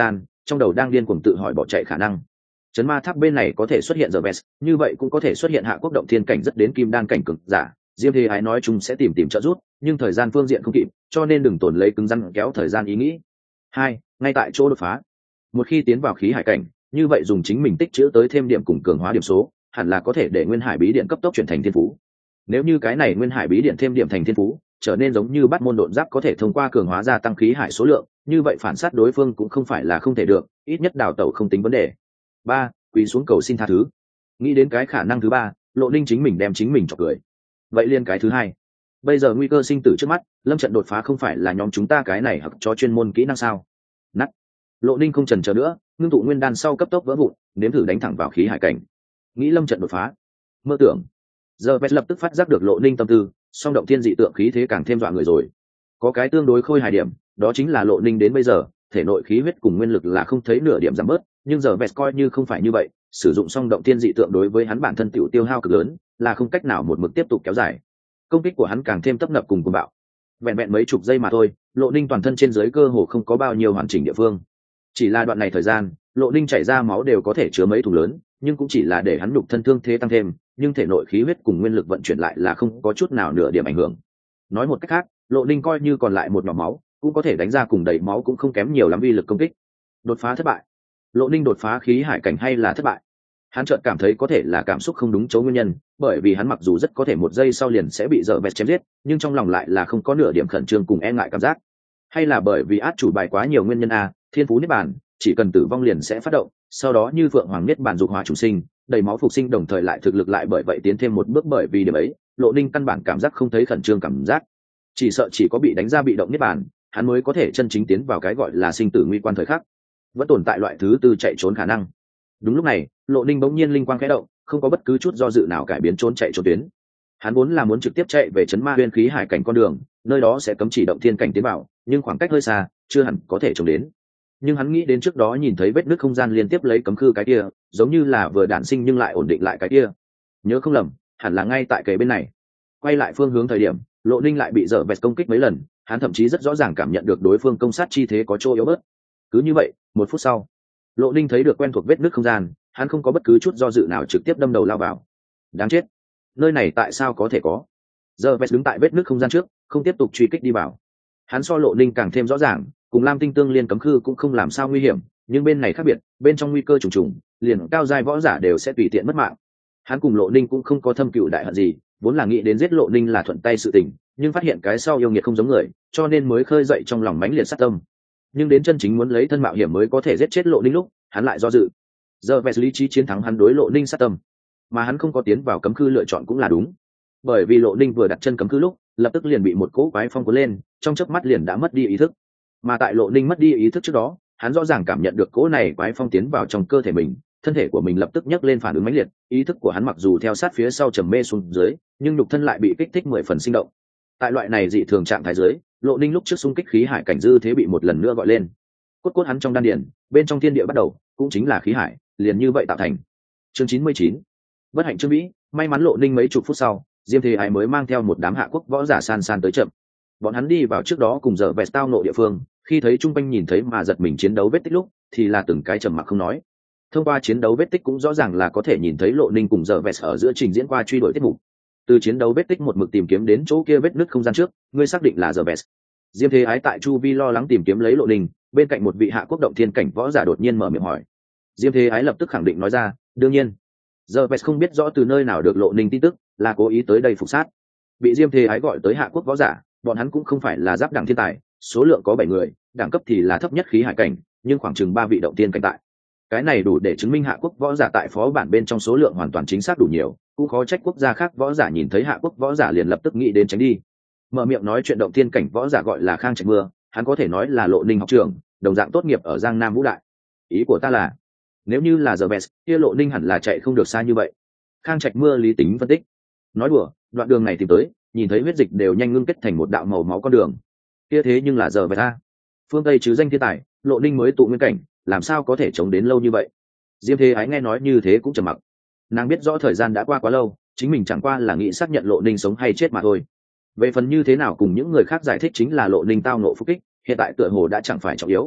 trong đầu đang điên cuồng tự hỏi bỏ chạy khả năng. Chấn ma tháp bên này có thể xuất hiện The Best, như vậy cũng có thể xuất hiện hạ quốc động thiên cảnh rất đến kim đan cảnh cực giả. Diêm Thế Ái nói chúng sẽ tìm tìm trợ giúp, nhưng thời gian phương diện không kịp, cho nên đừng tổn lấy cứng rắn kéo thời gian ý nghĩ. Hai, ngay tại chỗ đột phá. Một khi tiến vào khí hải cảnh, như vậy dùng chính mình tích trữ tới thêm điểm cùng cường hóa điểm số, hẳn là có thể để nguyên hải bí điện cấp tốc chuyển thành thiên phú. Nếu như cái này nguyên hải bí điện thêm điểm thành thiên phú, trở nên giống như bắt môn độn giáp có thể thông qua cường hóa gia tăng khí hải số lượng, như vậy phản sát đối phương cũng không phải là không thể được, ít nhất đào tẩu không tính vấn đề. Ba, quỳ xuống cầu xin tha thứ. Nghĩ đến cái khả năng thứ ba, Lộ Ninh chính mình đem chính mình chọc cười. Vậy liên cái thứ hai, bây giờ nguy cơ sinh tử trước mắt, lâm trận đột phá không phải là nhóm chúng ta cái này hoặc cho chuyên môn kỹ năng sao? Nắt. Lộ Ninh không chần chờ nữa, ngưng tụ nguyên đan sau cấp tốc vỡ vụn, nếm thử đánh thẳng vào khí hải cảnh. Nghĩ lâm trận đột phá. Mơ tưởng. Giờ Vest lập tức phát giác được Lộ Ninh tâm tư, song động thiên dị tượng khí thế càng thêm dọa người rồi. Có cái tương đối khôi hài điểm, đó chính là Lộ Ninh đến bây giờ, thể nội khí huyết cùng nguyên lực là không thấy nửa điểm giảm bớt, nhưng giờ Vest coi như không phải như vậy, sử dụng song động thiên dị tượng đối với hắn bản thân tiểu tiêu hao cực lớn, là không cách nào một mực tiếp tục kéo dài. Công kích của hắn càng thêm tấp nập cùng cuồng bạo. Vẹn vẹn mấy chục giây mà thôi, Lộ Ninh toàn thân trên dưới cơ hồ không có bao nhiêu hoàn chỉnh địa phương. Chỉ là đoạn này thời gian, Lộ Ninh chảy ra máu đều có thể chứa mấy thùng lớn, nhưng cũng chỉ là để hắn đục thân thương thế tăng thêm, nhưng thể nội khí huyết cùng nguyên lực vận chuyển lại là không có chút nào nửa điểm ảnh hưởng. Nói một cách khác, Lộ Ninh coi như còn lại một nhỏ máu, cũng có thể đánh ra cùng đầy máu cũng không kém nhiều lắm uy lực công kích. Đột phá thất bại. Lộ Ninh đột phá khí hải cảnh hay là thất bại? Hắn chợt cảm thấy có thể là cảm xúc không đúng chỗ nguyên nhân, bởi vì hắn mặc dù rất có thể một giây sau liền sẽ bị dở vẹt chém giết, nhưng trong lòng lại là không có nửa điểm khẩn trương cùng e ngại cảm giác. Hay là bởi vì át chủ bài quá nhiều nguyên nhân a, thiên phú niết bàn, chỉ cần tử vong liền sẽ phát động, sau đó như vượng hoàng niết bàn dục hóa chủ sinh, đầy máu phục sinh đồng thời lại thực lực lại bởi vậy tiến thêm một bước, bởi vì điểm ấy, Lộ Ninh căn bản cảm giác không thấy khẩn trương cảm giác. Chỉ sợ chỉ có bị đánh ra bị động niết bàn, hắn mới có thể chân chính tiến vào cái gọi là sinh tử nguy quan thời khắc. Vẫn tồn tại loại thứ tư chạy trốn khả năng. Đúng lúc này, Lộ Ninh bỗng nhiên linh quang khẽ động, không có bất cứ chút do dự nào cải biến trốn chạy trốn tuyến. Hắn vốn là muốn trực tiếp chạy về trấn ma huyên khí hải cảnh con đường, nơi đó sẽ cấm chỉ động thiên cảnh tiến vào, nhưng khoảng cách hơi xa, chưa hẳn có thể trông đến. Nhưng hắn nghĩ đến trước đó nhìn thấy vết nứt không gian liên tiếp lấy cấm khư cái kia, giống như là vừa đản sinh nhưng lại ổn định lại cái kia. Nhớ không lầm, hẳn là ngay tại kề bên này. Quay lại phương hướng thời điểm, Lộ Ninh lại bị dở vẹt công kích mấy lần, hắn thậm chí rất rõ ràng cảm nhận được đối phương công sát chi thế có chỗ yếu bớt. Cứ như vậy, một phút sau, Lộ Ninh thấy được quen thuộc vết nứt không gian, hắn không có bất cứ chút do dự nào trực tiếp đâm đầu lao vào. Đáng chết, nơi này tại sao có thể có? Giờ Vest đứng tại vết nứt không gian trước, không tiếp tục truy kích đi vào. Hắn so Lộ Ninh càng thêm rõ ràng, cùng Lam Tinh tương liên cấm khư cũng không làm sao nguy hiểm, nhưng bên này khác biệt, bên trong nguy cơ trùng trùng, liền cao giai võ giả đều sẽ tùy tiện mất mạng. Hắn cùng Lộ Ninh cũng không có thâm cựu đại hận gì, vốn là nghĩ đến giết Lộ Ninh là thuận tay sự tình, nhưng phát hiện cái sau yêu nghiệt không giống người, cho nên mới khơi dậy trong lòng mãnh liệt sát tâm. Nhưng đến chân chính muốn lấy thân mạo hiểm mới có thể giết chết Lộ Ninh lúc, hắn lại do dự. Giờ Vest lý trí chiến thắng hắn đối Lộ Ninh sát tâm, mà hắn không có tiến vào cấm khư lựa chọn cũng là đúng, bởi vì Lộ Ninh vừa đặt chân cấm khư lúc, lập tức liền bị một cỗ quái phong cuốn lên, trong chớp mắt liền đã mất đi ý thức. Mà tại Lộ Ninh mất đi ý thức trước đó, hắn rõ ràng cảm nhận được cỗ này quái phong tiến vào trong cơ thể mình, thân thể của mình lập tức nhấc lên phản ứng mãnh liệt, ý thức của hắn mặc dù theo sát phía sau trầm mê xuống dưới, nhưng nhục thân lại bị kích thích mười phần sinh động. Tại loại này dị thường trạng thái dưới, Lộ Ninh lúc trước xung kích khí hải cảnh dư thế bị một lần nữa gọi lên. Cốt cốt hắn trong đan điền, bên trong thiên địa bắt đầu, cũng chính là khí hải, liền như vậy tạo thành. Chương chín mươi chín. Bất hạnh Trương Vĩ, may mắn Lộ Ninh mấy chục phút sau, Diêm Thế Ái mới mang theo một đám hạ quốc võ giả san san tới chậm. Bọn hắn đi vào trước đó cùng dở vẹt tao nộ địa phương, khi thấy trung quanh nhìn thấy mà giật mình chiến đấu vết tích lúc, thì là từng cái trầm mặc không nói. Thông qua chiến đấu vết tích cũng rõ ràng là có thể nhìn thấy Lộ Ninh cùng dở vẹt ở giữa trình diễn qua truy đuổi tiết mục. Từ chiến đấu vết tích một mực tìm kiếm đến chỗ kia vết nứt không gian trước, ngươi xác định là dở vẹt. Diêm Thế Ái tại chu vi lo lắng tìm kiếm lấy Lộ Ninh, bên cạnh một vị hạ quốc động thiên cảnh võ giả đột nhiên mở miệng hỏi. Diêm Thế Ái lập tức khẳng định nói ra, đương nhiên. Giờ Vest không biết rõ từ nơi nào được Lộ Ninh tin tức, là cố ý tới đây phục sát. Bị Diêm Thế Ái gọi tới hạ quốc võ giả, bọn hắn cũng không phải là giáp đẳng thiên tài, số lượng có bảy người, đẳng cấp thì là thấp nhất khí hải cảnh, nhưng khoảng chừng ba vị động tiên cảnh tại. Cái này đủ để chứng minh hạ quốc võ giả tại phó bản bên trong số lượng hoàn toàn chính xác đủ nhiều, cũng khó trách quốc gia khác võ giả nhìn thấy hạ quốc võ giả liền lập tức nghĩ đến tránh đi. Mở miệng nói chuyện động tiên cảnh võ giả gọi là Khang Trạch Mưa, hắn có thể nói là Lộ Ninh học trưởng, đồng dạng tốt nghiệp ở Giang Nam Vũ Đại. Ý của ta là, nếu như là giờ Vest, kia Lộ Ninh hẳn là chạy không được xa như vậy. Khang Trạch Mưa lý tính phân tích. Nói đùa, đoạn đường này tìm tới, nhìn thấy huyết dịch đều nhanh ngưng kết thành một đạo màu máu con đường. Kia thế nhưng là giờ Vest a. Phương Tây chứ danh thiên tài, Lộ Ninh mới tụ nguyên cảnh, làm sao có thể chống đến lâu như vậy? Diêm Thế Ái nghe nói như thế cũng trầm mặc. Nàng biết rõ thời gian đã qua quá lâu, chính mình chẳng qua là nghĩ xác nhận Lộ Ninh sống hay chết mà thôi. Về phần như thế nào cùng những người khác giải thích chính là Lộ Ninh tao nộ phục kích, hiện tại tựa hồ đã chẳng phải trọng yếu.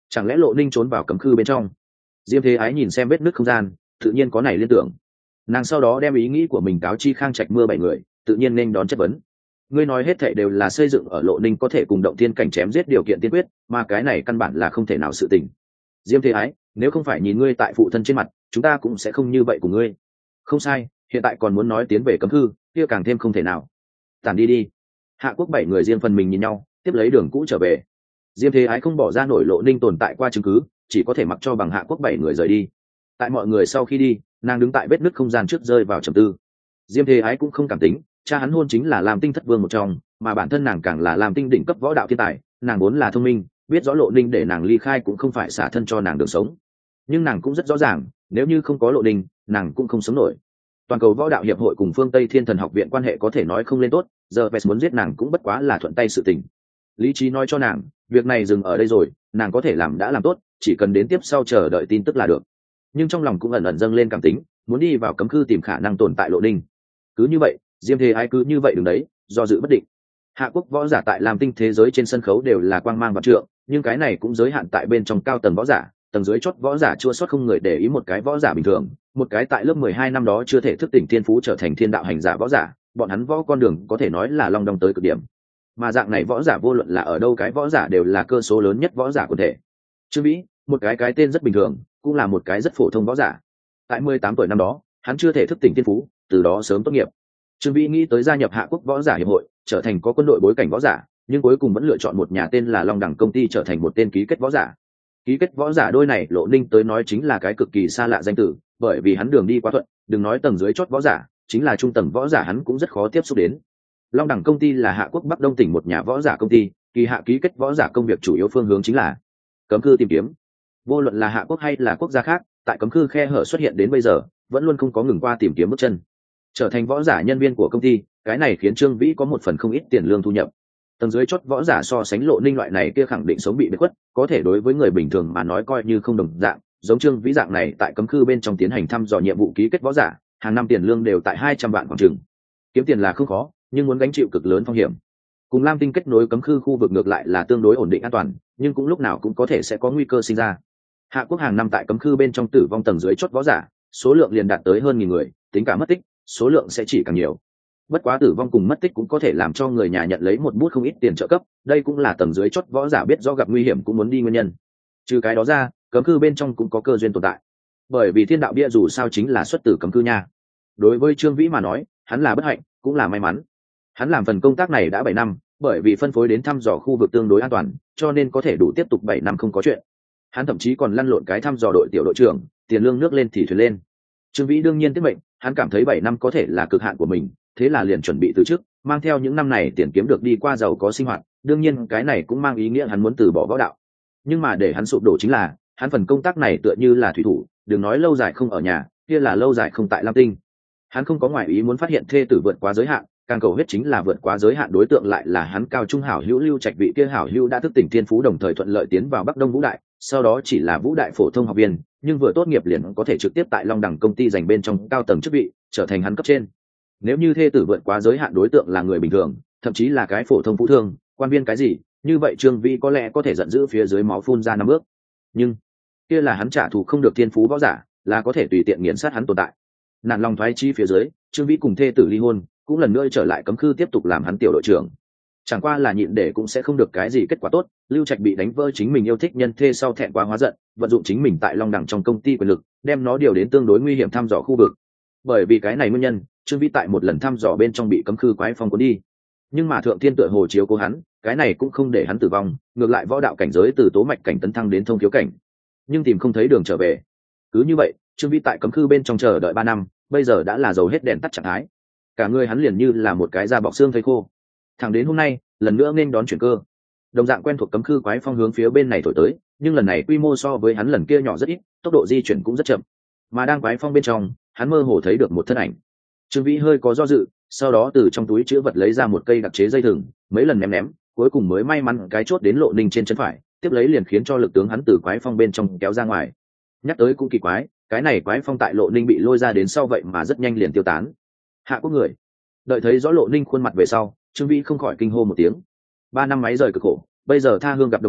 chẳng lẽ Lộ Ninh trốn vào cấm khư bên trong? Diêm Thế Ái nhìn xem vết nứt không gian, tự nhiên có này liên tưởng. Nàng sau đó đem ý nghĩ của mình cáo chi Khang Trạch Mưa bảy người, tự nhiên nên đón chất vấn. Ngươi nói hết thảy đều là xây dựng ở Lộ Ninh có thể cùng động thiên cảnh chém giết điều kiện tiên quyết, mà cái này căn bản là không thể nào sự tình. Diêm Thế Ái, nếu không phải nhìn ngươi tại phụ thân trên mặt, chúng ta cũng sẽ không như vậy của ngươi. Không sai, hiện tại còn muốn nói tiến về cấm hư, kia càng thêm không thể nào. Tản đi đi. Hạ Quốc bảy người riêng phần mình nhìn nhau, tiếp lấy đường cũ trở về. Diêm Thế Ái không bỏ ra nổi Lộ Ninh tồn tại qua chứng cứ, chỉ có thể mặc cho bằng Hạ Quốc bảy người rời đi. Tại mọi người sau khi đi, nàng đứng tại vết nứt không gian trước rơi vào trầm tư. Diêm Thế Ái cũng không cảm tính, cha hắn hôn chính là Lam Tinh thất vương một trong, mà bản thân nàng càng là Lam Tinh đỉnh cấp võ đạo thiên tài, nàng vốn là thông minh, biết rõ Lộ Ninh để nàng ly khai cũng không phải xả thân cho nàng đường sống. Nhưng nàng cũng rất rõ ràng, nếu như không có Lộ Ninh, nàng cũng không sống nổi. Toàn cầu võ đạo hiệp hội cùng phương Tây Thiên Thần học viện quan hệ có thể nói không lên tốt, giờ Vest muốn giết nàng cũng bất quá là thuận tay sự tình. Lý trí nói cho nàng, việc này dừng ở đây rồi, nàng có thể làm đã làm tốt, chỉ cần đến tiếp sau chờ đợi tin tức là được. Nhưng trong lòng cũng ẩn ẩn dâng lên cảm tính, muốn đi vào cấm khư tìm khả năng tồn tại Lộ Ninh. Cứ như vậy, Diêm Thế Ái cứ như vậy đứng đấy, do dự bất định. Hạ Quốc võ giả tại Lam Tinh thế giới trên sân khấu đều là quang mang vạn trượng, nhưng cái này cũng giới hạn tại bên trong cao tầng võ giả, tầng dưới chót võ giả chua sót không người để ý một cái võ giả bình thường, một cái tại lớp mười hai năm đó chưa thể thức tỉnh thiên phú trở thành thiên đạo hành giả võ giả, bọn hắn võ con đường có thể nói là long đong tới cực điểm. Mà dạng này võ giả vô luận là ở đâu cái võ giả đều là cơ số lớn nhất võ giả quần thể. Trương Vĩ, một cái cái tên rất bình thường, cũng là một cái rất phổ thông võ giả. Tại mười tám tuổi năm đó, hắn chưa thể thức tỉnh thiên phú, từ đó sớm tốt nghiệp. Trương Vĩ nghĩ tới gia nhập Hạ Quốc võ giả hiệp hội, trở thành có quân đội bối cảnh võ giả, nhưng cuối cùng vẫn lựa chọn một nhà tên là Long Đẳng công ty trở thành một tên ký kết võ giả. Ký kết võ giả đôi này Lộ Ninh tới nói chính là cái cực kỳ xa lạ danh từ, bởi vì hắn đường đi quá thuận, đừng nói tầng dưới chót võ giả, chính là trung tầng võ giả hắn cũng rất khó tiếp xúc đến. Long Đẳng công ty là Hạ Quốc Bắc Đông tỉnh một nhà võ giả công ty, kỳ hạ ký kết võ giả công việc chủ yếu phương hướng chính là cấm cư tìm kiếm. Vô luận là Hạ Quốc hay là quốc gia khác, tại cấm cư khe hở xuất hiện đến bây giờ, vẫn luôn không có ngừng qua tìm kiếm bước chân. Trở thành võ giả nhân viên của công ty, cái này khiến Trương Vĩ có một phần không ít tiền lương thu nhập. Tầng dưới chót võ giả so sánh Lộ Ninh loại này kia khẳng định sống bị biệt khuất, có thể đối với người bình thường mà nói coi như không đồng dạng, giống Trương Vĩ dạng này tại cấm cư bên trong tiến hành thăm dò nhiệm vụ ký kết võ giả, hàng năm tiền lương đều tại hai trăm vạn khoảng chừng. Kiếm tiền là không khó, nhưng muốn gánh chịu cực lớn phong hiểm. Cùng Lam Tinh kết nối cấm cư khu vực ngược lại là tương đối ổn định an toàn, nhưng cũng lúc nào cũng có thể sẽ có nguy cơ sinh ra. Hạ Quốc hàng năm tại cấm cư bên trong tử vong tầng dưới chót võ giả, số lượng liền đạt tới hơn nghìn người, tính cả mất tích, số lượng sẽ chỉ càng nhiều. Bất quá tử vong cùng mất tích cũng có thể làm cho người nhà nhận lấy một bút không ít tiền trợ cấp, đây cũng là tầng dưới chót võ giả biết do gặp nguy hiểm cũng muốn đi nguyên nhân. Trừ cái đó ra, cấm cư bên trong cũng có cơ duyên tồn tại, bởi vì thiên đạo bia dù sao chính là xuất từ cấm cư nha. Đối với Trương Vĩ mà nói, hắn là bất hạnh cũng là may mắn. Hắn làm phần công tác này đã bảy năm, bởi vì phân phối đến thăm dò khu vực tương đối an toàn, cho nên có thể đủ tiếp tục bảy năm không có chuyện. Hắn thậm chí còn lăn lộn cái thăm dò đội tiểu đội trưởng, tiền lương nước lên thì thuyền lên. Trương Vĩ đương nhiên tiết mệnh, hắn cảm thấy bảy năm có thể là cực hạn của mình, thế là liền chuẩn bị từ chức, mang theo những năm này tiền kiếm được đi qua giàu có sinh hoạt, đương nhiên cái này cũng mang ý nghĩa hắn muốn từ bỏ võ đạo. Nhưng mà để hắn sụp đổ chính là, hắn phần công tác này tựa như là thủy thủ, đừng nói lâu dài không ở nhà, kia là lâu dài không tại Lam Tinh. Hắn không có ngoại ý muốn phát hiện thê tử vượt quá giới hạn, càng cầu huyết chính là vượt quá giới hạn đối tượng lại là hắn cao trung hảo hữu Lưu Trạch, vị kia hảo hữu đã thức tỉnh thiên phú đồng thời thuận lợi tiến vào Bắc Đông Vũ Đại, sau đó chỉ là Vũ Đại phổ thông học viên, nhưng vừa tốt nghiệp liền có thể trực tiếp tại Long Đẳng công ty giành bên trong cao tầng chức vị, trở thành hắn cấp trên. Nếu như thê tử vượt quá giới hạn đối tượng là người bình thường, thậm chí là cái phổ thông phú thương, quan viên cái gì, như vậy Trương Vĩ có lẽ có thể giận dữ phía dưới máu phun ra năm bước. Nhưng kia là hắn trả thù không được thiên phú võ giả, là có thể tùy tiện nghiền sát hắn tồn tại. Nạn lòng thoái chi phía dưới, Trương Vĩ cùng thê tử ly hôn, cũng lần nữa trở lại cấm khư tiếp tục làm hắn tiểu đội trưởng. Chẳng qua là nhịn để cũng sẽ không được cái gì kết quả tốt, Lưu Trạch bị đánh vỡ chính mình yêu thích nhân thê sau thẹn quá hóa giận, vận dụng chính mình tại Long Đẳng trong công ty quyền lực, đem nó điều đến tương đối nguy hiểm thăm dò khu vực. Bởi vì cái này nguyên nhân, Trương Vĩ tại một lần thăm dò bên trong bị cấm khư quái phong cuốn đi. Nhưng mà thượng thiên tựa hồ chiếu cố hắn, cái này cũng không để hắn tử vong, ngược lại võ đạo cảnh giới từ tố mạch cảnh tấn thăng đến thông khiếu cảnh. Nhưng tìm không thấy đường trở về. Cứ như vậy, Trương Vĩ tại cấm khư bên trong chờ đợi ba năm, bây giờ đã là dầu hết đèn tắt trạng thái. Cả người hắn liền như là một cái da bọc xương thây khô. Thẳng đến hôm nay, lần nữa nên đón chuyển cơ. Đồng dạng quen thuộc cấm khư quái phong hướng phía bên này thổi tới, nhưng lần này quy mô so với hắn lần kia nhỏ rất ít, tốc độ di chuyển cũng rất chậm. Mà đang quái phong bên trong, hắn mơ hồ thấy được một thân ảnh. Trương Vĩ hơi có do dự, sau đó từ trong túi chứa vật lấy ra một cây đặc chế dây thừng, mấy lần ném ném, cuối cùng mới may mắn cái chốt đến Lộ Ninh trên chân phải, tiếp lấy liền khiến cho lực tướng hắn từ quái phong bên trong kéo ra ngoài. Nhắc tới cũng kỳ quái, cái này quái phong tại Lộ Ninh bị lôi ra đến sau vậy mà rất nhanh liền tiêu tán. Hạ Quốc người. Đợi thấy rõ Lộ Ninh khuôn mặt về sau, Trương Vĩ không khỏi kinh hô một tiếng. Ba năm máy rời cực khổ, bây giờ tha hương gặp đồng bào,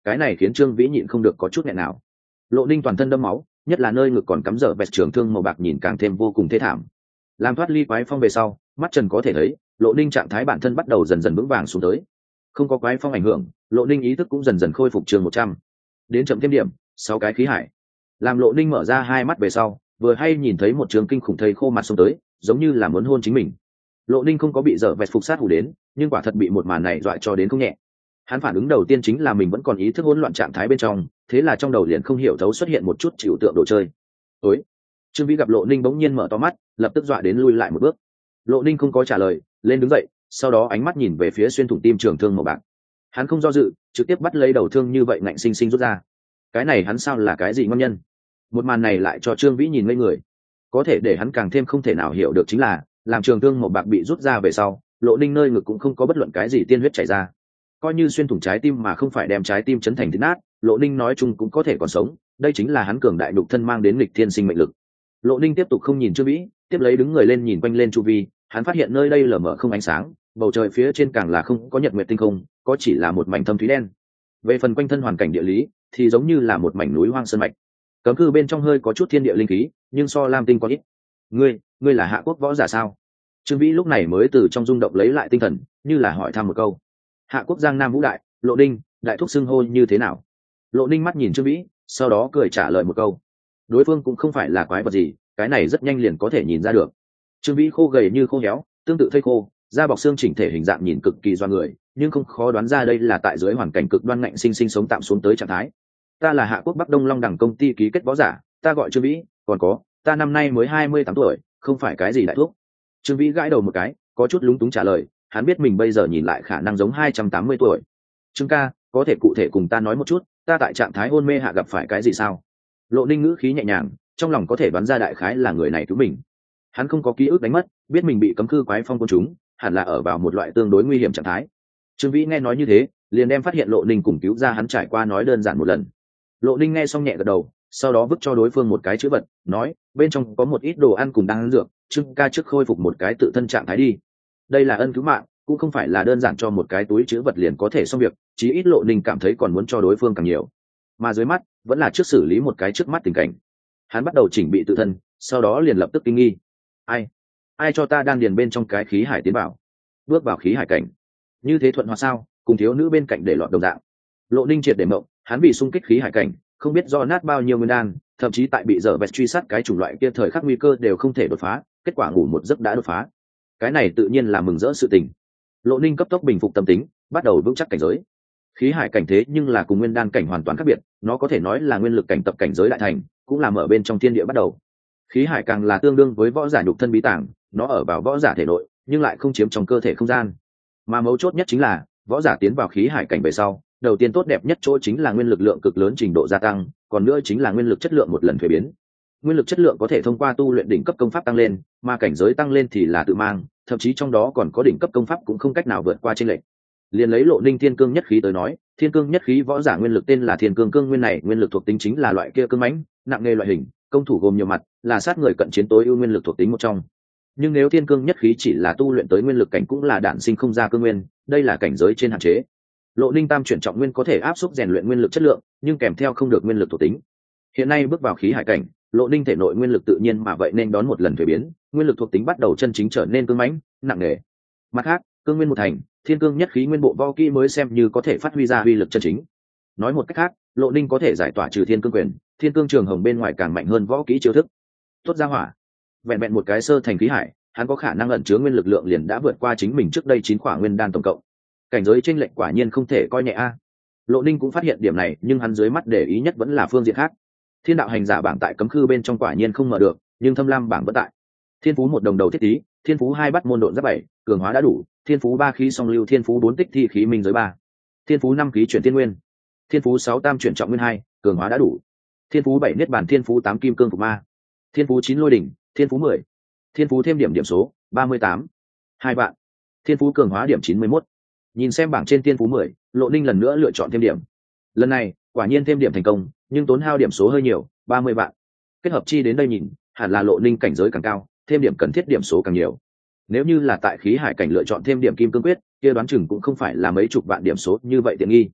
cái này khiến Trương Vĩ nhịn không được có chút nghẹn nào. Lộ Ninh toàn thân đẫm máu, nhất là nơi ngực còn cắm dở vẹt trường thương màu bạc nhìn càng thêm vô cùng thê thảm. Làm thoát ly quái phong về sau, mắt Trần có thể thấy, Lộ Ninh trạng thái bản thân bắt đầu dần dần vững vàng xuống tới. Không có quái phong ảnh hưởng, Lộ Ninh ý thức cũng dần dần khôi phục trường một trăm. Đến chậm thêm điểm, sáu cái khí hải. Làm Lộ Ninh mở ra hai mắt về sau, vừa hay nhìn thấy một trường kinh khủng thây khô mặt xông tới, giống như là muốn hôn chính mình. Lộ Ninh không có bị dở vẹt phục sát hủ đến, nhưng quả thật bị một màn này dọa cho đến không nhẹ. Hắn phản ứng đầu tiên chính là mình vẫn còn ý thức hỗn loạn trạng thái bên trong, thế là trong đầu liền không hiểu thấu xuất hiện một chút chịu tượng đồ chơi. Ối! Trương Vĩ gặp Lộ Ninh bỗng nhiên mở to mắt, lập tức dọa đến lui lại một bước. Lộ Ninh không có trả lời, lên đứng dậy, sau đó ánh mắt nhìn về phía xuyên thủng tim trường thương màu bạc. Hắn không do dự, trực tiếp bắt lấy đầu thương như vậy ngạnh sinh sinh rút ra. Cái này hắn sao là cái gì ngon nhân? Một màn này lại cho Trương Vĩ nhìn ngây người. Có thể để hắn càng thêm không thể nào hiểu được chính là, làm trường thương màu bạc bị rút ra về sau, Lộ Ninh nơi ngực cũng không có bất luận cái gì tiên huyết chảy ra. Coi như xuyên thủng trái tim mà không phải đem trái tim chấn thành thít nát, Lộ Ninh nói chung cũng có thể còn sống, đây chính là hắn cường đại đục thân mang đến nghịch thiên sinh mệnh lực. Lộ Ninh tiếp tục không nhìn Trương Vĩ, tiếp lấy đứng người lên nhìn quanh lên chu vi, hắn phát hiện nơi đây lờ mờ không ánh sáng, bầu trời phía trên càng là không có nhật nguyệt tinh không, có chỉ là một mảnh thâm thúy đen. Về phần quanh thân hoàn cảnh địa lý, thì giống như là một mảnh núi hoang sơn mạch. Cấm cư bên trong hơi có chút thiên địa linh khí, nhưng so Lam Tinh có ít. Ngươi, ngươi là Hạ Quốc võ giả sao? Trương Vĩ lúc này mới từ trong rung động lấy lại tinh thần, như là hỏi thăm một câu. Hạ Quốc Giang Nam Vũ Đại, Lộ Ninh, đại thúc xưng hô như thế nào? Lộ Ninh mắt nhìn Trương Vĩ, sau đó cười trả lời một câu. Đối phương cũng không phải là quái vật gì, cái này rất nhanh liền có thể nhìn ra được. Trương Vĩ khô gầy như khô héo, tương tự thây khô, da bọc xương chỉnh thể hình dạng nhìn cực kỳ doan người, nhưng không khó đoán ra đây là tại dưới hoàn cảnh cực đoan ngạnh sinh sinh sống tạm xuống tới trạng thái. Ta là Hạ Quốc Bắc Đông Long Đẳng công ty ký kết võ giả, ta gọi Trương Vĩ, còn có, ta năm nay mới hai mươi tám tuổi, không phải cái gì đại thuốc. Trương Vĩ gãi đầu một cái, có chút lúng túng trả lời, hắn biết mình bây giờ nhìn lại khả năng giống hai trăm tám mươi tuổi. Trương ca, có thể cụ thể cùng ta nói một chút, ta tại trạng thái hôn mê hạ gặp phải cái gì sao? Lộ Ninh ngữ khí nhẹ nhàng, trong lòng có thể đoán ra đại khái là người này cứu mình. Hắn không có ký ức đánh mất, biết mình bị cấm cư quái phong côn trúng, hẳn là ở vào một loại tương đối nguy hiểm trạng thái. Trương Vĩ nghe nói như thế, liền đem phát hiện Lộ Ninh cùng cứu ra hắn trải qua nói đơn giản một lần. Lộ Ninh nghe xong nhẹ gật đầu, sau đó vứt cho đối phương một cái chữ vật, nói, bên trong có một ít đồ ăn cùng đang dược, Trương ca trước khôi phục một cái tự thân trạng thái đi. Đây là ân cứu mạng, cũng không phải là đơn giản cho một cái túi chữ vật liền có thể xong việc, chí ít Lộ Ninh cảm thấy còn muốn cho đối phương càng nhiều. Mà dưới mắt, vẫn là trước xử lý một cái trước mắt tình cảnh. Hắn bắt đầu chỉnh bị tự thân, sau đó liền lập tức kinh nghi. Ai? Ai cho ta đan điền bên trong cái khí hải tiến bảo? Bước vào khí hải cảnh. Như thế thuận hòa sao, cùng thiếu nữ bên cạnh để lọt đồng dạng. Lộ Ninh triệt để mộng, hắn bị xung kích khí hải cảnh, không biết do nát bao nhiêu nguyên đan, thậm chí tại bị dở vẹt truy sát cái chủng loại kia thời khắc nguy cơ đều không thể đột phá, kết quả ngủ một giấc đã đột phá. Cái này tự nhiên là mừng rỡ sự tình. Lộ Ninh cấp tốc bình phục tâm tính, bắt đầu vững chắc cảnh giới. Khí hải cảnh thế nhưng là cùng nguyên đan cảnh hoàn toàn khác biệt, nó có thể nói là nguyên lực cảnh tập cảnh giới đại thành, cũng là mở bên trong thiên địa bắt đầu. Khí hải càng là tương đương với võ giả nhục thân bí tàng, nó ở vào võ giả thể nội, nhưng lại không chiếm trong cơ thể không gian. Mà mấu chốt nhất chính là, võ giả tiến vào khí hải cảnh về sau, đầu tiên tốt đẹp nhất chỗ chính là nguyên lực lượng cực lớn trình độ gia tăng, còn nữa chính là nguyên lực chất lượng một lần thuế biến. Nguyên lực chất lượng có thể thông qua tu luyện đỉnh cấp công pháp tăng lên, mà cảnh giới tăng lên thì là tự mang, thậm chí trong đó còn có đỉnh cấp công pháp cũng không cách nào vượt qua chênh lệch. Liền lấy Lộ Ninh Thiên Cương nhất khí tới nói, Thiên Cương nhất khí võ giả nguyên lực tên là Thiên Cương cương nguyên này, nguyên lực thuộc tính chính là loại kia cương mãnh, nặng nghề loại hình, công thủ gồm nhiều mặt, là sát người cận chiến tối ưu nguyên lực thuộc tính một trong. Nhưng nếu Thiên Cương nhất khí chỉ là tu luyện tới nguyên lực cảnh cũng là đản sinh không ra cương nguyên, đây là cảnh giới trên hạn chế. Lộ Ninh Tam chuyển trọng nguyên có thể áp xúc rèn luyện nguyên lực chất lượng, nhưng kèm theo không được nguyên lực thuộc tính. Hiện nay bước vào khí hải cảnh, Lộ Ninh thể nội nguyên lực tự nhiên mà vậy nên đón một lần thuế biến, nguyên lực thuộc tính bắt đầu chân chính trở nên cương mãnh, nặng nề. Mặt khác, cương nguyên một thành, Thiên Cương nhất khí nguyên bộ võ kỹ mới xem như có thể phát huy ra uy lực chân chính. Nói một cách khác, Lộ Ninh có thể giải tỏa trừ Thiên Cương quyền, Thiên Cương trường hồng bên ngoài càng mạnh hơn võ kỹ chiêu thức. Tốt ra hỏa, vẹn vẹn một cái sơ thành khí hải, hắn có khả năng ẩn chứa nguyên lực lượng liền đã vượt qua chính mình trước đây chín khỏa nguyên đan tổng cộng. Cảnh giới chênh lệch quả nhiên không thể coi nhẹ a. Lộ Ninh cũng phát hiện điểm này, nhưng hắn dưới mắt để ý nhất vẫn là phương diện khác. Thiên đạo hành giả bảng tại cấm khư bên trong quả nhiên không mở được, nhưng thâm lam bảng vẫn tại. Thiên phú một đồng đầu thiết tí, thiên phú hai bắt môn độn giáp bảy, cường hóa đã đủ, thiên phú ba khí song lưu, thiên phú bốn tích thi khí minh giới ba, thiên phú năm khí chuyển thiên nguyên, thiên phú sáu tam chuyển trọng nguyên hai, cường hóa đã đủ, thiên phú bảy niết bản, thiên phú tám kim cương phục ma, thiên phú chín lôi đỉnh, thiên phú mười, thiên phú thêm điểm điểm số ba mươi tám, hai vạn, thiên phú cường hóa điểm chín mươi mốt. Nhìn xem bảng trên thiên phú mười, Lộ Ninh lần nữa lựa chọn thêm điểm. Lần này quả nhiên thêm điểm thành công, nhưng tốn hao điểm số hơi nhiều, ba mươi vạn. Kết hợp chi đến đây nhìn, hẳn là Lộ Ninh cảnh giới càng cao, thêm điểm cần thiết điểm số càng nhiều. Nếu như là tại khí hải cảnh lựa chọn thêm điểm kim cương quyết, kia đoán chừng cũng không phải là mấy chục vạn điểm số như vậy tiện nghi.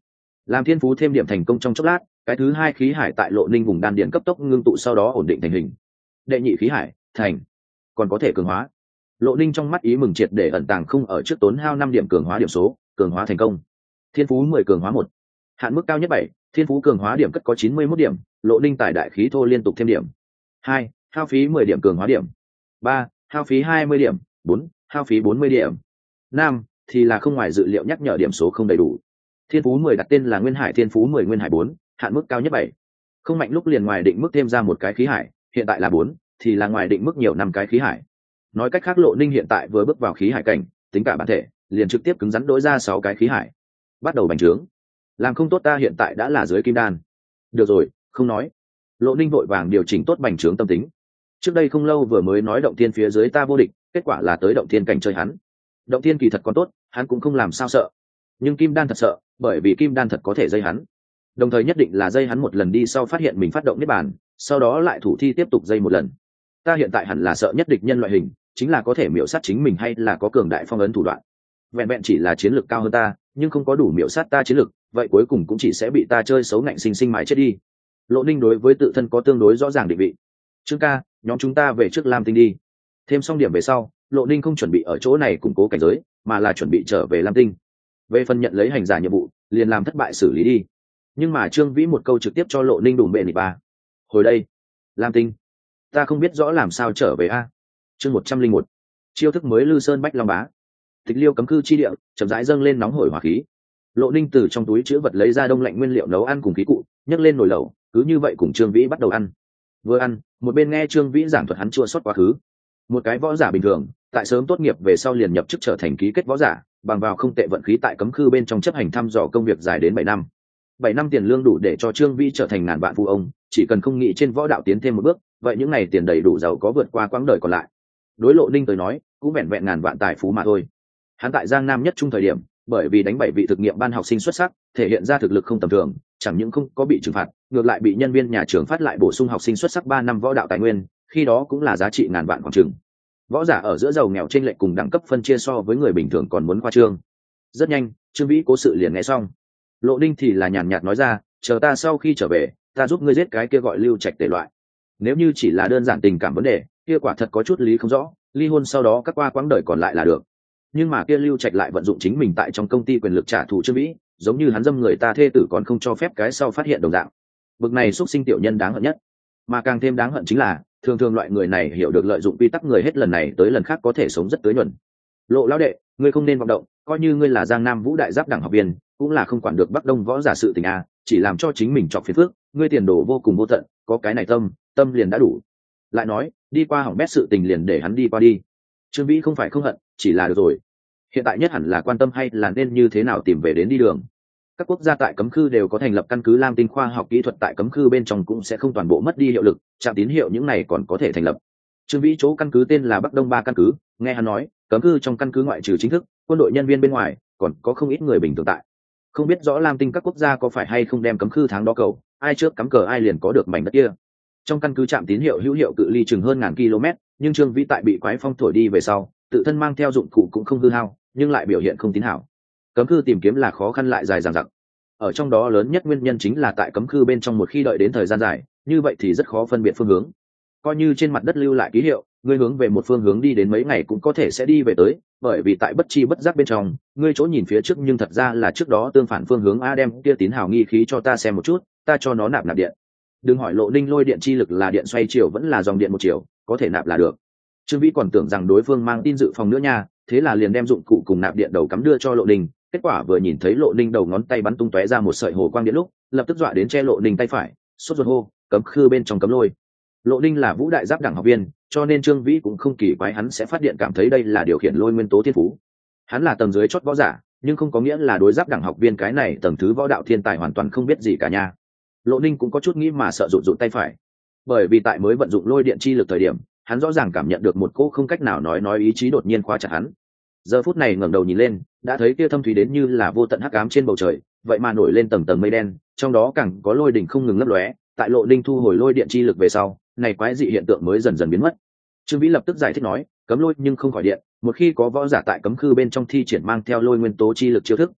Làm thiên phú thêm điểm thành công trong chốc lát, cái thứ hai khí hải tại Lộ Ninh vùng đan điền cấp tốc ngưng tụ, sau đó ổn định thành hình. Đệ nhị khí hải thành, còn có thể cường hóa. Lộ Ninh trong mắt ý mừng triệt để ẩn tàng không ở, trước tốn hao năm điểm cường hóa điểm số, cường hóa thành công. Thiên phú mười cường hóa một, hạn mức cao nhất bảy, thiên phú cường hóa điểm cất có chín mươi mốt điểm. Lộ Ninh tài đại khí thô liên tục thêm điểm. Hai, hao phí mười điểm cường hóa điểm. Ba, hao phí hai mươi điểm. Bốn, hao phí bốn mươi điểm. Năm thì là không ngoài dự liệu nhắc nhở điểm số không đầy đủ. Thiên phú mười đặt tên là Nguyên Hải Thiên phú mười Nguyên Hải bốn, hạn mức cao nhất bảy. Không mạnh lúc liền ngoài định mức thêm ra một cái khí hải, hiện tại là bốn, thì là ngoài định mức nhiều năm cái khí hải. Nói cách khác, Lộ Ninh hiện tại vừa bước vào khí hải cảnh, tính cả bản thể, liền trực tiếp cứng rắn đối ra sáu cái khí hải. Bắt đầu bành trướng. Làm không tốt ta hiện tại đã là dưới kim đan. Được rồi, không nói. Lộ Ninh vội vàng điều chỉnh tốt bành trướng tâm tính. Trước đây không lâu vừa mới nói động thiên phía dưới ta vô địch, kết quả là tới động thiên cảnh chơi hắn. Động thiên kỳ thật còn tốt, hắn cũng không làm sao sợ. Nhưng kim đan thật sợ, bởi vì kim đan thật có thể dây hắn. Đồng thời nhất định là dây hắn một lần đi sau phát hiện mình phát động niết bàn, sau đó lại thủ thi tiếp tục dây một lần. Ta hiện tại hẳn là sợ nhất địch nhân loại hình, chính là có thể miểu sát chính mình hay là có cường đại phong ấn thủ đoạn. Vẹn vẹn chỉ là chiến lược cao hơn ta, nhưng không có đủ miểu sát ta chiến lược, vậy cuối cùng cũng chỉ sẽ bị ta chơi xấu ngạnh sinh sinh mãi chết đi. Lộ Ninh đối với tự thân có tương đối rõ ràng định vị. Trương ca, nhóm chúng ta về trước Lam Tinh đi. Thêm xong điểm về sau, Lộ Ninh không chuẩn bị ở chỗ này củng cố cảnh giới, mà là chuẩn bị trở về Lam Tinh. Về phần nhận lấy hành giả nhiệm vụ, liền làm thất bại xử lý đi. Nhưng mà Trương Vĩ một câu trực tiếp cho Lộ Ninh đùm bệ nị ba. Hồi đây, Lam Tinh, ta không biết rõ làm sao trở về a. Chương một trăm linh một, chiêu thức mới Lư Sơn Bách Long Bá. Tịch Liêu cấm cư chi địa, chậm rãi dâng lên nóng hổi hỏa khí. Lộ Ninh từ trong túi chứa vật lấy ra đông lạnh nguyên liệu nấu ăn cùng khí cụ, nhấc lên nồi lẩu, cứ như vậy cùng Trương Vĩ bắt đầu ăn. Vừa ăn, một bên nghe Trương Vĩ giảng thuật hắn chua xót quá khứ. Một cái võ giả bình thường, tại sớm tốt nghiệp về sau liền nhập chức trở thành ký kết võ giả, bằng vào không tệ vận khí tại cấm khư bên trong chấp hành thăm dò công việc dài đến bảy năm. Bảy năm tiền lương đủ để cho Trương Vĩ trở thành ngàn vạn富ông, chỉ cần không nghĩ trên võ đạo tiến thêm một bước, vậy những này tiền đầy đủ giàu có vượt qua quãng đời còn lại. Đối Lộ Ninh tới nói, cũng vẹn vẹn ngàn vạn tài phú mà thôi. Hắn tại Giang Nam nhất trung thời điểm, bởi vì đánh bảy vị thực nghiệm ban học sinh xuất sắc, thể hiện ra thực lực không tầm thường, chẳng những không có bị trừng phạt, ngược lại bị nhân viên nhà trường phát lại bổ sung học sinh xuất sắc ba năm võ đạo tài nguyên, khi đó cũng là giá trị ngàn vạn khoảng chừng. Võ giả ở giữa giàu nghèo trên lệch cùng đẳng cấp phân chia so với người bình thường còn muốn khoa trương. Rất nhanh, Trương Vĩ cố sự liền nghe xong. Lộ Ninh thì là nhàn nhạt nói ra, chờ ta sau khi trở về, ta giúp ngươi giết cái kia gọi Lưu Trạch tể loại. Nếu như chỉ là đơn giản tình cảm vấn đề, kia quả thật có chút lý không rõ, ly hôn sau đó các qua quãng đời còn lại là được. Nhưng mà kia Lưu Trạch lại vận dụng chính mình tại trong công ty quyền lực trả thù Trương Vĩ, giống như hắn dâm người ta thê tử còn không cho phép cái sau phát hiện đồng dạng. Bực này xuất sinh tiểu nhân đáng hận nhất. Mà càng thêm đáng hận chính là, thường thường loại người này hiểu được lợi dụng quy tắc người hết lần này tới lần khác có thể sống rất tới nhuần. Lộ lão đệ, ngươi không nên vọng động, coi như ngươi là Giang Nam Vũ đại giáp đẳng học viên, cũng là không quản được Bắc Đông võ giả sự tình a, chỉ làm cho chính mình chọc phiền phức, ngươi tiền đồ vô cùng vô tận, có cái này tâm, tâm liền đã đủ. Lại nói, đi qua hỏng bét sự tình liền để hắn đi qua đi. Trương Vĩ không phải không hận, chỉ là được rồi. Hiện tại nhất hẳn là quan tâm hay là nên như thế nào tìm về đến đi đường. Các quốc gia tại cấm khư đều có thành lập căn cứ Lam Tinh khoa học kỹ thuật, tại cấm khư bên trong cũng sẽ không toàn bộ mất đi hiệu lực, trạm tín hiệu những này còn có thể thành lập. Trương Vĩ chỗ căn cứ tên là Bắc Đông ba căn cứ, nghe hắn nói, cấm khư trong căn cứ ngoại trừ chính thức quân đội nhân viên bên ngoài, còn có không ít người bình thường tại. Không biết rõ Lam Tinh các quốc gia có phải hay không đem cấm khư tháng đó cầu, ai trước cắm cờ ai liền có được mảnh đất kia. Trong căn cứ trạm tín hiệu hữu hiệu cự ly chừng hơn ngàn km, nhưng Trương Vĩ tại bị quái phong thổi đi về sau, tự thân mang theo dụng cụ cũng không hư hao, nhưng lại biểu hiện không tín hảo. Cấm khư tìm kiếm là khó khăn lại dài dằng dặc. Ở trong đó lớn nhất nguyên nhân chính là tại cấm khư bên trong một khi đợi đến thời gian dài, như vậy thì rất khó phân biệt phương hướng. Coi như trên mặt đất lưu lại ký hiệu, ngươi hướng về một phương hướng đi đến mấy ngày cũng có thể sẽ đi về tới, bởi vì tại bất chi bất giác bên trong, ngươi chỗ nhìn phía trước nhưng thật ra là trước đó tương phản phương hướng. A, đem kia tín hào nghi khí cho ta xem một chút, ta cho nó nạp nạp điện. Đừng hỏi Lộ Ninh lôi điện chi lực là điện xoay chiều vẫn là dòng điện một chiều, có thể nạp là được. Trương Vĩ còn tưởng rằng đối phương mang tin dự phòng nữa nha, thế là liền đem dụng cụ cùng nạp điện đầu cắm đưa cho Lộ Ninh. Kết quả vừa nhìn thấy Lộ Ninh đầu ngón tay bắn tung tóe ra một sợi hồ quang điện lúc, lập tức dọa đến che Lộ Ninh tay phải, sốt ruột hô, cấm khư bên trong cấm lôi. Lộ Ninh là Vũ đại giáp đẳng học viên, cho nên Trương Vĩ cũng không kỳ quái hắn sẽ phát điện cảm thấy đây là điều khiển lôi nguyên tố thiên phú. Hắn là tầng dưới chót võ giả, nhưng không có nghĩa là đối giáp đẳng học viên cái này tầng thứ võ đạo thiên tài hoàn toàn không biết gì cả nha. Lộ Ninh cũng có chút nghĩ mà sợ rụt rụt tay phải, bởi vì tại mới vận dụng lôi điện chi lực thời điểm, hắn rõ ràng cảm nhận được một cỗ không cách nào nói nói ý chí đột nhiên khóa chặt hắn. Giờ phút này ngẩng đầu nhìn lên, đã thấy kia thâm thúy đến như là vô tận hắc ám trên bầu trời, vậy mà nổi lên tầng tầng mây đen, trong đó càng có lôi đỉnh không ngừng lấp lóe. Tại Lộ Ninh thu hồi lôi điện chi lực về sau, này quái dị hiện tượng mới dần dần biến mất. Trương Vĩ lập tức giải thích nói, cấm lôi nhưng không khỏi điện, một khi có võ giả tại cấm khư bên trong thi triển mang theo lôi nguyên tố chi lực chiêu thức,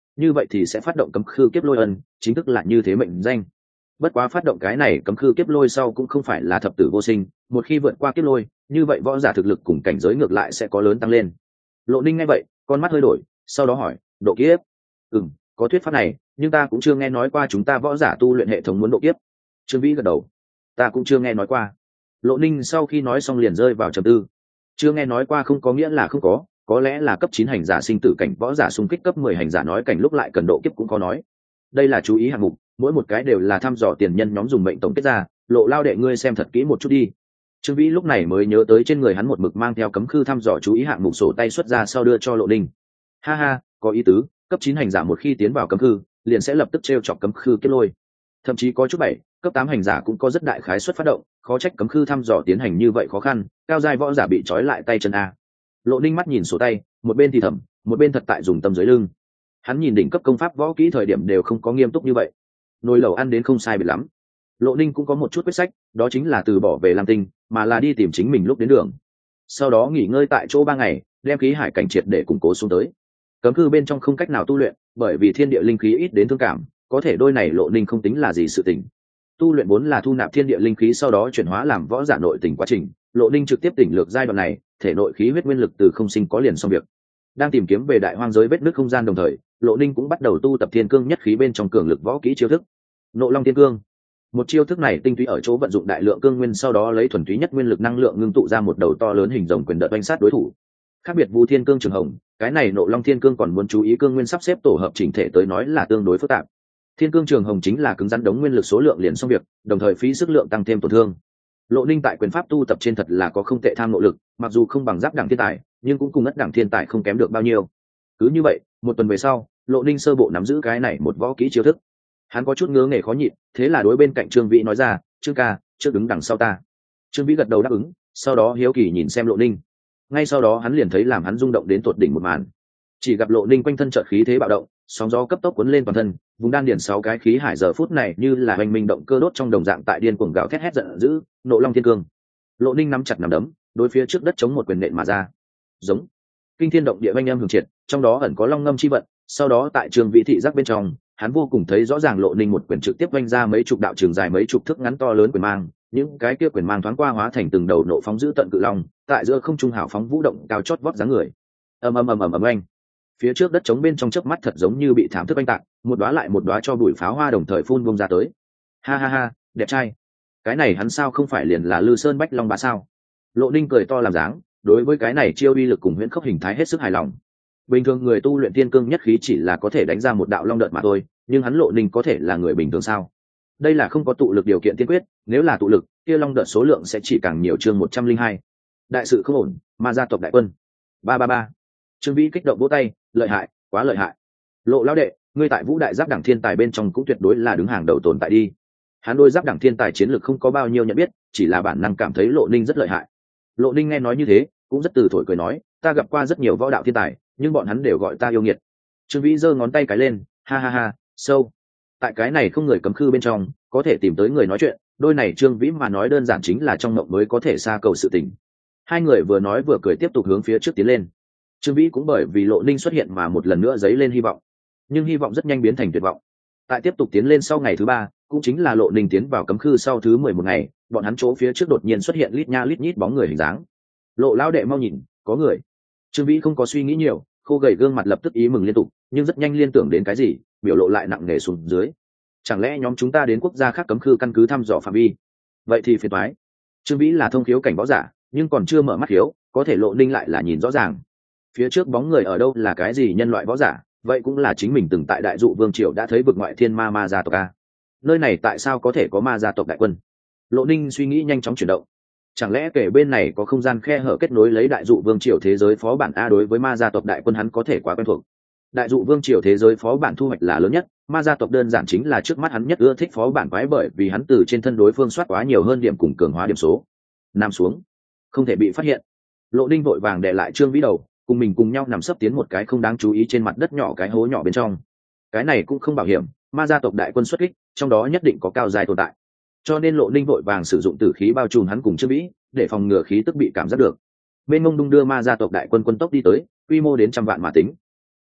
như vậy thì sẽ phát động cấm khư kiếp lôi ân, chính thức là như thế mệnh danh. Bất quá phát động cái này cấm khư kiếp lôi sau cũng không phải là thập tử vô sinh, một khi vượt qua kiếp lôi, như vậy võ giả thực lực cùng cảnh giới ngược lại sẽ có lớn tăng lên. Lộ Ninh nghe vậy, con mắt hơi đổi, sau đó hỏi, độ kiếp? Ừm, có thuyết pháp này, nhưng ta cũng chưa nghe nói qua chúng ta võ giả tu luyện hệ thống muốn độ kiếp. Trương Vĩ gật đầu, ta cũng chưa nghe nói qua. Lộ Ninh sau khi nói xong liền rơi vào trầm tư. Chưa nghe nói qua không có nghĩa là không có, có lẽ là cấp chín hành giả sinh tử cảnh võ giả xung kích cấp mười hành giả nói cảnh lúc lại cần độ kiếp cũng có nói. Đây là chú ý hạng mục, mỗi một cái đều là thăm dò tiền nhân nhóm dùng mệnh tổng kết ra, Lộ lao đệ ngươi xem thật kỹ một chút đi. Trương Vĩ lúc này mới nhớ tới trên người hắn một mực mang theo cấm khư thăm dò chú ý hạng mục sổ tay xuất ra sau đưa cho Lộ Ninh. Ha ha, có ý tứ, cấp chín hành giả một khi tiến vào cấm khư, liền sẽ lập tức treo chọc cấm khư kiếp lôi. Thậm chí có chút bảy, cấp tám hành giả cũng có rất đại khái suất phát động, khó trách cấm khư thăm dò tiến hành như vậy khó khăn, cao giai võ giả bị trói lại tay chân a. Lộ Ninh mắt nhìn sổ tay, một bên thì thầm, một bên thật tại dùng tâm dưới lưng. Hắn nhìn đỉnh cấp công pháp võ kỹ thời điểm đều không có nghiêm túc như vậy. Nồi lẩu ăn đến không sai biệt lắm. Lộ Ninh cũng có một chút quyết sách, đó chính là từ bỏ về Lam Tinh, mà là đi tìm chính mình lúc đến đường. Sau đó nghỉ ngơi tại chỗ ba ngày, đem khí hải cảnh triệt để củng cố xuống tới. Cấm khư bên trong không cách nào tu luyện, bởi vì thiên địa linh khí ít đến thương cảm, có thể đôi này Lộ Ninh không tính là gì sự tình. Tu luyện vốn là thu nạp thiên địa linh khí sau đó chuyển hóa làm võ giả nội tình quá trình, Lộ Ninh trực tiếp tỉnh lược giai đoạn này, thể nội khí huyết nguyên lực từ không sinh có liền xong việc. Đang tìm kiếm về đại hoang giới vết nứt không gian đồng thời, Lộ Ninh cũng bắt đầu tu tập thiên cương nhất khí bên trong cường lực võ kỹ chiêu thức. Nộ Long Thiên Cương. Một chiêu thức này tinh túy ở chỗ vận dụng đại lượng cương nguyên, sau đó lấy thuần túy nhất nguyên lực năng lượng ngưng tụ ra một đầu to lớn hình rồng quyền đợt oanh sát đối thủ. Khác biệt Vu Thiên Cương Trường Hồng, cái này Nộ Long Thiên Cương còn muốn chú ý cương nguyên sắp xếp tổ hợp chỉnh thể tới nói là tương đối phức tạp. Thiên Cương Trường Hồng chính là cứng rắn đống nguyên lực số lượng liền xong việc, đồng thời phí sức lượng tăng thêm tổn thương. Lộ Ninh tại quyền pháp tu tập trên thật là có không tệ tham ngộ lực, mặc dù không bằng giáp đẳng thiên tài, nhưng cũng cùng ất đẳng thiên tài không kém được bao nhiêu. Cứ như vậy, một tuần về sau, Lộ Ninh sơ bộ nắm giữ cái này một võ kỹ chiêu thức. Hắn có chút ngứa nghề khó nhịn, thế là đối bên cạnh Trương Vĩ nói ra, "Trương ca, trước đứng đằng sau ta." Trương Vĩ gật đầu đáp ứng, sau đó hiếu kỳ nhìn xem Lộ Ninh. Ngay sau đó hắn liền thấy làm hắn rung động đến tột đỉnh một màn. Chỉ gặp Lộ Ninh quanh thân chợt khí thế bạo động, sóng gió cấp tốc cuốn lên toàn thân, vùng đan điền sáu cái khí hải giờ phút này như là hoành minh động cơ đốt trong đồng dạng tại điên cuồng gào thét hét giận dữ, Nộ Long Thiên Cương. Lộ Ninh nắm chặt nắm đấm, đối phía trước đất chống một quyền nện mà ra. Giống kinh thiên động địa oanh âm hưởng triệt, trong đó ẩn có long ngâm chi vận, sau đó tại Trường Vĩ thị giác bên trong, hắn vô cùng thấy rõ ràng Lộ Ninh một quyền trực tiếp oanh ra mấy chục đạo trường dài mấy chục thước ngắn to lớn quyền mang, những cái kia quyền mang thoáng qua hóa thành từng đầu nộ phóng giữ tận cự long, tại giữa không trung hào phóng vũ động cao chót vót dáng người. Ầm ầm ầm ầm ầm oanh. Phía trước đất trống bên trong chớp mắt thật giống như bị thảm thức oanh tạc, một đóa lại một đóa cho bụi pháo hoa đồng thời phun bung ra tới. Ha ha ha, đẹp trai. Cái này hắn sao không phải liền là Lư Sơn Bách Long Bá sao? Lộ Ninh cười to làm dáng, đối với cái này chiêu uy lực cùng huyễn khốc hình thái hết sức hài lòng. Bình thường người tu luyện tiên cương nhất khí chỉ là có thể đánh ra một đạo long đợt mà thôi, nhưng hắn Lộ Ninh có thể là người bình thường sao? Đây là không có tụ lực điều kiện tiên quyết, nếu là tụ lực, kia long đợt số lượng sẽ chỉ càng nhiều. Chương một trăm linh hai. Đại sự không ổn, Ma gia tộc đại quân. ba ba ba. Trương Vĩ kích động vỗ tay, lợi hại, quá lợi hại. Lộ lão đệ, ngươi tại Vũ Đại Giáp đẳng thiên tài bên trong cũng tuyệt đối là đứng hàng đầu tồn tại đi. Hắn đôi giáp đẳng thiên tài chiến lược không có bao nhiêu nhận biết, chỉ là bản năng cảm thấy Lộ Ninh rất lợi hại. Lộ Ninh nghe nói như thế, cũng rất từ thổi cười nói, ta gặp qua rất nhiều võ đạo thiên tài, nhưng bọn hắn đều gọi ta yêu nghiệt. Trương Vĩ giơ ngón tay cái lên, ha ha ha, sâu. Tại cái này không người cấm khư bên trong, có thể tìm tới người nói chuyện, đôi này Trương Vĩ mà nói đơn giản chính là trong mộng mới có thể xa cầu sự tình. Hai người vừa nói vừa cười tiếp tục hướng phía trước tiến lên. Trương Vĩ cũng bởi vì Lộ Ninh xuất hiện mà một lần nữa dấy lên hy vọng, nhưng hy vọng rất nhanh biến thành tuyệt vọng. Tại tiếp tục tiến lên sau ngày thứ ba, cũng chính là Lộ Ninh tiến vào cấm khư sau thứ mười một ngày, bọn hắn chỗ phía trước đột nhiên xuất hiện lít nha lít nhít bóng người hình dáng. Lộ lão đệ mau nhìn, có người. Trương Vĩ không có suy nghĩ nhiều, khô gầy gương mặt lập tức ý mừng liên tục, nhưng rất nhanh liên tưởng đến cái gì, biểu lộ lại nặng nề xuống dưới. Chẳng lẽ nhóm chúng ta đến quốc gia khác cấm khư căn cứ thăm dò phạm vi? Vậy thì phiền toái. Trương Vĩ là thông khiếu cảnh võ giả, nhưng còn chưa mở mắt khiếu, có thể Lộ Ninh lại là nhìn rõ ràng. Phía trước bóng người ở đâu là cái gì nhân loại võ giả, vậy cũng là chính mình từng tại Đại Dụ Vương triều đã thấy vực ngoại thiên ma ma gia tộc a. Nơi này tại sao có thể có ma gia tộc đại quân? Lộ Ninh suy nghĩ nhanh chóng chuyển động. Chẳng lẽ kể bên này có không gian khe hở kết nối lấy Đại Dụ Vương triều thế giới phó bản a? Đối với ma gia tộc đại quân hắn có thể quá quen thuộc. Đại Dụ Vương triều thế giới phó bản thu hoạch là lớn nhất, ma gia tộc đơn giản chính là trước mắt hắn nhất ưa thích phó bản quái, bởi vì hắn từ trên thân đối phương soát quá nhiều hơn điểm cùng cường hóa điểm số. Nam xuống, không thể bị phát hiện. Lộ Ninh vội vàng đè lại Trương Vĩ đầu, cùng mình cùng nhau nằm sấp tiến một cái không đáng chú ý trên mặt đất nhỏ, cái hố nhỏ bên trong. Cái này cũng không bảo hiểm, ma gia tộc đại quân xuất kích, trong đó nhất định có cao dài tồn tại, cho nên Lộ Ninh vội vàng sử dụng tử khí bao trùm hắn cùng Trương Vĩ, để phòng ngừa khí tức bị cảm giác được. Bên ngông đung đưa ma gia tộc đại quân quân tốc đi tới, quy mô đến trăm vạn mà tính.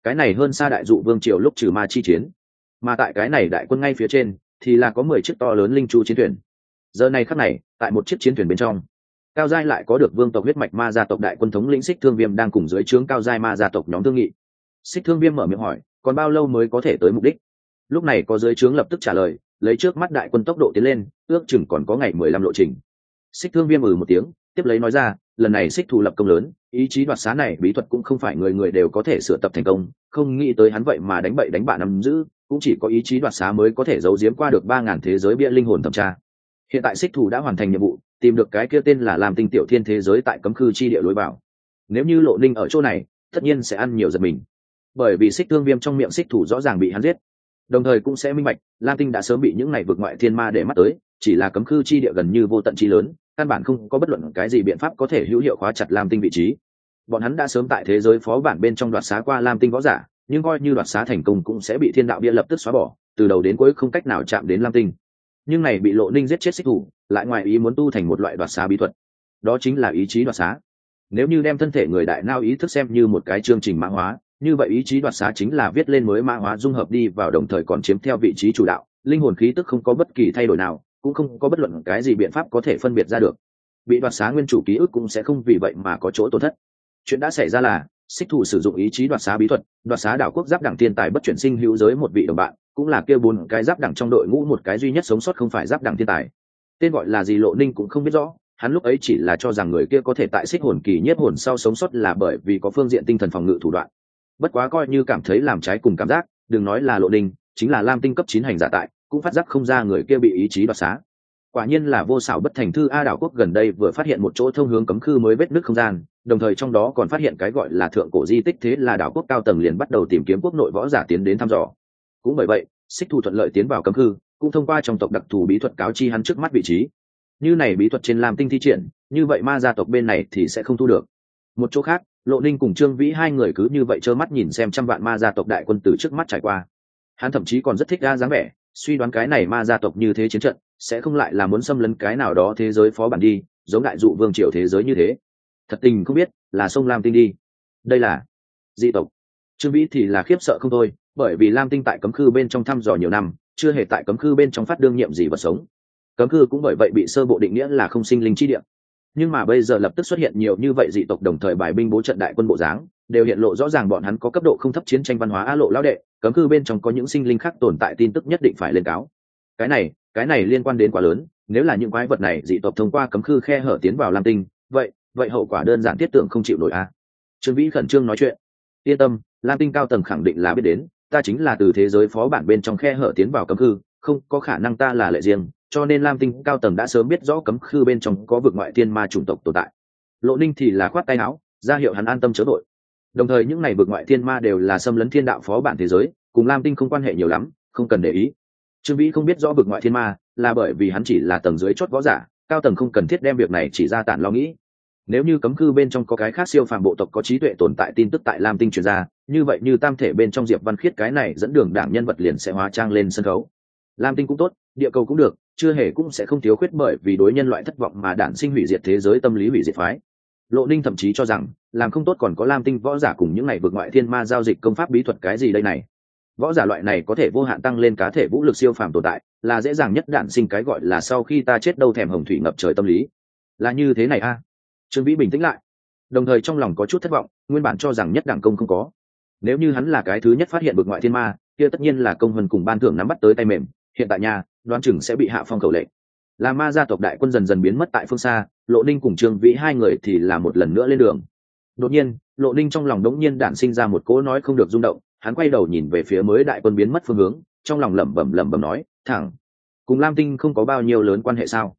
cái này hơn xa đại dụ vương triều lúc trừ ma chi chiến, mà tại cái này đại quân ngay phía trên thì là có mười chiếc to lớn linh chu chiến thuyền. Giờ này khắc này tại một chiếc chiến thuyền bên trong, cao giai lại có được vương tộc huyết mạch ma gia tộc đại quân thống lĩnh Xích Thương Viêm đang cùng dưới trướng cao giai ma gia tộc nhóm thương nghị. Xích Thương Viêm mở miệng hỏi, còn bao lâu mới có thể tới mục đích? Lúc này có dưới trướng lập tức trả lời, lấy trước mắt đại quân tốc độ tiến lên, ước chừng còn có ngày mười lăm lộ trình. Xích Thương Viêm ừ một tiếng, tiếp lấy nói ra, lần này Xích Thủ lập công lớn, ý chí đoạt xá này bí thuật cũng không phải người người đều có thể sửa tập thành công, không nghĩ tới hắn vậy mà đánh bậy đánh bạ nắm giữ, cũng chỉ có ý chí đoạt xá mới có thể giấu giếm qua được ba ngàn thế giới bia linh hồn thẩm tra. Hiện tại Xích Thủ đã hoàn thành nhiệm vụ, tìm được cái kia tên là Lam Tinh tiểu thiên thế giới tại cấm khư chi địa lối vào. Nếu như Lộ Ninh ở chỗ này, tất nhiên sẽ ăn nhiều giật mình, bởi vì Xích Thương Viêm trong miệng Xích Thủ rõ ràng bị hắn giết, đồng thời cũng sẽ minh bạch Lam Tinh đã sớm bị những này vượt ngoại thiên ma để mắt tới, chỉ là cấm khư chi địa gần như vô tận chi lớn, căn bản không có bất luận cái gì biện pháp có thể hữu hiệu khóa chặt Lam Tinh vị trí. Bọn hắn đã sớm tại thế giới phó bản bên trong đoạt xá qua Lam Tinh võ giả, nhưng coi như đoạt xá thành công cũng sẽ bị thiên đạo bia lập tức xóa bỏ, từ đầu đến cuối không cách nào chạm đến Lam Tinh. Nhưng này bị Lộ Ninh giết chết Xích Thủ, lại ngoài ý muốn tu thành một loại đoạt xá bí thuật, đó chính là ý chí đoạt xá. Nếu như đem thân thể người đại nao ý thức xem như một cái chương trình mã hóa, như vậy ý chí đoạt xá chính là viết lên mới mã hóa dung hợp đi vào, đồng thời còn chiếm theo vị trí chủ đạo, linh hồn khí tức không có bất kỳ thay đổi nào, cũng không có bất luận cái gì biện pháp có thể phân biệt ra được. Bị đoạt xá nguyên chủ ký ức cũng sẽ không vì vậy mà có chỗ tổn thất. Chuyện đã xảy ra là Xích Thủ sử dụng ý chí đoạt xá bí thuật, đoạt xá đảo quốc giáp đẳng thiên tài bất chuyển sinh hữu giới một vị đồng bạn, cũng là kia bốn cái giáp đẳng trong đội ngũ một cái duy nhất sống sót không phải giáp đẳng thiên tài. Tên gọi là gì Lộ Ninh cũng không biết rõ, hắn lúc ấy chỉ là cho rằng người kia có thể tại xích hồn kỳ nhiếp hồn sau sống sót là bởi vì có phương diện tinh thần phòng ngự thủ đoạn. Bất quá coi như cảm thấy làm trái cùng cảm giác, đừng nói là Lộ Ninh, chính là Lam Tinh cấp chín hành giả tại, cũng phát giác không ra người kia bị ý chí đoạt xá. Quả nhiên là vô xảo bất thành thư a. Đảo quốc gần đây vừa phát hiện một chỗ thông hướng cấm khư mới vết nứt không gian, đồng thời trong đó còn phát hiện cái gọi là thượng cổ di tích, thế là đảo quốc cao tầng liền bắt đầu tìm kiếm quốc nội võ giả tiến đến thăm dò. Cũng bởi vậy, Xích Thủ thuận lợi tiến vào cấm khư, cũng thông qua trong tộc đặc thù bí thuật cáo chi hắn trước mắt vị trí. Như này bí thuật trên Lam Tinh thi triển, như vậy ma gia tộc bên này thì sẽ không thu được. Một chỗ khác, Lộ Ninh cùng Trương Vĩ hai người cứ như vậy trơ mắt nhìn xem trăm vạn ma gia tộc đại quân từ trước mắt trải qua. Hắn thậm chí còn rất thích ra dáng vẻ, suy đoán cái này ma gia tộc như thế chiến trận sẽ không lại là muốn xâm lấn cái nào đó thế giới phó bản đi, giống đại dụ vương triều thế giới như thế. Thật tình không biết là sông Lam Tinh đi, đây là dị tộc. Trương Vĩ thì là khiếp sợ không thôi, bởi vì Lam Tinh tại cấm khư bên trong thăm dò nhiều năm, chưa hề tại cấm khư bên trong phát đương nhiệm gì vật sống. Cấm khư cũng bởi vậy bị sơ bộ định nghĩa là không sinh linh chi địa. Nhưng mà bây giờ lập tức xuất hiện nhiều như vậy dị tộc đồng thời bài binh bố trận đại quân bộ dáng, đều hiện lộ rõ ràng bọn hắn có cấp độ không thấp chiến tranh văn hóa. A Lộ lão đệ, cấm khư bên trong có những sinh linh khác tồn tại, tin tức nhất định phải lên cáo. Cái này, cái này liên quan đến quá lớn, nếu là những quái vật này dị tộc thông qua cấm khư khe hở tiến vào Lam Tinh, vậy, vậy hậu quả đơn giản thiết tưởng không chịu nổi a. Trương Vĩ khẩn trương nói chuyện. Yên tâm, Lam Tinh cao tầng khẳng định là biết đến, ta chính là từ thế giới phó bản bên trong khe hở tiến vào cấm khư, không có khả năng ta là lệ riêng, cho nên Lam Tinh cao tầng đã sớm biết rõ cấm khư bên trong có vực ngoại thiên ma chủng tộc tồn tại. Lộ Ninh thì là khoát tay áo, ra hiệu hắn an tâm chớ vội. Đồng thời những này vực ngoại thiên ma đều là xâm lấn thiên đạo phó bản thế giới, cùng Lam Tinh không quan hệ nhiều lắm, không cần để ý. Trương Vĩ không biết rõ vực ngoại thiên ma, là bởi vì hắn chỉ là tầng dưới chót võ giả, cao tầng không cần thiết đem việc này chỉ ra tản lo nghĩ. Nếu như cấm khư bên trong có cái khác siêu phàm bộ tộc có trí tuệ tồn tại tin tức tại Lam Tinh truyền ra, như vậy như tam thể bên trong Diệp Văn Khiết cái này dẫn đường đảng nhân vật liền sẽ hóa trang lên sân khấu. Lam Tinh cũng tốt, địa cầu cũng được, chưa hề cũng sẽ không thiếu khuyết bởi vì đối nhân loại thất vọng mà đản sinh hủy diệt thế giới tâm lý hủy diệt phái. Lộ Ninh thậm chí cho rằng, làm không tốt còn có Lam Tinh võ giả cùng những này vượt ngoại thiên ma giao dịch công pháp bí thuật cái gì đây này. Võ giả loại này có thể vô hạn tăng lên cá thể vũ lực siêu phàm tồn tại, là dễ dàng nhất đản sinh cái gọi là sau khi ta chết đâu thèm hồng thủy ngập trời tâm lý. Là như thế này a. À? Trương Vĩ bình tĩnh lại, đồng thời trong lòng có chút thất vọng, nguyên bản cho rằng nhất đẳng công không có. Nếu như hắn là cái thứ nhất phát hiện vượt ngoại thiên ma, kia tất nhiên là công hơn cùng ban thưởng nắm bắt tới tay mềm, hiện tại nhà, đoán chừng sẽ bị hạ phong khẩu lệnh. Là ma gia tộc đại quân dần dần biến mất tại phương xa, Lộ Ninh cùng Trương Vĩ hai người thì là một lần nữa lên đường. Đột nhiên, Lộ Ninh trong lòng đống nhiên đản sinh ra một cỗ nói không được rung động, hắn quay đầu nhìn về phía mới đại quân biến mất phương hướng, trong lòng lẩm bẩm lẩm bẩm nói, thẳng, cùng Lam Tinh không có bao nhiêu lớn quan hệ sao?